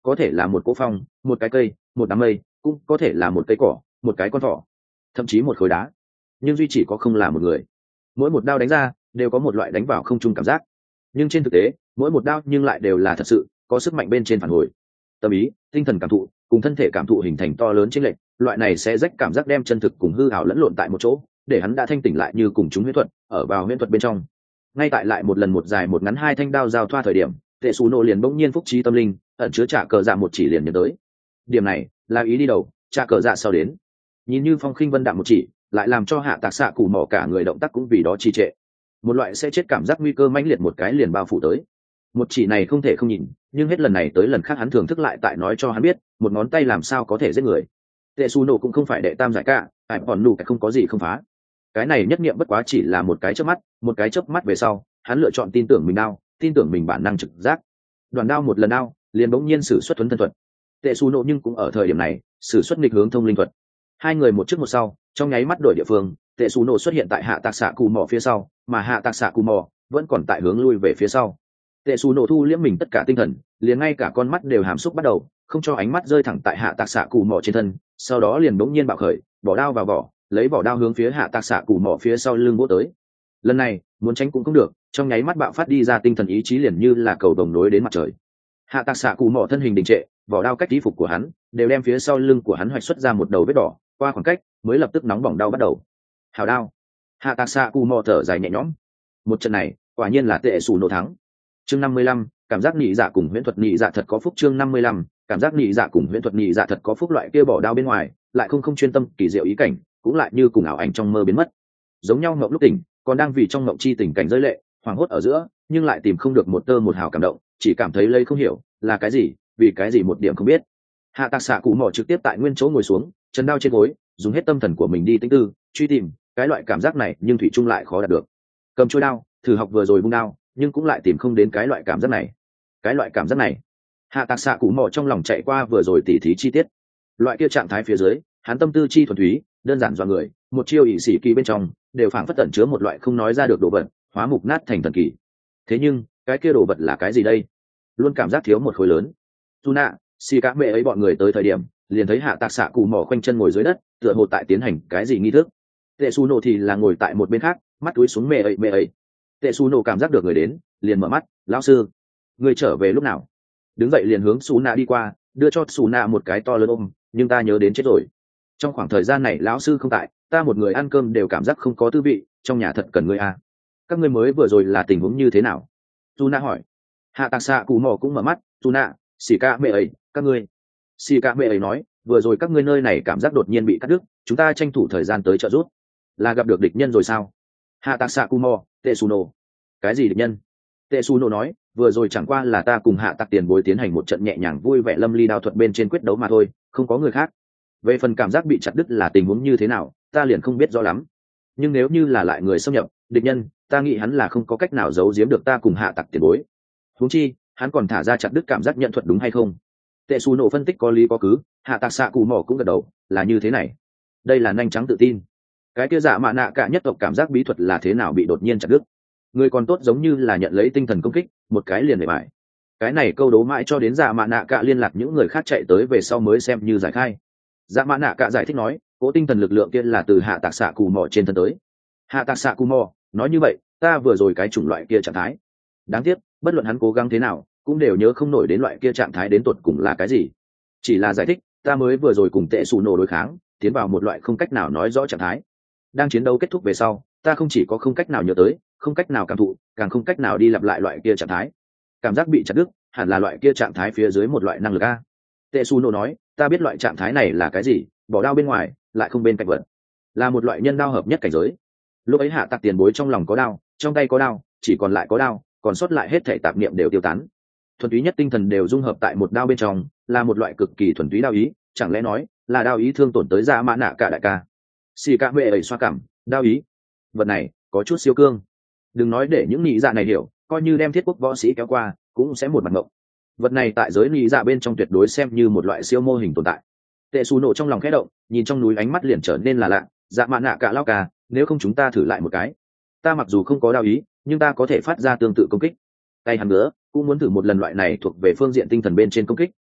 có thể là một cỗ phong, một cái cây, một đám mây, cũng có thể là một cây cỏ, một cái con thỏ, thậm chí một khối đá, nhưng duy chỉ có không là một người. Mỗi một đao đánh ra đều có một loại đánh vào không trung cảm giác, nhưng trên thực tế mỗi một đao nhưng lại đều là thật sự có sức mạnh bên trên phản hồi. Tâm ý, tinh thần cảm thụ cùng thân thể cảm thụ hình thành to lớn chênh lệch, loại này sẽ rách cảm giác đem chân thực cùng hư ảo lẫn lộn tại một chỗ, để hắn đã thanh tỉnh lại như cùng chúng huyễn thuật ở vào huyễn thuật bên trong. Ngay tại lại một lần một dài một ngắn hai thanh đao giao thoa thời điểm, tệ xù nổ liền bỗng nhiên phúc trí tâm linh, ẩn chứa trả cờ dạ một chỉ liền nhớ tới. Điểm này là ý đi đầu, trả cờ dạ sau đến. Nhìn như phong khinh vân đạm một chỉ, lại làm cho hạ tạc xạ cụ mỏ cả người động tác cũng vì đó trì trệ. Một loại sẽ chết cảm giác nguy cơ mãnh liệt một cái liền bao phủ tới. Một chỉ này không thể không nhìn, nhưng hết lần này tới lần khác hắn thưởng thức lại tại nói cho hắn biết, một ngón tay làm sao có thể giết người. Tệ xù nổ cũng không phải đệ tam giải cả, ải còn nụ cái không có gì không phá. Cái này nhất niệm bất quá chỉ là một cái chớp mắt, một cái chớp mắt về sau, hắn lựa chọn tin tưởng mình đao, tin tưởng mình bản năng trực giác. Đoàn đao một lần đao, liền bỗng nhiên sử xuất thuấn thân thuật. Tệ xù nổ nhưng cũng ở thời điểm này, sử xuất nghịch hướng thông linh thuật. Hai người một trước một sau, trong nháy mắt đổi địa phương, tệ xù nổ xuất hiện tại hạ tạc xạ cù mỏ phía sau, mà hạ tạc xạ cù mỏ vẫn còn tại hướng lui về phía sau. Tệ xù nổ thu liễm mình tất cả tinh thần, liền ngay cả con mắt đều hàm xúc bắt đầu, không cho ánh mắt rơi thẳng tại hạ tạc xạ cù mỏ trên thân, sau đó liền bỗng nhiên bạo khởi, bỏ đao vào vỏ, lấy vỏ đao hướng phía hạ tạc xạ cù mỏ phía sau lưng vỗ tới. Lần này muốn tránh cũng không được, trong nháy mắt bạo phát đi ra tinh thần ý chí liền như là cầu đồng nối đến mặt trời. Hạ tạc xạ cù mỏ thân hình đình trệ, vỏ đao cách y phục của hắn đều đem phía sau lưng của hắn hoạch xuất ra một đầu vết đỏ, qua khoảng cách mới lập tức nóng bỏng đau bắt đầu. Hào đao. Hạ tạc xạ cù mỏ thở dài nhẹ nhõm. Một trận này quả nhiên là tệ xù nổ thắng. Chương năm mươi lăm, cảm giác nhị dạ cùng huyễn thuật nhị dạ thật có phúc. Chương năm mươi lăm, cảm giác nhị dạ cùng huyễn thuật nhị dạ thật có phúc. Loại kia bỏ đao bên ngoài lại không không chuyên tâm kỳ diệu ý cảnh, cũng lại như cùng ảo ảnh trong mơ biến mất. Giống nhau ngộng lúc tỉnh, còn đang vì trong ngộng chi tình cảnh rơi lệ, hoảng hốt ở giữa, nhưng lại tìm không được một tơ một hào cảm động, chỉ cảm thấy lấy không hiểu là cái gì, vì cái gì một điểm không biết. Hạ tạc xạ cụ mỏ trực tiếp tại nguyên chỗ ngồi xuống, chân đao trên gối, dùng hết tâm thần của mình đi tĩnh tư truy tìm cái loại cảm giác này, nhưng thủy chung lại khó đạt được. Cầm chuôi đao thử học vừa rồi vung đao, nhưng cũng lại tìm không đến cái loại cảm giác này. Cái loại cảm giác này, hạ tạc xạ cụ mỏ trong lòng chạy qua vừa rồi tỉ thí chi tiết. Loại kia trạng thái phía dưới, hắn tâm tư chi thuần túy, đơn giản do người, một chiêu ỷ sĩ kỳ bên trong đều phảng phất tẩn chứa một loại không nói ra được đồ vật, hóa mục nát thành thần kỳ. Thế nhưng cái kia đồ vật là cái gì đây? Luôn cảm giác thiếu một khối lớn. Tuna, xì cá mẹ ấy bọn người tới thời điểm, liền thấy hạ tạc xạ cụ mỏ khoanh chân ngồi dưới đất, tựa hồ tại tiến hành cái gì nghi thức. Tệ xù nổ thì là ngồi tại một bên khác, mắt túi xuống mẹ ấy mẹ ấy. Tệ xù nổ cảm giác được người đến, liền mở mắt. Lão sư, người trở về lúc nào? Đứng dậy liền hướng xù nạ đi qua, đưa cho xù nạ một cái to lớn ôm. Nhưng ta nhớ đến chết rồi. Trong khoảng thời gian này lão sư không tại, ta một người ăn cơm đều cảm giác không có tư vị, trong nhà thật cần ngươi à. Các ngươi mới vừa rồi là tình huống như thế nào? Xù nạ hỏi. Hạ tạc xạ cụ mỏ cũng mở mắt. Xù nạ, xì ca mẹ ấy, các ngươi. Xì ca mẹ ấy nói, vừa rồi các ngươi nơi này cảm giác đột nhiên bị cắt đứt, chúng ta tranh thủ thời gian tới trợ giúp. Là gặp được địch nhân rồi sao? Hạ tạc xạ cụ mỏ. Tệ xù nổ. Cái gì địch nhân? Tệ xù nổ nói, vừa rồi chẳng qua là ta cùng hạ tạc tiền bối tiến hành một trận nhẹ nhàng vui vẻ lâm ly đao thuật bên trên quyết đấu mà thôi, không có người khác. Về phần cảm giác bị chặt đứt là tình huống như thế nào, ta liền không biết rõ lắm. Nhưng nếu như là lại người xâm nhập, địch nhân, ta nghĩ hắn là không có cách nào giấu giếm được ta cùng hạ tạc tiền bối. Huống chi, hắn còn thả ra chặt đứt cảm giác nhận thuật đúng hay không? Tệ xù nổ phân tích có lý có cứ, hạ tạc xạ cụ mỏ cũng gật đầu, là như thế này. Đây là nhanh trắng tự tin. Cái kia dạ mạ nạ cả nhất tộc cảm giác bí thuật là thế nào bị đột nhiên chặt đứt? Người còn tốt giống như là nhận lấy tinh thần công kích, một cái liền để bại. Cái này câu đố mãi cho đến dạ mạ nạ cả liên lạc những người khác chạy tới về sau mới xem như giải khai. Dạ mạ nạ cả giải thích nói, cố tinh thần lực lượng kia là từ hạ tạc xạ cù mò trên thân tới. Hạ tạc xạ cù mò nói như vậy, ta vừa rồi cái chủng loại kia trạng thái. Đáng tiếc, bất luận hắn cố gắng thế nào, cũng đều nhớ không nổi đến loại kia trạng thái đến tột cùng là cái gì. Chỉ là giải thích, ta mới vừa rồi cùng tệ xù nổ đối kháng, tiến vào một loại không cách nào nói rõ trạng thái. Đang chiến đấu kết thúc về sau, ta không chỉ có không cách nào nhớ tới, không cách nào cảm thụ, càng không cách nào đi lặp lại loại kia trạng thái. Cảm giác bị chặt đứt, hẳn là loại kia trạng thái phía dưới một loại năng lực a. Tệ xù nổ nói, ta biết loại trạng thái này là cái gì, bỏ đao bên ngoài, lại không bên cạnh vật, là một loại nhân đao hợp nhất cảnh giới. Lúc ấy hạ tạc tiền bối trong lòng có đao, trong tay có đao, chỉ còn lại có đao, còn sót lại hết thể tạp niệm đều tiêu tán. Thuần túy nhất tinh thần đều dung hợp tại một đao bên trong, là một loại cực kỳ thuần túy đao ý, chẳng lẽ nói là đao ý thương tổn tới dạ mã nạ cả đại ca. Xì ca mẹ ấy xoa cảm, đao ý, vật này có chút siêu cương. Đừng nói để những nhị dạ này hiểu, coi như đem thiết quốc võ sĩ kéo qua, cũng sẽ một mặt ngộng. Vật này tại giới nhị dạ bên trong tuyệt đối xem như một loại siêu mô hình tồn tại. Tệ xù nổ trong lòng khẽ động, nhìn trong núi ánh mắt liền trở nên là lạ. Dạ mã nạ cả lao ca, nếu không chúng ta thử lại một cái. Ta mặc dù không có đao ý, nhưng ta có thể phát ra tương tự công kích. Tay hắn nữa cũng muốn thử một lần loại này thuộc về phương diện tinh thần bên trên công kích,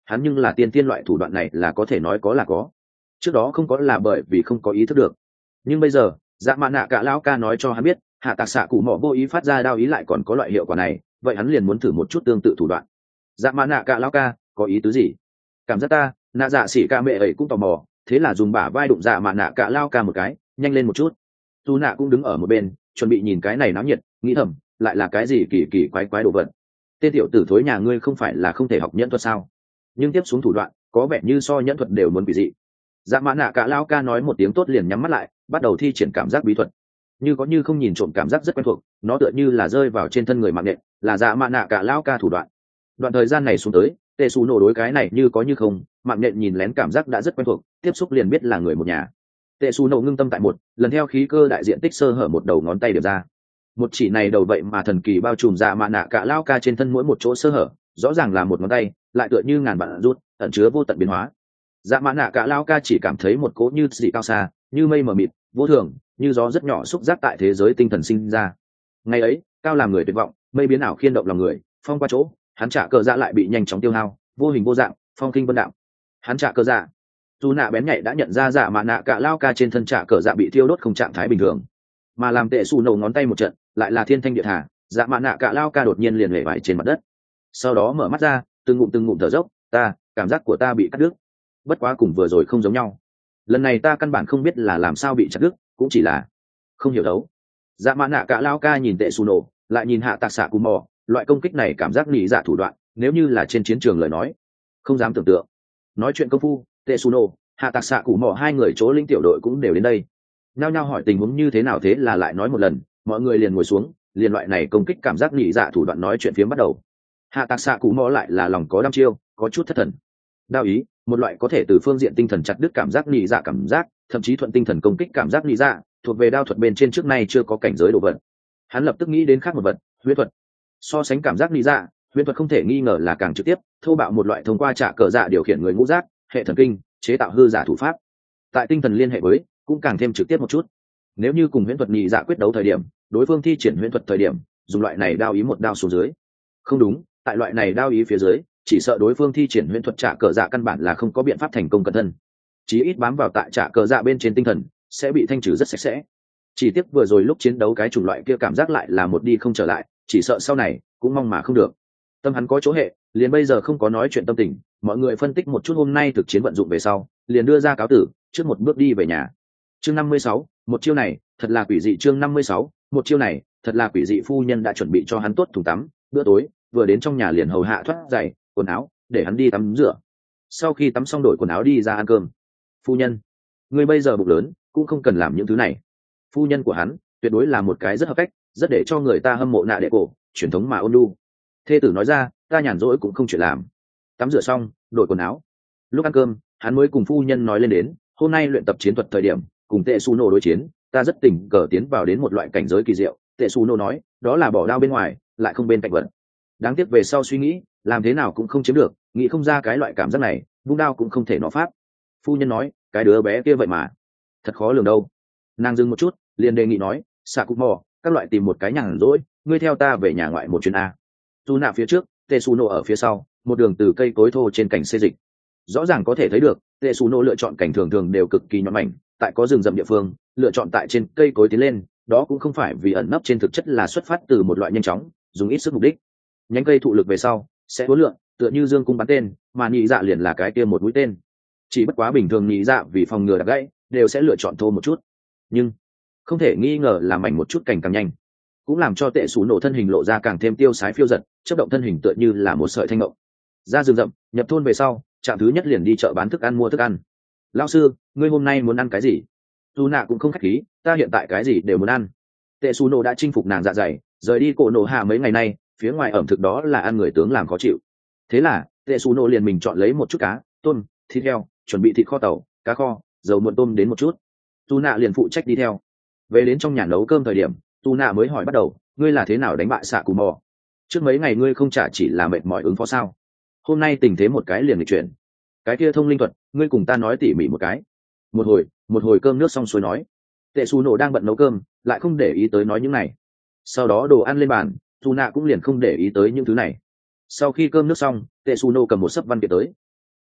hắn nhưng là tiên tiên loại thủ đoạn này là có thể nói có là có, trước đó không có là bởi vì không có ý thức được, nhưng bây giờ dạ mạ nạ cả lão ca nói cho hắn biết hạ tạc xạ cụ mỏ vô ý phát ra đao ý lại còn có loại hiệu quả này, vậy hắn liền muốn thử một chút tương tự thủ đoạn. Dạ mạ nạ cả lão ca có ý tứ gì? Cảm giác ta nạ dạ xỉ ca mẹ ấy cũng tò mò, thế là dùng bả vai đụng dạ mạ nạ cả lao ca một cái, nhanh lên một chút. Tu nạ cũng đứng ở một bên chuẩn bị nhìn cái này náo nhiệt, nghĩ thầm lại là cái gì kỳ kỳ quái quái đồ vật. Tên tiểu tử thối nhà ngươi không phải là không thể học nhẫn thuật sao? Nhưng tiếp xuống thủ đoạn có vẻ như so nhẫn thuật đều muốn bị dị. Dạ mạ nạ cả lao ca nói một tiếng tốt liền nhắm mắt lại, bắt đầu thi triển cảm giác bí thuật. Như có như không nhìn trộm cảm giác rất quen thuộc, nó tựa như là rơi vào trên thân người mạng nhện, là dạ mạ nạ cả lao ca thủ đoạn. Đoạn thời gian này xuống tới, tệ xù nổ đối cái này như có như không, mạng nhện nhìn lén cảm giác đã rất quen thuộc, tiếp xúc liền biết là người một nhà. Tệ xù nổ ngưng tâm tại một lần theo khí cơ đại diện tích sơ hở một đầu ngón tay điểm ra, một chỉ này đầu vậy mà thần kỳ bao trùm dạ mạ nạ cả lao ca trên thân mỗi một chỗ sơ hở, rõ ràng là một ngón tay lại tựa như ngàn vạn rút ẩn chứa vô tận biến hóa. Dạ mạ nạ cả lao ca chỉ cảm thấy một cỗ như dị cao xa, như mây mờ mịt vô thường, như gió rất nhỏ xúc giác tại thế giới tinh thần sinh ra. Ngày ấy cao làm người tuyệt vọng, mây biến ảo khiên động lòng người, phong qua chỗ hắn trả cờ dạ lại bị nhanh chóng tiêu hao, vô hình vô dạng phong kinh vân đạo. Hắn trả cờ dạ, dù nạ bén nhạy đã nhận ra dạ mạ nạ cả lao ca trên thân trả cờ dạ bị thiêu đốt không trạng thái bình thường, mà làm tệ xù nổ ngón tay một trận lại là thiên thanh địa thả, dạ mạ nạ cả lao ca đột nhiên liền lệ vải trên mặt đất, sau đó mở mắt ra từng ngụm từng ngụm thở dốc. Ta cảm giác của ta bị cắt đứt, bất quá cùng vừa rồi không giống nhau, lần này ta căn bản không biết là làm sao bị chặt đứt, cũng chỉ là không hiểu đấu. Dạ mạ nạ cả lao ca nhìn tệ xù nổ lại nhìn hạ tạc xạ cù mò, loại công kích này cảm giác nỉ dạ thủ đoạn nếu như là trên chiến trường lời nói không dám tưởng tượng. Nói chuyện công phu, tệ xù nổ hạ tạc xạ cù mò hai người chỗ linh tiểu đội cũng đều đến đây, nhao nhao hỏi tình huống như thế nào, thế là lại nói một lần, mọi người liền ngồi xuống, liền loại này công kích cảm giác nỉ dạ thủ đoạn nói chuyện phiếm bắt đầu. Hạ tạc xạ cù mò lại là lòng có đăm chiêu, có chút thất thần. Đao ý, một loại có thể từ phương diện tinh thần chặt đứt cảm giác nỉ dạ cảm giác, thậm chí thuận tinh thần công kích cảm giác nỉ dạ, thuộc về đao thuật bên trên trước nay chưa có cảnh giới đồ vật. Hắn lập tức nghĩ đến khác một vật, huyễn thuật. So sánh cảm giác nỉ dạ, huyễn thuật không thể nghi ngờ là càng trực tiếp, thô bạo một loại thông qua trả cờ dạ điều khiển người ngũ giác, hệ thần kinh chế tạo hư giả thủ pháp. Tại tinh thần liên hệ với cũng càng thêm trực tiếp một chút. Nếu như cùng huyễn thuật nỉ dạ quyết đấu thời điểm, đối phương thi triển huyễn thuật thời điểm dùng loại này đao ý một đao xuống dưới, không đúng, tại loại này đao ý phía dưới chỉ sợ đối phương thi triển huyễn thuật trả cờ dạ căn bản là không có biện pháp thành công cẩn thân, chí ít bám vào tại trả cờ dạ bên trên tinh thần sẽ bị thanh trừ rất sạch sẽ. Chỉ tiếc vừa rồi lúc chiến đấu cái chủng loại kia cảm giác lại là một đi không trở lại, chỉ sợ sau này cũng mong mà không được. Tâm hắn có chỗ hệ, liền bây giờ không có nói chuyện tâm tình, mọi người phân tích một chút hôm nay thực chiến vận dụng về sau, liền đưa ra cáo tử, trước một bước đi về nhà. Chương năm mươi sáu, một chiêu này thật là quỷ dị. Chương năm mươi sáu, một chiêu này thật là quỷ dị. Phu nhân đã chuẩn bị cho hắn tốt thùng tắm, bữa tối vừa đến trong nhà liền hầu hạ thoát giày quần áo để hắn đi tắm rửa. Sau khi tắm xong đổi quần áo đi ra ăn cơm. Phu nhân, ngươi bây giờ bụng lớn cũng không cần làm những thứ này. Phu nhân của hắn tuyệt đối là một cái rất hợp cách, rất để cho người ta hâm mộ nạ đệ cổ truyền thống mà ôn nhu. Thê tử nói ra, ta nhàn rỗi cũng không chuyện làm. Tắm rửa xong đổi quần áo, lúc ăn cơm hắn mới cùng phu nhân nói lên đến hôm nay luyện tập chiến thuật thời điểm cùng tệ su nổ đối chiến, ta rất tình cờ tiến vào đến một loại cảnh giới kỳ diệu. Tệ su nổ nói đó là bỏ đao bên ngoài lại không bên cạnh vật, đáng tiếc về sau suy nghĩ làm thế nào cũng không chiếm được, nghĩ không ra cái loại cảm giác này, vung đao cũng không thể nó pháp. Phu nhân nói cái đứa bé kia vậy mà thật khó lường đâu. Nàng dừng một chút liền đề nghị nói, xạ cục mò các loại tìm một cái nhàn rỗi, ngươi theo ta về nhà ngoại một chuyến a. Tu nạ phía trước, tê su nổ ở phía sau, một đường từ cây cối thô trên cảnh xê dịch. Rõ ràng có thể thấy được tê su nổ lựa chọn cảnh thường thường đều cực kỳ nhọn mảnh, tại có rừng rậm địa phương lựa chọn tại trên cây cối tiến lên, đó cũng không phải vì ẩn nấp, trên thực chất là xuất phát từ một loại nhanh chóng dùng ít sức mục đích. Nhánh cây thụ lực về sau sẽ uốn lượn, tựa như dương cung bắn tên, mà nhị dạ liền là cái kia một mũi tên. Chỉ bất quá bình thường nhị dạ vì phòng ngừa đập gãy đều sẽ lựa chọn thô một chút, nhưng không thể nghi ngờ là mảnh một chút cảnh càng nhanh, cũng làm cho tệ xù nổ thân hình lộ ra càng thêm tiêu sái phiêu giật, chất động thân hình tựa như là một sợi thanh ngộng. Ra rừng rậm nhập thôn về sau, trạm thứ nhất liền đi chợ bán thức ăn mua thức ăn. Lão sư, ngươi hôm nay muốn ăn cái gì? Dù nạ cũng không khách khí, ta hiện tại cái gì đều muốn ăn. Tệ xù nổ đã chinh phục nàng dạ dày, rời đi cổ nổ hạ mấy ngày nay, phía ngoài ẩm thực đó là ăn người tướng làm khó chịu. Thế là tệ xù nổ liền mình chọn lấy một chút cá, tôm, thịt heo, chuẩn bị thịt kho tàu, cá kho, dầu muộn tôm đến một chút. Tu nạ liền phụ trách đi theo. Về đến trong nhà nấu cơm thời điểm, tu nạ mới hỏi bắt đầu, ngươi là thế nào đánh bại xạ cù mò? Trước mấy ngày ngươi không trả chỉ là mệt mỏi ứng phó sao? Hôm nay tình thế một cái liền lịch chuyển. Cái kia thông linh thuật, ngươi cùng ta nói tỉ mỉ một cái. Một hồi, một hồi cơm nước xong xuôi nói. Tệ xù nổ đang bận nấu cơm, lại không để ý tới nói những này. Sau đó đồ ăn lên bàn, tu nạ cũng liền không để ý tới những thứ này. Sau khi cơm nước xong, tệ xù nổ cầm một sấp văn kiện tới.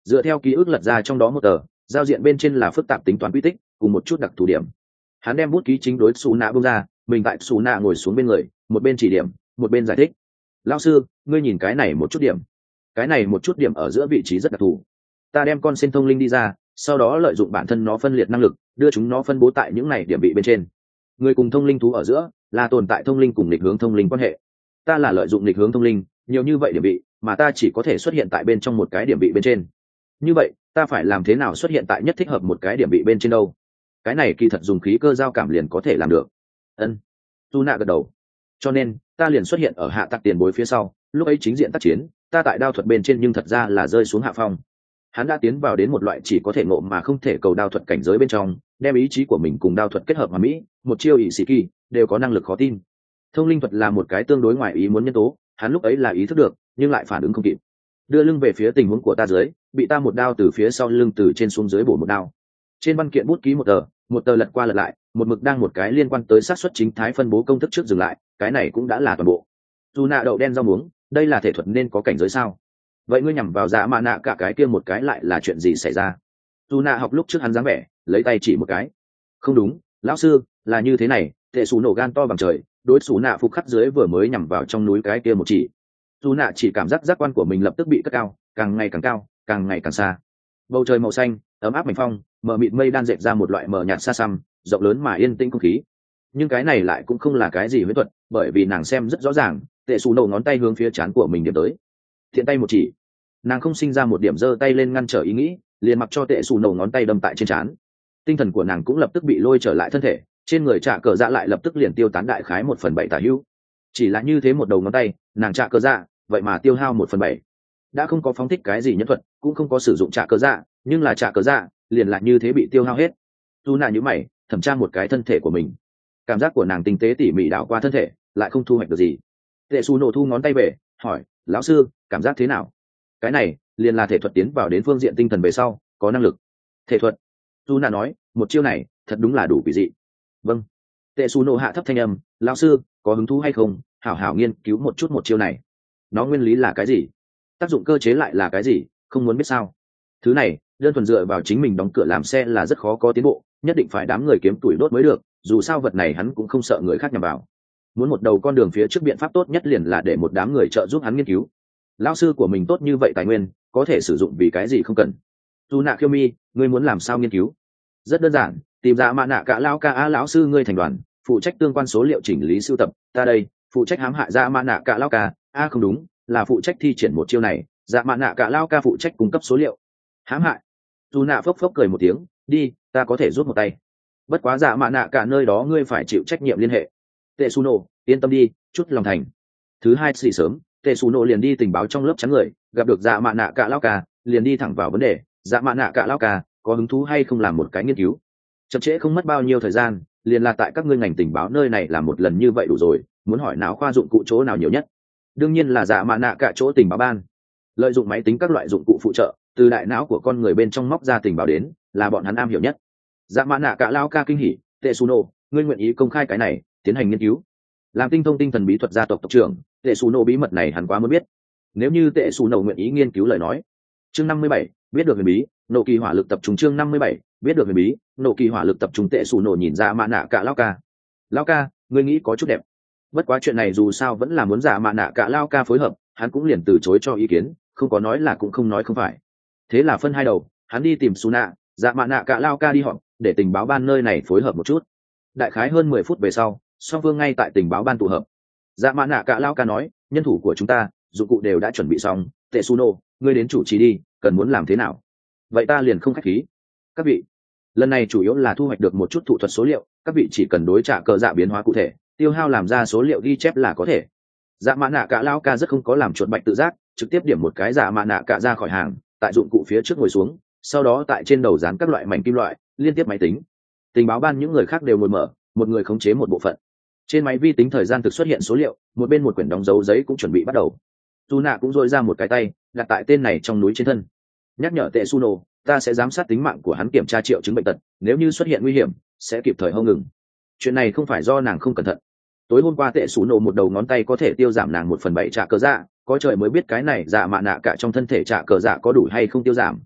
dựa theo ký ức lật ra trong đó một tờ giao diện bên trên là phức tạp tính toán quy tích cùng một chút đặc thù điểm. Hắn đem bút ký chính đối xù nạ bông ra, mình tại xù nạ ngồi xuống bên người, một bên chỉ điểm một bên giải thích. Lão sư, ngươi nhìn cái này một chút điểm, cái này một chút điểm ở giữa vị trí rất đặc thù. Ta đem con sen thông linh đi ra, sau đó lợi dụng bản thân nó phân liệt năng lực đưa chúng nó phân bố tại những này điểm vị bên trên. Người cùng thông linh thú ở giữa là tồn tại thông linh cùng lịch hướng thông linh quan hệ. Ta là lợi dụng lịch hướng thông linh nhiều như vậy điểm vị, mà ta chỉ có thể xuất hiện tại bên trong một cái điểm vị bên trên. Như vậy ta phải làm thế nào xuất hiện tại nhất thích hợp một cái điểm vị bên trên đâu? Cái này kỳ thật dùng khí cơ giao cảm liền có thể làm được. Ân. Tu nạ gật đầu. Cho nên ta liền xuất hiện ở hạ tặc tiền bối phía sau, lúc ấy chính diện tác chiến, ta tại đao thuật bên trên nhưng thật ra là rơi xuống hạ phong. Hắn đã tiến vào đến một loại chỉ có thể ngộ mà không thể cầu đao thuật cảnh giới bên trong, đem ý chí của mình cùng đao thuật kết hợp mà mỹ, một chiêu ỷ sĩ kỳ đều có năng lực khó tin. Thông linh thuật là một cái tương đối ngoài ý muốn nhân tố, hắn lúc ấy là ý thức được nhưng lại phản ứng không kịp, đưa lưng về phía tình huống của ta dưới, bị ta một đao từ phía sau lưng từ trên xuống dưới bổ một đao. Trên văn kiện bút ký một tờ một tờ lật qua lật lại, một mực đang một cái liên quan tới xác suất chính thái phân bố công thức trước dừng lại, cái này cũng đã là toàn bộ. Dù nạ đậu đen rau muống, đây là thể thuật nên có cảnh giới sao? Vậy ngươi nhằm vào dạ mạ nạ cả cái kia một cái lại là chuyện gì xảy ra? Dù nạ học lúc trước hắn dáng vẻ, lấy tay chỉ một cái. Không đúng, lão sư, là như thế này, tệ xù nổ gan to bằng trời, đối xù nạ phục khắc dưới vừa mới nhằm vào trong núi cái kia một chỉ. Dù nạ chỉ cảm giác giác quan của mình lập tức bị cất cao, càng ngày càng cao, càng ngày càng xa. Bầu trời màu xanh, ấm áp mảnh phong, mờ mịt mây đan dệt ra một loại mờ nhạt xa xăm, rộng lớn mà yên tĩnh không khí. Nhưng cái này lại cũng không là cái gì huyễn thuật, bởi vì nàng xem rất rõ ràng, tệ xù nổ ngón tay hướng phía trán của mình điểm tới. Thiện tay một chỉ, nàng không sinh ra một điểm giơ tay lên ngăn trở ý nghĩ, liền mặc cho tệ xù nổ ngón tay đâm tại trên trán. Tinh thần của nàng cũng lập tức bị lôi trở lại thân thể, trên người trạ cờ dạ lại lập tức liền tiêu tán đại khái một phần bảy tả hữu. Chỉ là như thế một đầu ngón tay, nàng trạ cờ dạ vậy mà tiêu hao một phần bảy. Đã không có phóng thích cái gì nhân thuật, cũng không có sử dụng trạ cờ dạ, nhưng là trạ cờ dạ liền lại như thế bị tiêu hao hết. Dù nạ nhíu mày, thẩm tra một cái thân thể của mình, cảm giác của nàng tinh tế tỉ mỉ đảo qua thân thể, lại không thu hoạch được gì. Tệ xù nổ thu ngón tay về, hỏi, lão sư, cảm giác thế nào? Cái này liền là thể thuật tiến vào đến phương diện tinh thần về sau có năng lực. Thể thuật? Dù nạ nói, một chiêu này thật đúng là đủ quỷ dị. Vâng. Tệ xù nổ hạ thấp thanh âm, lão sư, có hứng thú hay không hảo hảo nghiên cứu một chút một chiêu này? Nó nguyên lý là cái gì? Tác dụng cơ chế lại là cái gì? Không muốn biết sao? Thứ này đơn thuần dựa vào chính mình đóng cửa làm xe là rất khó có tiến bộ, nhất định phải đám người kiếm tuổi đốt mới được, dù sao vật này hắn cũng không sợ người khác nhằm vào. Muốn một đầu con đường phía trước, biện pháp tốt nhất liền là để một đám người trợ giúp hắn nghiên cứu. Lão sư của mình tốt như vậy tài nguyên, có thể sử dụng vì cái gì không cần. Dù nạ khiêu mi, ngươi muốn làm sao nghiên cứu? Rất đơn giản, tìm ra mạ nạ cả lao ca a lão sư ngươi thành đoàn, phụ trách tương quan số liệu chỉnh lý sưu tập, ta đây phụ trách hãm hại ra mạ nạ cả lao ca a không đúng, là phụ trách thi triển một chiêu này, dạ mạ nạ cả lao ca phụ trách cung cấp số liệu. Hãm hại? Dù nạ phốc phốc cười một tiếng, đi, ta có thể rút một tay. Bất quá dạ mạ nạ cả nơi đó ngươi phải chịu trách nhiệm liên hệ. Tệ Su Nô, yên tâm đi, chút lòng thành. Thứ hai xì sớm, Tệ Su Nô liền đi tình báo trong lớp trắng người, gặp được dạ mạ nạ cả lao ca, liền đi thẳng vào vấn đề. Dạ mạ nạ cả lao ca có hứng thú hay không làm một cái nghiên cứu? Chậm trễ không mất bao nhiêu thời gian, liền là tại các ngươi ngành tình báo nơi này làm một lần như vậy đủ rồi. Muốn hỏi não khoa dụng cụ chỗ nào nhiều nhất? Đương nhiên là dạ mạ nạ cả chỗ tình báo ban. Lợi dụng máy tính các loại dụng cụ phụ trợ, từ đại não của con người bên trong móc ra tình báo đến, là bọn hắn am hiểu nhất. Dạ mạ nạ cả lao ca kinh hỉ, Tệ Su Nô, ngươi nguyện ý công khai cái này, tiến hành nghiên cứu? Làm tinh thông tinh thần bí thuật gia tộc tộc trưởng, Tệ Su Nô bí mật này hắn quá muốn biết. Nếu như Tệ Su Nô nguyện ý nghiên cứu lời nói. Chương năm mươi bảy, biết được huyền bí, nộ kỳ hỏa lực tập trung. Chương năm mươi bảy, biết được huyền bí, nộ kỳ hỏa lực tập trung. Tệ Su Nô nhìn ra mạ nạ cả lao ca. Lao ca, ngươi nghĩ có chút đẹp. Bất quá chuyện này dù sao vẫn là muốn giả mạ nạ cả lao ca phối hợp, hắn cũng liền từ chối cho ý kiến, không có nói là cũng không nói không phải. Thế là phân hai đầu, hắn đi tìm Su nạ, dạ mạ nạ cả lao ca đi họp, để tình báo ban nơi này phối hợp một chút. Đại khái hơn mười phút về sau, song phương ngay tại tình báo ban tụ hợp. Dạ mạ nạ cả lao ca nói, nhân thủ của chúng ta, dụng cụ đều đã chuẩn bị xong, Tệ Su Nô, ngươi đến chủ trì đi, cần muốn làm thế nào? Vậy ta liền không khách khí. Các vị, lần này chủ yếu là thu hoạch được một chút thủ thuật số liệu, các vị chỉ cần đối trả cờ dạ biến hóa cụ thể, tiêu hao làm ra số liệu ghi chép là có thể. Dạ mạ nạ cả lao ca rất không có làm chuột bạch tự giác, trực tiếp điểm một cái dạ mạ nạ cả ra khỏi hàng, tại dụng cụ phía trước ngồi xuống, sau đó tại trên đầu dán các loại mảnh kim loại, liên tiếp máy tính. Tình báo ban những người khác đều ngồi mở, một người khống chế một bộ phận. Trên máy vi tính thời gian thực xuất hiện số liệu, một bên một quyển đóng dấu giấy cũng chuẩn bị bắt đầu. Tu nạ cũng dội ra một cái tay, đặt tại tên này trong núi trên thân. Nhắc nhở Tệ Su Nô, ta sẽ giám sát tính mạng của hắn, kiểm tra triệu chứng bệnh tật, nếu như xuất hiện nguy hiểm, sẽ kịp thời hô ngừng. Chuyện này không phải do nàng không cẩn thận. Tối hôm qua Tệ Su Nô một đầu ngón tay có thể tiêu giảm nàng một phần bảy trả cờ dạ, có trời mới biết cái này dạ mạ nạ cả trong thân thể trả cờ dạ có đủ hay không tiêu giảm,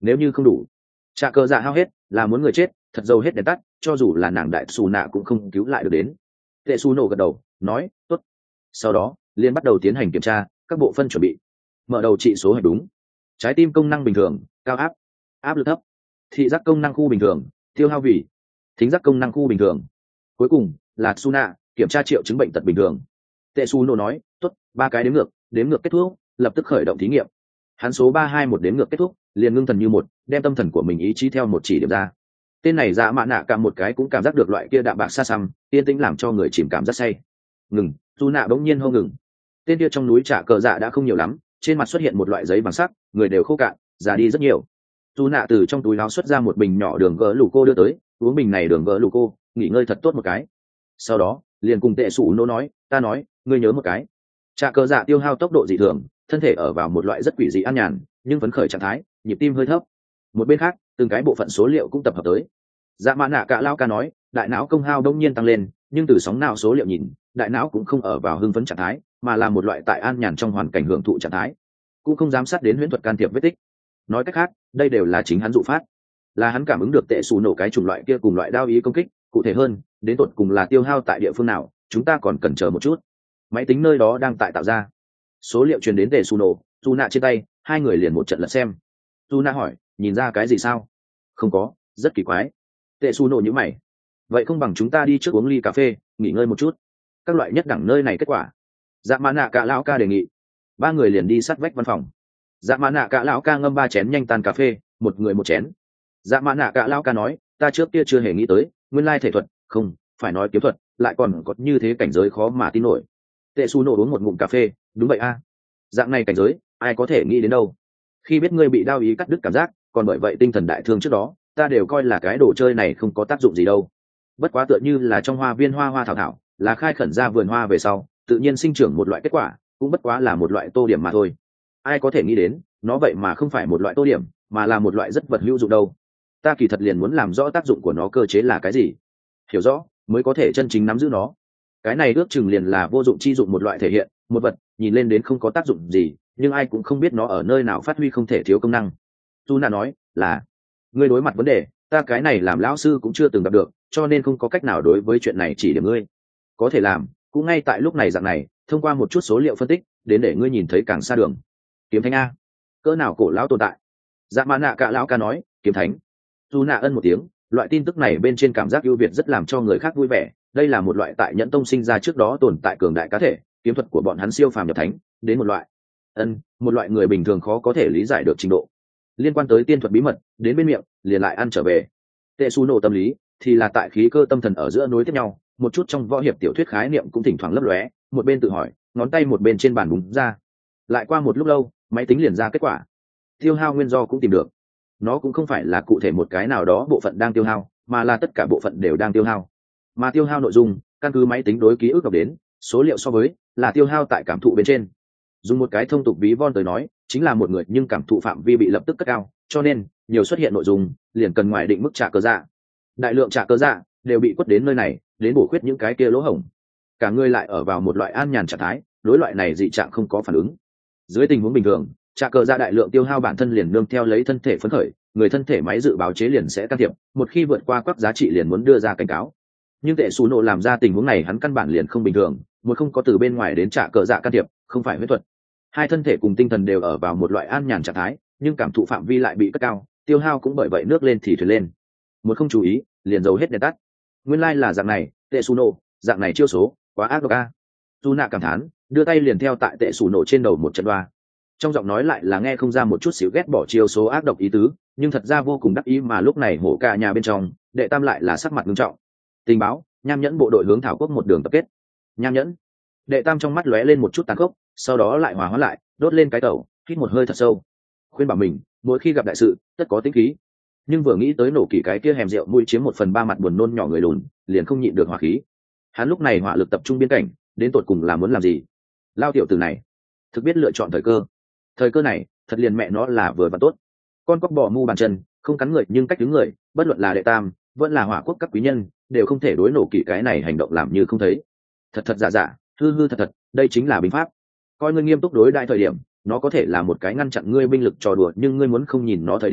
nếu như không đủ, trả cờ dạ hao hết là muốn người chết, thật dâu hết đèn tắt, cho dù là nàng đại xù nạ cũng không cứu lại được đến. Tệ xù nổ gật đầu nói tốt. Sau đó liên bắt đầu tiến hành kiểm tra các bộ phân chuẩn bị. Mở đầu trị số hạch đúng, trái tim công năng bình thường, cao áp, áp lực thấp, thị giác công năng khu bình thường, tiêu hao vị, thính giác công năng khu bình thường, cuối cùng là Suna kiểm tra triệu chứng bệnh tật bình thường. Tệ xù nổ nói tốt, ba cái đếm ngược, đếm ngược kết thúc, lập tức khởi động thí nghiệm. Hắn số ba hai một đếm ngược kết thúc, liền ngưng thần như một, đem tâm thần của mình ý chí theo một chỉ điểm ra. Tên này dạ mạ nạ cả một cái cũng cảm giác được loại kia đạm bạc xa xăm, yên tĩnh làm cho người chìm cảm rất say. Ngừng, tu nạ bỗng nhiên hô ngừng. Tên kia trong núi trả cờ dạ đã không nhiều lắm, trên mặt xuất hiện một loại giấy bằng sắc, người đều khô cạn, già đi rất nhiều. Tu nạ từ trong túi áo xuất ra một bình nhỏ đường gỡ lù cô đưa tới, uống bình này đường gỡ lù cô, nghỉ ngơi thật tốt một cái. Sau đó liền cùng tệ sủ nô nói, ta nói, ngươi nhớ một cái. Trả cờ dạ tiêu hao tốc độ dị thường, thân thể ở vào một loại rất quỷ dị an nhàn nhưng phấn khởi trạng thái, nhịp tim hơi thấp. Một bên khác, từng cái bộ phận số liệu cũng tập hợp tới. Dạ mã nạ cả lao ca nói, đại não công hao đông nhiên tăng lên, nhưng từ sóng não số liệu nhìn, đại não cũng không ở vào hưng phấn trạng thái, mà là một loại tại an nhàn trong hoàn cảnh hưởng thụ trạng thái, cũng không giám sát đến huyễn thuật can thiệp vết tích. Nói cách khác, đây đều là chính hắn dụ phát, là hắn cảm ứng được tệ xù nổ cái chủng loại kia cùng loại đao ý công kích. Cụ thể hơn, đến tột cùng là tiêu hao tại địa phương nào, chúng ta còn cần chờ một chút. Máy tính nơi đó đang tại tạo ra số liệu truyền đến tệ xù nổ, dù nạ trên tay, hai người liền một trận lật xem. Dù nạ hỏi, nhìn ra cái gì sao? Không có, rất kỳ quái. Tệ xù nổ nhíu mày. Vậy không bằng chúng ta đi trước uống ly cà phê, nghỉ ngơi một chút. Các loại nhất đẳng nơi này kết quả. Dạ mã nạ cả lão ca đề nghị. Ba người liền đi sát vách văn phòng. Dạ mã nạ cả lão ca ngâm ba chén nhanh tan cà phê, một người một chén. Dạ mã nạ cả lão ca nói, ta trước kia chưa hề nghĩ tới, nguyên lai thể thuật, không, phải nói kiếm thuật, lại còn có như thế cảnh giới khó mà tin nổi. Tệ xù nổ uống một ngụm cà phê, đúng vậy a. Dạng này cảnh giới, ai có thể nghĩ đến đâu. Khi biết ngươi bị đao ý cắt đứt cảm giác, còn bởi vậy tinh thần đại thương trước đó, ta đều coi là cái đồ chơi này không có tác dụng gì đâu. Bất quá tựa như là trong hoa viên hoa hoa thảo thảo, là khai khẩn ra vườn hoa về sau, tự nhiên sinh trưởng một loại kết quả, cũng bất quá là một loại tô điểm mà thôi. Ai có thể nghĩ đến, nó vậy mà không phải một loại tô điểm, mà là một loại rất vật hữu dụng đâu. Ta kỳ thật liền muốn làm rõ tác dụng của nó cơ chế là cái gì, hiểu rõ mới có thể chân chính nắm giữ nó. Cái này ước chừng liền là vô dụng chi dụng một loại thể hiện, một vật nhìn lên đến không có tác dụng gì, nhưng ai cũng không biết nó ở nơi nào phát huy không thể thiếu công năng. Tu Na nói là, ngươi đối mặt vấn đề, ta cái này làm lão sư cũng chưa từng gặp được, cho nên không có cách nào đối với chuyện này chỉ điểm ngươi. Có thể làm, cũng ngay tại lúc này dạng này, thông qua một chút số liệu phân tích, đến để ngươi nhìn thấy càng xa đường. Kiếm thánh a, cỡ nào cổ lão tồn tại. Dạ mã nạ cả lão ca nói, kiếm thánh. Tu Na ân một tiếng, loại tin tức này bên trên cảm giác ưu việt rất làm cho người khác vui vẻ. Đây là một loại tại nhẫn tông sinh ra trước đó tồn tại cường đại cá thể, kiếm thuật của bọn hắn siêu phàm nhập thánh, đến một loại ân một loại người bình thường khó có thể lý giải được trình độ. Liên quan tới tiên thuật bí mật, đến bên miệng liền lại ăn trở về. Tệ xù nổ tâm lý thì là tại khí cơ tâm thần ở giữa nối tiếp nhau, một chút trong võ hiệp tiểu thuyết khái niệm cũng thỉnh thoảng lấp lóe, một bên tự hỏi, ngón tay một bên trên bàn búng ra. Lại qua một lúc lâu, máy tính liền ra kết quả. Tiêu hao nguyên do cũng tìm được. Nó cũng không phải là cụ thể một cái nào đó bộ phận đang tiêu hao, mà là tất cả bộ phận đều đang tiêu hao. Mà tiêu hao nội dung, căn cứ máy tính đối ký ức đọc đến, số liệu so với là tiêu hao tại cảm thụ bên trên. Dùng một cái thông tục ví von tới nói, chính là một người nhưng cảm thụ phạm vi bị lập tức cất cao, cho nên nhiều xuất hiện nội dung liền cần ngoài định mức trả cơ dạ. Đại lượng trả cơ dạ đều bị quất đến nơi này, đến bổ khuyết những cái kia lỗ hổng. Cả người lại ở vào một loại an nhàn trạng thái, đối loại này dị trạng không có phản ứng. Dưới tình huống bình thường, trả cơ dạ đại lượng tiêu hao bản thân liền nương theo lấy thân thể phấn khởi, người thân thể máy dự báo chế liền sẽ can thiệp, một khi vượt qua quắc giá trị liền muốn đưa ra cảnh cáo. Nhưng tệ xù nổ làm ra tình huống này hắn căn bản liền không bình thường, một không có từ bên ngoài đến trả cờ dạ can thiệp, không phải huyết thuật. Hai thân thể cùng tinh thần đều ở vào một loại an nhàn trạng thái, nhưng cảm thụ phạm vi lại bị cất cao, tiêu hao cũng bởi vậy nước lên thì thuyền lên. Một không chú ý, liền dầu hết đèn tắt. Nguyên lai là dạng này, tệ xù nổ, dạng này chiêu số, quá ác độc a. Tu nạ cảm thán, đưa tay liền theo tại tệ xù nổ trên đầu một trận đoa. Trong giọng nói lại là nghe không ra một chút xíu ghét bỏ chiêu số ác độc ý tứ, nhưng thật ra vô cùng đắc ý. Mà lúc này hổ cả nhà bên trong, đệ tam lại là sắc mặt nghiêm trọng. Tình báo, nham nhẫn bộ đội hướng thảo quốc một đường tập kết. Nham nhẫn. Đệ tam trong mắt lóe lên một chút tàn khốc, sau đó lại hòa hóa lại, đốt lên cái tẩu, hít một hơi thật sâu, khuyên bảo mình mỗi khi gặp đại sự tất có tính khí. Nhưng vừa nghĩ tới nổ kỳ cái kia hèm rượu mũi chiếm một phần ba mặt buồn nôn nhỏ người lùn, liền không nhịn được hỏa khí. Hắn lúc này hỏa lực tập trung biên cảnh, đến tột cùng là muốn làm gì? Lao tiểu tử này thực biết lựa chọn thời cơ. Thời cơ này thật liền mẹ nó là vừa và tốt. Con cóc bò mu bàn chân, không cắn người nhưng cách đứng người, bất luận là đệ tam vẫn là hỏa quốc các quý nhân đều không thể đối nổ kỳ cái này hành động làm như không thấy. Thật thật giả giả, hư hư thật thật, đây chính là binh pháp. Coi ngươi nghiêm túc đối đại thời điểm, nó có thể là một cái ngăn chặn ngươi binh lực trò đùa, nhưng ngươi muốn không nhìn nó thời điểm,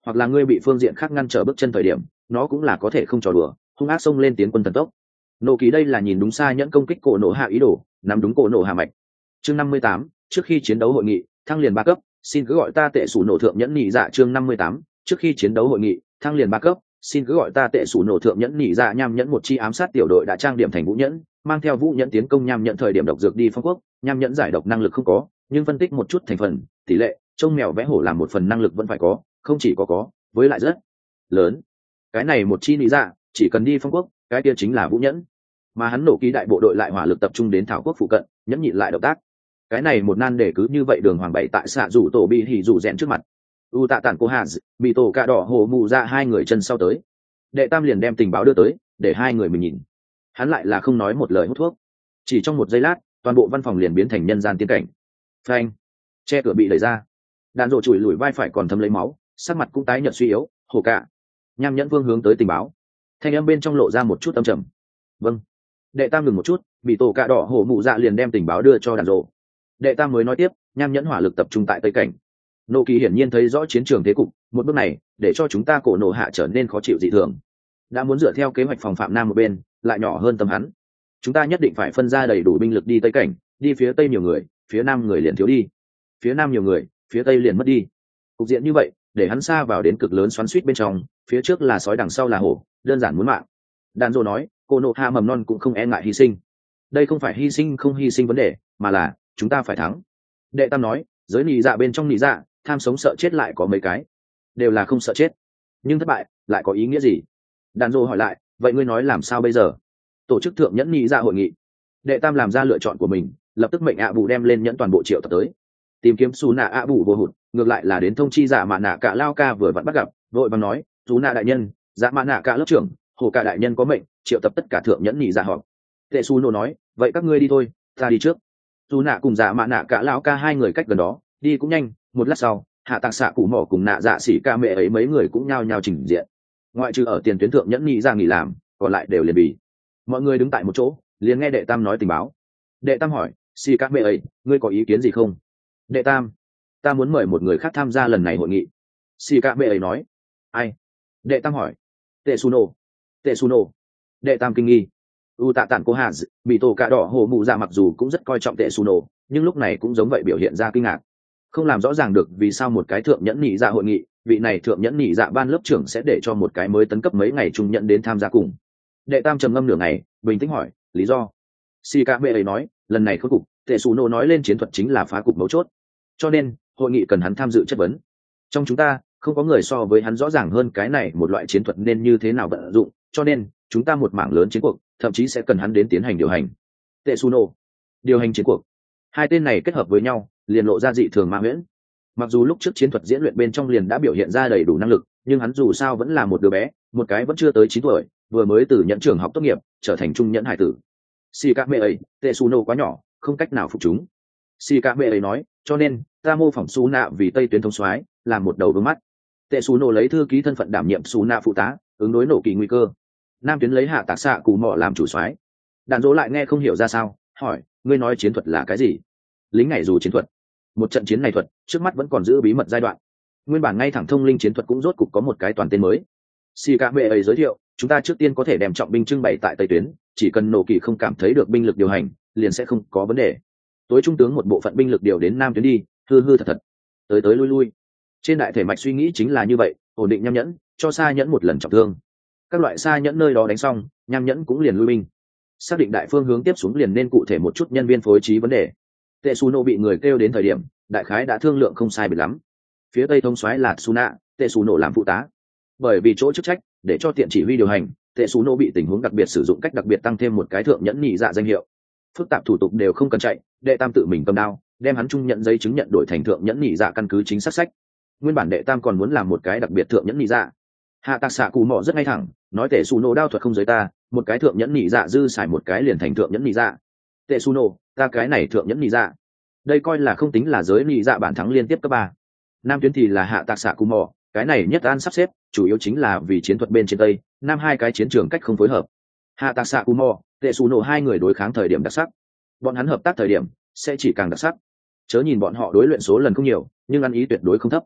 hoặc là ngươi bị phương diện khác ngăn trở bước chân thời điểm nó cũng là có thể không trò đùa hung ác xông lên tiến quân thần tốc. Nộ kỳ đây là nhìn đúng xa nhẫn công kích cổ nổ hạ ý đồ nắm đúng cổ nổ hạ mạch. Chương năm mươi tám, trước khi chiến đấu hội nghị thăng liền ba cấp xin cứ gọi ta tệ sủ nổ thượng nhẫn nhị dạ. Chương năm mươi tám, trước khi chiến đấu hội nghị thăng liền ba cấp xin cứ gọi ta tệ sủ nổ thượng nhẫn nhị dạ. Nham nhẫn một chi ám sát tiểu đội đã trang điểm thành vũ nhẫn, mang theo vũ nhẫn tiến công nham nhẫn thời điểm độc dược đi phong quốc. Nham nhẫn giải độc năng lực không có, nhưng phân tích một chút thành phần tỷ lệ trông mèo vẽ hổ làm một phần năng lực vẫn phải có, không chỉ có có với lại rất lớn. Cái này một chi nhị dạ chỉ cần đi phong quốc cái kia chính là vũ nhẫn, mà hắn nổ ký đại bộ đội lại hỏa lực tập trung đến thảo quốc phụ cận nhẫn nhịn lại động tác. Cái này một nan để cứ như vậy đường hoàng bảy tại xạ rủ tổ bị hỉ rủ rèn trước mặt. U tạ tản cô hà bị tổ cạ đỏ hồ mù ra hai người chân sau tới. Đệ tam liền đem tình báo đưa tới để hai người mình nhìn. Hắn lại là không nói một lời hút thuốc. Chỉ trong một giây lát toàn bộ văn phòng liền biến thành nhân gian tiên cảnh. Phanh, che cửa bị đẩy ra, đạn rộ chùi lùi vai phải còn thấm lấy máu, sắc mặt cũng tái nhợt suy yếu. Hồ cạ nham nhẫn vương hướng tới tình báo, thanh âm bên trong lộ ra một chút âm trầm. Vâng. Đệ tam ngừng một chút, bị tổ cạ đỏ hổ mụ dạ liền đem tình báo đưa cho đàn rộ. Đệ tam mới nói tiếp, nham nhẫn hỏa lực tập trung tại tây cảnh. Nô kỳ hiển nhiên thấy rõ chiến trường thế cục, một bước này để cho chúng ta cổ nổ hạ trở nên khó chịu dị thường. Đã muốn dựa theo kế hoạch phòng phạm nam một bên lại nhỏ hơn tầm hắn, chúng ta nhất định phải phân ra đầy đủ binh lực đi tây cảnh, đi phía tây nhiều người, phía nam người liền thiếu đi, phía nam nhiều người, phía tây liền mất đi. Cục diện như vậy để hắn xa vào đến cực lớn xoắn xuýt bên trong, phía trước là sói đằng sau là hổ, đơn giản muốn mạng. Đàn rộ nói, cô nộ hạ mầm non cũng không e ngại hy sinh, đây không phải hy sinh không hy sinh vấn đề, mà là chúng ta phải thắng. Đệ tam nói, giới nị dạ bên trong nị dạ tham sống sợ chết lại có mấy cái, đều là không sợ chết, nhưng thất bại lại có ý nghĩa gì? Đàn rộ hỏi lại, vậy ngươi nói làm sao bây giờ? Tổ chức thượng nhẫn nị dạ hội nghị. Đệ tam làm ra lựa chọn của mình, lập tức mệnh ạ bù đem lên nhẫn toàn bộ triệu tập tới tìm kiếm xù nạ ạ bù vô hụt. Ngược lại là đến thông chi dạ mạ nạ cả lao ca vừa vặn bắt gặp, vội vàng nói, xù nạ đại nhân, dạ mạ nạ cả lớp trưởng hồ cả đại nhân có mệnh triệu tập tất cả thượng nhẫn nhị dạ họp. Tệ xù nổ nói, vậy các ngươi đi thôi, ta đi trước. Dù nạ cùng dạ mạ nạ cả lão ca hai người cách gần đó, đi cũng nhanh. Một lát sau, hạ tạc xạ cụ mỏ cùng nạ dạ xỉ ca mẹ ấy mấy người cũng nhao nhao trình diện. Ngoại trừ ở tiền tuyến thượng nhẫn nhị dạ nghỉ làm, còn lại đều liền bì. Mọi người đứng tại một chỗ, liền nghe đệ tam nói tình báo. Đệ tam hỏi, xỉ ca mẹ ấy, ngươi có ý kiến gì không? Đệ tam, ta muốn mời một người khác tham gia lần này hội nghị. Xỉ ca mẹ ấy nói, ai? Đệ tam hỏi, tệ xù nổ. Tệ xù nổ. Đệ tam kinh nghi. U tạ tản cô hà bị tổ cạ đỏ hồ mụ dạ mặc dù cũng rất coi trọng tệ xù nổ, nhưng lúc này cũng giống vậy biểu hiện ra kinh ngạc, không làm rõ ràng được vì sao một cái thượng nhẫn nhị dạ hội nghị, vị này thượng nhẫn nhị dạ ban lớp trưởng sẽ để cho một cái mới tấn cấp mấy ngày trung nhẫn đến tham gia cùng. Đệ tam trầm ngâm nửa ngày, bình tĩnh hỏi, lý do? Si ca mẹ ấy nói, lần này khôi cục tệ xù nổ nói lên chiến thuật chính là phá cục mấu chốt, cho nên hội nghị cần hắn tham dự chất vấn. Trong chúng ta không có người so với hắn rõ ràng hơn cái này một loại chiến thuật nên như thế nào vận dụng, cho nên chúng ta một mảng lớn chiến cuộc thậm chí sẽ cần hắn đến tiến hành điều hành. Tetsuno điều hành chiến cuộc, hai tên này kết hợp với nhau liền lộ ra dị thường ma huyễn. Mặc dù lúc trước chiến thuật diễn luyện bên trong liền đã biểu hiện ra đầy đủ năng lực, nhưng hắn dù sao vẫn là một đứa bé, một cái vẫn chưa tới chín tuổi, vừa mới từ nhẫn trường học tốt nghiệp trở thành trung nhẫn hải tử. Shikame ấy, Tetsuno quá nhỏ, không cách nào phục chúng. Shikame ấy nói, cho nên ta mô phỏng Su nạ vì tây tuyến thông soái, làm một đầu vương mắt. Tetsuno lấy thư ký thân phận đảm nhiệm Su nạ phụ tá, ứng đối nổ kỳ nguy cơ. Nam tuyến lấy hạ tạc xạ cù mỏ làm chủ soái. Đàn dỗ lại nghe không hiểu ra sao, hỏi, ngươi nói chiến thuật là cái gì? Lính nhảy dù chiến thuật. Một trận chiến này thuật trước mắt vẫn còn giữ bí mật giai đoạn, nguyên bản ngay thẳng thông linh chiến thuật cũng rốt cục có một cái toàn tên mới. Shikame ấy giới thiệu, chúng ta trước tiên có thể đem trọng binh trưng bày tại tây tuyến, chỉ cần nổ kỳ không cảm thấy được binh lực điều hành liền sẽ không có vấn đề. Tối trung tướng một bộ phận binh lực điều đến nam tuyến đi, hư hư thật thật, tới tới lui lui. Trên đại thể mạch suy nghĩ chính là như vậy, ổn định nham nhẫn, cho xa nhẫn một lần trọng thương, các loại xa nhẫn nơi đó đánh xong, nham nhẫn cũng liền lui binh, xác định đại phương hướng tiếp xuống liền nên cụ thể một chút nhân viên phối trí vấn đề. Tetsuno bị người kêu đến thời điểm, đại khái đã thương lượng không sai biệt lắm. Phía tây thông soái là Suna, Tetsuno làm phụ tá. Bởi vì chỗ chức trách, để cho tiện chỉ huy điều hành, Tetsuno bị tình huống đặc biệt sử dụng cách đặc biệt tăng thêm một cái thượng nhẫn nhị dạ danh hiệu. Phức tạp thủ tục đều không cần chạy, đệ tam tự mình cầm đao, đem hắn trung nhận giấy chứng nhận đổi thành thượng nhẫn nhị dạ căn cứ chính xác sách. Nguyên bản đệ tam còn muốn làm một cái đặc biệt thượng nhẫn nhị dạ. Hạ tạc xạ cù mỏ rất ngay thẳng, nói Tetsuno đao thuật không giới ta, một cái thượng nhẫn nhị dạ dư xài một cái liền thành thượng nhẫn nhị dạ. Tetsuno, ta cái này thượng nhẫn nhị dạ. Đây coi là không tính là giới nhị dạ bản thắng liên tiếp cấp ba. Nam tuyến thì là hạ tạc xạ cù mỏ, cái này nhất an sắp xếp, chủ yếu chính là vì chiến thuật bên trên tây, nam hai cái chiến trường cách không phối hợp. Hạ tạc xạ cù mỏ, Tetsuno hai người đối kháng thời điểm đặc sắc. Bọn hắn hợp tác thời điểm sẽ chỉ càng đặc sắc. Chớ nhìn bọn họ đối luyện số lần không nhiều, nhưng ăn ý tuyệt đối không thấp.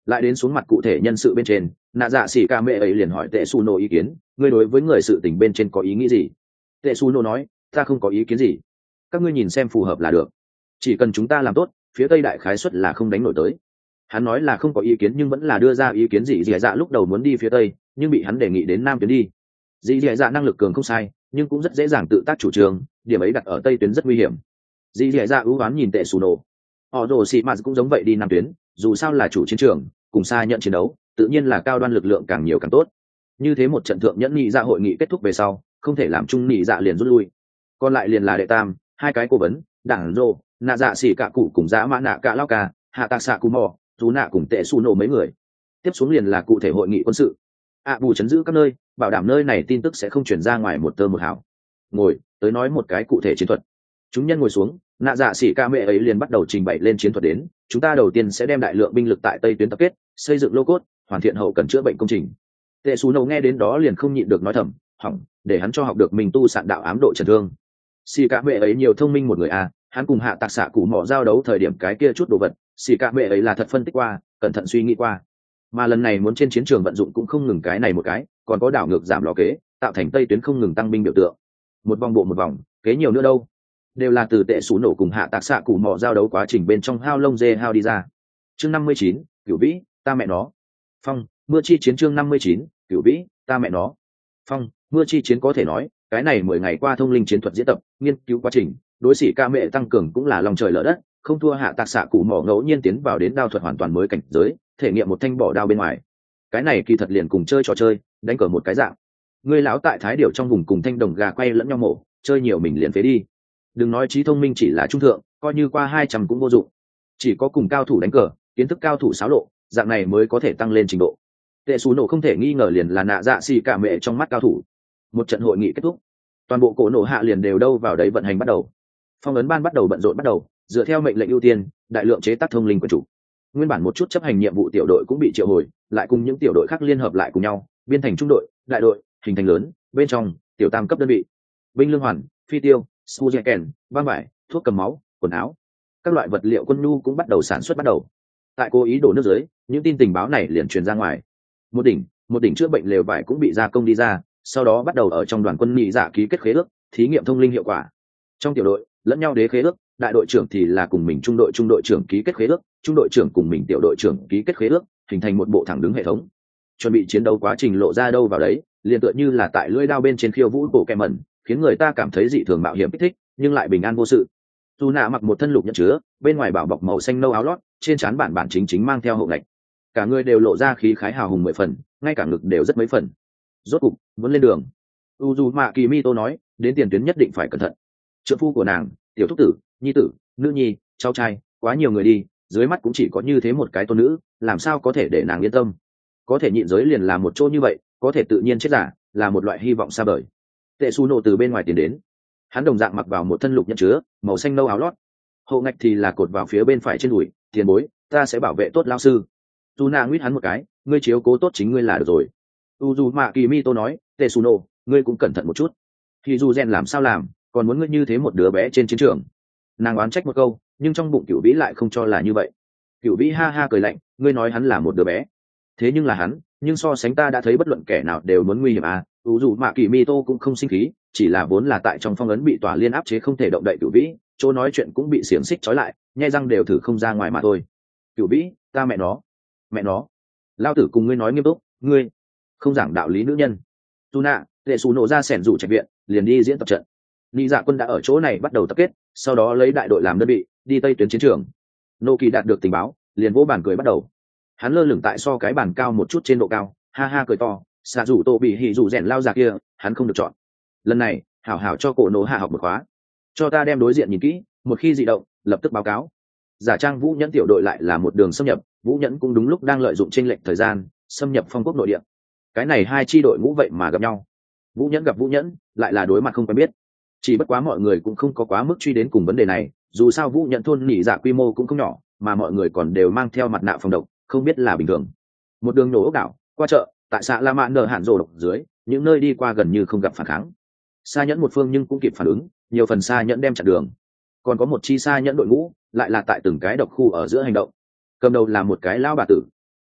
lại đến xuống mặt cụ thể nhân sự bên trên, nạ dạ xỉ ca mẹ ấy liền hỏi tệ su nổ ý kiến, ngươi đối với người sự tình bên trên có ý nghĩ gì? Tệ su nổ nói, ta không có ý kiến gì, các ngươi nhìn xem phù hợp là được, chỉ cần chúng ta làm tốt, phía tây đại khái suất là không đánh nổi tới. Hắn nói là không có ý kiến nhưng vẫn là đưa ra ý kiến gì dì dạ lúc đầu muốn đi phía tây nhưng bị hắn đề nghị đến nam tuyến đi. Dì dì dạ năng lực cường không sai nhưng cũng rất dễ dàng tự tác chủ trương, điểm ấy đặt ở tây tuyến rất nguy hiểm. Dì dì dạ ưu oán nhìn tệ xù nổ, họ rồ xì mạt cũng giống vậy đi nam tuyến, dù sao là chủ chiến trường cùng xa nhận chiến đấu tự nhiên là cao đoan lực lượng càng nhiều càng tốt. Như thế một trận thượng nhẫn nghị dạ hội nghị kết thúc về sau không thể làm chung nghị dạ liền rút lui, còn lại liền là đệ tam hai cái cố vấn đảng rô nạ dạ xỉ cả cụ cùng dã mã nạ cả lao ca hạ tạc xạ cù mò dù nạ cùng tệ xù nổ mấy người. Tiếp xuống liền là cụ thể hội nghị quân sự, ạ à, bù chấn giữ các nơi, bảo đảm nơi này tin tức sẽ không chuyển ra ngoài một tơ một hào. Ngồi tới nói một cái cụ thể chiến thuật. Chúng nhân ngồi xuống, nạ dạ xỉ ca mẹ ấy liền bắt đầu trình bày lên chiến thuật đến. Chúng ta đầu tiên sẽ đem đại lượng binh lực tại tây tuyến tập kết, xây dựng lô cốt, hoàn thiện hậu cần chữa bệnh công trình. Tệ xù nổ nghe đến đó liền không nhịn được nói thầm, hỏng, để hắn cho học được mình tu sạn đạo ám độ trần thương. Xỉ ca mẹ ấy nhiều thông minh một người à, hắn cùng hạ tạc xạ cụ mỏ giao đấu thời điểm cái kia chút đồ vật xì cả mẹ ấy là thật phân tích qua, cẩn thận suy nghĩ qua, mà lần này muốn trên chiến trường vận dụng cũng không ngừng cái này một cái, còn có đảo ngược giảm lò kế, tạo thành tây tuyến không ngừng tăng binh biểu tượng, một vòng bộ một vòng kế nhiều nữa đâu, đều là từ tệ xú nổ cùng hạ tạc xạ cụ mò giao đấu quá trình bên trong hao lông dê hao đi ra. Chương năm mươi chín, cửu vĩ ta mẹ nó phong mưa chi chiến. Chương năm mươi chín, cửu vĩ ta mẹ nó phong mưa chi chiến. Có thể nói cái này mười ngày qua thông linh chiến thuật diễn tập nghiên cứu quá trình đối sĩ ca mẹ tăng cường cũng là lòng trời lở đất, không thua hạ tạc xạ cụ mỏ ngẫu nhiên tiến vào đến đao thuật hoàn toàn mới cảnh giới, thể nghiệm một thanh bỏ đao bên ngoài. Cái này kỳ thật liền cùng chơi trò chơi đánh cờ một cái dạng, người lão tại thái điệu trong vùng cùng thanh đồng gà quay lẫn nhau mổ, chơi nhiều mình liền phế đi. Đừng nói trí thông minh chỉ là trung thượng, coi như qua hai trăm cũng vô dụng, chỉ có cùng cao thủ đánh cờ, kiến thức cao thủ xáo lộ, dạng này mới có thể tăng lên trình độ. Tệ xú nổ không thể nghi ngờ liền là nạ dạ xì cả mẹ trong mắt cao thủ. Một trận hội nghị kết thúc, toàn bộ cổ nổ hạ liền đều đâu vào đấy vận hành bắt đầu. Phong ấn ban bắt đầu bận rộn bắt đầu, dựa theo mệnh lệnh ưu tiên, đại lượng chế tác thông linh của chủ. Nguyên bản một chút chấp hành nhiệm vụ tiểu đội cũng bị triệu hồi, lại cùng những tiểu đội khác liên hợp lại cùng nhau, biên thành trung đội, đại đội, hình thành lớn, bên trong tiểu tam cấp đơn vị, binh lương hoàn, phi tiêu, suzeken, băng vải, thuốc cầm máu, quần áo, các loại vật liệu quân nhu cũng bắt đầu sản xuất bắt đầu. Tại cố ý đổ nước dưới, những tin tình báo này liền truyền ra ngoài. Một đỉnh, một đỉnh chữa bệnh lều vải cũng bị gia công đi ra, sau đó bắt đầu ở trong đoàn quân nghị giả ký kết khế ước, thí nghiệm thông linh hiệu quả. Trong tiểu đội lẫn nhau đế khế ước, đại đội trưởng thì là cùng mình trung đội trung đội trưởng ký kết khế ước, trung đội trưởng cùng mình tiểu đội trưởng ký kết khế ước, hình thành một bộ thẳng đứng hệ thống. Chuẩn bị chiến đấu quá trình lộ ra đâu vào đấy, liền tựa như là tại lưỡi đao bên trên khiêu vũ bộ kẹm mẩn, khiến người ta cảm thấy dị thường mạo hiểm kích thích, nhưng lại bình an vô sự. Dù nạ mặc một thân lục nhận chứa, bên ngoài bảo bọc màu xanh nâu áo lót, trên trán bản bản chính chính mang theo hậu ngạch, cả người đều lộ ra khí khái hào hùng mười phần, ngay cả ngực đều rất mấy phần. Rốt cục muốn lên đường. Uzumaki Kimito nói, đến tiền tuyến nhất định phải cẩn thận. Trợ phu của nàng, tiểu thúc tử, nhi tử, nữ nhi, cháu trai, quá nhiều người đi, dưới mắt cũng chỉ có như thế một cái tôn nữ, làm sao có thể để nàng yên tâm. Có thể nhịn giới liền là một chỗ như vậy, có thể tự nhiên chết giả, là một loại hy vọng xa vời. Tệ Su nổ từ bên ngoài tiến đến, hắn đồng dạng mặc vào một thân lục nhận chứa, màu xanh nâu áo lót, hậu ngạch thì là cột vào phía bên phải trên đùi. Tiền bối, ta sẽ bảo vệ tốt lao sư. Tuna nguyết hắn một cái, ngươi chiếu cố tốt chính ngươi là được rồi. Uzumaki Kimito nói, Tệ Su nổ, ngươi cũng cẩn thận một chút. Thì dù rèn làm sao làm, còn muốn ngươi như thế một đứa bé trên chiến trường. Nàng oán trách một câu, nhưng trong bụng Cửu Vĩ lại không cho là như vậy. Cửu Vĩ ha ha cười lạnh, ngươi nói hắn là một đứa bé, thế nhưng là hắn, nhưng so sánh ta đã thấy bất luận kẻ nào đều muốn nguy hiểm à. Ủ dù mà Kỳ Mi Tô cũng không sinh khí, chỉ là vốn là tại trong phong ấn bị tỏa liên áp chế không thể động đậy Cửu Vĩ, chỗ nói chuyện cũng bị xiềng xích trói lại, nhai răng đều thử không ra ngoài mà thôi. Cửu Vĩ, ta mẹ nó, mẹ nó, lao tử cùng ngươi nói nghiêm túc, ngươi không giảng đạo lý nữ nhân. Tu nạ, lệ xù nổ ra sẻn rủ trạch viện, liền đi diễn tập trận. Lý Dạ Quân đã ở chỗ này bắt đầu tập kết, sau đó lấy đại đội làm đơn vị, đi tây tuyến chiến trường. Nô Kỳ đạt được tình báo, liền vỗ bàn cười bắt đầu. Hắn lơ lửng tại so cái bàn cao một chút trên độ cao, ha ha cười to, xạ rủ tổ bị hỉ rủ rèn lao ra kia, hắn không được chọn. Lần này, hảo hảo cho cổ nổ hạ học một khóa, cho ta đem đối diện nhìn kỹ, một khi dị động, lập tức báo cáo. Giả trang Vũ Nhẫn tiểu đội lại là một đường xâm nhập, Vũ Nhẫn cũng đúng lúc đang lợi dụng chênh lệch thời gian, xâm nhập phong quốc nội địa. Cái này hai chi đội ngũ vậy mà gặp nhau. Vũ Nhẫn gặp Vũ Nhẫn, lại là đối mặt không quen biết. Chỉ bất quá mọi người cũng không có quá mức truy đến cùng vấn đề này, dù sao Vũ Nhẫn thôn nhị dạ quy mô cũng không nhỏ, mà mọi người còn đều mang theo mặt nạ phòng độc, không biết là bình thường. Một đường nổ ốc đảo, qua chợ, tại xã La Mã nở hạn rồ độc dưới, những nơi đi qua gần như không gặp phản kháng. Sa Nhẫn một phương nhưng cũng kịp phản ứng, nhiều phần Sa Nhẫn đem chặn đường. Còn có một chi Sa Nhẫn đội ngũ, lại là tại từng cái độc khu ở giữa hành động. Cầm đầu là một cái lão bà tử.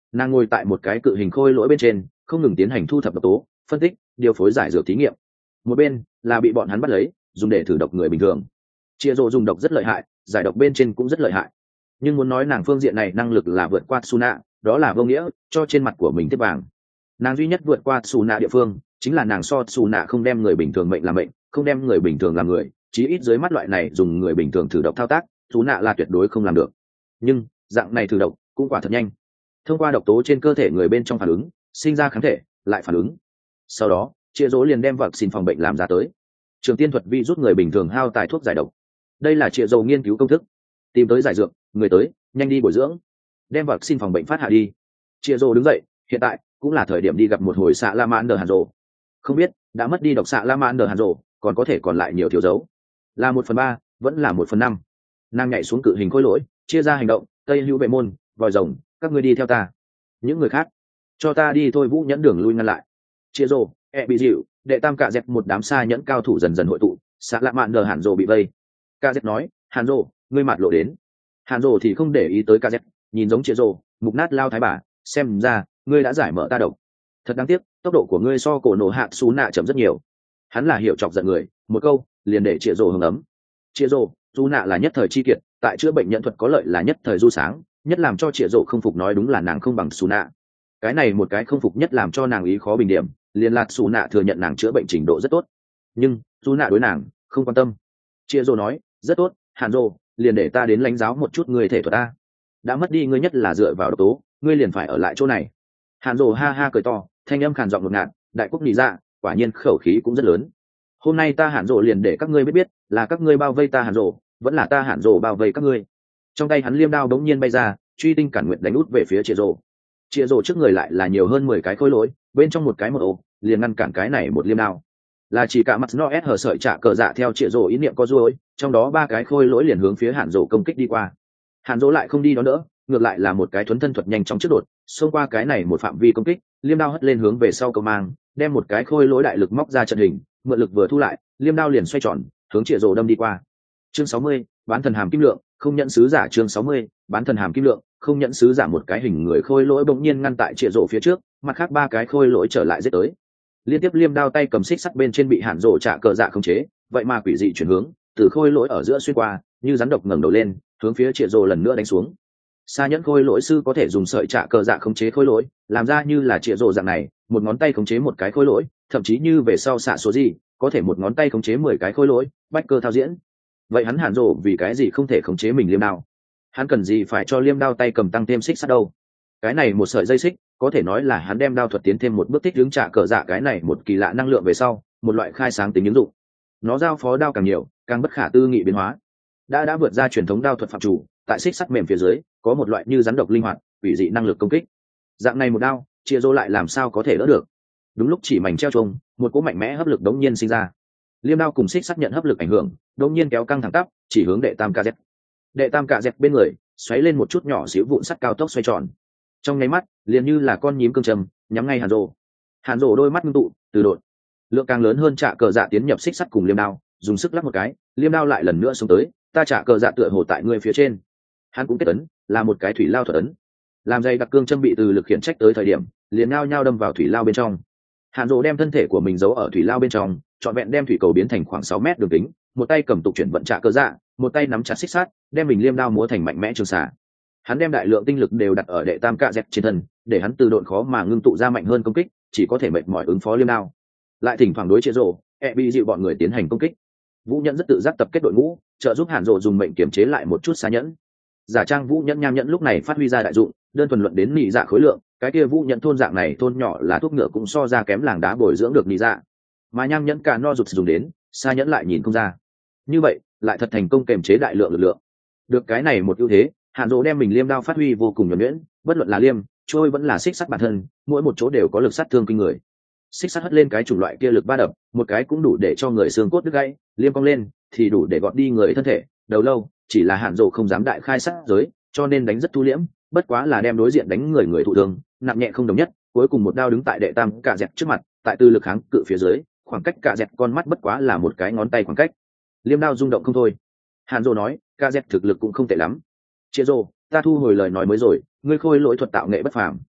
Nàng ngồi tại một cái cự hình khôi lỗi bên trên, không ngừng tiến hành thu thập độc tố, phân tích, điều phối giải dược thí nghiệm. Một bên là bị bọn hắn bắt lấy, dùng để thử độc người bình thường. Chia rồ dùng độc rất lợi hại, giải độc bên trên cũng rất lợi hại. Nhưng muốn nói nàng phương diện này năng lực là vượt qua Suna, đó là vô nghĩa, cho trên mặt của mình tiếp vàng. Nàng duy nhất vượt qua Suna địa phương, chính là nàng so Suna không đem người bình thường mệnh làm mệnh, không đem người bình thường làm người, chí ít dưới mắt loại này dùng người bình thường thử độc thao tác, Suna là tuyệt đối không làm được. Nhưng dạng này thử độc cũng quả thật nhanh. Thông qua độc tố trên cơ thể người bên trong phản ứng, sinh ra kháng thể, lại phản ứng. Sau đó, Chia Dỗ liền đem vật xin phòng bệnh làm ra tới. Trường tiên thuật vi rút người bình thường hao tài thuốc giải độc. Đây là Chia Dỗ nghiên cứu công thức. Tìm tới giải dược, người tới, nhanh đi bồi dưỡng. Đem vật xin phòng bệnh phát hạ đi. Chia Dỗ đứng dậy, hiện tại cũng là thời điểm đi gặp một hồi xạ La Mãn Đờ Hàn Dỗ. Không biết đã mất đi độc xạ La Mãn Đờ Hàn Dỗ, còn có thể còn lại nhiều thiếu dấu. Là một phần ba, vẫn là một phần năm. Nàng nhảy xuống cự hình khối lỗi, chia ra hành động, Tây Hữu Vệ Môn, Vòi Rồng, các ngươi đi theo ta. Những người khác, cho ta đi thôi. Vũ nhẫn đường lui ngăn lại. Chia rồ, e bị dịu, đệ tam cạ dẹp một đám xa nhẫn cao thủ dần dần hội tụ, xạ lạ mạn đờ Hàn Dỗ bị vây. Cạ dẹp nói, Hàn Dỗ, ngươi mạt lộ đến. Hàn Dỗ thì không để ý tới cạ dẹp, nhìn giống Chia rồ, mục nát lao thái bà, xem ra ngươi đã giải mở ta độc. Thật đáng tiếc, tốc độ của ngươi so cổ nổ hạ xú nạ chậm rất nhiều. Hắn là hiểu chọc giận người, một câu liền để Chia rồ hưng ấm. Chia rồ, xú nạ là nhất thời chi kiệt, tại chữa bệnh nhận thuật có lợi là nhất thời du sáng, nhất làm cho Chia rồ không phục nói đúng là nàng không bằng xú nạ. Cái này một cái không phục nhất làm cho nàng ý khó bình điểm, liền lạc xù nạ thừa nhận nàng chữa bệnh trình độ rất tốt, nhưng xù nạ đối nàng không quan tâm. Chia rồ nói, rất tốt, Hàn Dỗ, liền để ta đến lãnh giáo một chút người thể thuật ta. Đã mất đi ngươi nhất là dựa vào độc tố, ngươi liền phải ở lại chỗ này. Hàn Dỗ ha ha cười to, thanh âm khàn giọng ngột ngạt, đại quốc lý dạ, quả nhiên khẩu khí cũng rất lớn. Hôm nay ta Hàn Dỗ liền để các ngươi biết biết, là các ngươi bao vây ta Hàn Dỗ, vẫn là ta Hàn Dỗ bao vây các ngươi. Trong tay hắn liêm đao đống nhiên bay ra, truy tinh cản nguyện đánh út về phía Chia rồ. Chia rồ trước người lại là nhiều hơn mười cái khối lỗi, bên trong một cái một ổ, liền ngăn cản cái này một liêm đao. Là chỉ cả mặt nó ép hở sợi trả cờ dạ theo Chia rồ ý niệm có ruồi, trong đó ba cái khôi lỗi liền hướng phía Hàn Dỗ công kích đi qua. Hàn Dỗ lại không đi đón đỡ, ngược lại là một cái thuấn thân thuật nhanh chóng trước đột, xông qua cái này một phạm vi công kích, liêm đao hất lên hướng về sau cầu mang, đem một cái khôi lỗi đại lực móc ra trận hình, mượn lực vừa thu lại, liêm đao liền xoay tròn, hướng Chia rồ đâm đi qua. Chương sáu mươi, bán thần hàm kim lượng, không nhận sứ giả. Chương sáu mươi, bán thần hàm kim lượng, không nhận sứ giả. Một cái hình người khôi lỗi bỗng nhiên ngăn tại Chia rồ phía trước, mặt khác ba cái khôi lỗi trở lại giết tới. Liên tiếp liêm đao tay cầm xích sắt bên trên bị Hàn Dỗ trả cờ dạ khống chế, vậy mà quỷ dị chuyển hướng, từ khôi lỗi ở giữa xuyên qua, như rắn độc ngẩng đầu lên, hướng phía Chia rồ lần nữa đánh xuống. Sa nhẫn khôi lỗi sư có thể dùng sợi trả cờ dạ khống chế khôi lỗi, làm ra như là Chia rồ dạng này, một ngón tay khống chế một cái khôi lỗi, thậm chí như về sau xạ số gì, có thể một ngón tay khống chế mười cái khôi lỗi, bách cơ thao diễn. Vậy hắn Hàn Dỗ vì cái gì không thể khống chế mình liêm đao? Hắn cần gì phải cho liêm đao tay cầm tăng thêm xích sắt đâu? Cái này một sợi dây xích, có thể nói là hắn đem đao thuật tiến thêm một bước thích ứng trả cờ dạ cái này một kỳ lạ năng lượng về sau, một loại khai sáng tính ứng dụng. Nó giao phó đao càng nhiều, càng bất khả tư nghị biến hóa. Đã đã vượt ra truyền thống đao thuật phạm chủ, tại xích sắt mềm phía dưới, có một loại như rắn độc linh hoạt, hủy dị năng lực công kích. Dạng này một đao, Chia rồ lại làm sao có thể đỡ được? Đúng lúc chỉ mảnh treo trông, một cỗ mạnh mẽ hấp lực đống nhiên sinh ra. Liêm đao cùng xích sắt nhận hấp lực ảnh hưởng, đống nhiên kéo căng thẳng tắp, chỉ hướng đệ tam ca dẹp. Đệ tam cạ dẹp bên người xoáy lên một chút nhỏ xíu vụn sắt cao tốc xoay tròn, trong nháy mắt liền như là con nhím cương trầm nhắm ngay Hàn Dỗ. Hàn Dỗ đôi mắt ngưng tụ, từ đột lượng càng lớn hơn trả cờ dạ tiến nhập xích sắt cùng liêm đao, dùng sức lắc một cái, liêm đao lại lần nữa xuống tới, ta trả cờ dạ tựa hồ tại người phía trên. Hắn cũng kết ấn, là một cái thủy lao thuật ấn, làm dây đặc cương châm bị từ lực khiển trách tới thời điểm liền nhao nhao đâm vào thủy lao bên trong. Hàn Dỗ đem thân thể của mình giấu ở thủy lao bên trong, trọn vẹn đem thủy cầu biến thành khoảng sáu mét đường kính, một tay cầm tục chuyển vận trả cờ dạ, một tay nắm chặt xích sắt, đem mình liêm đao múa thành mạnh mẽ trường xả. Hắn đem đại lượng tinh lực đều đặt ở đệ tam cạ dẹp trên thân, để hắn từ độn khó mà ngưng tụ ra mạnh hơn công kích, chỉ có thể mệt mỏi ứng phó liêm đao. Lại thỉnh thoảng đối Chia rồ, e bị dịu bọn người tiến hành công kích. Vũ Nhẫn rất tự giác tập kết đội ngũ, trợ giúp Hàn Dỗ dùng mệnh kiểm chế lại một chút Sa nhẫn. Giả trang Vũ Nhẫn nham nhẫn lúc này phát huy ra đại dụng, đơn thuần luận đến nị dạ khối lượng, cái kia Vũ Nhẫn thôn dạng này thôn nhỏ là thuốc ngựa cũng so ra kém làng đá bồi dưỡng được nị dạ. Mà nham nhẫn cả no rụt dùng đến, Sa nhẫn lại nhìn không ra. Như vậy, lại thật thành công kềm chế đại lượng lực lượng. Được cái này một ưu thế, Hàn Dỗ đem mình liêm đao phát huy vô cùng nhuần nhuyễn, bất luận là liêm, trôi vẫn là xích sắt bản thân, mỗi một chỗ đều có lực sát thương kinh người. Xích sắt hất lên cái chủng loại kia lực ba đập, một cái cũng đủ để cho người xương cốt đứt gãy, liêm cong lên thì đủ để gọt đi người thân thể. Đầu lâu, chỉ là Hàn Dỗ không dám đại khai sát giới, cho nên đánh rất thu liễm, bất quá là đem đối diện đánh người người thụ thương, nặng nhẹ không đồng nhất, cuối cùng một đao đứng tại đệ tam cạ dẹp trước mặt, tại tư lực kháng cự phía dưới, khoảng cách cạ dẹp con mắt bất quá là một cái ngón tay khoảng cách. Liêm đao rung động không thôi. Hàn Dỗ nói, cạ dẹp thực lực cũng không tệ lắm. Chia rồ, ta thu hồi lời nói mới rồi, ngươi khôi lỗi thuật tạo nghệ bất phàm,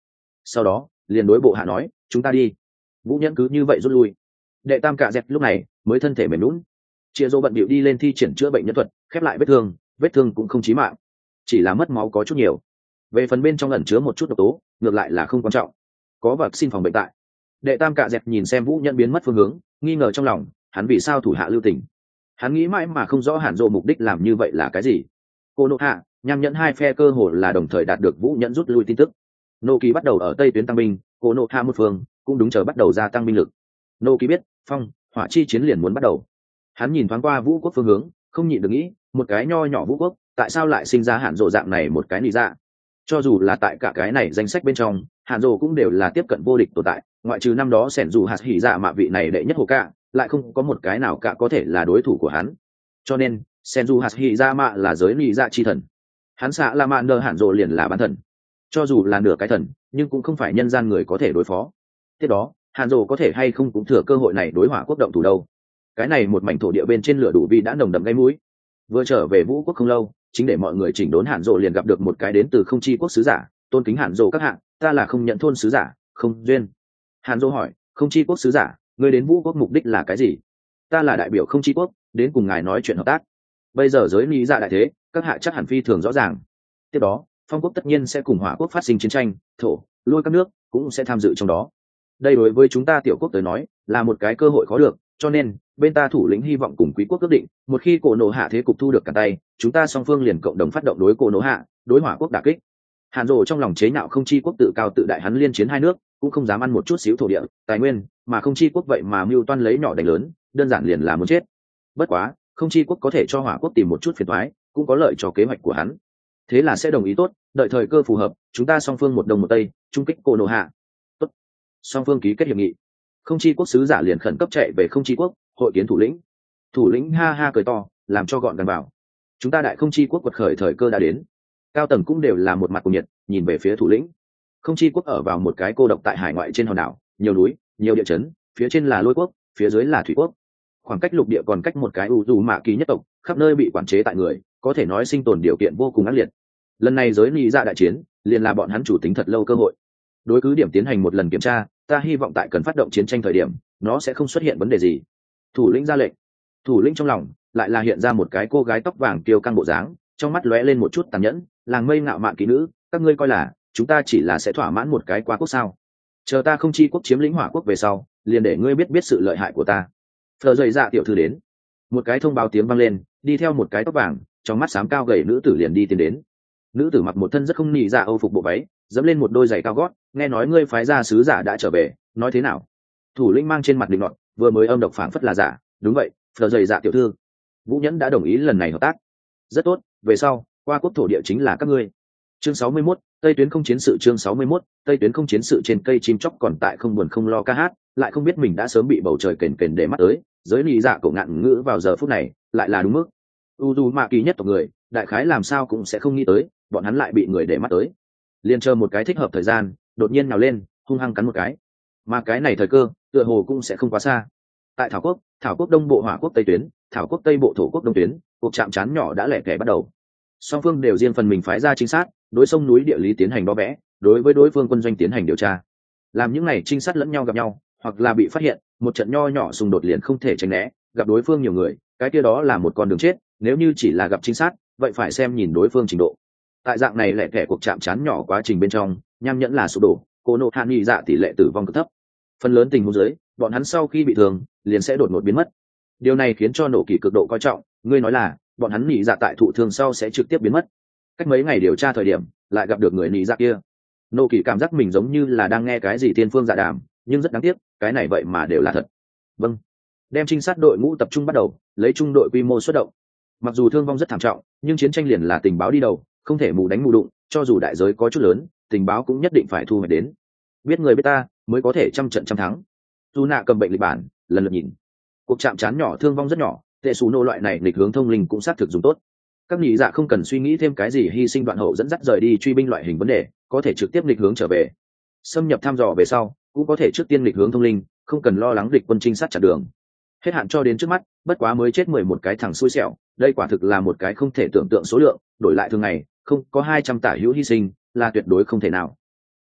sau đó liền đối bộ hạ nói chúng ta đi. Vũ Nhẫn cứ như vậy rút lui. Đệ tam cạ dẹt lúc này mới thân thể mềm lún. Chia Dô bận bịu đi lên thi triển chữa bệnh nhân thuật, khép lại vết thương, vết thương cũng không chí mạng, chỉ là mất máu có chút nhiều. Về phần bên trong ẩn chứa một chút độc tố, ngược lại là không quan trọng, có vật xin phòng bệnh tại. Đệ tam cạ dẹt nhìn xem Vũ Nhẫn biến mất phương hướng, nghi ngờ trong lòng, hắn vì sao thủ hạ lưu tình. Hắn nghĩ mãi mà không rõ Hàn Dô mục đích làm như vậy là cái gì. Cô Nô Hạ, Nham Nhẫn hai phe cơ hồ là đồng thời đạt được Vũ Nhẫn rút lui tin tức. Nô Kỳ bắt đầu ở tây tuyến tăng binh, Cô Nô Hạ một phương cũng đúng chờ bắt đầu gia tăng binh lực. Nô Kỳ biết, phong, hỏa chi chiến liền muốn bắt đầu. Hắn nhìn thoáng qua Vũ quốc phương hướng, không nhịn được nghĩ, một cái nho nhỏ Vũ quốc, tại sao lại sinh ra Hàn Dô dạng này một cái nị dạ? Cho dù là tại cả cái này danh sách bên trong, Hàn Dô cũng đều là tiếp cận vô địch tồn tại, ngoại trừ năm đó Sẻn dù hạt hỉ dạ mạ vị này đệ nhất hồ cả, lại không có một cái nào cả có thể là đối thủ của hắn. Cho nên Sẻn dù hạt hỉ dạ mạ là giới nị dạ chi thần, hắn xạ là mạn nơ Hàn Dô liền là bán thần. Cho dù là nửa cái thần, nhưng cũng không phải nhân gian người có thể đối phó. Tiếp đó Hàn Dô có thể hay không cũng thừa cơ hội này đối hỏa quốc động thủ đâu. Cái này một mảnh thổ địa bên trên lửa đủ vị đã nồng đậm gây mũi. Vừa trở về Vũ quốc không lâu, chính để mọi người chỉnh đốn Hàn Dô liền gặp được một cái đến từ không chi quốc sứ giả, tôn kính Hàn Dô các hạng, ta là không nhận thôn sứ giả, không duyên. Hàn Dô hỏi, không chi quốc sứ giả, ngươi đến Vũ quốc mục đích là cái gì? Ta là đại biểu không chi quốc, đến cùng ngài nói chuyện hợp tác. Bây giờ giới lý dạ đại thế, các hạ chắc hẳn phi thường rõ ràng. Tiếp đó Phong quốc tất nhiên sẽ cùng Hỏa quốc phát sinh chiến tranh, thổ lôi các nước cũng sẽ tham dự trong đó. Đây đối với chúng ta tiểu quốc tới nói là một cái cơ hội khó được, cho nên bên ta thủ lĩnh hy vọng cùng quý quốc quyết định, một khi cổ nổ hạ thế cục thu được cả tay, chúng ta song phương liền cộng đồng phát động đối cổ nổ hạ, đối Hỏa quốc đả kích. Hàn Dô trong lòng chế nhạo không chi quốc tự cao tự đại, hắn liên chiến hai nước cũng không dám ăn một chút xíu thổ địa tài nguyên, mà không chi quốc vậy mà mưu toan lấy nhỏ đánh lớn, đơn giản liền là muốn chết. Bất quá không chi quốc có thể cho Hỏa quốc tìm một chút phiền toái, cũng có lợi cho kế hoạch của hắn, thế là sẽ đồng ý. Tốt, đợi thời cơ phù hợp, chúng ta song phương một đông một tây trung kích cổ nổ hạ. Tốt. Song phương ký kết hiệp nghị. Không chi quốc sứ giả liền khẩn cấp chạy về không chi quốc hội kiến thủ lĩnh. Thủ lĩnh ha ha cười to, làm cho gọn gàng bảo, chúng ta đại không chi quốc quật khởi thời cơ đã đến. Cao tầng cũng đều là một mặt cùng nhiệt, nhìn về phía thủ lĩnh. Không chi quốc ở vào một cái cô độc tại hải ngoại trên hòn đảo, nhiều núi nhiều địa chấn, phía trên là lôi quốc, phía dưới là thủy quốc, khoảng cách lục địa còn cách một cái u dù mạ kỳ nhất tộc, khắp nơi bị quản chế tại người, có thể nói sinh tồn điều kiện vô cùng ác liệt. Lần này giới lý dạ đại chiến liền là bọn hắn chủ tính thật lâu cơ hội. Đối cứ điểm tiến hành một lần kiểm tra, ta hy vọng tại cần phát động chiến tranh thời điểm nó sẽ không xuất hiện vấn đề gì. Thủ lĩnh ra lệnh. Thủ lĩnh trong lòng lại là hiện ra một cái cô gái tóc vàng kiêu căng bộ dáng, trong mắt lóe lên một chút tàn nhẫn, làng mây ngạo mạn kỹ nữ, các ngươi coi là chúng ta chỉ là sẽ thỏa mãn một cái quá quốc sao? Chờ ta không chi quốc chiếm lĩnh Hỏa quốc về sau, liền để ngươi biết biết sự lợi hại của ta. Phờ dậy dạ tiểu thư đến. Một cái thông báo tiếng vang lên, đi theo một cái tóc vàng trong mắt xám cao gầy nữ tử liền đi tiến đến. Nữ tử mặc một thân rất không nhị dạ âu phục bộ váy, dẫm lên một đôi giày cao gót, nghe nói ngươi phái ra sứ giả đã trở về, nói thế nào? Thủ lĩnh mang trên mặt định nọt, vừa mới âm độc phảng phất là giả. Đúng vậy, phờ dậy dạ tiểu thư, Vũ Nhẫn đã đồng ý lần này hợp tác. Rất tốt, về sau qua quốc thổ địa chính là các ngươi. Chương sáu mươi mốt, Tây tuyến không chiến sự. Chương sáu mươi mốt, Tây tuyến không chiến sự. Trên cây chim chóc còn tại không buồn không lo ca hát, lại không biết mình đã sớm bị bầu trời kềnh kềnh để mắt tới. Giới lý dạ cổ ngạn ngữ vào giờ phút này lại là đúng mức. U dù mạ kỳ nhất tộc người đại khái làm sao cũng sẽ không nghĩ tới bọn hắn lại bị người để mắt tới, liền chờ một cái thích hợp thời gian đột nhiên nào lên hung hăng cắn một cái, mà cái này thời cơ tựa hồ cũng sẽ không quá xa. Tại thảo quốc, thảo quốc đông bộ Hỏa quốc tây tuyến, thảo quốc tây bộ thổ quốc đông tuyến, cuộc chạm trán nhỏ đã lẻ tẻ bắt đầu. Song phương đều riêng phần mình phái ra trinh sát, đối sông núi địa lý tiến hành đo vẽ, đối với đối phương quân doanh tiến hành điều tra. Làm những này trinh sát lẫn nhau gặp nhau, hoặc là bị phát hiện, một trận nho nhỏ xung đột liền không thể tránh né, gặp đối phương nhiều người, cái kia đó là một con đường chết, nếu như chỉ là gặp trinh sát, vậy phải xem nhìn đối phương trình độ. Tại dạng này lẻ tẻ cuộc chạm trán nhỏ quá trình bên trong, Nham Nhẫn là sụp đổ, Cô Nô Hạ nhị dạ tỷ lệ tử vong cực thấp. Phần lớn tình huống dưới, bọn hắn sau khi bị thương, liền sẽ đột ngột biến mất. Điều này khiến cho Nổ Kỳ cực độ coi trọng, ngươi nói là, bọn hắn nhị dạ tại thụ thương sau sẽ trực tiếp biến mất. Cách mấy ngày điều tra thời điểm, lại gặp được người nhị dạ kia. Nổ Kỳ cảm giác mình giống như là đang nghe cái gì thiên phương dạ đàm, nhưng rất đáng tiếc, cái này vậy mà đều là thật. Vâng. Đem trinh sát đội ngũ tập trung bắt đầu, lấy trung đội quy mô xuất động. Mặc dù thương vong rất thảm trọng, nhưng chiến tranh liền là tình báo đi đầu, không thể mù đánh mù đụng, cho dù đại giới có chút lớn, tình báo cũng nhất định phải thu hoạch đến. Biết người biết ta, mới có thể trăm trận trăm thắng. Dù nạ cầm bệnh lịch bản, lần lượt nhìn. Cuộc chạm trán nhỏ thương vong rất nhỏ, tệ xù nô loại này lịch hướng thông linh cũng xác thực dùng tốt. Các nhị dạ không cần suy nghĩ thêm cái gì hy sinh đoạn hậu dẫn dắt rời đi truy binh loại hình vấn đề, có thể trực tiếp lịch hướng trở về. Xâm nhập thăm dò về sau, cũng có thể trước tiên lịch hướng thông linh, không cần lo lắng địch quân trinh sát chặn đường. Hết hạn cho đến trước mắt, bất quá mới chết mười một cái thằng xui xẻo, đây quả thực là một cái không thể tưởng tượng số lượng, đổi lại thường ngày, không có hai trăm tả hữu hy sinh, là tuyệt đối không thể nào.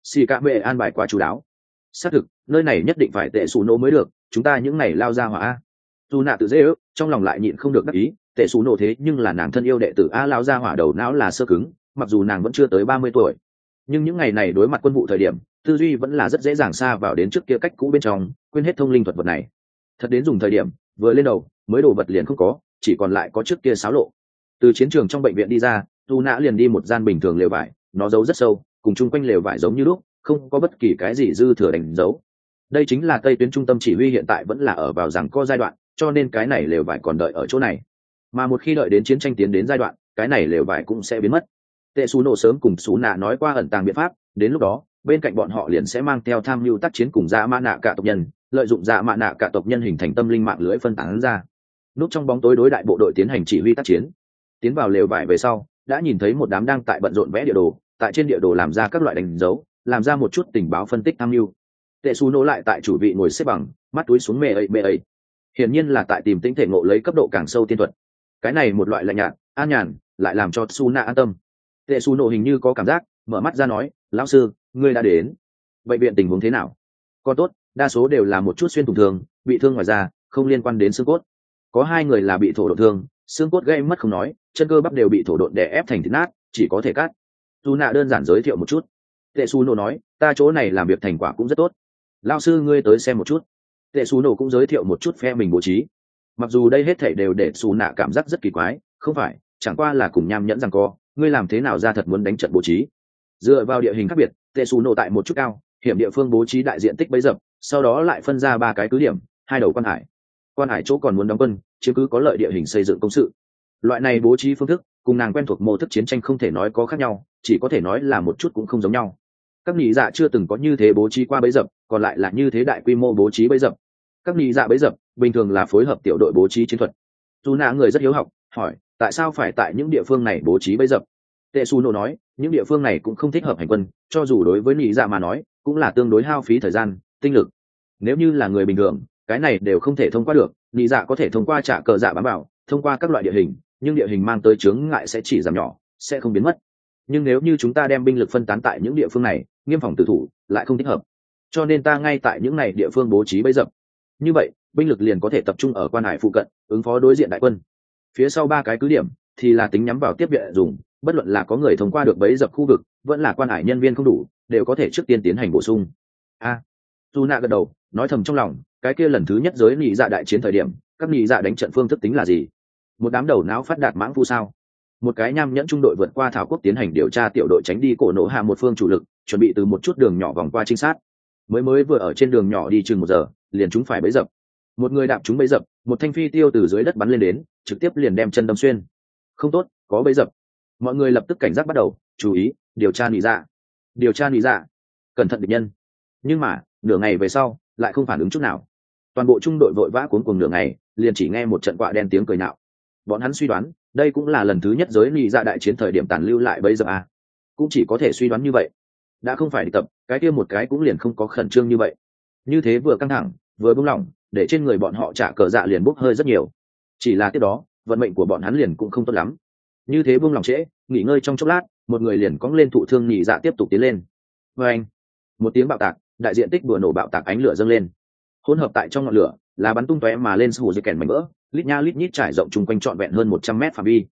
xì cạ bệ an bài quá chú đáo. Xác thực nơi này nhất định phải tệ xù nổ mới được, chúng ta những này lao ra hỏa. Dù nạ tự dễ ước trong lòng lại nhịn không được đắc ý, tệ xù nổ thế nhưng là nàng thân yêu đệ tử a, lao ra hỏa đầu não là sơ cứng, mặc dù nàng vẫn chưa tới ba mươi tuổi, nhưng những ngày này đối mặt quân vụ thời điểm tư duy vẫn là rất dễ dàng xa vào đến trước kia cách cũ bên trong, quên hết thông linh thuật vật này. Thật đến dùng thời điểm vừa lên đầu mới đồ vật liền không có, chỉ còn lại có trước kia xáo lộ. Từ chiến trường trong bệnh viện đi ra, dù nạ liền đi một gian bình thường lều vải, nó giấu rất sâu, cùng chung quanh lều vải giống như lúc, không có bất kỳ cái gì dư thừa đánh dấu. Đây chính là tây tuyến trung tâm chỉ huy hiện tại vẫn là ở vào rằng có giai đoạn, cho nên cái này lều vải còn đợi ở chỗ này, mà một khi đợi đến chiến tranh tiến đến giai đoạn, cái này lều vải cũng sẽ biến mất. Tệ xù nổ sớm cùng xù nạ nói qua ẩn tàng biện pháp, đến lúc đó bên cạnh bọn họ liền sẽ mang theo tham mưu tác chiến cùng dạ mã nạ cả tộc nhân, lợi dụng dạ mã nạ cả tộc nhân hình thành tâm linh mạng lưới phân tán ra, núp trong bóng tối đối đại bộ đội tiến hành chỉ huy tác chiến. Tiến vào lều vải về sau, đã nhìn thấy một đám đang tại bận rộn vẽ địa đồ, tại trên địa đồ làm ra các loại đánh dấu, làm ra một chút tình báo phân tích tham mưu. Tệ xù nổ lại tại chủ vị ngồi xếp bằng, mắt túi xuống mê ấy mê ấy, hiển nhiên là tại tìm tĩnh thể ngộ lấy cấp độ càng sâu tiên thuật. Cái này một loại lạnh nhạt an nhàn lại làm cho su na an tâm. Tệ xù nổ hình như có cảm giác, mở mắt ra nói, lão sư, ngươi đã đến. Bệnh viện tình huống thế nào? Còn tốt, đa số đều là một chút xuyên thủng thương, bị thương ngoài da, không liên quan đến xương cốt. Có hai người là bị thổ độn thương, xương cốt gây mất không nói, chân cơ bắp đều bị thổ độn đè ép thành thịt nát, chỉ có thể cắt. Su nạ đơn giản giới thiệu một chút. Tệ xù nổ nói, ta chỗ này làm việc thành quả cũng rất tốt, lão sư ngươi tới xem một chút. Tệ xù nổ cũng giới thiệu một chút phe mình bố trí. Mặc dù đây hết thảy đều để xù nạ cảm giác rất kỳ quái, không phải chẳng qua là cùng nham nhẫn rằng co, ngươi làm thế nào ra thật muốn đánh trận bố trí. Dựa vào địa hình khác biệt, tệ xù nổ tại một chút cao hiểm địa phương bố trí đại diện tích bấy dập, sau đó lại phân ra ba cái cứ điểm, hai đầu quan hải. Quan hải chỗ còn muốn đóng quân, chứ cứ có lợi địa hình xây dựng công sự. Loại này bố trí phương thức cùng nàng quen thuộc mô thức chiến tranh không thể nói có khác nhau, chỉ có thể nói là một chút cũng không giống nhau. Các nhị dạ chưa từng có như thế bố trí qua bấy dập, còn lại là như thế đại quy mô bố trí bấy dập. Các nhị dạ bấy dập bình thường là phối hợp tiểu đội bố trí chiến thuật. Dù nạ người rất hiếu học, hỏi tại sao phải tại những địa phương này bố trí bấy dập. Tệ xù nổ nói, những địa phương này cũng không thích hợp hành quân, cho dù đối với nhị dạ mà nói cũng là tương đối hao phí thời gian tinh lực. Nếu như là người bình thường, cái này đều không thể thông qua được. Nhị dạ có thể thông qua trả cờ dạ bám vào, thông qua các loại địa hình, nhưng địa hình mang tới chướng ngại sẽ chỉ giảm nhỏ, sẽ không biến mất. Nhưng nếu như chúng ta đem binh lực phân tán tại những địa phương này, nghiêm phòng tử thủ lại không thích hợp, cho nên ta ngay tại những này địa phương bố trí bấy dập. Như vậy binh lực liền có thể tập trung ở quan hải phụ cận, ứng phó đối diện đại quân. Phía sau ba cái cứ điểm thì là tính nhắm vào tiếp viện dùng, bất luận là có người thông qua được bấy dập khu vực, vẫn là quan hải nhân viên không đủ, đều có thể trước tiên tiến hành bổ sung. A, Tu nạ gật đầu, nói thầm trong lòng, cái kia lần thứ nhất giới nhị dạ đại chiến thời điểm, các nhị dạ đánh trận phương thức tính là gì? Một đám đầu não phát đạt mãng phu sao? Một cái nham nhẫn trung đội vượt qua thảo quốc tiến hành điều tra tiểu đội tránh đi cổ nổ hạ một phương chủ lực, chuẩn bị từ một chút đường nhỏ vòng qua trinh sát. Mới mới vừa ở trên đường nhỏ đi chừng một giờ, liền chúng phải bấy dập. Một người đạp chúng bấy dập, một thanh phi tiêu từ dưới đất bắn lên đến, trực tiếp liền đem chân đâm xuyên. Không tốt, có bấy dập. Mọi người lập tức cảnh giác bắt đầu, chú ý, điều tra nị dạ. Điều tra nị dạ. Cẩn thận địch nhân. Nhưng mà, nửa ngày về sau, lại không phản ứng chút nào. Toàn bộ trung đội vội vã cuống cuồng nửa ngày, liền chỉ nghe một trận quạ đen tiếng cười nạo. Bọn hắn suy đoán, đây cũng là lần thứ nhất giới nị dạ đại chiến thời điểm tàn lưu lại bấy dập à. Cũng chỉ có thể suy đoán như vậy. Đã không phải địch tập, cái kia một cái cũng liền không có khẩn trương như vậy. Như thế vừa căng thẳng, vừa buông lỏng, để trên người bọn họ trả cờ dạ liền bốc hơi rất nhiều. Chỉ là tiếp đó, vận mệnh của bọn hắn liền cũng không tốt lắm. Như thế buông lỏng trễ, nghỉ ngơi trong chốc lát, một người liền cõng lên thụ thương nhị dạ tiếp tục tiến lên. Và anh, một tiếng bạo tạc, đại diện tích bừa nổ bạo tạc, ánh lửa dâng lên. Hỗn hợp tại trong ngọn lửa, là bắn tung tóe mà lên sù dây kèn mảnh vỡ, lít nha lít nhít trải rộng chung quanh trọn vẹn hơn một trăm mét phạm vi.